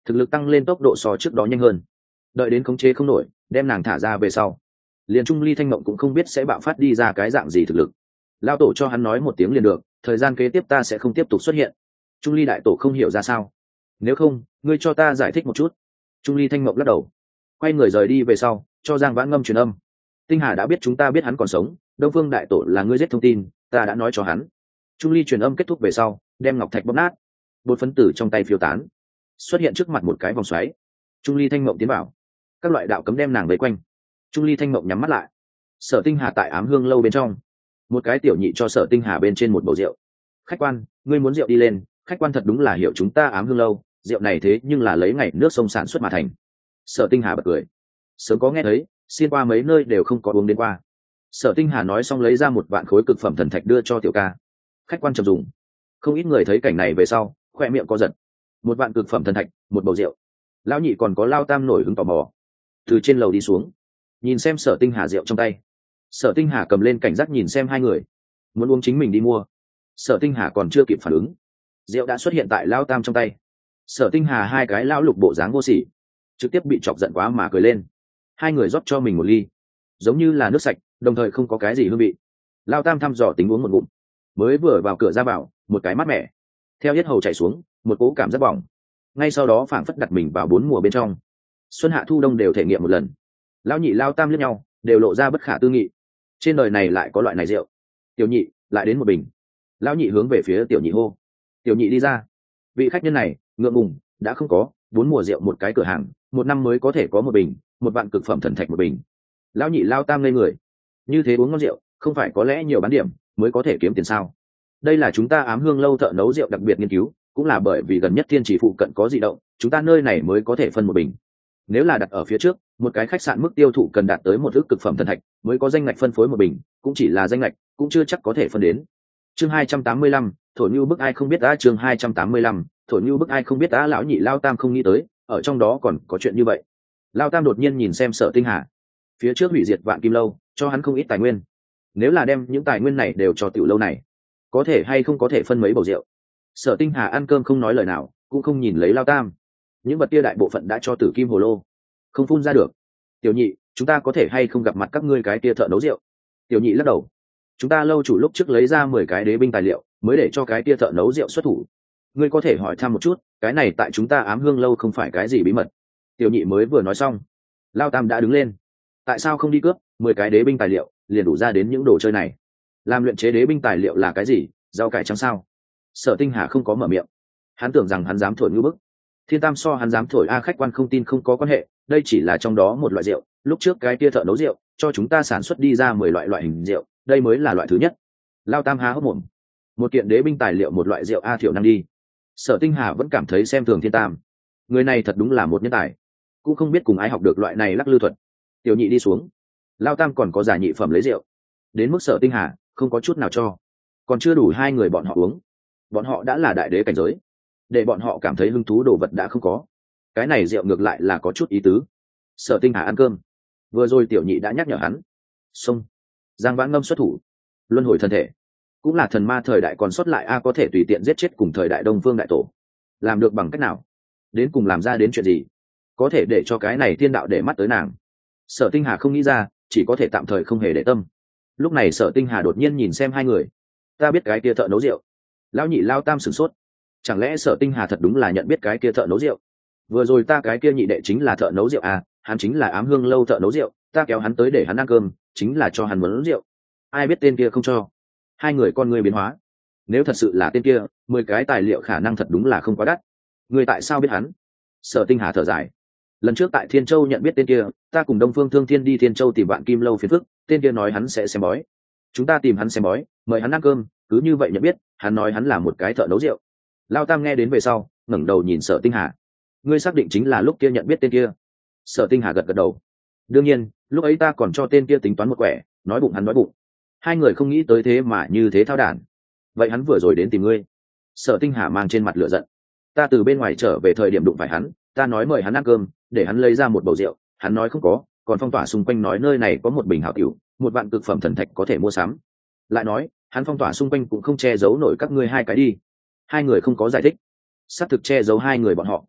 thực lực tăng lên tốc độ so trước đó nhanh hơn. Đợi đến khống chế không nổi, đem nàng thả ra về sau, liền Trung Ly Thanh Mộng cũng không biết sẽ bạo phát đi ra cái dạng gì thực lực. Lao tổ cho hắn nói một tiếng liền được, thời gian kế tiếp ta sẽ không tiếp tục xuất hiện. Trung Ly đại tổ không hiểu ra sao. Nếu không, ngươi cho ta giải thích một chút. Trung Ly Thanh Mộng lắc đầu, quay người rời đi về sau, cho Giang Vãn Ngâm truyền âm. Tinh Hà đã biết chúng ta biết hắn còn sống, Đông Phương đại tổ là ngươi giết thông tin, ta đã nói cho hắn. Trung Ly truyền âm kết thúc về sau, đem ngọc thạch bóp nát, bột phấn tử trong tay phiêu tán, xuất hiện trước mặt một cái vòng xoáy. Trung Ly Thanh Mộng tiến vào, các loại đạo cấm đem nàng vây quanh. Trung Ly Thanh Mộng nhắm mắt lại. Sở Tinh Hà tại Ám Hương lâu bên trong, một cái tiểu nhị cho Sở Tinh Hà bên trên một bầu rượu. Khách quan, ngươi muốn rượu đi lên, khách quan thật đúng là hiểu chúng ta Ám Hương lâu, rượu này thế nhưng là lấy ngày nước sông sản xuất mà thành. Sở Tinh Hà bật cười, sớm có nghe thấy, xuyên qua mấy nơi đều không có uống đến qua. Sở Tinh Hà nói xong lấy ra một vạn khối cực phẩm thần thạch đưa cho tiểu ca. Khách quan trầm dùng. Không ít người thấy cảnh này về sau, khoe miệng co giật. Một vạn cực phẩm thần thạch, một bầu rượu. Lão nhị còn có Lao Tam nổi hứng tò mò, từ trên lầu đi xuống, nhìn xem Sở Tinh Hà rượu trong tay. Sở Tinh Hà cầm lên cảnh giác nhìn xem hai người, muốn uống chính mình đi mua. Sở Tinh Hà còn chưa kịp phản ứng, rượu đã xuất hiện tại Lao Tam trong tay. Sở Tinh Hà hai cái lão lục bộ dáng vô sỉ, trực tiếp bị chọc giận quá mà cười lên. Hai người rót cho mình một ly, giống như là nước sạch, đồng thời không có cái gì hương vị. Lao Tam thăm dò tính uống một ngụm, mới vừa vào cửa ra vào, một cái mát mẻ, theo yết hầu chảy xuống, một cỗ cảm rất bỏng. Ngay sau đó phảng phất đặt mình vào bốn mùa bên trong, xuân hạ thu đông đều thể nghiệm một lần. Lão nhị Lao Tam liếc nhau, đều lộ ra bất khả tư nghị. Trên đời này lại có loại này rượu. Tiểu nhị, lại đến một bình. Lão nhị hướng về phía tiểu nhị hô. Tiểu nhị đi ra. Vị khách nhân này ngượng ngùng, đã không có, bốn mùa rượu một cái cửa hàng, một năm mới có thể có một bình, một vạn cực phẩm thần thạch một bình. Lão nhị Lao Tam ngây người. Như thế uống ngon rượu, không phải có lẽ nhiều bán điểm mới có thể kiếm tiền sao? Đây là chúng ta Ám Hương lâu thợ nấu rượu đặc biệt nghiên cứu, cũng là bởi vì gần nhất thiên chỉ phụ cận có dị động, chúng ta nơi này mới có thể phân một bình. Nếu là đặt ở phía trước, một cái khách sạn mức tiêu thụ cần đạt tới một ước cực phẩm thần thạch mới có danh ngạch phân phối một bình, cũng chỉ là danh ngạch, cũng chưa chắc có thể phân đến. Chương 285, thổ như bức ai không biết đã. Chương 285, thổ như bức ai không biết đã. Lão nhị Lao Tam không nghĩ tới, ở trong đó còn có chuyện như vậy. Lao Tam đột nhiên nhìn xem Sở Tinh Hà, phía trước hủy diệt Vạn Kim lâu, cho hắn không ít tài nguyên. Nếu là đem những tài nguyên này đều cho tiểu lâu này, có thể hay không có thể phân mấy bầu rượu. Sở Tinh Hà ăn cơm không nói lời nào, cũng không nhìn lấy Lao Tam. Những vật kia đại bộ phận đã cho Tử Kim Hồ Lô, không phun ra được. Tiểu nhị, chúng ta có thể hay không gặp mặt các ngươi cái kia thợ nấu rượu? Tiểu nhị lắc đầu. Chúng ta lâu chủ lúc trước lấy ra 10 cái đế binh tài liệu, mới để cho cái kia thợ nấu rượu xuất thủ. Ngươi có thể hỏi thăm một chút, cái này tại chúng ta Ám Hương lâu không phải cái gì bí mật. Tiểu nhị mới vừa nói xong, Lao Tam đã đứng lên. Tại sao không đi cướp 10 cái đế binh tài liệu, liền đủ ra đến những đồ chơi này? Làm luyện chế đế binh tài liệu là cái gì, rau cải trắng sao? Sở Tinh Hà không có mở miệng. Hắn tưởng rằng hắn dám thổi ngữ bức. Thiên Tam so hắn dám thổi, khách quan không tin không có quan hệ, đây chỉ là trong đó một loại rượu, lúc trước cái kia thợ nấu rượu cho chúng ta sản xuất đi ra 10 loại hình rượu, đây mới là loại thứ nhất. Lao Tam há hốc mồm. Một kiện đế binh tài liệu một loại rượu thiểu năng đi. Sở Tinh Hà vẫn cảm thấy xem thường Thiên Tam. Người này thật đúng là một nhân tài, cũng không biết cùng ai học được loại này lắc lư thuật. Tiểu nhị đi xuống. Lao Tam còn có giả nhị phẩm lấy rượu, đến mức Sở Tinh Hà không có chút nào cho, còn chưa đủ hai người bọn họ uống. Bọn họ đã là đại đế cảnh giới, để bọn họ cảm thấy hứng thú đồ vật đã không có. Cái này rượu ngược lại là có chút ý tứ. Sở Tinh Hà ăn cơm, vừa rồi tiểu nhị đã nhắc nhở hắn. Xong, Giang Vãn Ngâm xuất thủ, luân hồi thân thể, cũng là thần ma thời đại còn sót lại có thể tùy tiện giết chết cùng thời đại Đông Phương đại tổ. Làm được bằng cách nào? Đến cùng làm ra đến chuyện gì có thể để cho cái này thiên đạo để mắt tới nàng? Sở Tinh Hà không nghĩ ra, chỉ có thể tạm thời không hề để tâm. Lúc này Sở Tinh Hà đột nhiên nhìn xem hai người. Ta biết cái kia thợ nấu rượu. Lão nhị Lao Tam sửng sốt. Chẳng lẽ Sở Tinh Hà thật đúng là nhận biết cái kia thợ nấu rượu? Vừa rồi ta cái kia nhị đệ chính là thợ nấu rượu hắn chính là Ám Hương lâu thợ nấu rượu, ta kéo hắn tới để hắn ăn cơm, chính là cho hắn muốn rượu. Ai biết tên kia không cho. Hai người con ngươi biến hóa. Nếu thật sự là tên kia, 10 cái tài liệu khả năng thật đúng là không quá đắt. Người tại sao biết hắn? Sở Tinh Hà thở dài. Lần trước tại Thiên Châu nhận biết tên kia, ta cùng Đông Phương Thương Thiên đi Thiên Châu tìm Vạn Kim lâu phiền phức, tên kia nói hắn sẽ xem bói. Chúng ta tìm hắn xem bói, mời hắn ăn cơm, cứ như vậy nhận biết, hắn nói hắn là một cái thợ nấu rượu. Lao Tam nghe đến về sau, ngẩng đầu nhìn Sở Tinh Hà. Ngươi xác định chính là lúc kia nhận biết tên kia? Sở Tinh Hà gật gật đầu. Đương nhiên, lúc ấy ta còn cho tên kia tính toán một quẻ, nói bụng hắn nói bụng. Hai người không nghĩ tới thế mà như thế thao đản. Vậy hắn vừa rồi đến tìm ngươi? Sở Tinh Hà mang trên mặt lửa giận. Ta từ bên ngoài trở về thời điểm đụng phải hắn, ta nói mời hắn ăn cơm, để hắn lấy ra một bầu rượu, hắn nói không có, còn phong tỏa xung quanh nói nơi này có một bình hảo tiểu, một vạn cực phẩm thần thạch có thể mua sắm. Lại nói, hắn phong tỏa xung quanh cũng không che giấu nổi các ngươi hai cái đi. Hai người không có giải thích, xác thực che giấu hai người bọn họ.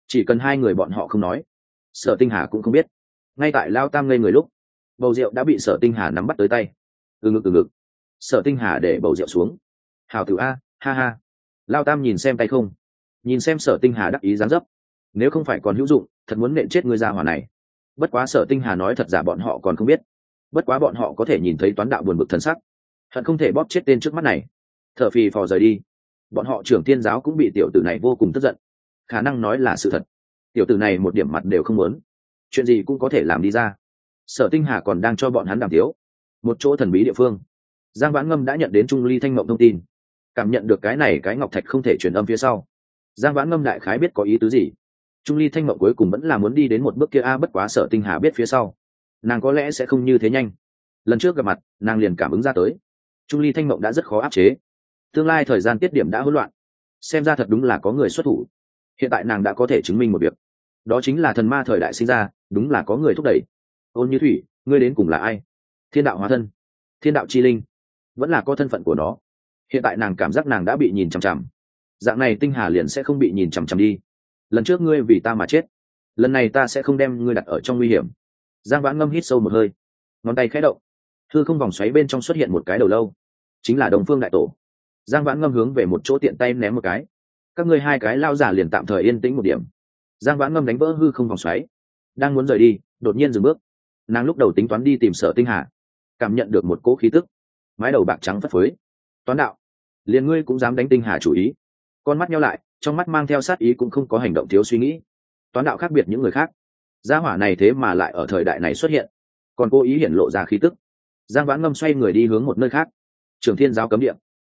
chỉ cần hai người bọn họ không nói, Sở Tinh Hà cũng không biết. Ngay tại Lao Tam ngây người lúc, bầu rượu đã bị Sở Tinh Hà nắm bắt tới tay. Từ ngực. Sở Tinh Hà để bầu rượu xuống. Hào tử a, ha ha. Lao Tam nhìn xem tay không, nhìn xem Sở Tinh Hà đắc ý dáng dấp. Nếu không phải còn hữu dụng, thật muốn nện chết ngươi ra hỏa này. Bất quá Sở Tinh Hà nói thật giả bọn họ còn không biết. Bất quá bọn họ có thể nhìn thấy Toán Đạo buồn bực thần sắc, hận không thể bóp chết tên trước mắt này. Thở phì phò rời đi. Bọn họ trưởng thiên giáo cũng bị tiểu tử này vô cùng tức giận. Khả năng nói là sự thật. Tiểu tử này một điểm mặt đều không muốn, chuyện gì cũng có thể làm đi ra. Sở Tinh Hà còn đang cho bọn hắn đàm tiếu. Một chỗ thần bí địa phương, Giang Vãn Ngâm đã nhận đến Trung Ly Thanh Mộng thông tin. Cảm nhận được cái này cái ngọc thạch không thể truyền âm phía sau, Giang Vãn Ngâm đại khái biết có ý tứ gì. Trung Ly Thanh Mộng cuối cùng vẫn là muốn đi đến một bước kia bất quá Sở Tinh Hà biết phía sau, nàng có lẽ sẽ không như thế nhanh. Lần trước gặp mặt, nàng liền cảm ứng ra tới, Trung Ly Thanh Mộng đã rất khó áp chế. Tương lai thời gian tiết điểm đã hỗn loạn, xem ra thật đúng là có người xuất thủ. Hiện tại nàng đã có thể chứng minh một việc, đó chính là thần ma thời đại sinh ra, đúng là có người thúc đẩy. Ôn Như Thủy, ngươi đến cùng là ai? Thiên đạo hóa thân, thiên đạo chi linh, vẫn là có thân phận của nó. Hiện tại nàng cảm giác nàng đã bị nhìn chằm chằm, dạng này Tinh Hà liền sẽ không bị nhìn chằm chằm đi. Lần trước ngươi vì ta mà chết, lần này ta sẽ không đem ngươi đặt ở trong nguy hiểm. Giang Vãn Ngâm hít sâu một hơi, ngón tay khẽ động, hư không vòng xoáy bên trong xuất hiện một cái đầu lâu, chính là Đông Phương Đại Tổ. Giang Vãn Ngâm hướng về một chỗ tiện tay ném một cái, các ngươi hai cái lao giả liền tạm thời yên tĩnh một điểm. Giang Vãn Ngâm đánh vỡ hư không vòng xoáy, đang muốn rời đi, đột nhiên dừng bước. Nàng lúc đầu tính toán đi tìm Sở Tinh Hà, cảm nhận được một cỗ khí tức, mái đầu bạc trắng phất phới. Toán đạo, liền ngươi cũng dám đánh Tinh Hà chủ ý? Con mắt nhau lại, trong mắt mang theo sát ý, cũng không có hành động thiếu suy nghĩ. Toán đạo khác biệt những người khác, gia hỏa này thế mà lại ở thời đại này xuất hiện, còn cố ý hiển lộ ra khí tức. Giang Vãn Ngâm xoay người đi hướng một nơi khác. Trường Thiên giáo cấm địa.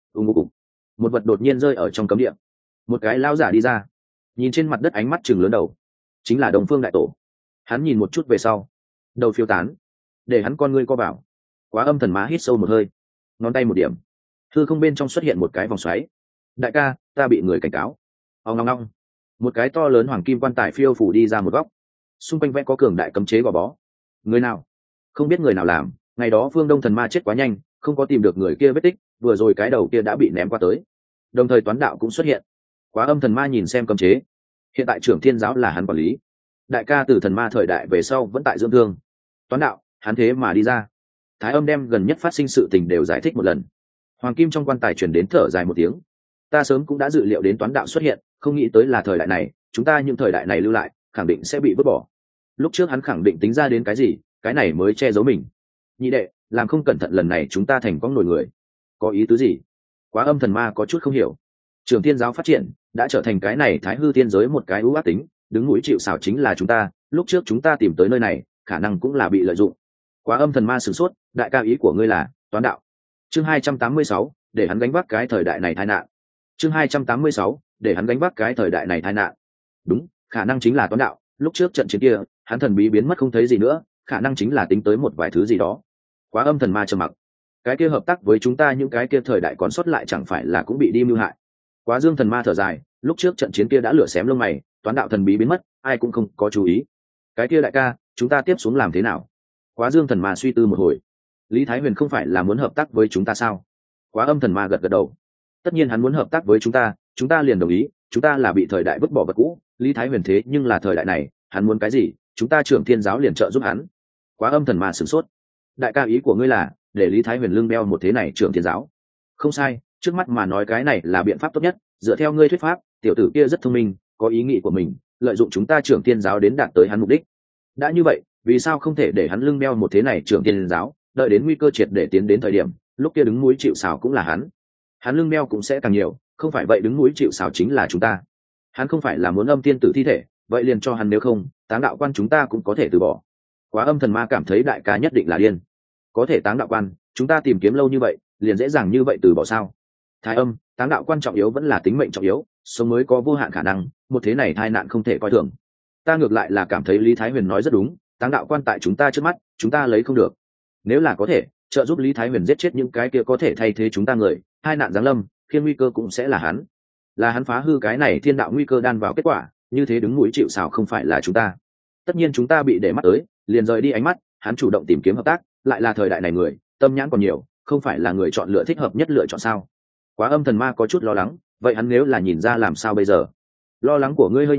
Một vật đột nhiên rơi ở trong cấm địa. Một cái lão giả đi ra, nhìn trên mặt đất, ánh mắt chừng lớn đầu, chính là Đông Phương Đại Tổ. Hắn nhìn một chút về sau, đầu phiêu tán, để hắn con ngươi co vào. Quá Âm Thần Ma hít sâu một hơi, ngón tay một điểm, hư không bên trong xuất hiện một cái vòng xoáy. Đại ca, ta bị người cảnh cáo. Ong ong ong, một cái to lớn hoàng kim quan tài phiêu phủ đi ra một góc, xung quanh vẽ có cường đại cấm chế gò bó. Người nào? Không biết người nào làm. Ngày đó Phương Đông Thần Ma chết quá nhanh, không có tìm được người kia vết tích, vừa rồi cái đầu kia đã bị ném qua tới. Đồng thời Toán đạo cũng xuất hiện. Quá Âm Thần Ma nhìn xem cấm chế, hiện tại trưởng thiên giáo là hắn quản lý. Đại ca từ thần ma thời đại về sau vẫn tại dưỡng thương. Toán đạo, hắn thế mà đi ra. Thái Âm đem gần nhất phát sinh sự tình đều giải thích một lần. Hoàng kim trong quan tài truyền đến thở dài một tiếng. Ta sớm cũng đã dự liệu đến Toán đạo xuất hiện, không nghĩ tới là thời đại này, chúng ta những thời đại này lưu lại khẳng định sẽ bị vứt bỏ. Lúc trước hắn khẳng định tính ra đến cái gì, cái này mới che giấu mình. Nhị đệ, làm không cẩn thận lần này chúng ta thành con nổi người. Có ý tứ gì? Quá Âm Thần Ma có chút không hiểu. Trường Thiên giáo phát triển đã trở thành cái này Thái Hư tiên giới một cái ưu ác tính, đứng mũi chịu sào chính là chúng ta. Lúc trước chúng ta tìm tới nơi này, khả năng cũng là bị lợi dụng. Quá Âm Thần Ma sửng sốt, đại ca ý của ngươi là Toán đạo? Chương 286, để hắn gánh vác cái thời đại này tai nạn. Chương 286, để hắn gánh vác cái thời đại này tai nạn. Đúng, khả năng chính là Toán đạo. Lúc trước trận chiến kia, hắn thần bí biến mất không thấy gì nữa, khả năng chính là tính tới một vài thứ gì đó. Quá Âm Thần Ma trầm mặc. Cái kia hợp tác với chúng ta những cái kia thời đại còn sót lại chẳng phải là cũng bị đi mưu hại? Quá Dương Thần Ma thở dài, lúc trước trận chiến kia đã lửa xém lông mày, Toán đạo thần bí biến mất, ai cũng không có chú ý. Cái kia đại ca, chúng ta tiếp xuống làm thế nào? Quá Dương Thần Ma suy tư một hồi. Lý Thái Huyền không phải là muốn hợp tác với chúng ta sao? Quá Âm Thần Ma gật gật đầu. Tất nhiên hắn muốn hợp tác với chúng ta liền đồng ý. Chúng ta là bị thời đại vứt bỏ vật cũ, Lý Thái Huyền thế nhưng là thời đại này, hắn muốn cái gì, chúng ta Trưởng Thiên giáo liền trợ giúp hắn. Quá Âm Thần Ma sửng sốt. Đại ca ý của ngươi là để Lý Thái Huyền lưng đeo một thế này Trưởng Thiên giáo? Không sai, trước mắt mà nói cái này là biện pháp tốt nhất. Dựa theo ngươi thuyết pháp, tiểu tử kia rất thông minh, có ý nghĩ của mình, lợi dụng chúng ta Trưởng Thiên giáo đến đạt tới hắn mục đích. Đã như vậy, vì sao không thể để hắn lưng đeo một thế này Trưởng Thiên giáo, đợi đến nguy cơ triệt để tiến đến thời điểm, lúc kia đứng mũi chịu sào cũng là hắn lưng đeo cũng sẽ càng nhiều, không phải vậy đứng mũi chịu sào chính là chúng ta. Hắn không phải là muốn âm tiên tử thi thể, vậy liền cho hắn, nếu không Táng đạo quan chúng ta cũng có thể từ bỏ. Quá Âm Thần Ma cảm thấy đại ca nhất định là điên. Có thể Táng đạo quan chúng ta tìm kiếm lâu như vậy, liền dễ dàng như vậy từ bỏ sao? Thái Âm, Táng đạo quan trọng yếu vẫn là tính mệnh trọng yếu, sống mới có vô hạn khả năng, một thế này tai nạn không thể coi thường. Ta ngược lại là cảm thấy Lý Thái Huyền nói rất đúng, Táng đạo quan tại chúng ta trước mắt, chúng ta lấy không được. Nếu là có thể trợ giúp Lý Thái Huyền giết chết những cái kia có thể thay thế chúng ta người, hai nạn giáng lâm, khiến nguy cơ cũng sẽ là hắn phá hư cái này thiên đạo nguy cơ đan vào kết quả, như thế đứng mũi chịu sào không phải là chúng ta. Tất nhiên chúng ta bị để mắt tới, liền rời đi ánh mắt, hắn chủ động tìm kiếm hợp tác, lại là thời đại này người, tâm nhãn còn nhiều, không phải là người chọn lựa thích hợp nhất lựa chọn sao? Quá Âm Thần Ma có chút lo lắng, vậy hắn nếu là nhìn ra làm sao bây giờ? Lo lắng của ngươi hơi nhiều,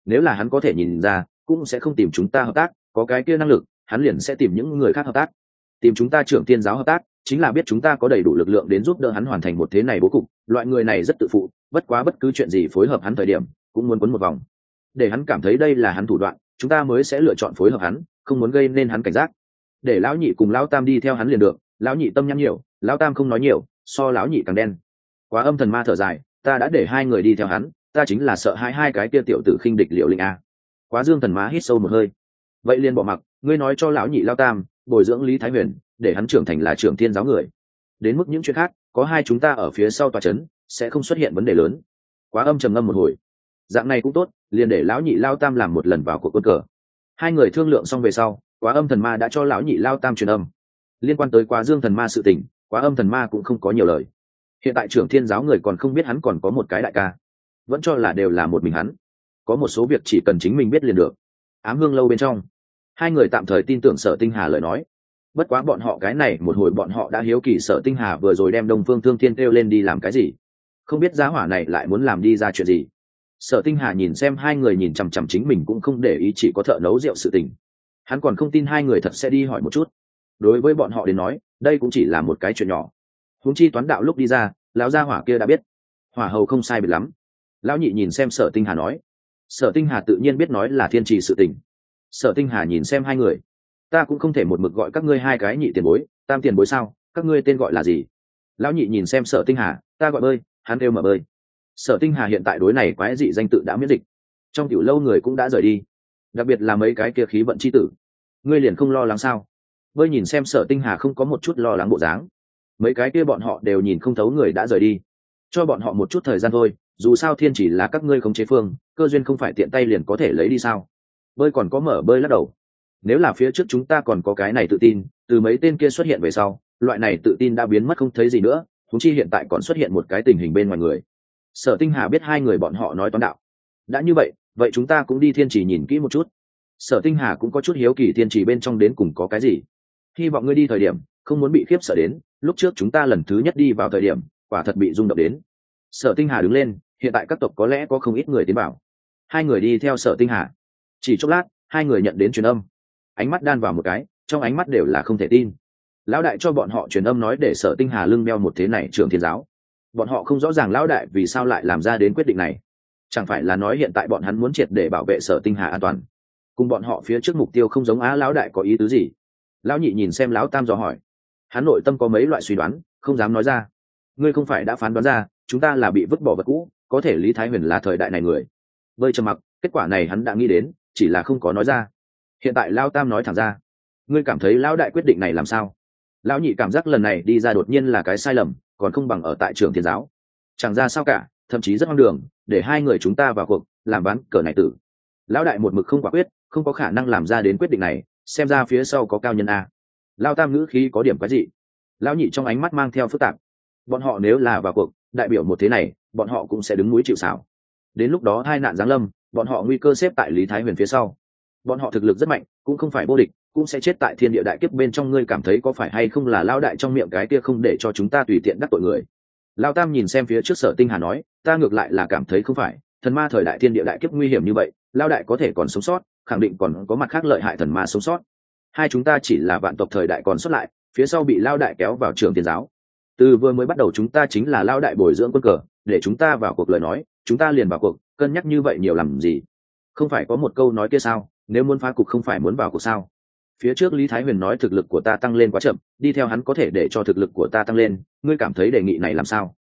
nếu là hắn có thể nhìn ra cũng sẽ không tìm chúng ta hợp tác, có cái kia năng lực hắn liền sẽ tìm những người khác hợp tác. Tìm chúng ta trưởng tiên giáo hợp tác chính là biết chúng ta có đầy đủ lực lượng đến giúp đỡ hắn hoàn thành một thế này bố cục. Loại người này rất tự phụ, bất quá bất cứ chuyện gì phối hợp hắn thời điểm cũng muốn quấn một vòng, để hắn cảm thấy đây là hắn thủ đoạn, chúng ta mới sẽ lựa chọn phối hợp hắn, không muốn gây nên hắn cảnh giác. Để lão nhị cùng lão tam đi theo hắn liền được. Lão nhị tâm nhắn nhiều, lão tam không nói nhiều, so lão nhị càng đen. Quá Âm Thần Ma thở dài, ta đã để hai người đi theo hắn, ta chính là sợ hai cái kia tiểu tử khinh địch Liệu Linh a. Quá Dương Thần Ma hít sâu một hơi, vậy liền bỏ mặc, ngươi nói cho lão nhị lão tam bồi dưỡng Lý Thái Huyền, để hắn trưởng thành là trưởng thiên giáo người. Đến mức những chuyện khác, có hai chúng ta ở phía sau tòa chấn, sẽ không xuất hiện vấn đề lớn. Quá Âm trầm ngâm một hồi, dạng này cũng tốt, liền để lão nhị lão tam làm một lần vào cuộc quân cờ. Hai người thương lượng xong về sau, Quá Âm Thần Ma đã cho lão nhị lão tam truyền âm liên quan tới Quá Dương Thần Ma sự tình. Quá Âm Thần Ma cũng không có nhiều lời. Hiện tại trưởng thiên giáo người còn không biết hắn còn có một cái đại ca, vẫn cho là đều là một mình hắn. Có một số việc chỉ cần chính mình biết liền được. Ám Hương lâu bên trong, hai người tạm thời tin tưởng Sở Tinh Hà lời nói. Bất quá bọn họ cái này một hồi bọn họ đã hiếu kỳ Sở Tinh Hà vừa rồi đem Đông Phương Thương Thiên kêu lên đi làm cái gì, không biết giá hỏa này lại muốn làm đi ra chuyện gì. Sở Tinh Hà nhìn xem hai người nhìn chằm chằm chính mình cũng không để ý, chỉ có thợ nấu rượu sự tình. Hắn còn không tin hai người thật sẽ đi hỏi một chút. Đối với bọn họ đến nói, đây cũng chỉ là một cái chuyện nhỏ. Huống chi Toán Đạo lúc đi ra, lão gia hỏa kia đã biết. Hỏa hầu không sai biệt lắm. Lão nhị nhìn xem Sở Tinh Hà nói. Sở Tinh Hà tự nhiên biết nói là thiên trì sự tình. Sở Tinh Hà nhìn xem hai người, ta cũng không thể một mực gọi các ngươi hai cái nhị tiền bối, tam tiền bối sao, các ngươi tên gọi là gì? Lão nhị nhìn xem Sở Tinh Hà, ta gọi bơi, hắn kêu mở bơi. Sở Tinh Hà hiện tại đối này quái dị danh tự đã miễn dịch. Trong tiểu lâu người cũng đã rời đi, đặc biệt là mấy cái kia khí vận chi tử. Ngươi liền không lo lắng sao? Bơi nhìn xem Sở Tinh Hà không có một chút lo lắng bộ dáng. Mấy cái kia bọn họ đều nhìn không thấu người đã rời đi, cho bọn họ một chút thời gian thôi, dù sao thiên chỉ là các ngươi khống chế phương, cơ duyên không phải tiện tay liền có thể lấy đi sao? Bơi còn có mở bơi lắc đầu, nếu là phía trước chúng ta còn có cái này tự tin, từ mấy tên kia xuất hiện về sau, loại này tự tin đã biến mất không thấy gì nữa, huống chi hiện tại còn xuất hiện một cái tình hình bên ngoài người. Sở Tinh Hà biết hai người bọn họ nói Toán Đạo. Đã như vậy, vậy chúng ta cũng đi thiên trì nhìn kỹ một chút. Sở Tinh Hà cũng có chút hiếu kỳ thiên trì bên trong đến cùng có cái gì. Hy vọng ngươi đi thời điểm không muốn bị khiếp sợ đến, lúc trước chúng ta lần thứ nhất đi vào thời điểm quả thật bị rung động đến. Sở Tinh Hà đứng lên, hiện tại các tộc có lẽ có không ít người tiến vào. Hai người đi theo Sở Tinh Hà. Chỉ chốc lát, hai người nhận đến truyền âm. Ánh mắt đan vào một cái, trong ánh mắt đều là không thể tin. Lão đại cho bọn họ truyền âm nói để Sở Tinh Hà lưng đeo một thế này trưởng thiên giáo. Bọn họ không rõ ràng lão đại vì sao lại làm ra đến quyết định này. Chẳng phải là nói hiện tại bọn hắn muốn triệt để bảo vệ Sở Tinh Hà an toàn, cùng bọn họ phía trước mục tiêu không giống á? Lão đại có ý tứ gì? Lão nhị nhìn xem lão tam dò hỏi. Hắn nội tâm có mấy loại suy đoán, không dám nói ra. Ngươi không phải đã phán đoán ra chúng ta là bị vứt bỏ vật cũ, có thể Lý Thái Huyền là thời đại này người? Bơi trầm mặc, kết quả này hắn đã nghĩ đến, chỉ là không có nói ra. Hiện tại lão tam nói thẳng ra. Ngươi cảm thấy lão đại quyết định này làm sao? Lão nhị cảm giác lần này đi ra đột nhiên là cái sai lầm, còn không bằng ở tại trường thiên giáo. Chẳng ra sao cả, thậm chí rất hoang đường, để hai người chúng ta vào cuộc làm ván cờ này tử. Lão đại một mực không quả quyết, không có khả năng làm ra đến quyết định này, xem ra phía sau có cao nhân a. Lão tam ngữ khí có điểm quái dị. Lão nhị trong ánh mắt mang theo phức tạp. Bọn họ nếu là vào cuộc, đại biểu một thế này, bọn họ cũng sẽ đứng núi chịu sào. Đến lúc đó tai nạn giáng lâm, bọn họ nguy cơ xếp tại Lý Thái Huyền phía sau. Bọn họ thực lực rất mạnh, cũng không phải vô địch, cũng sẽ chết tại thiên địa đại kiếp bên trong. Ngươi cảm thấy có phải hay không là lão đại trong miệng cái kia không để cho chúng ta tùy tiện đắc tội người? Lão tam nhìn xem phía trước Sở Tinh Hà nói, ta ngược lại là cảm thấy không phải, thần ma thời đại thiên địa đại kiếp nguy hiểm như vậy, lão đại có thể còn sống sót, khẳng định còn có mặt khác lợi hại thần ma sống sót. Hai chúng ta chỉ là vạn tộc thời đại còn sót lại, phía sau bị lão đại kéo vào trường thiên giáo. Từ vừa mới bắt đầu chúng ta chính là lão đại bồi dưỡng quân cờ, để chúng ta vào cuộc lời nói, chúng ta liền vào cuộc, cân nhắc như vậy nhiều làm gì? Không phải có một câu nói kia sao, nếu muốn phá cục không phải muốn vào cuộc sao? Phía trước Lý Thái Huyền nói thực lực của ta tăng lên quá chậm, đi theo hắn có thể để cho thực lực của ta tăng lên, ngươi cảm thấy đề nghị này làm sao?